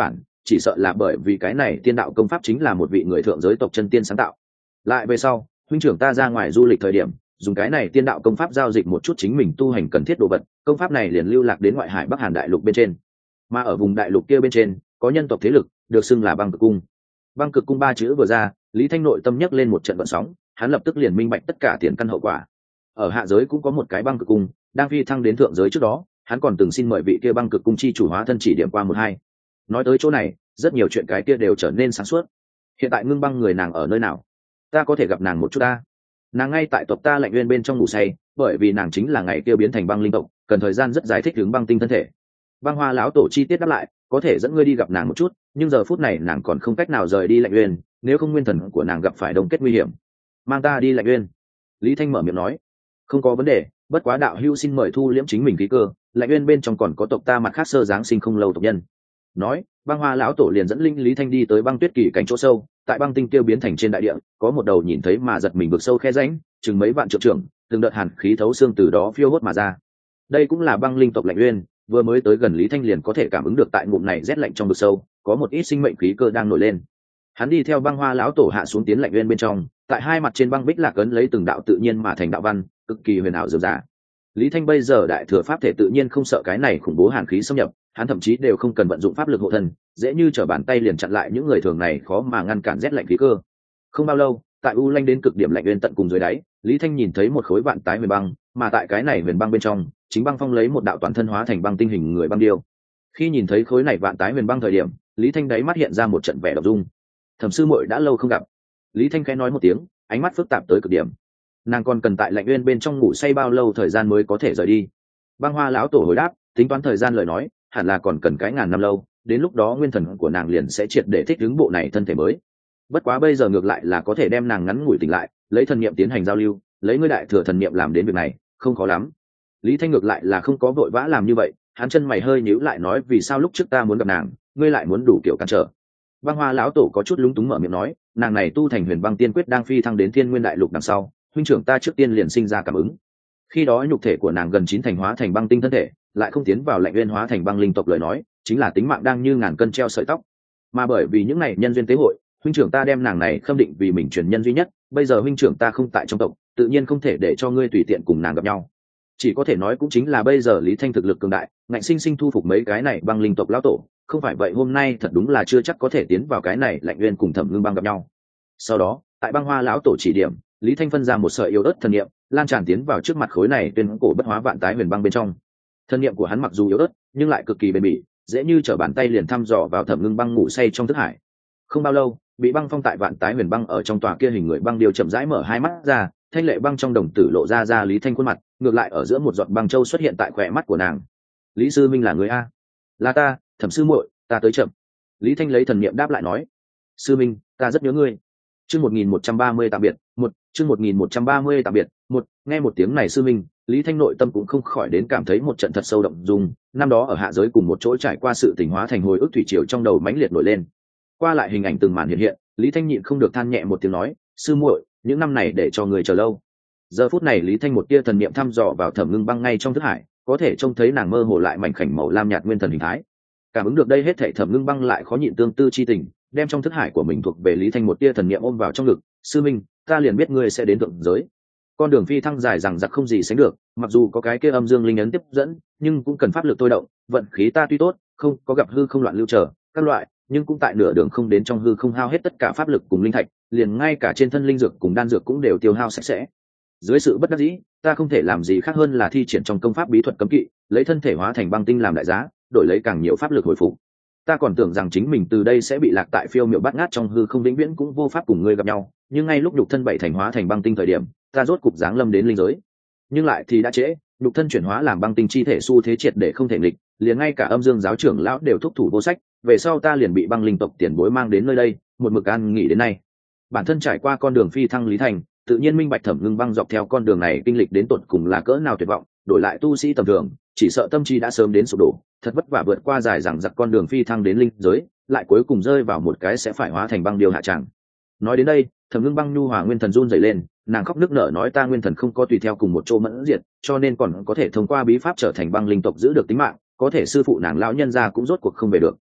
chỉ sợ là bởi vì cái này tiên đạo công pháp chính là một vị người thượng giới tộc chân tiên sáng tạo. Lại về sau huynh trưởng ta ra ngoài du lịch thời điểm dùng cái này tiên đạo công pháp giao dịch một chút chính mình tu hành cần thiết đồ vật, công pháp này liền lưu lạc đến ngoại hải Bắc Hàn đại lục bên trên. Mà ở vùng đại lục kia bên trên có nhân tộc thế lực được xưng là Băng Cực Cung. Băng Cực Cung ba chữ vừa ra, Lý Thanh nội tâm nhấc lên một trận gợn sóng, hắn lập tức liền minh bạch tất cả tiền căn hậu quả. Ở hạ giới cũng có một cái Băng Cực Cung, đang phi thăng đến thượng giới trước đó, hắn còn từng xin mời vị kia Băng Cực Cung chi chủ hóa thân chỉ điểm qua một hai. Nói tới chỗ này, rất nhiều chuyện cái kia đều trở nên sáng suốt. Hiện tại Ngưng Băng người nàng ở nơi nào? Ta có thể gặp nàng một chút ta? Nàng ngay tại tộc ta Lạnh Uyên bên trong ngủ say, bởi vì nàng chính là ngày kia biến thành băng linh tộc, cần thời gian rất dài thích ứng băng tinh thân thể. Băng Hoa lão tổ chi tiết đáp lại, có thể dẫn ngươi đi gặp nàng một chút, nhưng giờ phút này nàng còn không cách nào rời đi Lạnh Uyên, nếu không nguyên thần của nàng gặp phải đông kết nguy hiểm. Mang ta đi Lạnh Uyên. Lý Thanh mở miệng nói. Không có vấn đề, bất quá đạo hữu xin mời thu liễm chính mình khí cơ, Lạnh Uyên bên trong còn có tộc ta mặt khác sơ giáng sinh không lâu tộc nhân. Nói, Băng Hoa lão tổ liền dẫn linh Lý Thanh đi tới băng tuyết kỳ cảnh chỗ sâu, tại băng tinh tiêu biến thành trên đại địa, có một đầu nhìn thấy mà giật mình vực sâu khe rãnh, chừng mấy vạn trượng trưởng, từng đợt hàn khí thấu xương từ đó phiêu hốt mà ra. Đây cũng là băng linh tộc Lạnh Uyên, vừa mới tới gần Lý Thanh liền có thể cảm ứng được tại ngụm này rét lạnh trong vực sâu, có một ít sinh mệnh khí cơ đang nổi lên. Hắn đi theo Băng Hoa lão tổ hạ xuống tiến Lạnh Uyên bên trong, tại hai mặt trên băng bích lạc ấn lấy từng đạo tự nhiên mà thành đạo văn, cực kỳ huyền ảo dường dả. Lý Thanh bây giờ đại thừa pháp thể tự nhiên không sợ cái này khủng bố hàn khí xâm nhập, hắn thậm chí đều không cần vận dụng pháp lực hộ thân, dễ như trở bàn tay liền chặn lại những người thường này khó mà ngăn cản rét lạnh khí cơ. Không bao lâu, tại u lanh đến cực điểm Lạnh Uyên tận cùng dưới đáy, Lý Thanh nhìn thấy một khối vạn tái huyền băng, mà tại cái này huyền băng bên trong, chính băng phong lấy một đạo toàn thân hóa thành băng tinh hình người băng điêu. Khi nhìn thấy khối này vạn tái huyền băng thời điểm, Lý Thanh đáy mắt hiện ra một trận vẻ động dung. Thẩm sư muội đã lâu không gặp. Lý Thanh khẽ nói một tiếng, ánh mắt phức tạp tới cực điểm. Nàng còn cần tại Lạnh Uyên bên trong ngủ say bao lâu thời gian mới có thể rời đi? Băng Hoa lão tổ hồi đáp, tính toán thời gian lời nói, hẳn là còn cần cái ngàn năm lâu, đến lúc đó nguyên thần của nàng liền sẽ triệt để thích ứng bộ này thân thể mới. Bất quá bây giờ ngược lại là có thể đem nàng ngắn ngủi tỉnh lại, lấy thần niệm tiến hành giao lưu, lấy ngươi đại thừa thần niệm làm đến việc này, không khó lắm. Lý Thanh ngược lại là không có vội vã làm như vậy, hắn chân mày hơi nhíu lại nói vì sao lúc trước ta muốn gặp nàng, ngươi lại muốn đủ kiểu cản trở. Băng Hoa lão tổ có chút lúng túng mở miệng nói, nàng này tu thành Huyền Băng Tiên Quyết đang phi thăng đến Thiên Nguyên đại lục đằng sau, huynh trưởng ta trước tiên liền sinh ra cảm ứng. Khi đó nhục thể của nàng gần chín thành hóa thành băng tinh thân thể, lại không tiến vào Lạnh Uyên hóa thành băng linh tộc lời nói, chính là tính mạng đang như ngàn cân treo sợi tóc. Mà bởi vì những này nhân duyên tế hội, huynh trưởng ta đem nàng này khâm định vì mình truyền nhân duy nhất, bây giờ huynh trưởng ta không tại trong tộc, tự nhiên không thể để cho ngươi tùy tiện cùng nàng gặp nhau. Chỉ có thể nói cũng chính là bây giờ Lý Thanh thực lực cường đại, ngạnh sinh sinh thu phục mấy cái này băng linh tộc lão tổ, không phải vậy hôm nay thật đúng là chưa chắc có thể tiến vào cái này Lạnh Uyên cùng Thẩm Ngưng Băng gặp nhau. Sau đó, tại Băng Hoa lão tổ chỉ điểm, Lý Thanh phân ra một sợi yếu ớt thần niệm, lan tràn tiến vào trước mặt khối này tuyên cổ bất hóa vạn tái huyền băng bên trong. Thần niệm của hắn mặc dù yếu ớt, nhưng lại cực kỳ bền bỉ, dễ như trở bàn tay liền thăm dò vào Thẩm Ngưng Băng ngủ say trong thức hải. Không bao lâu, bị băng phong tại vạn tái huyền băng ở trong tòa kia hình người băng điều chậm rãi mở hai mắt ra, thanh lệ băng trong đồng tử lộ ra ra Lý Thanh khuôn mặt, ngược lại ở giữa một giọt băng châu xuất hiện tại khỏe mắt của nàng. Lý sư minh là người a? Là ta, Thẩm sư muội, ta tới chậm. Lý Thanh lấy thần niệm đáp lại nói, sư minh, ta rất nhớ ngươi. Chương một nghìn một trăm ba mươi tạm biệt, một, chương một nghìn một trăm ba mươi tạm biệt, một, nghe một tiếng này sư minh, Lý Thanh nội tâm cũng không khỏi đến cảm thấy một trận thật sâu động dung, năm đó ở hạ giới cùng một chỗ trải qua sự tình hóa thành hồi ức thủy triều trong đầu mãnh liệt nổi lên. Qua lại hình ảnh từng màn hiện hiện, Lý Thanh nhịn không được than nhẹ một tiếng nói, sư muội, những năm này để cho người chờ lâu. Giờ phút này Lý Thanh một tia thần niệm thăm dò vào Thẩm Ngưng Băng ngay trong thức hải, có thể trông thấy nàng mơ hồ lại mảnh khảnh màu lam nhạt nguyên thần hình thái. Cảm ứng được đây hết thảy Thẩm Ngưng Băng lại khó nhịn tương tư chi tình, đem trong thức hải của mình thuộc về Lý Thanh một tia thần niệm ôm vào trong ngực, sư minh, ta liền biết ngươi sẽ đến thượng giới. Con đường phi thăng dài rằng giặc không gì sánh được, mặc dù có cái kia âm dương linh ấn tiếp dẫn, nhưng cũng cần pháp lực tôi động, vận khí ta tuy tốt, không có gặp hư không loạn lưu trở các loại, nhưng cũng tại nửa đường không đến trong hư không hao hết tất cả pháp lực cùng linh thạch, liền ngay cả trên thân linh dược cùng đan dược cũng đều tiêu hao sạch sẽ. Dưới sự bất đắc dĩ, ta không thể làm gì khác hơn là thi triển trong công pháp bí thuật cấm kỵ, lấy thân thể hóa thành băng tinh làm đại giá, đổi lấy càng nhiều pháp lực hồi phục. Ta còn tưởng rằng chính mình từ đây sẽ bị lạc tại phiêu miệu bát ngát trong hư không vĩnh viễn cũng vô pháp cùng ngươi gặp nhau, nhưng ngay lúc nhục thân bảy thành hóa thành băng tinh thời điểm, ta rốt cục giáng lâm đến linh giới. Nhưng lại thì đã trễ, nhục thân chuyển hóa làm băng tinh chi thể xu thế triệt để không thể nghịch, liền ngay cả âm dương giáo trưởng lão đều thúc thủ vô sách, về sau ta liền bị băng linh tộc tiền bối mang đến nơi đây, một mực an nghỉ đến nay. Bản thân trải qua con đường phi thăng Lý Thành, tự nhiên minh bạch Thẩm Ngưng Băng dọc theo con đường này kinh lịch đến tột cùng là cỡ nào tuyệt vọng, đổi lại tu sĩ tầm thường, chỉ sợ tâm trí đã sớm đến sụp đổ, thật vất vả vượt qua dài dằng dặc con đường phi thăng đến linh giới, lại cuối cùng rơi vào một cái sẽ phải hóa thành băng điều hạ tràng. Nói đến đây, Thẩm Ngưng Băng nhu hòa nguyên thần run rẩy lên, nàng khóc nức nở nói ta nguyên thần không có tùy theo cùng một chỗ mẫn diệt, cho nên còn có thể thông qua bí pháp trở thành băng linh tộc giữ được tính mạng, có thể sư phụ nàng lão nhân gia cũng rốt cuộc không về được.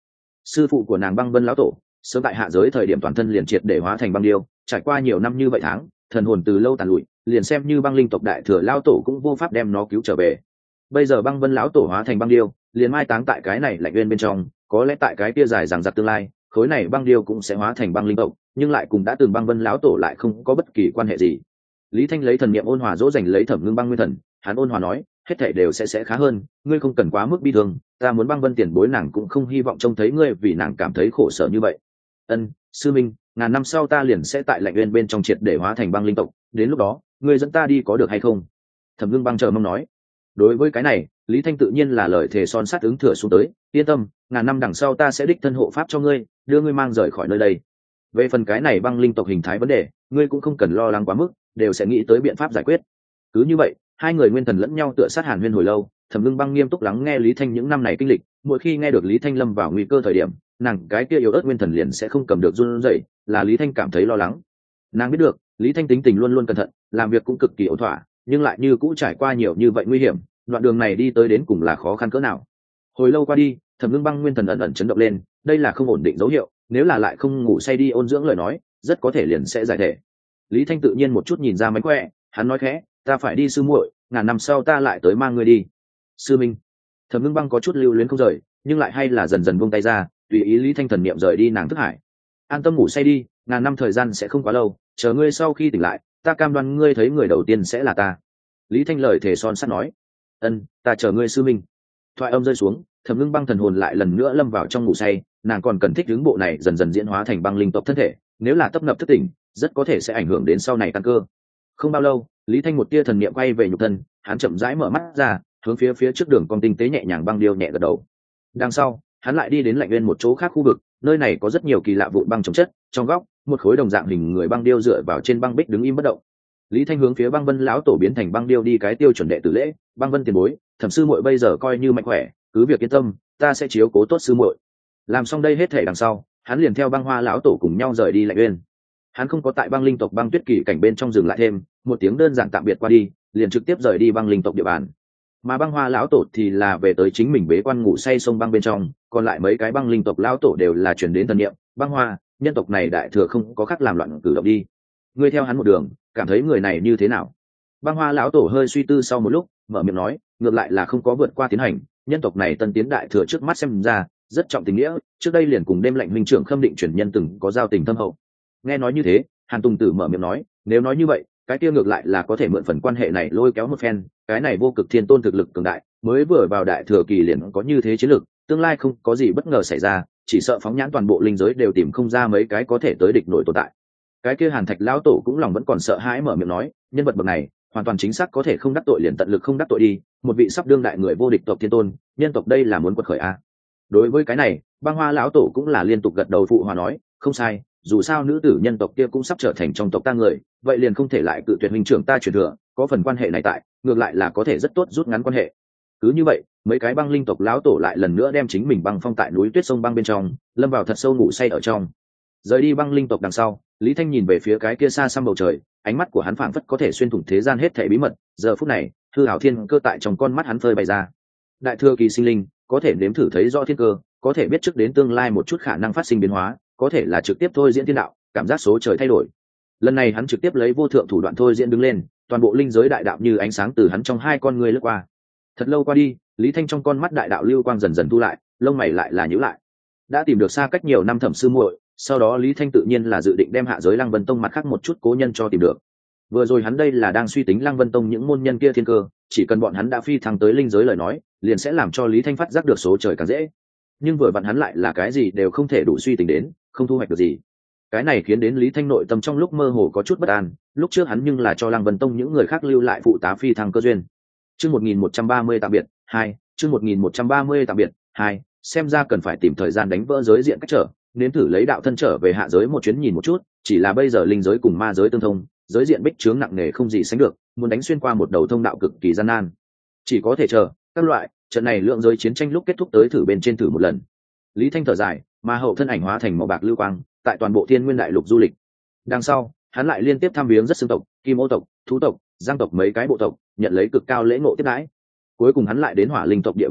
sư phụ của nàng Băng Vân lão tổ sớm tại hạ giới thời điểm toàn thân liền triệt để hóa thành băng điêu, trải qua nhiều năm như vậy tháng, thần hồn từ lâu tàn lụi, liền xem như băng linh tộc đại thừa lão tổ cũng vô pháp đem nó cứu trở về. Bây giờ Băng Vân lão tổ hóa thành băng điêu, liền mai táng tại cái này lạnh nguyên bên trong, có lẽ tại cái kia dài rằng giặc tương lai, khối này băng điêu cũng sẽ hóa thành băng linh tộc, nhưng lại cùng đã từng Băng Vân lão tổ lại không có bất kỳ quan hệ gì. Lý Thanh lấy thần niệm ôn hòa dỗ dành lấy Thẩm Ngưng Băng nguyên thần, hắn ôn hòa nói, hết thảy đều sẽ sẽ khá hơn, ngươi không cần quá mức bi thương, ta muốn Băng Vân tiền bối nàng cũng không hy vọng trông thấy ngươi vì nàng cảm thấy khổ sở như vậy. Ân, sư minh, ngàn năm sau ta liền sẽ tại lạnh nguyên bên trong triệt để hóa thành băng linh tộc, đến lúc đó, ngươi dẫn ta đi có được hay không? Thẩm Ngưng Băng chờ mong nói. Đối với cái này, Lý Thanh tự nhiên là lời thề son sắt ứng thừa xuống tới, yên tâm, ngàn năm đằng sau ta sẽ đích thân hộ pháp cho ngươi, đưa ngươi mang rời khỏi nơi đây. Về phần cái này băng linh tộc hình thái vấn đề, ngươi cũng không cần lo lắng quá mức, đều sẽ nghĩ tới biện pháp giải quyết. Cứ như vậy, hai người nguyên thần lẫn nhau tựa sát hàn huyên hồi lâu. Thẩm Ngưng Băng nghiêm túc lắng nghe Lý Thanh những năm này kinh lịch, mỗi khi nghe được Lý Thanh lâm vào nguy cơ thời điểm, nàng cái kia yếu ớt nguyên thần liền sẽ không cầm được run rẩy, là Lý Thanh cảm thấy lo lắng. Nàng biết được, Lý Thanh tính tình luôn luôn cẩn thận, làm việc cũng cực kỳ ổn thỏa, nhưng lại như cũ trải qua nhiều như vậy nguy hiểm, đoạn đường này đi tới đến cùng là khó khăn cỡ nào. Hồi lâu qua đi, Thẩm Ngưng Băng nguyên thần ẩn ẩn chấn động lên, đây là không ổn định dấu hiệu, nếu là lại không ngủ say đi ôn dưỡng lời nói, rất có thể liền sẽ giải thể. Lý Thanh tự nhiên một chút nhìn ra mánh khỏe, hắn nói khẽ, ta phải đi sư muội, ngàn năm sau ta lại tới mang ngươi đi. Sư minh. Thẩm Ngưng Băng có chút lưu luyến không rời, nhưng lại hay là dần dần buông tay ra, tùy ý Lý Thanh thần niệm rời đi nàng thức hải. An tâm ngủ say đi, ngàn năm thời gian sẽ không quá lâu, chờ ngươi sau khi tỉnh lại, ta cam đoan ngươi thấy người đầu tiên sẽ là ta. Lý Thanh lời thề son sắt nói. Ân, ta chờ ngươi sư minh. Thoại âm rơi xuống, Thẩm Ngưng Băng thần hồn lại lần nữa lâm vào trong ngủ say, nàng còn cần thích ứng bộ này dần dần diễn hóa thành băng linh tộc thân thể, nếu là tấp nập thức tỉnh, rất có thể sẽ ảnh hưởng đến sau này căn cơ. Không bao lâu, Lý Thanh một tia thần niệm quay về nhục thân, hắn chậm rãi mở mắt ra, hướng phía phía trước đường cong tinh tế nhẹ nhàng băng điêu nhẹ gật đầu. Đằng sau, hắn lại đi đến lạnh nguyên một chỗ khác khu vực, nơi này có rất nhiều kỳ lạ vụn băng chồng chất, trong góc, một khối đồng dạng hình người băng điêu dựa vào trên băng bích đứng im bất động. Lý Thanh hướng phía Băng Vân lão tổ biến thành băng điêu đi cái tiêu chuẩn đệ tử lễ, Băng Vân tiền bối, Thẩm sư muội bây giờ coi như mạnh khỏe, cứ việc yên tâm, ta sẽ chiếu cố tốt sư muội. Làm xong đây hết thể đằng sau, hắn liền theo Băng Hoa lão tổ cùng nhau rời đi lạnh nguyên. Hắn không có tại băng linh tộc băng tuyết kỳ cảnh bên trong dừng lại thêm, một tiếng đơn giản tạm biệt qua đi, liền trực tiếp rời đi băng linh tộc địa bàn. Mà Băng Hoa lão tổ thì là về tới chính mình bế quan ngủ say sông băng bên trong, còn lại mấy cái băng linh tộc lão tổ đều là chuyển đến thần niệm, Băng Hoa, nhân tộc này đại thừa không có khác làm loạn cử động đi. Ngươi theo hắn một đường, cảm thấy người này như thế nào? Băng Hoa lão tổ hơi suy tư sau một lúc, mở miệng nói, ngược lại là không có vượt qua tiến hành, nhân tộc này tân tiến đại thừa trước mắt xem ra rất trọng tình nghĩa, trước đây liền cùng đêm lạnh huynh trưởng Khâm Định chuyển nhân từng có giao tình thâm hậu. Nghe nói như thế, Hàn Tùng Tử mở miệng nói, nếu nói như vậy, cái kia ngược lại là có thể mượn phần quan hệ này lôi kéo một phen, cái này vô cực thiên tôn thực lực cường đại, mới vừa vào đại thừa kỳ liền có như thế chiến lực, tương lai không có gì bất ngờ xảy ra, chỉ sợ phóng nhãn toàn bộ linh giới đều tìm không ra mấy cái có thể tới địch nổi tồn tại. Cái kia Hàn Thạch lão tổ cũng lòng vẫn còn sợ hãi mở miệng nói, nhân vật bậc này, hoàn toàn chính xác có thể không đắc tội liền tận lực không đắc tội đi, một vị sắp đương đại người vô địch tộc thiên tôn, nhân tộc đây là muốn quật khởi a. Đối với cái này, Băng Hoa lão tổ cũng là liên tục gật đầu phụ hòa nói, không sai, dù sao nữ tử nhân tộc kia cũng sắp trở thành trong tộc ta người, vậy liền không thể lại cự tuyệt huynh trưởng ta truyền thừa, có phần quan hệ này tại, ngược lại là có thể rất tốt rút ngắn quan hệ. Cứ như vậy, mấy cái băng linh tộc lão tổ lại lần nữa đem chính mình băng phong tại núi tuyết sông băng bên trong, lâm vào thật sâu ngủ say ở trong. Rời đi băng linh tộc đằng sau, Lý Thanh nhìn về phía cái kia xa xăm bầu trời, ánh mắt của hắn phảng phất có thể xuyên thủng thế gian hết thảy bí mật, giờ phút này, hư ảo thiên cơ tại trong con mắt hắn phơi bày ra. Đại thừa kỳ sinh linh, có thể nếm thử thấy rõ thiên cơ, có thể biết trước đến tương lai một chút khả năng phát sinh biến hóa, có thể là trực tiếp thôi diễn thiên đạo, cảm giác số trời thay đổi. Lần này hắn trực tiếp lấy vô thượng thủ đoạn thôi diễn đứng lên, toàn bộ linh giới đại đạo như ánh sáng từ hắn trong hai con ngươi lướt qua. Thật lâu qua đi, Lý Thanh trong con mắt đại đạo lưu quang dần dần thu lại, lông mày lại là nhíu lại. Đã tìm được xa cách nhiều năm Thẩm sư muội, sau đó Lý Thanh tự nhiên là dự định đem hạ giới Lăng Vân Tông mặt khác một chút cố nhân cho tìm được. Vừa rồi hắn đây là đang suy tính Lăng Vân Tông những môn nhân kia thiên cơ, chỉ cần bọn hắn đã phi thăng tới linh giới lời nói, liền sẽ làm cho Lý Thanh phát giác được số trời càng dễ. Nhưng vừa vặn hắn lại là cái gì đều không thể đủ suy tính đến, không thu hoạch được gì. Cái này khiến đến Lý Thanh nội tâm trong lúc mơ hồ có chút bất an, lúc trước hắn nhưng là cho Lăng Vân Tông những người khác lưu lại phụ tá phi thăng cơ duyên. Chương một nghìn một trăm ba mươi tạm biệt, hai, chương một nghìn một trăm ba mươi tạm biệt, hai, xem ra cần phải tìm thời gian đánh vỡ giới diện cách trở, nếm thử lấy đạo thân trở về hạ giới một chuyến nhìn một chút, chỉ là bây giờ linh giới cùng ma giới tương thông, giới diện bích chướng nặng nề không gì sánh được, muốn đánh xuyên qua một đầu thông đạo cực kỳ gian nan. Chỉ có thể chờ, các loại, trận này lượng giới chiến tranh lúc kết thúc tới thử bên trên thử một lần. Lý Thanh thở dài, mà hậu thân ảnh hóa thành màu bạc lưu quang, tại toàn bộ Thiên Nguyên đại lục du lịch. Đằng sau, hắn lại liên tiếp thăm viếng rất xương tộc, Kim Ô tộc, Thú tộc, Giang tộc mấy cái bộ tộc, nhận lấy cực cao lễ ngộ tiếp đãi. Cuối cùng hắn lại đến Hỏa Linh tộc địa bàn tiếp,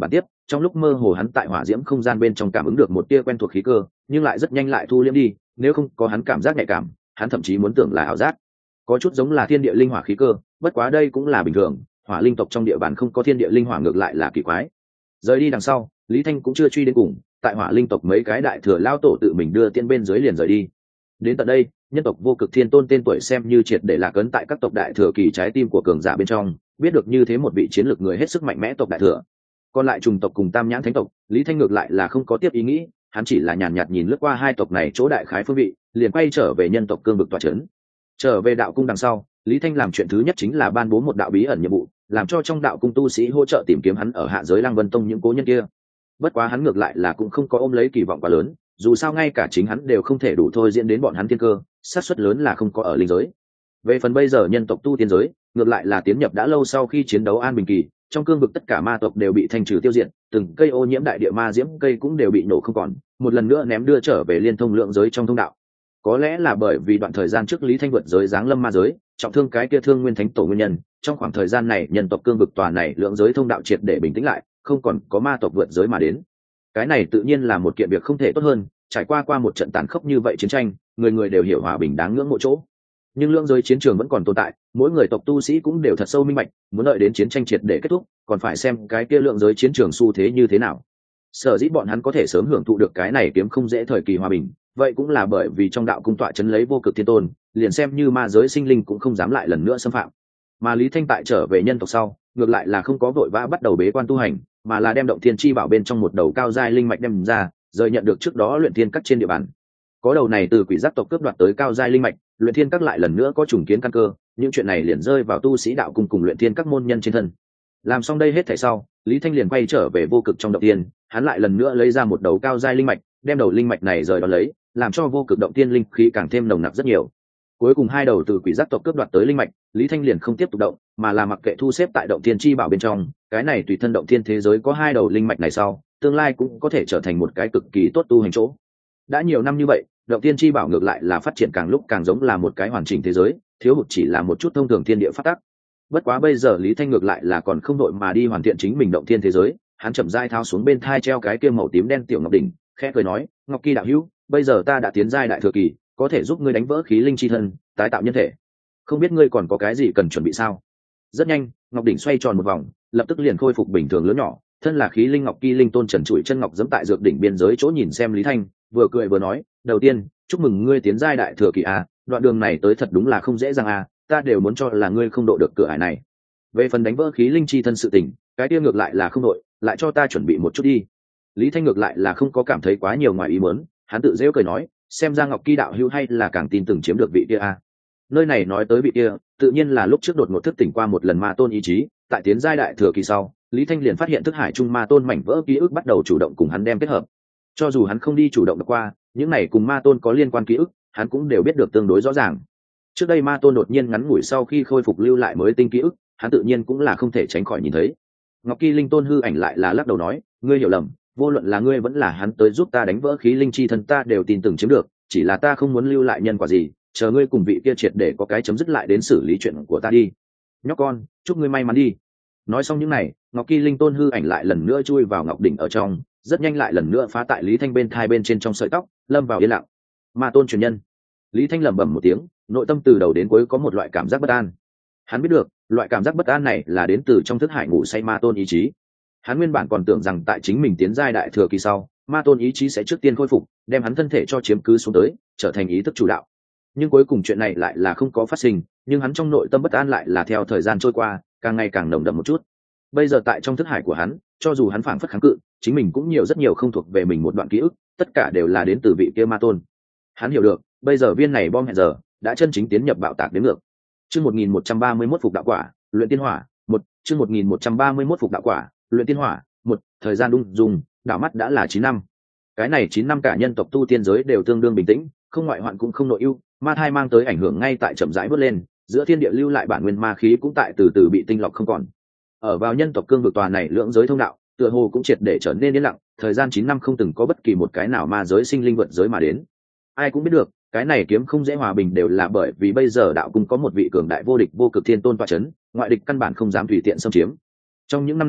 trong lúc mơ hồ hắn tại hỏa diễm không gian bên trong cảm ứng được một tia quen thuộc khí cơ, nhưng lại rất nhanh lại thu liễm đi, nếu không có hắn cảm giác nhạy cảm, hắn thậm chí muốn tưởng là ảo giác. Có chút giống là thiên địa linh hỏa khí cơ, bất quá đây cũng là bình thường, hỏa linh tộc trong địa bàn không có thiên địa linh hỏa ngược lại là kỳ quái. Rời đi đằng sau, Lý Thanh cũng chưa truy đến cùng, tại hỏa linh tộc mấy cái đại thừa lao tổ tự mình đưa tiên bên dưới liền rời đi. Đến tận đây, nhân tộc Vô Cực Thiên Tôn tên tuổi xem như triệt để lạc ấn tại các tộc đại thừa kỳ trái tim của cường giả bên trong, biết được như thế một vị chiến lược người hết sức mạnh mẽ tộc đại thừa. Còn lại trùng tộc cùng tam nhãn thánh tộc, Lý Thanh ngược lại là không có tiếp ý nghĩ, hắn chỉ là nhàn nhạt nhìn lướt qua hai tộc này chỗ đại khái phương vị, liền quay trở về nhân tộc cương vực tọa trấn. Trở về đạo cung đằng sau, Lý Thanh làm chuyện thứ nhất chính là ban bố một đạo bí ẩn nhiệm vụ, làm cho trong đạo cung tu sĩ hỗ trợ tìm kiếm hắn ở hạ giới Lăng Vân Tông những cố nhân kia. Bất quá hắn ngược lại là cũng không có ôm lấy kỳ vọng quá lớn, dù sao ngay cả chính hắn đều không thể đủ thôi diễn đến bọn hắn thiên cơ, xác suất lớn là không có ở linh giới. Về phần bây giờ nhân tộc tu tiên giới, ngược lại là tiến nhập đã lâu sau khi chiến đấu an bình kỳ, trong cương vực tất cả ma tộc đều bị thanh trừ tiêu diệt, từng cây ô nhiễm đại địa ma diễm cây cũng đều bị nổ không còn, một lần nữa ném đưa trở về liên thông lượng giới trong thông đạo. Có lẽ là bởi vì đoạn thời gian trước Lý Thanh vượt giới giáng lâm ma giới, trọng thương cái kia Thương Nguyên Thánh Tổ nguyên nhân, trong khoảng thời gian này nhân tộc cương vực tòa này lượng giới thông đạo triệt để bình tĩnh lại, không còn có ma tộc vượt giới mà đến. Cái này tự nhiên là một kiện việc không thể tốt hơn, trải qua qua một trận tàn khốc như vậy chiến tranh, người người đều hiểu hòa bình đáng ngưỡng mộ chỗ. Nhưng lượng giới chiến trường vẫn còn tồn tại, mỗi người tộc tu sĩ cũng đều thật sâu minh bạch, muốn đợi đến chiến tranh triệt để kết thúc, còn phải xem cái kia lượng giới chiến trường xu thế như thế nào. Sở dĩ bọn hắn có thể sớm hưởng thụ được cái này kiếm không dễ thời kỳ hòa bình, vậy cũng là bởi vì trong đạo cung tọa trấn lấy Vô Cực Thiên Tôn, liền xem như ma giới sinh linh cũng không dám lại lần nữa xâm phạm. Mà Lý Thanh tại trở về nhân tộc sau, ngược lại là không có vội vã bắt đầu bế quan tu hành, mà là đem động thiên chi bảo bên trong một đầu cao giai linh mạch đem ra, rời nhận được trước đó luyện thiên các trên địa bàn. Có đầu này từ quỷ giác tộc cướp đoạt tới cao giai linh mạch, luyện thiên các lại lần nữa có trùng kiến căn cơ, những chuyện này liền rơi vào tu sĩ đạo cung cùng luyện thiên các môn nhân trên thân. Làm xong đây hết thảy sau, Lý Thanh liền quay trở về vô cực trong động tiên, hắn lại lần nữa lấy ra một đầu cao giai linh mạch, đem đầu linh mạch này rời đó lấy, làm cho vô cực động tiên linh khí càng thêm nồng nặc rất nhiều. Cuối cùng hai đầu từ quỷ giác tộc cướp đoạt tới linh mạch, Lý Thanh liền không tiếp tục động, mà là mặc kệ thu xếp tại động thiên chi bảo bên trong, cái này tùy thân động thiên thế giới có hai đầu linh mạch này sau, tương lai cũng có thể trở thành một cái cực kỳ tốt tu hành chỗ. Đã nhiều năm như vậy, động thiên chi bảo ngược lại là phát triển càng lúc càng giống là một cái hoàn chỉnh thế giới, thiếu hụt chỉ là một chút thông thường thiên địa phát tắc. Bất quá bây giờ Lý Thanh ngược lại là còn không đội mà đi hoàn thiện chính mình động thiên thế giới, hắn chậm rãi tháo xuống bên thai treo cái kia màu tím đen tiểu ngọc đỉnh, khẽ cười nói, "Ngọc Kỳ đạo hữu, bây giờ ta đã tiến giai đại thừa kỳ, có thể giúp ngươi đánh vỡ khí linh chi thân, tái tạo nhân thể. Không biết ngươi còn có cái gì cần chuẩn bị sao?" Rất nhanh, ngọc đỉnh xoay tròn một vòng, lập tức liền khôi phục bình thường lớn nhỏ, thân là khí linh Ngọc Kỳ linh tôn trần trụi chân ngọc giẫm tại dược đỉnh biên giới chỗ nhìn xem Lý Thanh, vừa cười vừa nói, "Đầu tiên, chúc mừng ngươi tiến giai đại thừa kỳ a, đoạn đường này tới thật đúng là không dễ dàng a, ta đều muốn cho là ngươi không độ được cửa ải này. Về phần đánh vỡ khí linh chi thân sự tình, cái kia ngược lại là không đội, lại cho ta chuẩn bị một chút đi." Lý Thanh ngược lại là không có cảm thấy quá nhiều ngoài ý muốn, hắn tự giễu cười nói, xem ra Ngọc Kỳ đạo hữu hay là càng tin tưởng chiếm được vị kia a. Nơi này nói tới vị kia, tự nhiên là lúc trước đột ngột thức tỉnh qua một lần ma tôn ý chí, tại tiến giai đại thừa kỳ sau, Lý Thanh liền phát hiện thức hải trung ma tôn mảnh vỡ ký ức bắt đầu chủ động cùng hắn đem kết hợp. Cho dù hắn không đi chủ động được qua, những này cùng ma tôn có liên quan ký ức, hắn cũng đều biết được tương đối rõ ràng. Trước đây ma tôn đột nhiên ngắn ngủi sau khi khôi phục lưu lại mới tinh ký ức, hắn tự nhiên cũng là không thể tránh khỏi nhìn thấy. Ngọc Kỳ linh tôn hư ảnh lại là lắc đầu nói, ngươi hiểu lầm, vô luận là ngươi vẫn là hắn tới giúp ta đánh vỡ khí linh chi thân ta đều tin tưởng chiếm được, chỉ là ta không muốn lưu lại nhân quả gì, chờ ngươi cùng vị kia triệt để có cái chấm dứt lại đến xử lý chuyện của ta đi. Nhóc con, chúc ngươi may mắn đi. Nói xong những này, Ngọc Kỳ linh tôn hư ảnh lại lần nữa chui vào ngọc đỉnh ở trong, rất nhanh lại lần nữa phá tại Lý Thanh bên thai bên trên trong sợi tóc, lâm vào yên lặng. Ma tôn truyền nhân. Lý Thanh lẩm bẩm một tiếng, nội tâm từ đầu đến cuối có một loại cảm giác bất an. Hắn biết được, loại cảm giác bất an này là đến từ trong thức hải ngủ say ma tôn ý chí. Hắn nguyên bản còn tưởng rằng tại chính mình tiến giai đại thừa kỳ sau, ma tôn ý chí sẽ trước tiên khôi phục, đem hắn thân thể cho chiếm cứ xuống tới, trở thành ý thức chủ đạo. Nhưng cuối cùng chuyện này lại là không có phát sinh, nhưng hắn trong nội tâm bất an lại là theo thời gian trôi qua, càng ngày càng nồng đậm một chút. Bây giờ tại trong thức hải của hắn, cho dù hắn phảng phất kháng cự, chính mình cũng nhiều rất nhiều không thuộc về mình một đoạn ký ức, tất cả đều là đến từ vị kia ma tôn. Hắn hiểu được, bây giờ viên này bom hẹn giờ đã chân chính tiến nhập bạo tạc đến ngược. Chương một nghìn một trăm ba mươi mốt phục đạo quả, luyện tiên hỏa, một, chương một nghìn một trăm ba mươi mốt phục đạo quả, luyện tiên hỏa, một, thời gian đung dùng, đảo mắt đã là chín năm. Cái này chín năm cả nhân tộc tu tiên giới đều tương đương bình tĩnh, không ngoại hoạn cũng không nội ưu, ma thai mang tới ảnh hưởng ngay tại chậm rãi vớt lên, giữa thiên địa lưu lại bản nguyên ma khí cũng tại từ từ bị tinh lọc không còn. Ở vào nhân tộc cương vực tòa này lưỡng giới thông đạo, tựa hồ cũng triệt để trở nên yên lặng, thời gian chín năm không từng có bất kỳ một cái nào ma giới sinh linh vượt giới mà đến. Ai cũng biết được, cái này kiếm không dễ hòa bình đều là bởi vì bây giờ đạo cung có một vị cường đại vô địch vô cực thiên tôn tọa chấn, ngoại địch căn bản không dám tùy tiện xâm chiếm. Trong những năm này,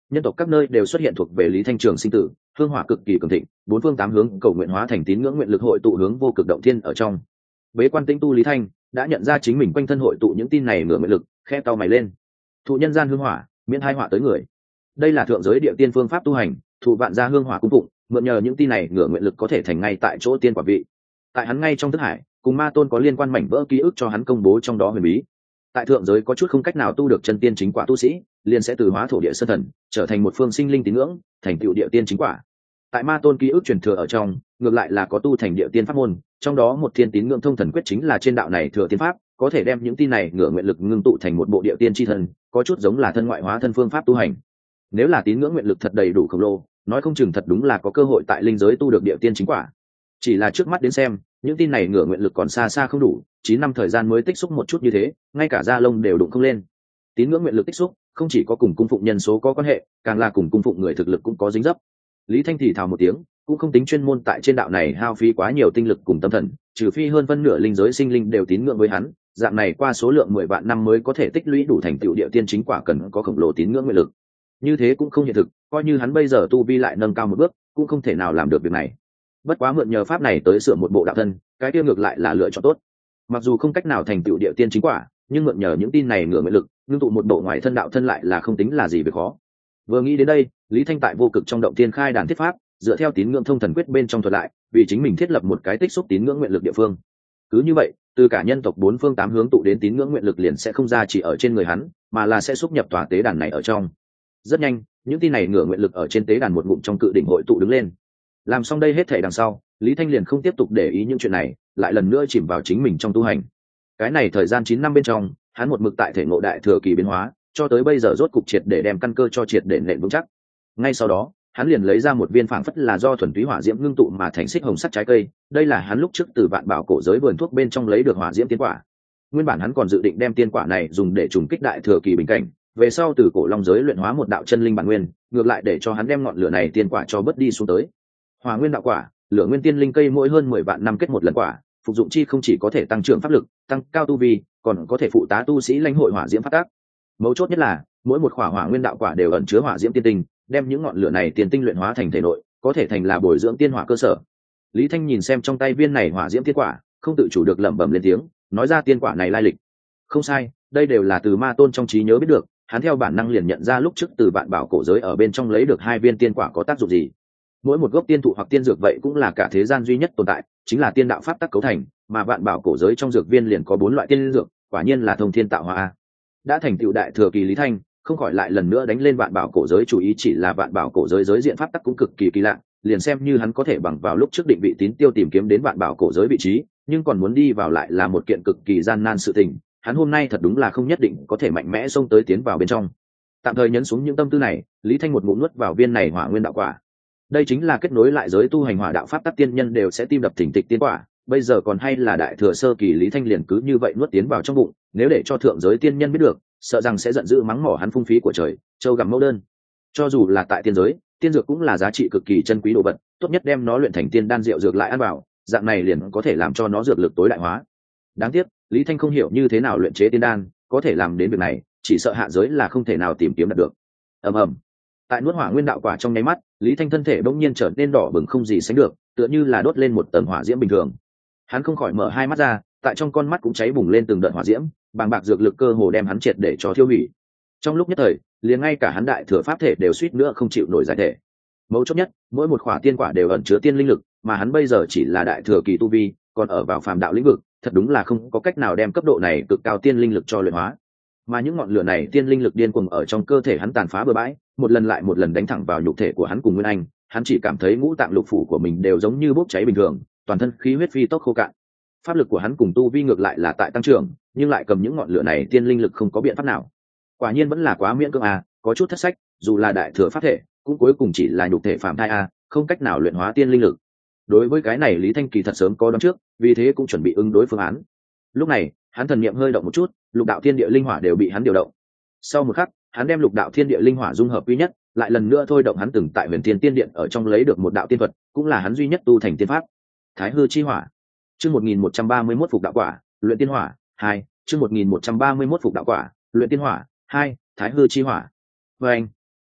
nhân tộc các nơi đều xuất hiện thuộc về Lý Thanh Trường sinh tử, hương hỏa cực kỳ cường thịnh, bốn phương tám hướng cầu nguyện hóa thành tín ngưỡng nguyện lực hội tụ hướng vô cực động thiên ở trong. Bế quan tĩnh tu Lý Thanh đã nhận ra chính mình quanh thân hội tụ những tin này ngửa nguyện lực, khe cau mày lên. Thụ nhân gian hương hỏa, miễn hai hỏa tới người. Đây là thượng giới địa tiên phương pháp tu hành, thụ vạn gia hương hỏa cung phụng, mượn nhờ những tin này ngửa nguyện lực có thể thành ngay tại chỗ tiên quả vị. Tại hắn ngay trong thức hải, cùng ma tôn có liên quan mảnh vỡ ký ức cho hắn công bố trong đó huyền bí. Tại thượng giới có chút không cách nào tu được chân tiên chính quả tu sĩ, liền sẽ từ hóa thổ địa sơn thần, trở thành một phương sinh linh tín ngưỡng, thành tựu địa tiên chính quả. Tại ma tôn ký ức truyền thừa ở trong, ngược lại là có tu thành địa tiên pháp môn, trong đó một thiên tín ngưỡng thông thần quyết chính là trên đạo này thừa tiên pháp, có thể đem những tin này ngửa nguyện lực ngưng tụ thành một bộ địa tiên chi thân, có chút giống là thân ngoại hóa thân phương pháp tu hành. Nếu là tín ngưỡng nguyện lực thật đầy đủ khổng lồ, nói không chừng thật đúng là có cơ hội tại linh giới tu được địa tiên chính quả. Chỉ là trước mắt đến xem, những tin này ngửa nguyện lực còn xa xa không đủ, chín năm thời gian mới tích xúc một chút như thế, ngay cả da lông đều đụng không lên. Tín ngưỡng nguyện lực tích xúc, không chỉ có cùng cung phụng nhân số có quan hệ, càng là cùng cung phụng người thực lực cũng có dính dấp. Lý Thanh thì thào một tiếng, cũng không tính chuyên môn tại trên đạo này hao phí quá nhiều tinh lực cùng tâm thần, trừ phi hơn phân nửa linh giới sinh linh đều tín ngưỡng với hắn, dạng này qua số lượng mười vạn năm mới có thể tích lũy đủ thành tựu địa tiên chính quả cần có khổng lồ tín ngưỡng nguyện lực. Như thế cũng không hiện thực, coi như hắn bây giờ tu vi lại nâng cao một bước, cũng không thể nào làm được việc này. Bất quá mượn nhờ pháp này tới sửa một bộ đạo thân, cái kia ngược lại là lựa chọn tốt. Mặc dù không cách nào thành tựu địa tiên chính quả, nhưng mượn nhờ những tin này ngửa nguyện lực, ngưng tụ một bộ ngoài thân đạo thân lại là không tính là gì việc khó. Vừa nghĩ đến đây, Lý Thanh tại vô cực trong động tiên khai đàn thiết pháp, dựa theo tín ngưỡng thông thần quyết bên trong thuật lại, vì chính mình thiết lập một cái tích xúc tín ngưỡng nguyện lực địa phương. Cứ như vậy, từ cả nhân tộc bốn phương tám hướng tụ đến tín ngưỡng nguyện lực liền sẽ không ra chỉ ở trên người hắn, mà là sẽ xúc nhập tòa tế đàn này ở trong. Rất nhanh, những tin này ngửa nguyện lực ở trên tế đàn một ngụm trong cự đỉnh hội tụ đứng lên. Làm xong đây hết thảy đằng sau, Lý Thanh liền không tiếp tục để ý những chuyện này, lại lần nữa chìm vào chính mình trong tu hành. Cái này thời gian chín năm bên trong, hắn một mực tại thể ngộ đại thừa kỳ biến hóa, cho tới bây giờ rốt cục triệt để đem căn cơ cho triệt để nền vững chắc. Ngay sau đó, hắn liền lấy ra một viên phảng phất là do thuần túy hỏa diễm ngưng tụ mà thành xích hồng sắc trái cây, đây là hắn lúc trước từ vạn bảo cổ giới vườn thuốc bên trong lấy được hỏa diễm tiên quả. Nguyên bản hắn còn dự định đem tiên quả này dùng để trùng kích đại thừa kỳ bình cảnh, về sau từ cổ long giới luyện hóa một đạo chân linh bản nguyên, ngược lại để cho hắn đem ngọn lửa này tiên quả cho bớt đi xuống tới. Hỏa nguyên đạo quả, lửa nguyên tiên linh cây mỗi hơn mười vạn năm kết một lần quả, phục dụng chi không chỉ có thể tăng trưởng pháp lực, tăng cao tu vi, còn có thể phụ tá tu sĩ lãnh hội hỏa diễm phát tác. Mấu chốt nhất là, mỗi một khỏa hỏa nguyên đạo quả đều ẩn chứa hỏa diễm tiên tinh, đem những ngọn lửa này tiên tinh luyện hóa thành thể nội, có thể thành là bồi dưỡng tiên hỏa cơ sở. Lý Thanh nhìn xem trong tay viên này hỏa diễm tiên quả, không tự chủ được lẩm bẩm lên tiếng, nói ra tiên quả này lai lịch. Không sai, đây đều là từ ma tôn trong trí nhớ biết được, hắn theo bản năng liền nhận ra lúc trước từ vạn bảo cổ giới ở bên trong lấy được hai viên tiên quả có tác dụng gì. Mỗi một gốc tiên thụ hoặc tiên dược vậy cũng là cả thế gian duy nhất tồn tại, chính là tiên đạo pháp tắc cấu thành, mà vạn bảo cổ giới trong dược viên liền có bốn loại tiên dược, quả nhiên là thông thiên tạo hóa. Đã thành tựu đại thừa kỳ Lý Thanh, không khỏi lại lần nữa đánh lên vạn bảo cổ giới chủ ý, chỉ là vạn bảo cổ giới giới diện pháp tắc cũng cực kỳ kỳ lạ, liền xem như hắn có thể bằng vào lúc trước định vị tín tiêu tìm kiếm đến vạn bảo cổ giới vị trí, nhưng còn muốn đi vào lại là một kiện cực kỳ gian nan sự tình, hắn hôm nay thật đúng là không nhất định có thể mạnh mẽ xông tới tiến vào bên trong. Tạm thời nhấn xuống những tâm tư này, Lý Thanh một ngụm nuốt vào viên này hỏa nguyên đạo quả. Đây chính là kết nối lại giới tu hành hỏa đạo pháp tắc tiên nhân đều sẽ tim đập thình thịch tiên quả, bây giờ còn hay là đại thừa sơ kỳ Lý Thanh liền cứ như vậy nuốt tiến vào trong bụng, nếu để cho thượng giới tiên nhân biết được, sợ rằng sẽ giận dữ mắng mỏ hắn phung phí của trời, châu gặm mẫu đơn. Cho dù là tại tiên giới, tiên dược cũng là giá trị cực kỳ chân quý đồ vật, tốt nhất đem nó luyện thành tiên đan rượu dược lại ăn vào, dạng này liền có thể làm cho nó dược lực tối đại hóa. Đáng tiếc, Lý Thanh không hiểu như thế nào luyện chế tiên đan, có thể làm đến việc này, chỉ sợ hạ giới là không thể nào tìm kiếm được. Ầm ầm. Tại nuốt hỏa nguyên đạo quả trong nháy mắt, Lý Thanh thân thể bỗng nhiên trở nên đỏ bừng không gì sánh được, tựa như là đốt lên một tầng hỏa diễm bình thường. Hắn không khỏi mở hai mắt ra, tại trong con mắt cũng cháy bùng lên từng đợt hỏa diễm, bàng bạc dược lực cơ hồ đem hắn triệt để cho thiêu hủy. Trong lúc nhất thời, liền ngay cả hắn đại thừa pháp thể đều suýt nữa không chịu nổi giải thể. Mấu chốt nhất, mỗi một khỏa tiên quả đều ẩn chứa tiên linh lực, mà hắn bây giờ chỉ là đại thừa kỳ tu vi, còn ở vào phàm đạo lĩnh vực, thật đúng là không có cách nào đem cấp độ này cực cao tiên linh lực cho luyện hóa. Mà những ngọn lửa này tiên linh lực điên cuồng ở trong cơ thể hắn tàn phá bừa bãi, một lần lại một lần đánh thẳng vào nhục thể của hắn cùng Nguyên Anh, hắn chỉ cảm thấy ngũ tạng lục phủ của mình đều giống như bốc cháy bình thường, toàn thân khí huyết phi tốc khô cạn. Pháp lực của hắn cùng tu vi ngược lại là tại tăng trưởng, nhưng lại cầm những ngọn lửa này tiên linh lực không có biện pháp nào. Quả nhiên vẫn là quá miễn cưỡng à, có chút thất sách, dù là đại thừa pháp thể, cũng cuối cùng chỉ là nhục thể phàm thai à, không cách nào luyện hóa tiên linh lực. Đối với cái này Lý Thanh kỳ thật sớm có đoán trước, vì thế cũng chuẩn bị ứng đối phương án. Lúc này, hắn thần niệm hơi động một chút, lục đạo thiên địa linh hỏa đều bị hắn điều động. Sau một khắc, hắn đem lục đạo thiên địa linh hỏa dung hợp duy nhất, lại lần nữa thôi động hắn từng tại Huyền Thiên Tiên Điện ở trong lấy được một đạo tiên thuật, cũng là hắn duy nhất tu thành tiên pháp. Thái hư chi hỏa. Chương một nghìn một trăm ba mươi mốt phục đạo quả, luyện tiên hỏa, hai. Chương một nghìn một trăm ba mươi mốt phục đạo quả, luyện tiên hỏa, hai. Thái hư chi hỏa. Và anh,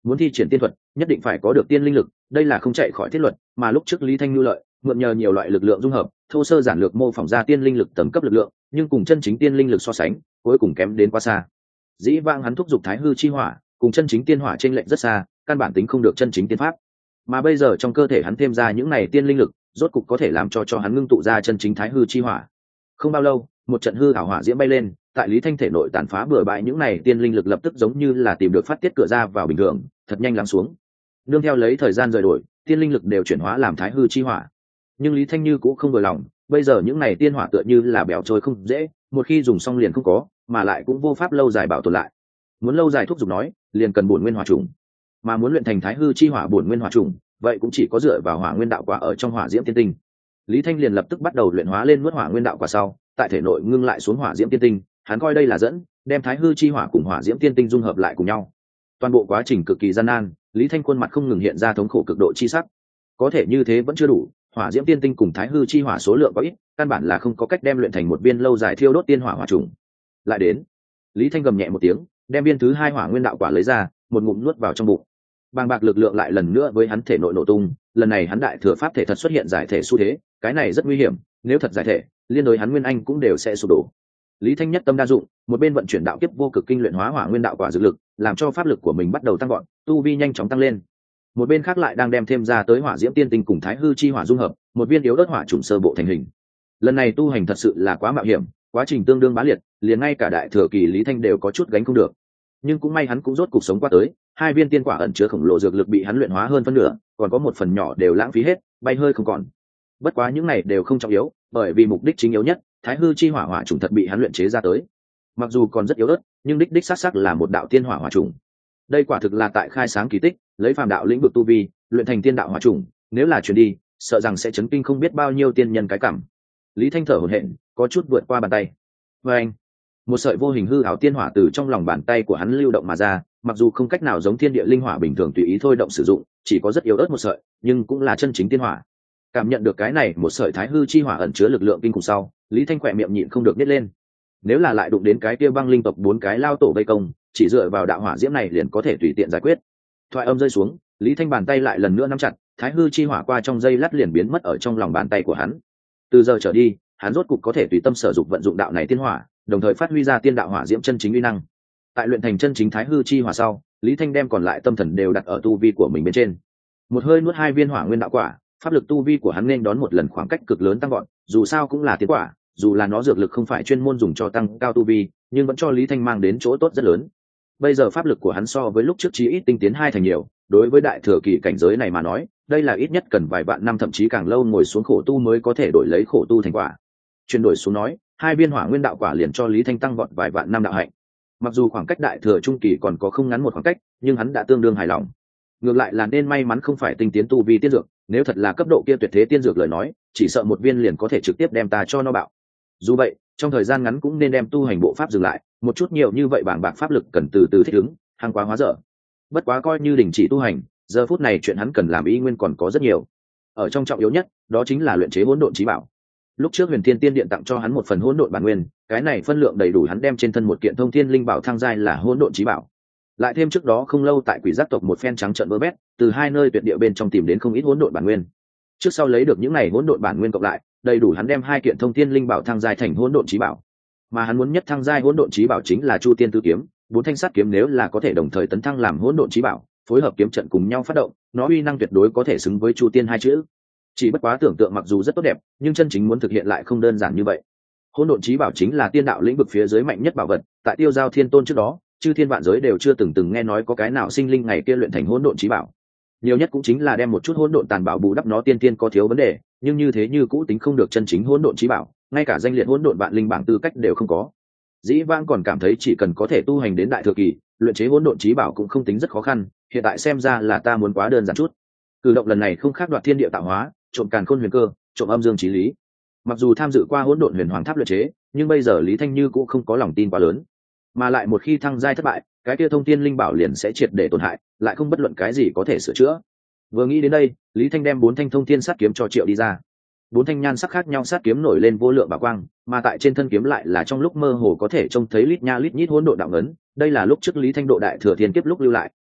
muốn thi triển tiên thuật nhất định phải có được tiên linh lực, đây là không chạy khỏi thiết luật, mà lúc trước Lý Thanh nhu lợi mượn nhờ nhiều loại lực lượng dung hợp, thô sơ giản lược mô phỏng ra tiên linh lực tầm cấp lực lượng, nhưng cùng chân chính tiên linh lực so sánh cuối cùng kém đến quá xa. Dĩ vãng hắn thúc giục thái hư chi hỏa cùng chân chính tiên hỏa trên lệnh rất xa, căn bản tính không được chân chính tiên pháp, mà bây giờ trong cơ thể hắn thêm ra những này tiên linh lực, rốt cục có thể làm cho cho hắn ngưng tụ ra chân chính thái hư chi hỏa. Không bao lâu, một trận hư ảo hỏa diễm bay lên, tại Lý Thanh thể nội tàn phá bừa bãi những này tiên linh lực lập tức giống như là tìm được phát tiết cửa ra vào bình thường, thật nhanh lắng xuống. Nương theo lấy thời gian rời đổi, tiên linh lực đều chuyển hóa làm thái hư chi hỏa. Nhưng Lý Thanh Như cũng không vừa lòng, bây giờ những này tiên hỏa tựa như là bèo trôi không dễ, một khi dùng xong liền không có, mà lại cũng vô pháp lâu dài bảo tồn lại. Muốn lâu dài thúc giục nói, liền cần bổn nguyên hỏa trùng, mà muốn luyện thành thái hư chi hỏa bổn nguyên hỏa trùng, vậy cũng chỉ có dựa vào hỏa nguyên đạo quả ở trong hỏa diễm tiên tinh. Lý Thanh liền lập tức bắt đầu luyện hóa lên nuốt hỏa nguyên đạo quả sau, tại thể nội ngưng lại xuống hỏa diễm tiên tinh, hắn coi đây là dẫn, đem thái hư chi hỏa cùng hỏa diễm tiên tinh dung hợp lại cùng nhau. Toàn bộ quá trình cực kỳ gian nan, Lý Thanh khuôn mặt không ngừng hiện ra thống khổ cực độ chi sắc. Có thể như thế vẫn chưa đủ, hỏa diễm tiên tinh cùng thái hư chi hỏa số lượng có ít, căn bản là không có cách đem luyện thành một viên lâu dài thiêu đốt tiên hỏa hỏa trùng. Lại đến, Lý Thanh gầm nhẹ một tiếng, đem viên thứ hai hỏa nguyên đạo quả lấy ra, một ngụm nuốt vào trong bụng. Bàng bạc lực lượng lại lần nữa với hắn thể nội nổ tung, lần này hắn đại thừa pháp thể thật xuất hiện giải thể xu thế, cái này rất nguy hiểm, nếu thật giải thể, liên đối hắn nguyên anh cũng đều sẽ sụp đổ. Lý Thanh nhất tâm đa dụng, một bên vận chuyển đạo kiếp vô cực kinh luyện hóa hỏa nguyên đạo quả dược lực, làm cho pháp lực của mình bắt đầu tăng vọt, tu vi nhanh chóng tăng lên. Một bên khác lại đang đem thêm ra tới hỏa diễm tiên tinh cùng thái hư chi hỏa dung hợp, một viên yếu ớt hỏa trùng sơ bộ thành hình. Lần này tu hành thật sự là quá mạo hiểm, quá trình tương đương bá liệt, liền ngay cả đại thừa kỳ Lý Thanh đều có chút gánh không được. Nhưng cũng may hắn cũng rốt cuộc sống qua tới, hai viên tiên quả ẩn chứa khổng lồ dược lực bị hắn luyện hóa hơn phân nửa, còn có một phần nhỏ đều lãng phí hết, bay hơi không còn. Bất quá những này đều không trọng yếu, bởi vì mục đích chính yếu nhất, thái hư chi hỏa hỏa trùng thật bị hắn luyện chế ra tới. Mặc dù còn rất yếu ớt, nhưng đích đích xác xác là một đạo tiên hỏa hỏa trùng. Đây quả thực là tại khai sáng kỳ tích, lấy phàm đạo lĩnh vực tu vi, luyện thành tiên đạo hỏa trùng, nếu là truyền đi, sợ rằng sẽ chấn kinh không biết bao nhiêu tiên nhân cái cảm. Lý Thanh thở hổn hển, có chút vượt qua bàn tay. Và anh, một sợi vô hình hư ảo tiên hỏa từ trong lòng bàn tay của hắn lưu động mà ra, mặc dù không cách nào giống thiên địa linh hỏa bình thường tùy ý thôi động sử dụng, chỉ có rất yếu ớt một sợi, nhưng cũng là chân chính tiên hỏa. Cảm nhận được cái này một sợi thái hư chi hỏa ẩn chứa lực lượng kinh khủng sau, Lý Thanh khỏe miệng nhịn không được nhếch lên. Nếu là lại đụng đến cái kia băng linh tộc bốn cái lao tổ vây công, chỉ dựa vào đạo hỏa diễm này liền có thể tùy tiện giải quyết. Thoại âm rơi xuống, Lý Thanh bàn tay lại lần nữa nắm chặt, thái hư chi hỏa qua trong giây lát liền biến mất ở trong lòng bàn tay của hắn. Từ giờ trở đi, hắn rốt cục có thể tùy tâm sử dụng vận dụng đạo này tiên hỏa, đồng thời phát huy ra tiên đạo hỏa diễm chân chính uy năng. Tại luyện thành chân chính thái hư chi hỏa sau, Lý Thanh đem còn lại tâm thần đều đặt ở tu vi của mình bên trên. Một hơi nuốt hai viên hỏa nguyên đạo quả, pháp lực tu vi của hắn nên đón một lần khoảng cách cực lớn tăng vọt, dù sao cũng là tiến quả, dù là nó dược lực không phải chuyên môn dùng cho tăng cao tu vi, nhưng vẫn cho Lý Thanh mang đến chỗ tốt rất lớn. Bây giờ pháp lực của hắn so với lúc trước chí ít tinh tiến hai thành nhiều, đối với đại thừa kỳ cảnh giới này mà nói, đây là ít nhất cần vài vạn năm thậm chí càng lâu ngồi xuống khổ tu mới có thể đổi lấy khổ tu thành quả. Chuyển đổi xuống nói, hai viên hỏa nguyên đạo quả liền cho Lý Thanh tăng vọt vài vạn năm đạo hạnh. Mặc dù khoảng cách đại thừa trung kỳ còn có không ngắn một khoảng cách, nhưng hắn đã tương đương hài lòng. Ngược lại là nên may mắn không phải tinh tiến tu vi tiên dược, nếu thật là cấp độ kia tuyệt thế tiên dược lời nói, chỉ sợ một viên liền có thể trực tiếp đem ta cho nó bạo. Dù vậy, trong thời gian ngắn cũng nên đem tu hành bộ pháp dừng lại, một chút nhiều như vậy bảng bạc pháp lực cần từ từ thích ứng, hàng quá hóa dở. Bất quá coi như đình chỉ tu hành, giờ phút này chuyện hắn cần làm ý nguyên còn có rất nhiều. Ở trong trọng yếu nhất, đó chính là luyện chế hỗn độn chí bảo. Lúc trước Huyền Thiên Tiên Điện tặng cho hắn một phần hỗn độn bản nguyên, cái này phân lượng đầy đủ hắn đem trên thân một kiện thông thiên linh bảo thăng giai là hỗn độn chí bảo. Lại thêm trước đó không lâu tại Quỷ Giác tộc một phen trắng trợn vơ vét, từ hai nơi tuyệt địa bên trong tìm đến không ít hỗn độn bản nguyên. Trước sau lấy được những này hỗn độn bản nguyên cộng lại, đầy đủ hắn đem hai kiện thông thiên linh bảo thăng giai thành hỗn độn chí bảo. Mà hắn muốn nhất thăng giai hỗn độn chí bảo chính là Chu Tiên Tứ Kiếm, bốn thanh sắt kiếm nếu là có thể đồng thời tấn thăng làm hỗn độn chí bảo, phối hợp kiếm trận cùng nhau phát động, nó uy năng tuyệt đối có thể xứng với Chu Tiên hai chữ. Chỉ bất quá tưởng tượng mặc dù rất tốt đẹp, nhưng chân chính muốn thực hiện lại không đơn giản như vậy. Hỗn độn chí bảo chính là tiên đạo lĩnh vực phía dưới mạnh nhất bảo vật, tại Tiêu Giao Thiên Tôn trước đó, chư thiên vạn giới đều chưa từng từng nghe nói có cái nào sinh linh ngày kia luyện thành hỗn độn chí bảo. Nhiều nhất cũng chính là đem một chút hỗn độn tàn bảo bù đắp nó tiên tiên có thiếu vấn đề, nhưng như thế như cũ tính không được chân chính hỗn độn chí bảo, ngay cả danh liệt hỗn độn vạn linh bảng tư cách đều không có. Dĩ vãng còn cảm thấy chỉ cần có thể tu hành đến đại thừa kỳ, luyện chế hỗn độn chí bảo cũng không tính rất khó khăn, hiện tại xem ra là ta muốn quá đơn giản chút. Cử động lần này không khác đoạt thiên địa tạo hóa, trộm càn khôn huyền cơ, trộm âm dương chí lý. Mặc dù tham dự qua hỗn độn huyền hoàng tháp luyện chế, nhưng bây giờ Lý Thanh Như cũng không có lòng tin quá lớn, mà lại một khi thăng giai thất bại, cái kia thông thiên linh bảo liền sẽ triệt để tổn hại, lại không bất luận cái gì có thể sửa chữa. Vừa nghĩ đến đây, Lý Thanh đem bốn thanh thông thiên sát kiếm cho Triệu đi ra. Bốn thanh nhan sắc khác nhau sát kiếm nổi lên vô lượng bảo quang, mà tại trên thân kiếm lại là trong lúc mơ hồ có thể trông thấy lít nha lít nhít hỗn độn đạo ngấn, đây là lúc trước Lý Thanh độ đại thừa thiên kiếp lúc lưu lại,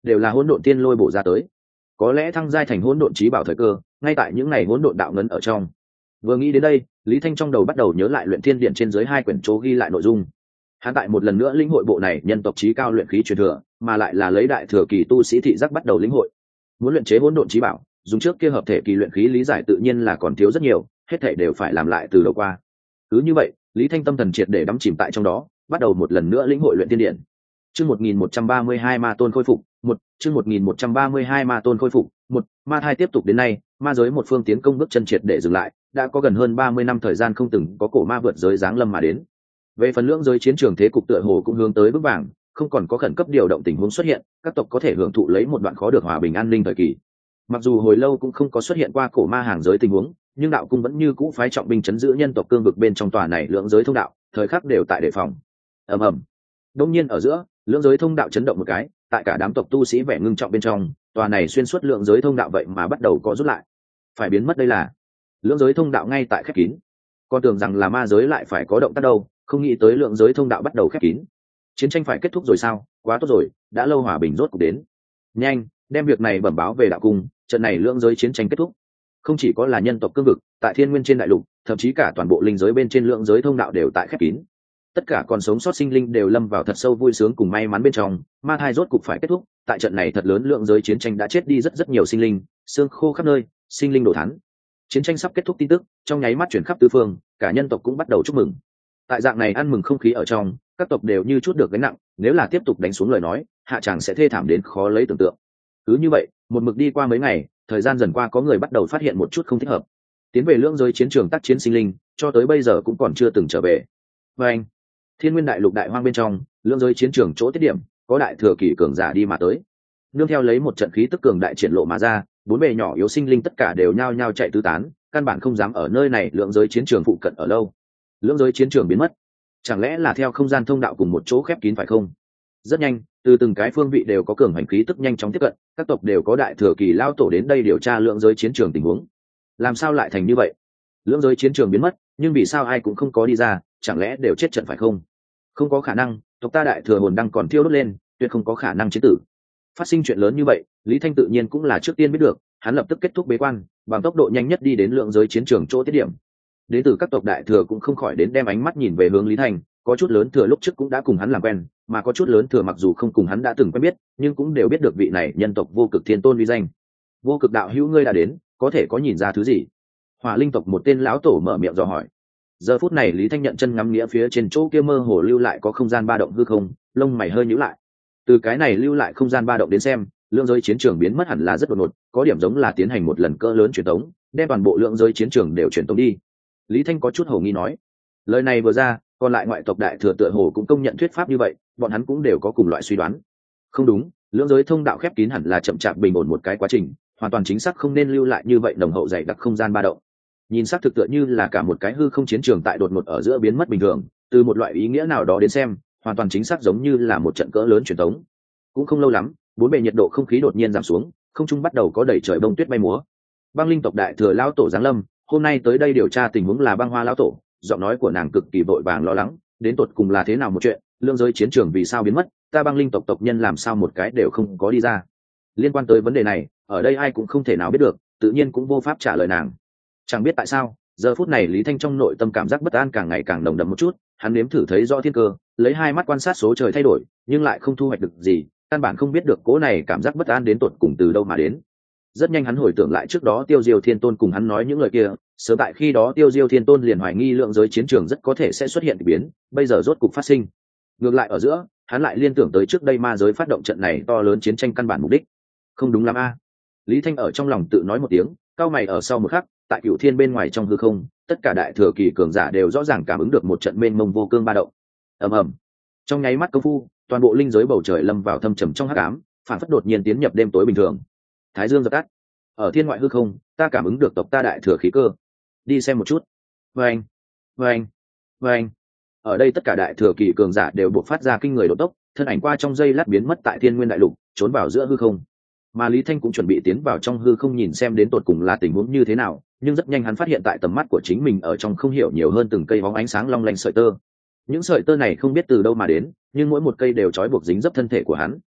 đều là hỗn độn tiên lôi bổ ra tới. Có lẽ thăng giai thành hỗn độn chí bảo thời cơ ngay tại những ngày hỗn độn đạo ngấn ở trong. Vừa nghĩ đến đây, Lý Thanh trong đầu bắt đầu nhớ lại luyện thiên điện trên dưới hai quyển chỗ ghi lại nội dung. Hắn tại một lần nữa lĩnh hội bộ này nhân tộc chí cao luyện khí truyền thừa, mà lại là lấy đại thừa kỳ tu sĩ thị giác bắt đầu lĩnh hội. Muốn luyện chế hỗn độn chí bảo, dùng trước kia hợp thể kỳ luyện khí lý giải tự nhiên là còn thiếu rất nhiều, hết thảy đều phải làm lại từ đầu qua. Cứ như vậy, Lý Thanh tâm thần triệt để đắm chìm tại trong đó, bắt đầu một lần nữa lĩnh hội luyện thiên điện. Chương một nghìn một trăm ba mươi hai ma tôn khôi phục, một, chương một nghìn một trăm ba mươi hai ma tôn khôi phục, một, ma thai tiếp tục đến nay, ma giới một phương tiến công bước chân triệt để dừng lại, đã có gần hơn ba mươi năm thời gian không từng có cổ ma vượt giới giáng lâm mà đến. Về phần lưỡng giới chiến trường thế cục tựa hồ cũng hướng tới bước vàng, không còn có khẩn cấp điều động tình huống xuất hiện, các tộc có thể hưởng thụ lấy một đoạn khó được hòa bình an ninh thời kỳ. Mặc dù hồi lâu cũng không có xuất hiện qua cổ ma hàng giới tình huống, nhưng đạo cung vẫn như cũ phái trọng binh chấn giữ nhân tộc cương vực bên trong tòa này lưỡng giới thông đạo, thời khắc đều tại đề phòng. Ầm ầm. Đông nhiên ở giữa, lưỡng giới thông đạo chấn động một cái, tại cả đám tộc tu sĩ vẻ ngưng trọng bên trong, tòa này xuyên suốt lưỡng giới thông đạo vậy mà bắt đầu có rút lại. Phải biến mất đây là. Lưỡng giới thông đạo ngay tại khép kín. Con tưởng rằng là ma giới lại phải có động tác đâu, không nghĩ tới lưỡng giới thông đạo bắt đầu khép kín. Chiến tranh phải kết thúc rồi sao? Quá tốt rồi, đã lâu hòa bình rốt cục đến. Nhanh, đem việc này bẩm báo về đạo cung, trận này lưỡng giới chiến tranh kết thúc. Không chỉ có là nhân tộc cương vực, tại thiên nguyên trên đại lục, thậm chí cả toàn bộ linh giới bên trên lưỡng giới thông đạo đều tại khép kín. Tất cả còn sống sót sinh linh đều lâm vào thật sâu vui sướng cùng may mắn bên trong, ma thai rốt cục phải kết thúc. Tại trận này thật lớn lượng giới chiến tranh đã chết đi rất rất nhiều sinh linh, xương khô khắp nơi, sinh linh đổ thán. Chiến tranh sắp kết thúc tin tức trong nháy mắt chuyển khắp tứ phương, cả nhân tộc cũng bắt đầu chúc mừng. Tại dạng này ăn mừng không khí ở trong, các tộc đều như chút được gánh nặng, nếu là tiếp tục đánh xuống lời nói, hạ tràng sẽ thê thảm đến khó lấy tưởng tượng. Cứ như vậy, một mực đi qua mấy ngày, thời gian dần qua có người bắt đầu phát hiện một chút không thích hợp. Tiến về lưỡng giới chiến trường tác chiến sinh linh, cho tới bây giờ cũng còn chưa từng trở về. Và anh, thiên nguyên đại lục đại hoang bên trong, lưỡng giới chiến trường chỗ tiết điểm, có đại thừa kỳ cường giả đi mà tới. Nương theo lấy một trận khí tức cường đại triển lộ mà ra, bốn bề nhỏ yếu sinh linh tất cả đều nhao nhao chạy tứ tán, căn bản không dám ở nơi này lưỡng giới chiến trường phụ cận ở lâu. Lưỡng giới chiến trường biến mất, chẳng lẽ là theo không gian thông đạo cùng một chỗ khép kín phải không? Rất nhanh, từ từng cái phương vị đều có cường hành khí tức nhanh chóng tiếp cận, các tộc đều có đại thừa kỳ lao tổ đến đây điều tra lưỡng giới chiến trường tình huống. Làm sao lại thành như vậy? Lưỡng giới chiến trường biến mất, nhưng vì sao ai cũng không có đi ra, chẳng lẽ đều chết trận phải không? Không có khả năng, tộc ta đại thừa hồn đang còn thiêu đốt lên, tuyệt không có khả năng chiến tử. Phát sinh chuyện lớn như vậy, Lý Thanh tự nhiên cũng là trước tiên biết được, hắn lập tức kết thúc bế quan, bằng tốc độ nhanh nhất đi đến lượng giới chiến trường chỗ tiết điểm. Đến từ các tộc đại thừa cũng không khỏi đến đem ánh mắt nhìn về hướng Lý Thanh, có chút lớn thừa lúc trước cũng đã cùng hắn làm quen, mà có chút lớn thừa mặc dù không cùng hắn đã từng quen biết, nhưng cũng đều biết được vị này nhân tộc vô cực thiên tôn uy danh. Vô cực đạo hữu ngươi đã đến, có thể có nhìn ra thứ gì? Hỏa linh tộc một tên lão tổ mở miệng dò hỏi. Giờ phút này Lý Thanh nhận chân ngắm nghĩa phía trên chỗ kia mơ hồ lưu lại có không gian ba động hư không, lông mày hơi nhíu lại. Từ cái này lưu lại không gian ba động đến xem, lượng giới chiến trường biến mất hẳn là rất đột ngột, có điểm giống là tiến hành một lần cỡ lớn truyền tống, đem toàn bộ lượng giới chiến trường đều truyền tống đi. Lý Thanh có chút hồ nghi nói. Lời này vừa ra, còn lại ngoại tộc đại thừa tựa hồ cũng công nhận thuyết pháp như vậy, bọn hắn cũng đều có cùng loại suy đoán. Không đúng, lượng giới thông đạo khép kín hẳn là chậm chạp bình ổn một cái quá trình, hoàn toàn chính xác không nên lưu lại như vậy nồng hậu dày đặc không gian ba động. Nhìn xác thực tựa như là cả một cái hư không chiến trường tại đột ngột ở giữa biến mất bình thường, từ một loại ý nghĩa nào đó đến xem, hoàn toàn chính xác giống như là một trận cỡ lớn truyền tống. Cũng không lâu lắm, bốn bề nhiệt độ không khí đột nhiên giảm xuống, không trung bắt đầu có đầy trời bông tuyết bay múa. Băng linh tộc đại thừa lão tổ giáng lâm, hôm nay tới đây điều tra tình huống là Băng Hoa lão tổ, giọng nói của nàng cực kỳ vội vàng lo lắng, đến tột cùng là thế nào một chuyện, lượng giới chiến trường vì sao biến mất, ta Băng linh tộc tộc nhân làm sao một cái đều không có đi ra. Liên quan tới vấn đề này, ở đây ai cũng không thể nào biết được, tự nhiên cũng vô pháp trả lời nàng. Chẳng biết tại sao, giờ phút này Lý Thanh trong nội tâm cảm giác bất an càng ngày càng nồng đậm một chút, hắn nếm thử thấy rõ thiên cơ, lấy hai mắt quan sát số trời thay đổi, nhưng lại không thu hoạch được gì, căn bản không biết được cố này cảm giác bất an đến tột cùng từ đâu mà đến. Rất nhanh hắn hồi tưởng lại trước đó Tiêu Diêu Thiên Tôn cùng hắn nói những lời kia, sớm tại khi đó Tiêu Diêu Thiên Tôn liền hoài nghi lượng giới chiến trường rất có thể sẽ xuất hiện kỳ biến, bây giờ rốt cục phát sinh. Ngược lại ở giữa, hắn lại liên tưởng tới trước đây ma giới phát động trận này to lớn chiến tranh căn bản mục đích. Không đúng lắm a. Lý Thanh ở trong lòng tự nói một tiếng, cao mày ở sau một khắc, tại Cửu Thiên bên ngoài trong hư không, tất cả đại thừa kỳ cường giả đều rõ ràng cảm ứng được một trận mênh mông vô cương ba động. Ầm ầm. Trong nháy mắt công phu, toàn bộ linh giới bầu trời lâm vào thâm trầm trong hắc ám, phản phất đột nhiên tiến nhập đêm tối bình thường. Thái dương dập tắt. Ở thiên ngoại hư không, ta cảm ứng được tộc ta đại thừa khí cơ. Đi xem một chút. Vâng, vâng, vâng. Ở đây tất cả đại thừa kỳ cường giả đều buộc phát ra kinh người độ tốc, thân ảnh qua trong giây lát biến mất tại thiên nguyên đại lục, trốn vào giữa hư không. Mà Lý Thanh cũng chuẩn bị tiến vào trong hư không nhìn xem đến tột cùng là tình huống như thế nào, nhưng rất nhanh hắn phát hiện tại tầm mắt của chính mình ở trong không hiểu nhiều hơn từng cây bóng ánh sáng long lanh sợi tơ. Những sợi tơ này không biết từ đâu mà đến, nhưng mỗi một cây đều trói buộc dính dấp thân thể của hắn.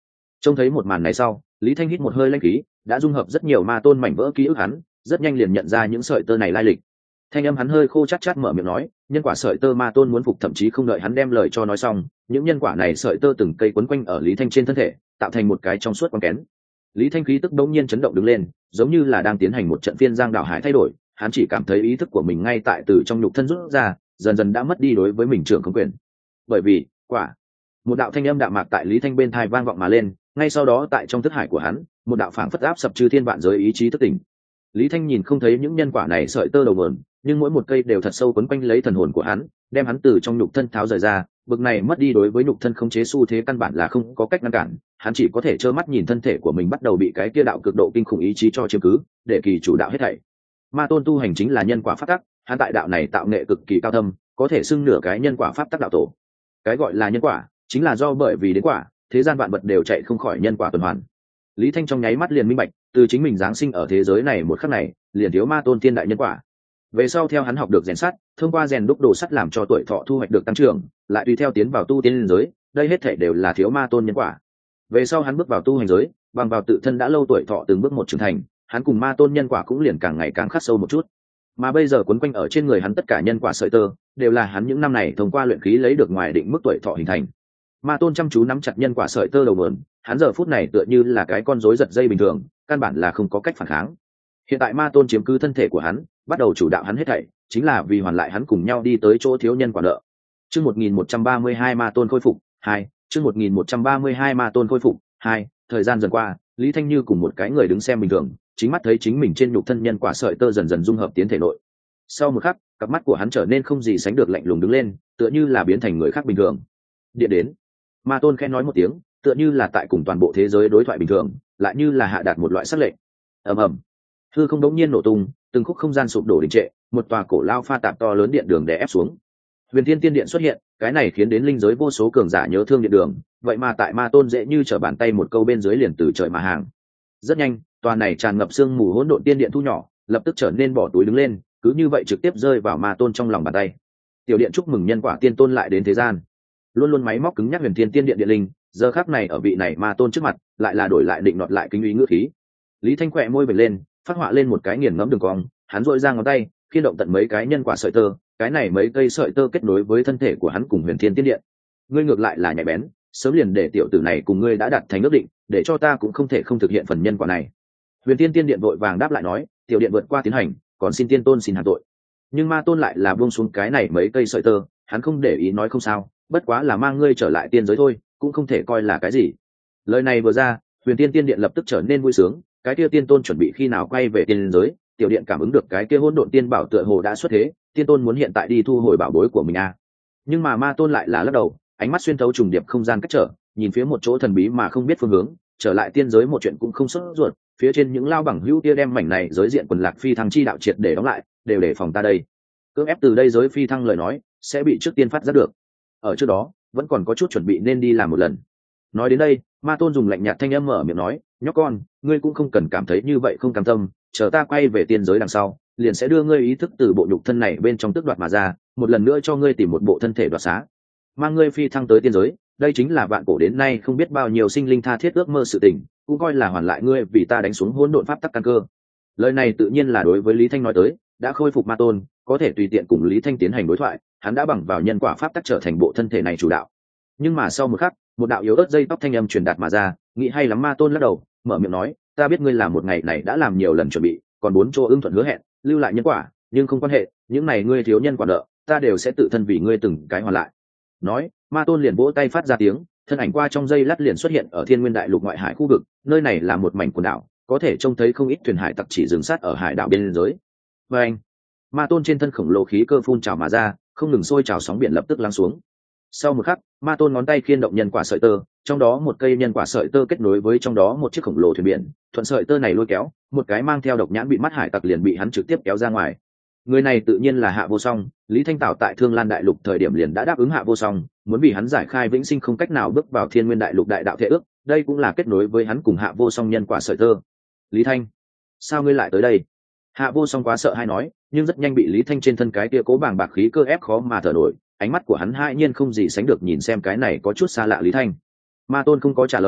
Trông thấy một màn này sau, Lý Thanh hít một hơi lãnh khí, đã dung hợp rất nhiều ma tôn mảnh vỡ ký ức hắn, rất nhanh liền nhận ra những sợi tơ này lai lịch. Thanh âm hắn hơi khô chát chát mở miệng nói, nhân quả sợi tơ ma tôn muốn phục, thậm chí không đợi hắn đem lời cho nói xong, những nhân quả này sợi tơ từng cây quấn quanh ở Lý Thanh trên thân thể, tạo thành một cái trong suốt quang kén. Lý Thanh khí tức bỗng nhiên chấn động đứng lên, giống như là đang tiến hành một trận phiên giang đảo hải thay đổi, hắn chỉ cảm thấy ý thức của mình ngay tại từ trong nhục thân rút ra, dần dần đã mất đi đối với mình trưởng không quyền. Bởi vì, quả, một đạo thanh âm đạm mạc tại Lý Thanh bên tai vang vọng mà lên, ngay sau đó tại trong thức hải của hắn, một đạo phảng phất áp sập chư thiên vạn giới ý chí thức tỉnh. Lý Thanh nhìn không thấy những nhân quả này sợi tơ đầu nguồn, nhưng mỗi một cây đều thật sâu quấn quanh lấy thần hồn của hắn, đem hắn từ trong nhục thân tháo rời ra. Bực này mất đi đối với nhục thân khống chế xu thế căn bản là không có cách ngăn cản, hắn chỉ có thể trơ mắt nhìn thân thể của mình bắt đầu bị cái kia đạo cực độ kinh khủng ý chí cho chiếm cứ, để kỳ chủ đạo hết thảy. Ma tôn tu hành chính là nhân quả pháp tắc, hắn tại đạo này tạo nghệ cực kỳ cao thâm, có thể xưng nửa cái nhân quả pháp tắc đạo tổ. Cái gọi là nhân quả, chính là do bởi vì đến quả, thế gian vạn vật đều chạy không khỏi nhân quả tuần hoàn. Lý Thanh trong nháy mắt liền minh bạch, từ chính mình giáng sinh ở thế giới này một khắc này, liền thiếu ma tôn thiên đại nhân quả. Về sau theo hắn học được rèn sắt, thông qua rèn đúc đồ sắt làm cho tuổi thọ thu hoạch được tăng trưởng, lại tùy theo tiến vào tu tiên giới, đây hết thảy đều là thiếu ma tôn nhân quả. Về sau hắn bước vào tu hành giới, bằng vào tự thân đã lâu tuổi thọ từng bước một trưởng thành, hắn cùng ma tôn nhân quả cũng liền càng ngày càng khắc sâu một chút. Mà bây giờ quấn quanh ở trên người hắn tất cả nhân quả sợi tơ, đều là hắn những năm này thông qua luyện khí lấy được ngoài định mức tuổi thọ hình thành. Ma tôn chăm chú nắm chặt nhân quả sợi tơ đầu mượn, hắn giờ phút này tựa như là cái con rối giật dây bình thường, căn bản là không có cách phản kháng. Hiện tại ma tôn chiếm cứ thân thể của hắn, bắt đầu chủ đạo hắn hết thảy, chính là vì hoàn lại hắn cùng nhau đi tới chỗ thiếu nhân quả nợ. Chương một nghìn một trăm ba mươi hai ma tôn khôi phục hai, chương một nghìn một trăm ba mươi hai ma tôn khôi phục hai. Thời gian dần qua, Lý Thanh như cùng một cái người đứng xem bình thường, chính mắt thấy chính mình trên nhục thân nhân quả sợi tơ dần dần dung hợp tiến thể nội. Sau một khắc, cặp mắt của hắn trở nên không gì sánh được lạnh lùng đứng lên, tựa như là biến thành người khác bình thường. Điện đến. Ma tôn khẽ nói một tiếng, tựa như là tại cùng toàn bộ thế giới đối thoại bình thường, lại như là hạ đạt một loại sắc lệnh. Ầm ầm. Hư không đống nhiên nổ tung, từng khúc không gian sụp đổ đình trệ, một tòa cổ lao pha tạp to lớn điện đường đè ép xuống. Huyền Thiên Tiên Điện xuất hiện, cái này khiến đến linh giới vô số cường giả nhớ thương điện đường, vậy mà tại ma tôn dễ như trở bàn tay một câu bên dưới liền từ trời mà hàng. Rất nhanh, tòa này tràn ngập sương mù hỗn độn tiên điện thu nhỏ, lập tức trở nên bỏ túi đứng lên, cứ như vậy trực tiếp rơi vào ma tôn trong lòng bàn tay. Tiểu điện chúc mừng nhân quả tiên tôn lại đến thế gian. Luôn luôn máy móc cứng nhắc Huyền Thiên Tiên Điện điện linh, giờ khắc này ở vị này ma tôn trước mặt, lại là đổi lại định nọt lại kính uy ngữ khí. Lý Thanh khỏe môi vểnh lên, phát họa lên một cái nghiền ngẫm đường cong, hắn dội ra ngón tay, khiên động tận mấy cái nhân quả sợi tơ, cái này mấy cây sợi tơ kết nối với thân thể của hắn cùng Huyền Thiên Tiên Điện. Ngươi ngược lại là nhạy bén, sớm liền để tiểu tử này cùng ngươi đã đặt thành ước định, để cho ta cũng không thể không thực hiện phần nhân quả này. Huyền Thiên Tiên Điện vội vàng đáp lại nói, tiểu điện vượt qua tiến hành, còn xin tiên tôn xin hàn tội. Nhưng ma tôn lại là buông xuống cái này mấy cây sợi tơ, hắn không để ý nói không sao, bất quá là mang ngươi trở lại tiên giới thôi, cũng không thể coi là cái gì. Lời này vừa ra, Huyền Thiên Tiên Điện lập tức trở nên vui sướng, cái kia tiên tôn chuẩn bị khi nào quay về tiên giới, tiểu điện cảm ứng được cái kia hỗn độn tiên bảo tựa hồ đã xuất thế, tiên tôn muốn hiện tại đi thu hồi bảo bối của mình à. Nhưng mà ma tôn lại là lắc đầu, ánh mắt xuyên thấu trùng điệp không gian cách trở, nhìn phía một chỗ thần bí mà không biết phương hướng, trở lại tiên giới một chuyện cũng không sốt ruột, phía trên những lao bằng hữu kia đem mảnh này giới diện quần lạc phi thăng chi đạo triệt để đóng lại, đều để phòng ta đây. Cưỡng ép từ đây giới phi thăng lời nói, sẽ bị trước tiên phát giác được. Ở trước đó, vẫn còn có chút chuẩn bị nên đi làm một lần. Nói đến đây, ma tôn dùng lạnh nhạt thanh âm mở miệng nói, nhóc con, ngươi cũng không cần cảm thấy như vậy không cam tâm, chờ ta quay về tiên giới đằng sau, liền sẽ đưa ngươi ý thức từ bộ nhục thân này bên trong tước đoạt mà ra, một lần nữa cho ngươi tìm một bộ thân thể đoạt xá, mang ngươi phi thăng tới tiên giới. Đây chính là vạn cổ đến nay không biết bao nhiêu sinh linh tha thiết ước mơ sự tình, cũng coi là hoàn lại ngươi vì ta đánh xuống hỗn độn pháp tắc căn cơ. Lời này tự nhiên là đối với Lý Thanh nói tới, đã khôi phục ma tôn, có thể tùy tiện cùng Lý Thanh tiến hành đối thoại, hắn đã bằng vào nhân quả pháp tắc trở thành bộ thân thể này chủ đạo. Nhưng mà sau một khắc, một đạo yếu ớt dây tóc thanh âm truyền đạt mà ra, nghĩ hay lắm ma tôn lắc đầu, mở miệng nói, ta biết ngươi làm một ngày này đã làm nhiều lần chuẩn bị, còn bốn chỗ ưng thuận hứa hẹn, lưu lại nhân quả, nhưng không quan hệ, những này ngươi thiếu nhân quả nợ, ta đều sẽ tự thân vì ngươi từng cái hoàn lại. Nói, ma tôn liền vỗ tay phát ra tiếng, thân ảnh qua trong giây lát liền xuất hiện ở Thiên Nguyên Đại Lục ngoại hải khu vực, nơi này là một mảnh quần đảo, có thể trông thấy không ít thuyền hải tặc chỉ dừng sát ở hải đảo biên giới. Và anh, ma tôn trên thân khổng lồ khí cơ phun trào mà ra, không ngừng sôi trào sóng biển lập tức lắng xuống. Sau một khắc, ma tôn ngón tay khiên động nhân quả sợi tơ, trong đó một cây nhân quả sợi tơ kết nối với trong đó một chiếc khổng lồ thuyền biển, thuận sợi tơ này lôi kéo, một cái mang theo độc nhãn bị mắt hải tặc liền bị hắn trực tiếp kéo ra ngoài. Người này tự nhiên là Hạ Vô Song, Lý Thanh Tảo tại Thương Lan Đại Lục thời điểm liền đã đáp ứng Hạ Vô Song, muốn vì hắn giải khai vĩnh sinh không cách nào bước vào Thiên Nguyên Đại Lục đại đạo thể ước, đây cũng là kết nối với hắn cùng Hạ Vô Song nhân quả sợi tơ. Lý Thanh, sao ngươi lại tới đây? Hạ Vô Song quá sợ hay nói, nhưng rất nhanh bị Lý Thanh trên thân cái kia cố bàng bạc khí cơ ép khó mà thở nổi, ánh mắt của hắn hai nhiên không gì sánh được nhìn xem cái này có chút xa lạ Lý Thanh. Ma tôn không có trả lời,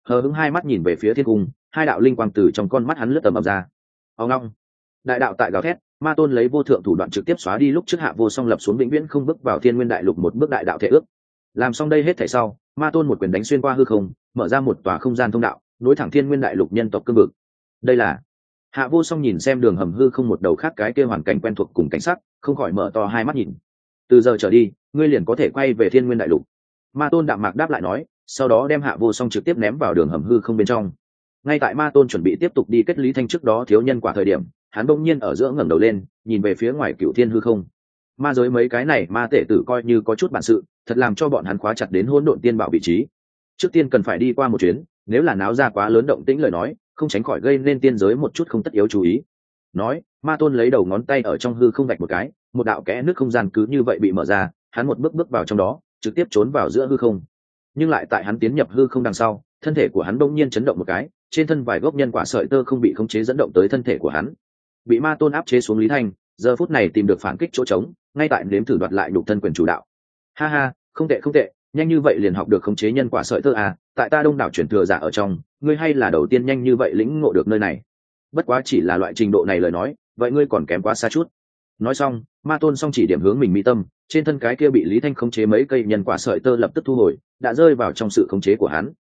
hờ hững hai mắt nhìn về phía thiên cung, hai đạo linh quang từ trong con mắt hắn lướt tầm ập ra. Ông long, đại đạo tại gào thét, ma tôn lấy vô thượng thủ đoạn trực tiếp xóa đi lúc trước Hạ Vô Song lập xuống vĩnh viễn không bước vào thiên nguyên đại lục một bước đại đạo thể ước. Làm xong đây hết thảy sau, ma tôn một quyền đánh xuyên qua hư không, mở ra một tòa không gian thông đạo, nối thẳng thiên nguyên đại lục nhân tộc cương vực. Đây là Hạ Vô Song nhìn xem đường hầm hư không một đầu khác cái kia hoàn cảnh quen thuộc cùng cảnh sắc, không khỏi mở to hai mắt nhìn. Từ giờ trở đi, ngươi liền có thể quay về thiên nguyên đại lục. Ma tôn đạm mạc đáp lại nói, sau đó đem Hạ Vô Song trực tiếp ném vào đường hầm hư không bên trong. Ngay tại ma tôn chuẩn bị tiếp tục đi kết lý thanh trước đó thiếu nhân quả thời điểm, hắn bỗng nhiên ở giữa ngẩng đầu lên, nhìn về phía ngoài cựu thiên hư không. Ma giới mấy cái này ma tể tử coi như có chút bản sự, thật làm cho bọn hắn khóa chặt đến hỗn độn tiên bảo vị trí. Trước tiên cần phải đi qua một chuyến, nếu là náo ra quá lớn động tĩnh lời nói, không tránh khỏi gây nên tiên giới một chút không tất yếu chú ý. Nói, ma tôn lấy đầu ngón tay ở trong hư không vạch một cái, một đạo kẽ nước không gian cứ như vậy bị mở ra, hắn một bước bước vào trong đó, trực tiếp trốn vào giữa hư không. Nhưng lại tại hắn tiến nhập hư không đằng sau, thân thể của hắn bỗng nhiên chấn động một cái, trên thân vài gốc nhân quả sợi tơ không bị khống chế dẫn động tới thân thể của hắn. Bị ma tôn áp chế xuống Lý Thanh, giờ phút này tìm được phản kích chỗ trống, ngay tại nếm thử đoạt lại nhục thân quyền chủ đạo. Ha ha, không tệ không tệ, nhanh như vậy liền học được khống chế nhân quả sợi tơ à, tại ta đông đảo chuyển thừa giả ở trong, ngươi hay là đầu tiên nhanh như vậy lĩnh ngộ được nơi này. Bất quá chỉ là loại trình độ này lời nói, vậy ngươi còn kém quá xa chút. Nói xong, ma tôn song chỉ điểm hướng mình mi tâm, trên thân cái kia bị Lý Thanh khống chế mấy cây nhân quả sợi tơ lập tức thu hồi, đã rơi vào trong sự khống chế của hắn.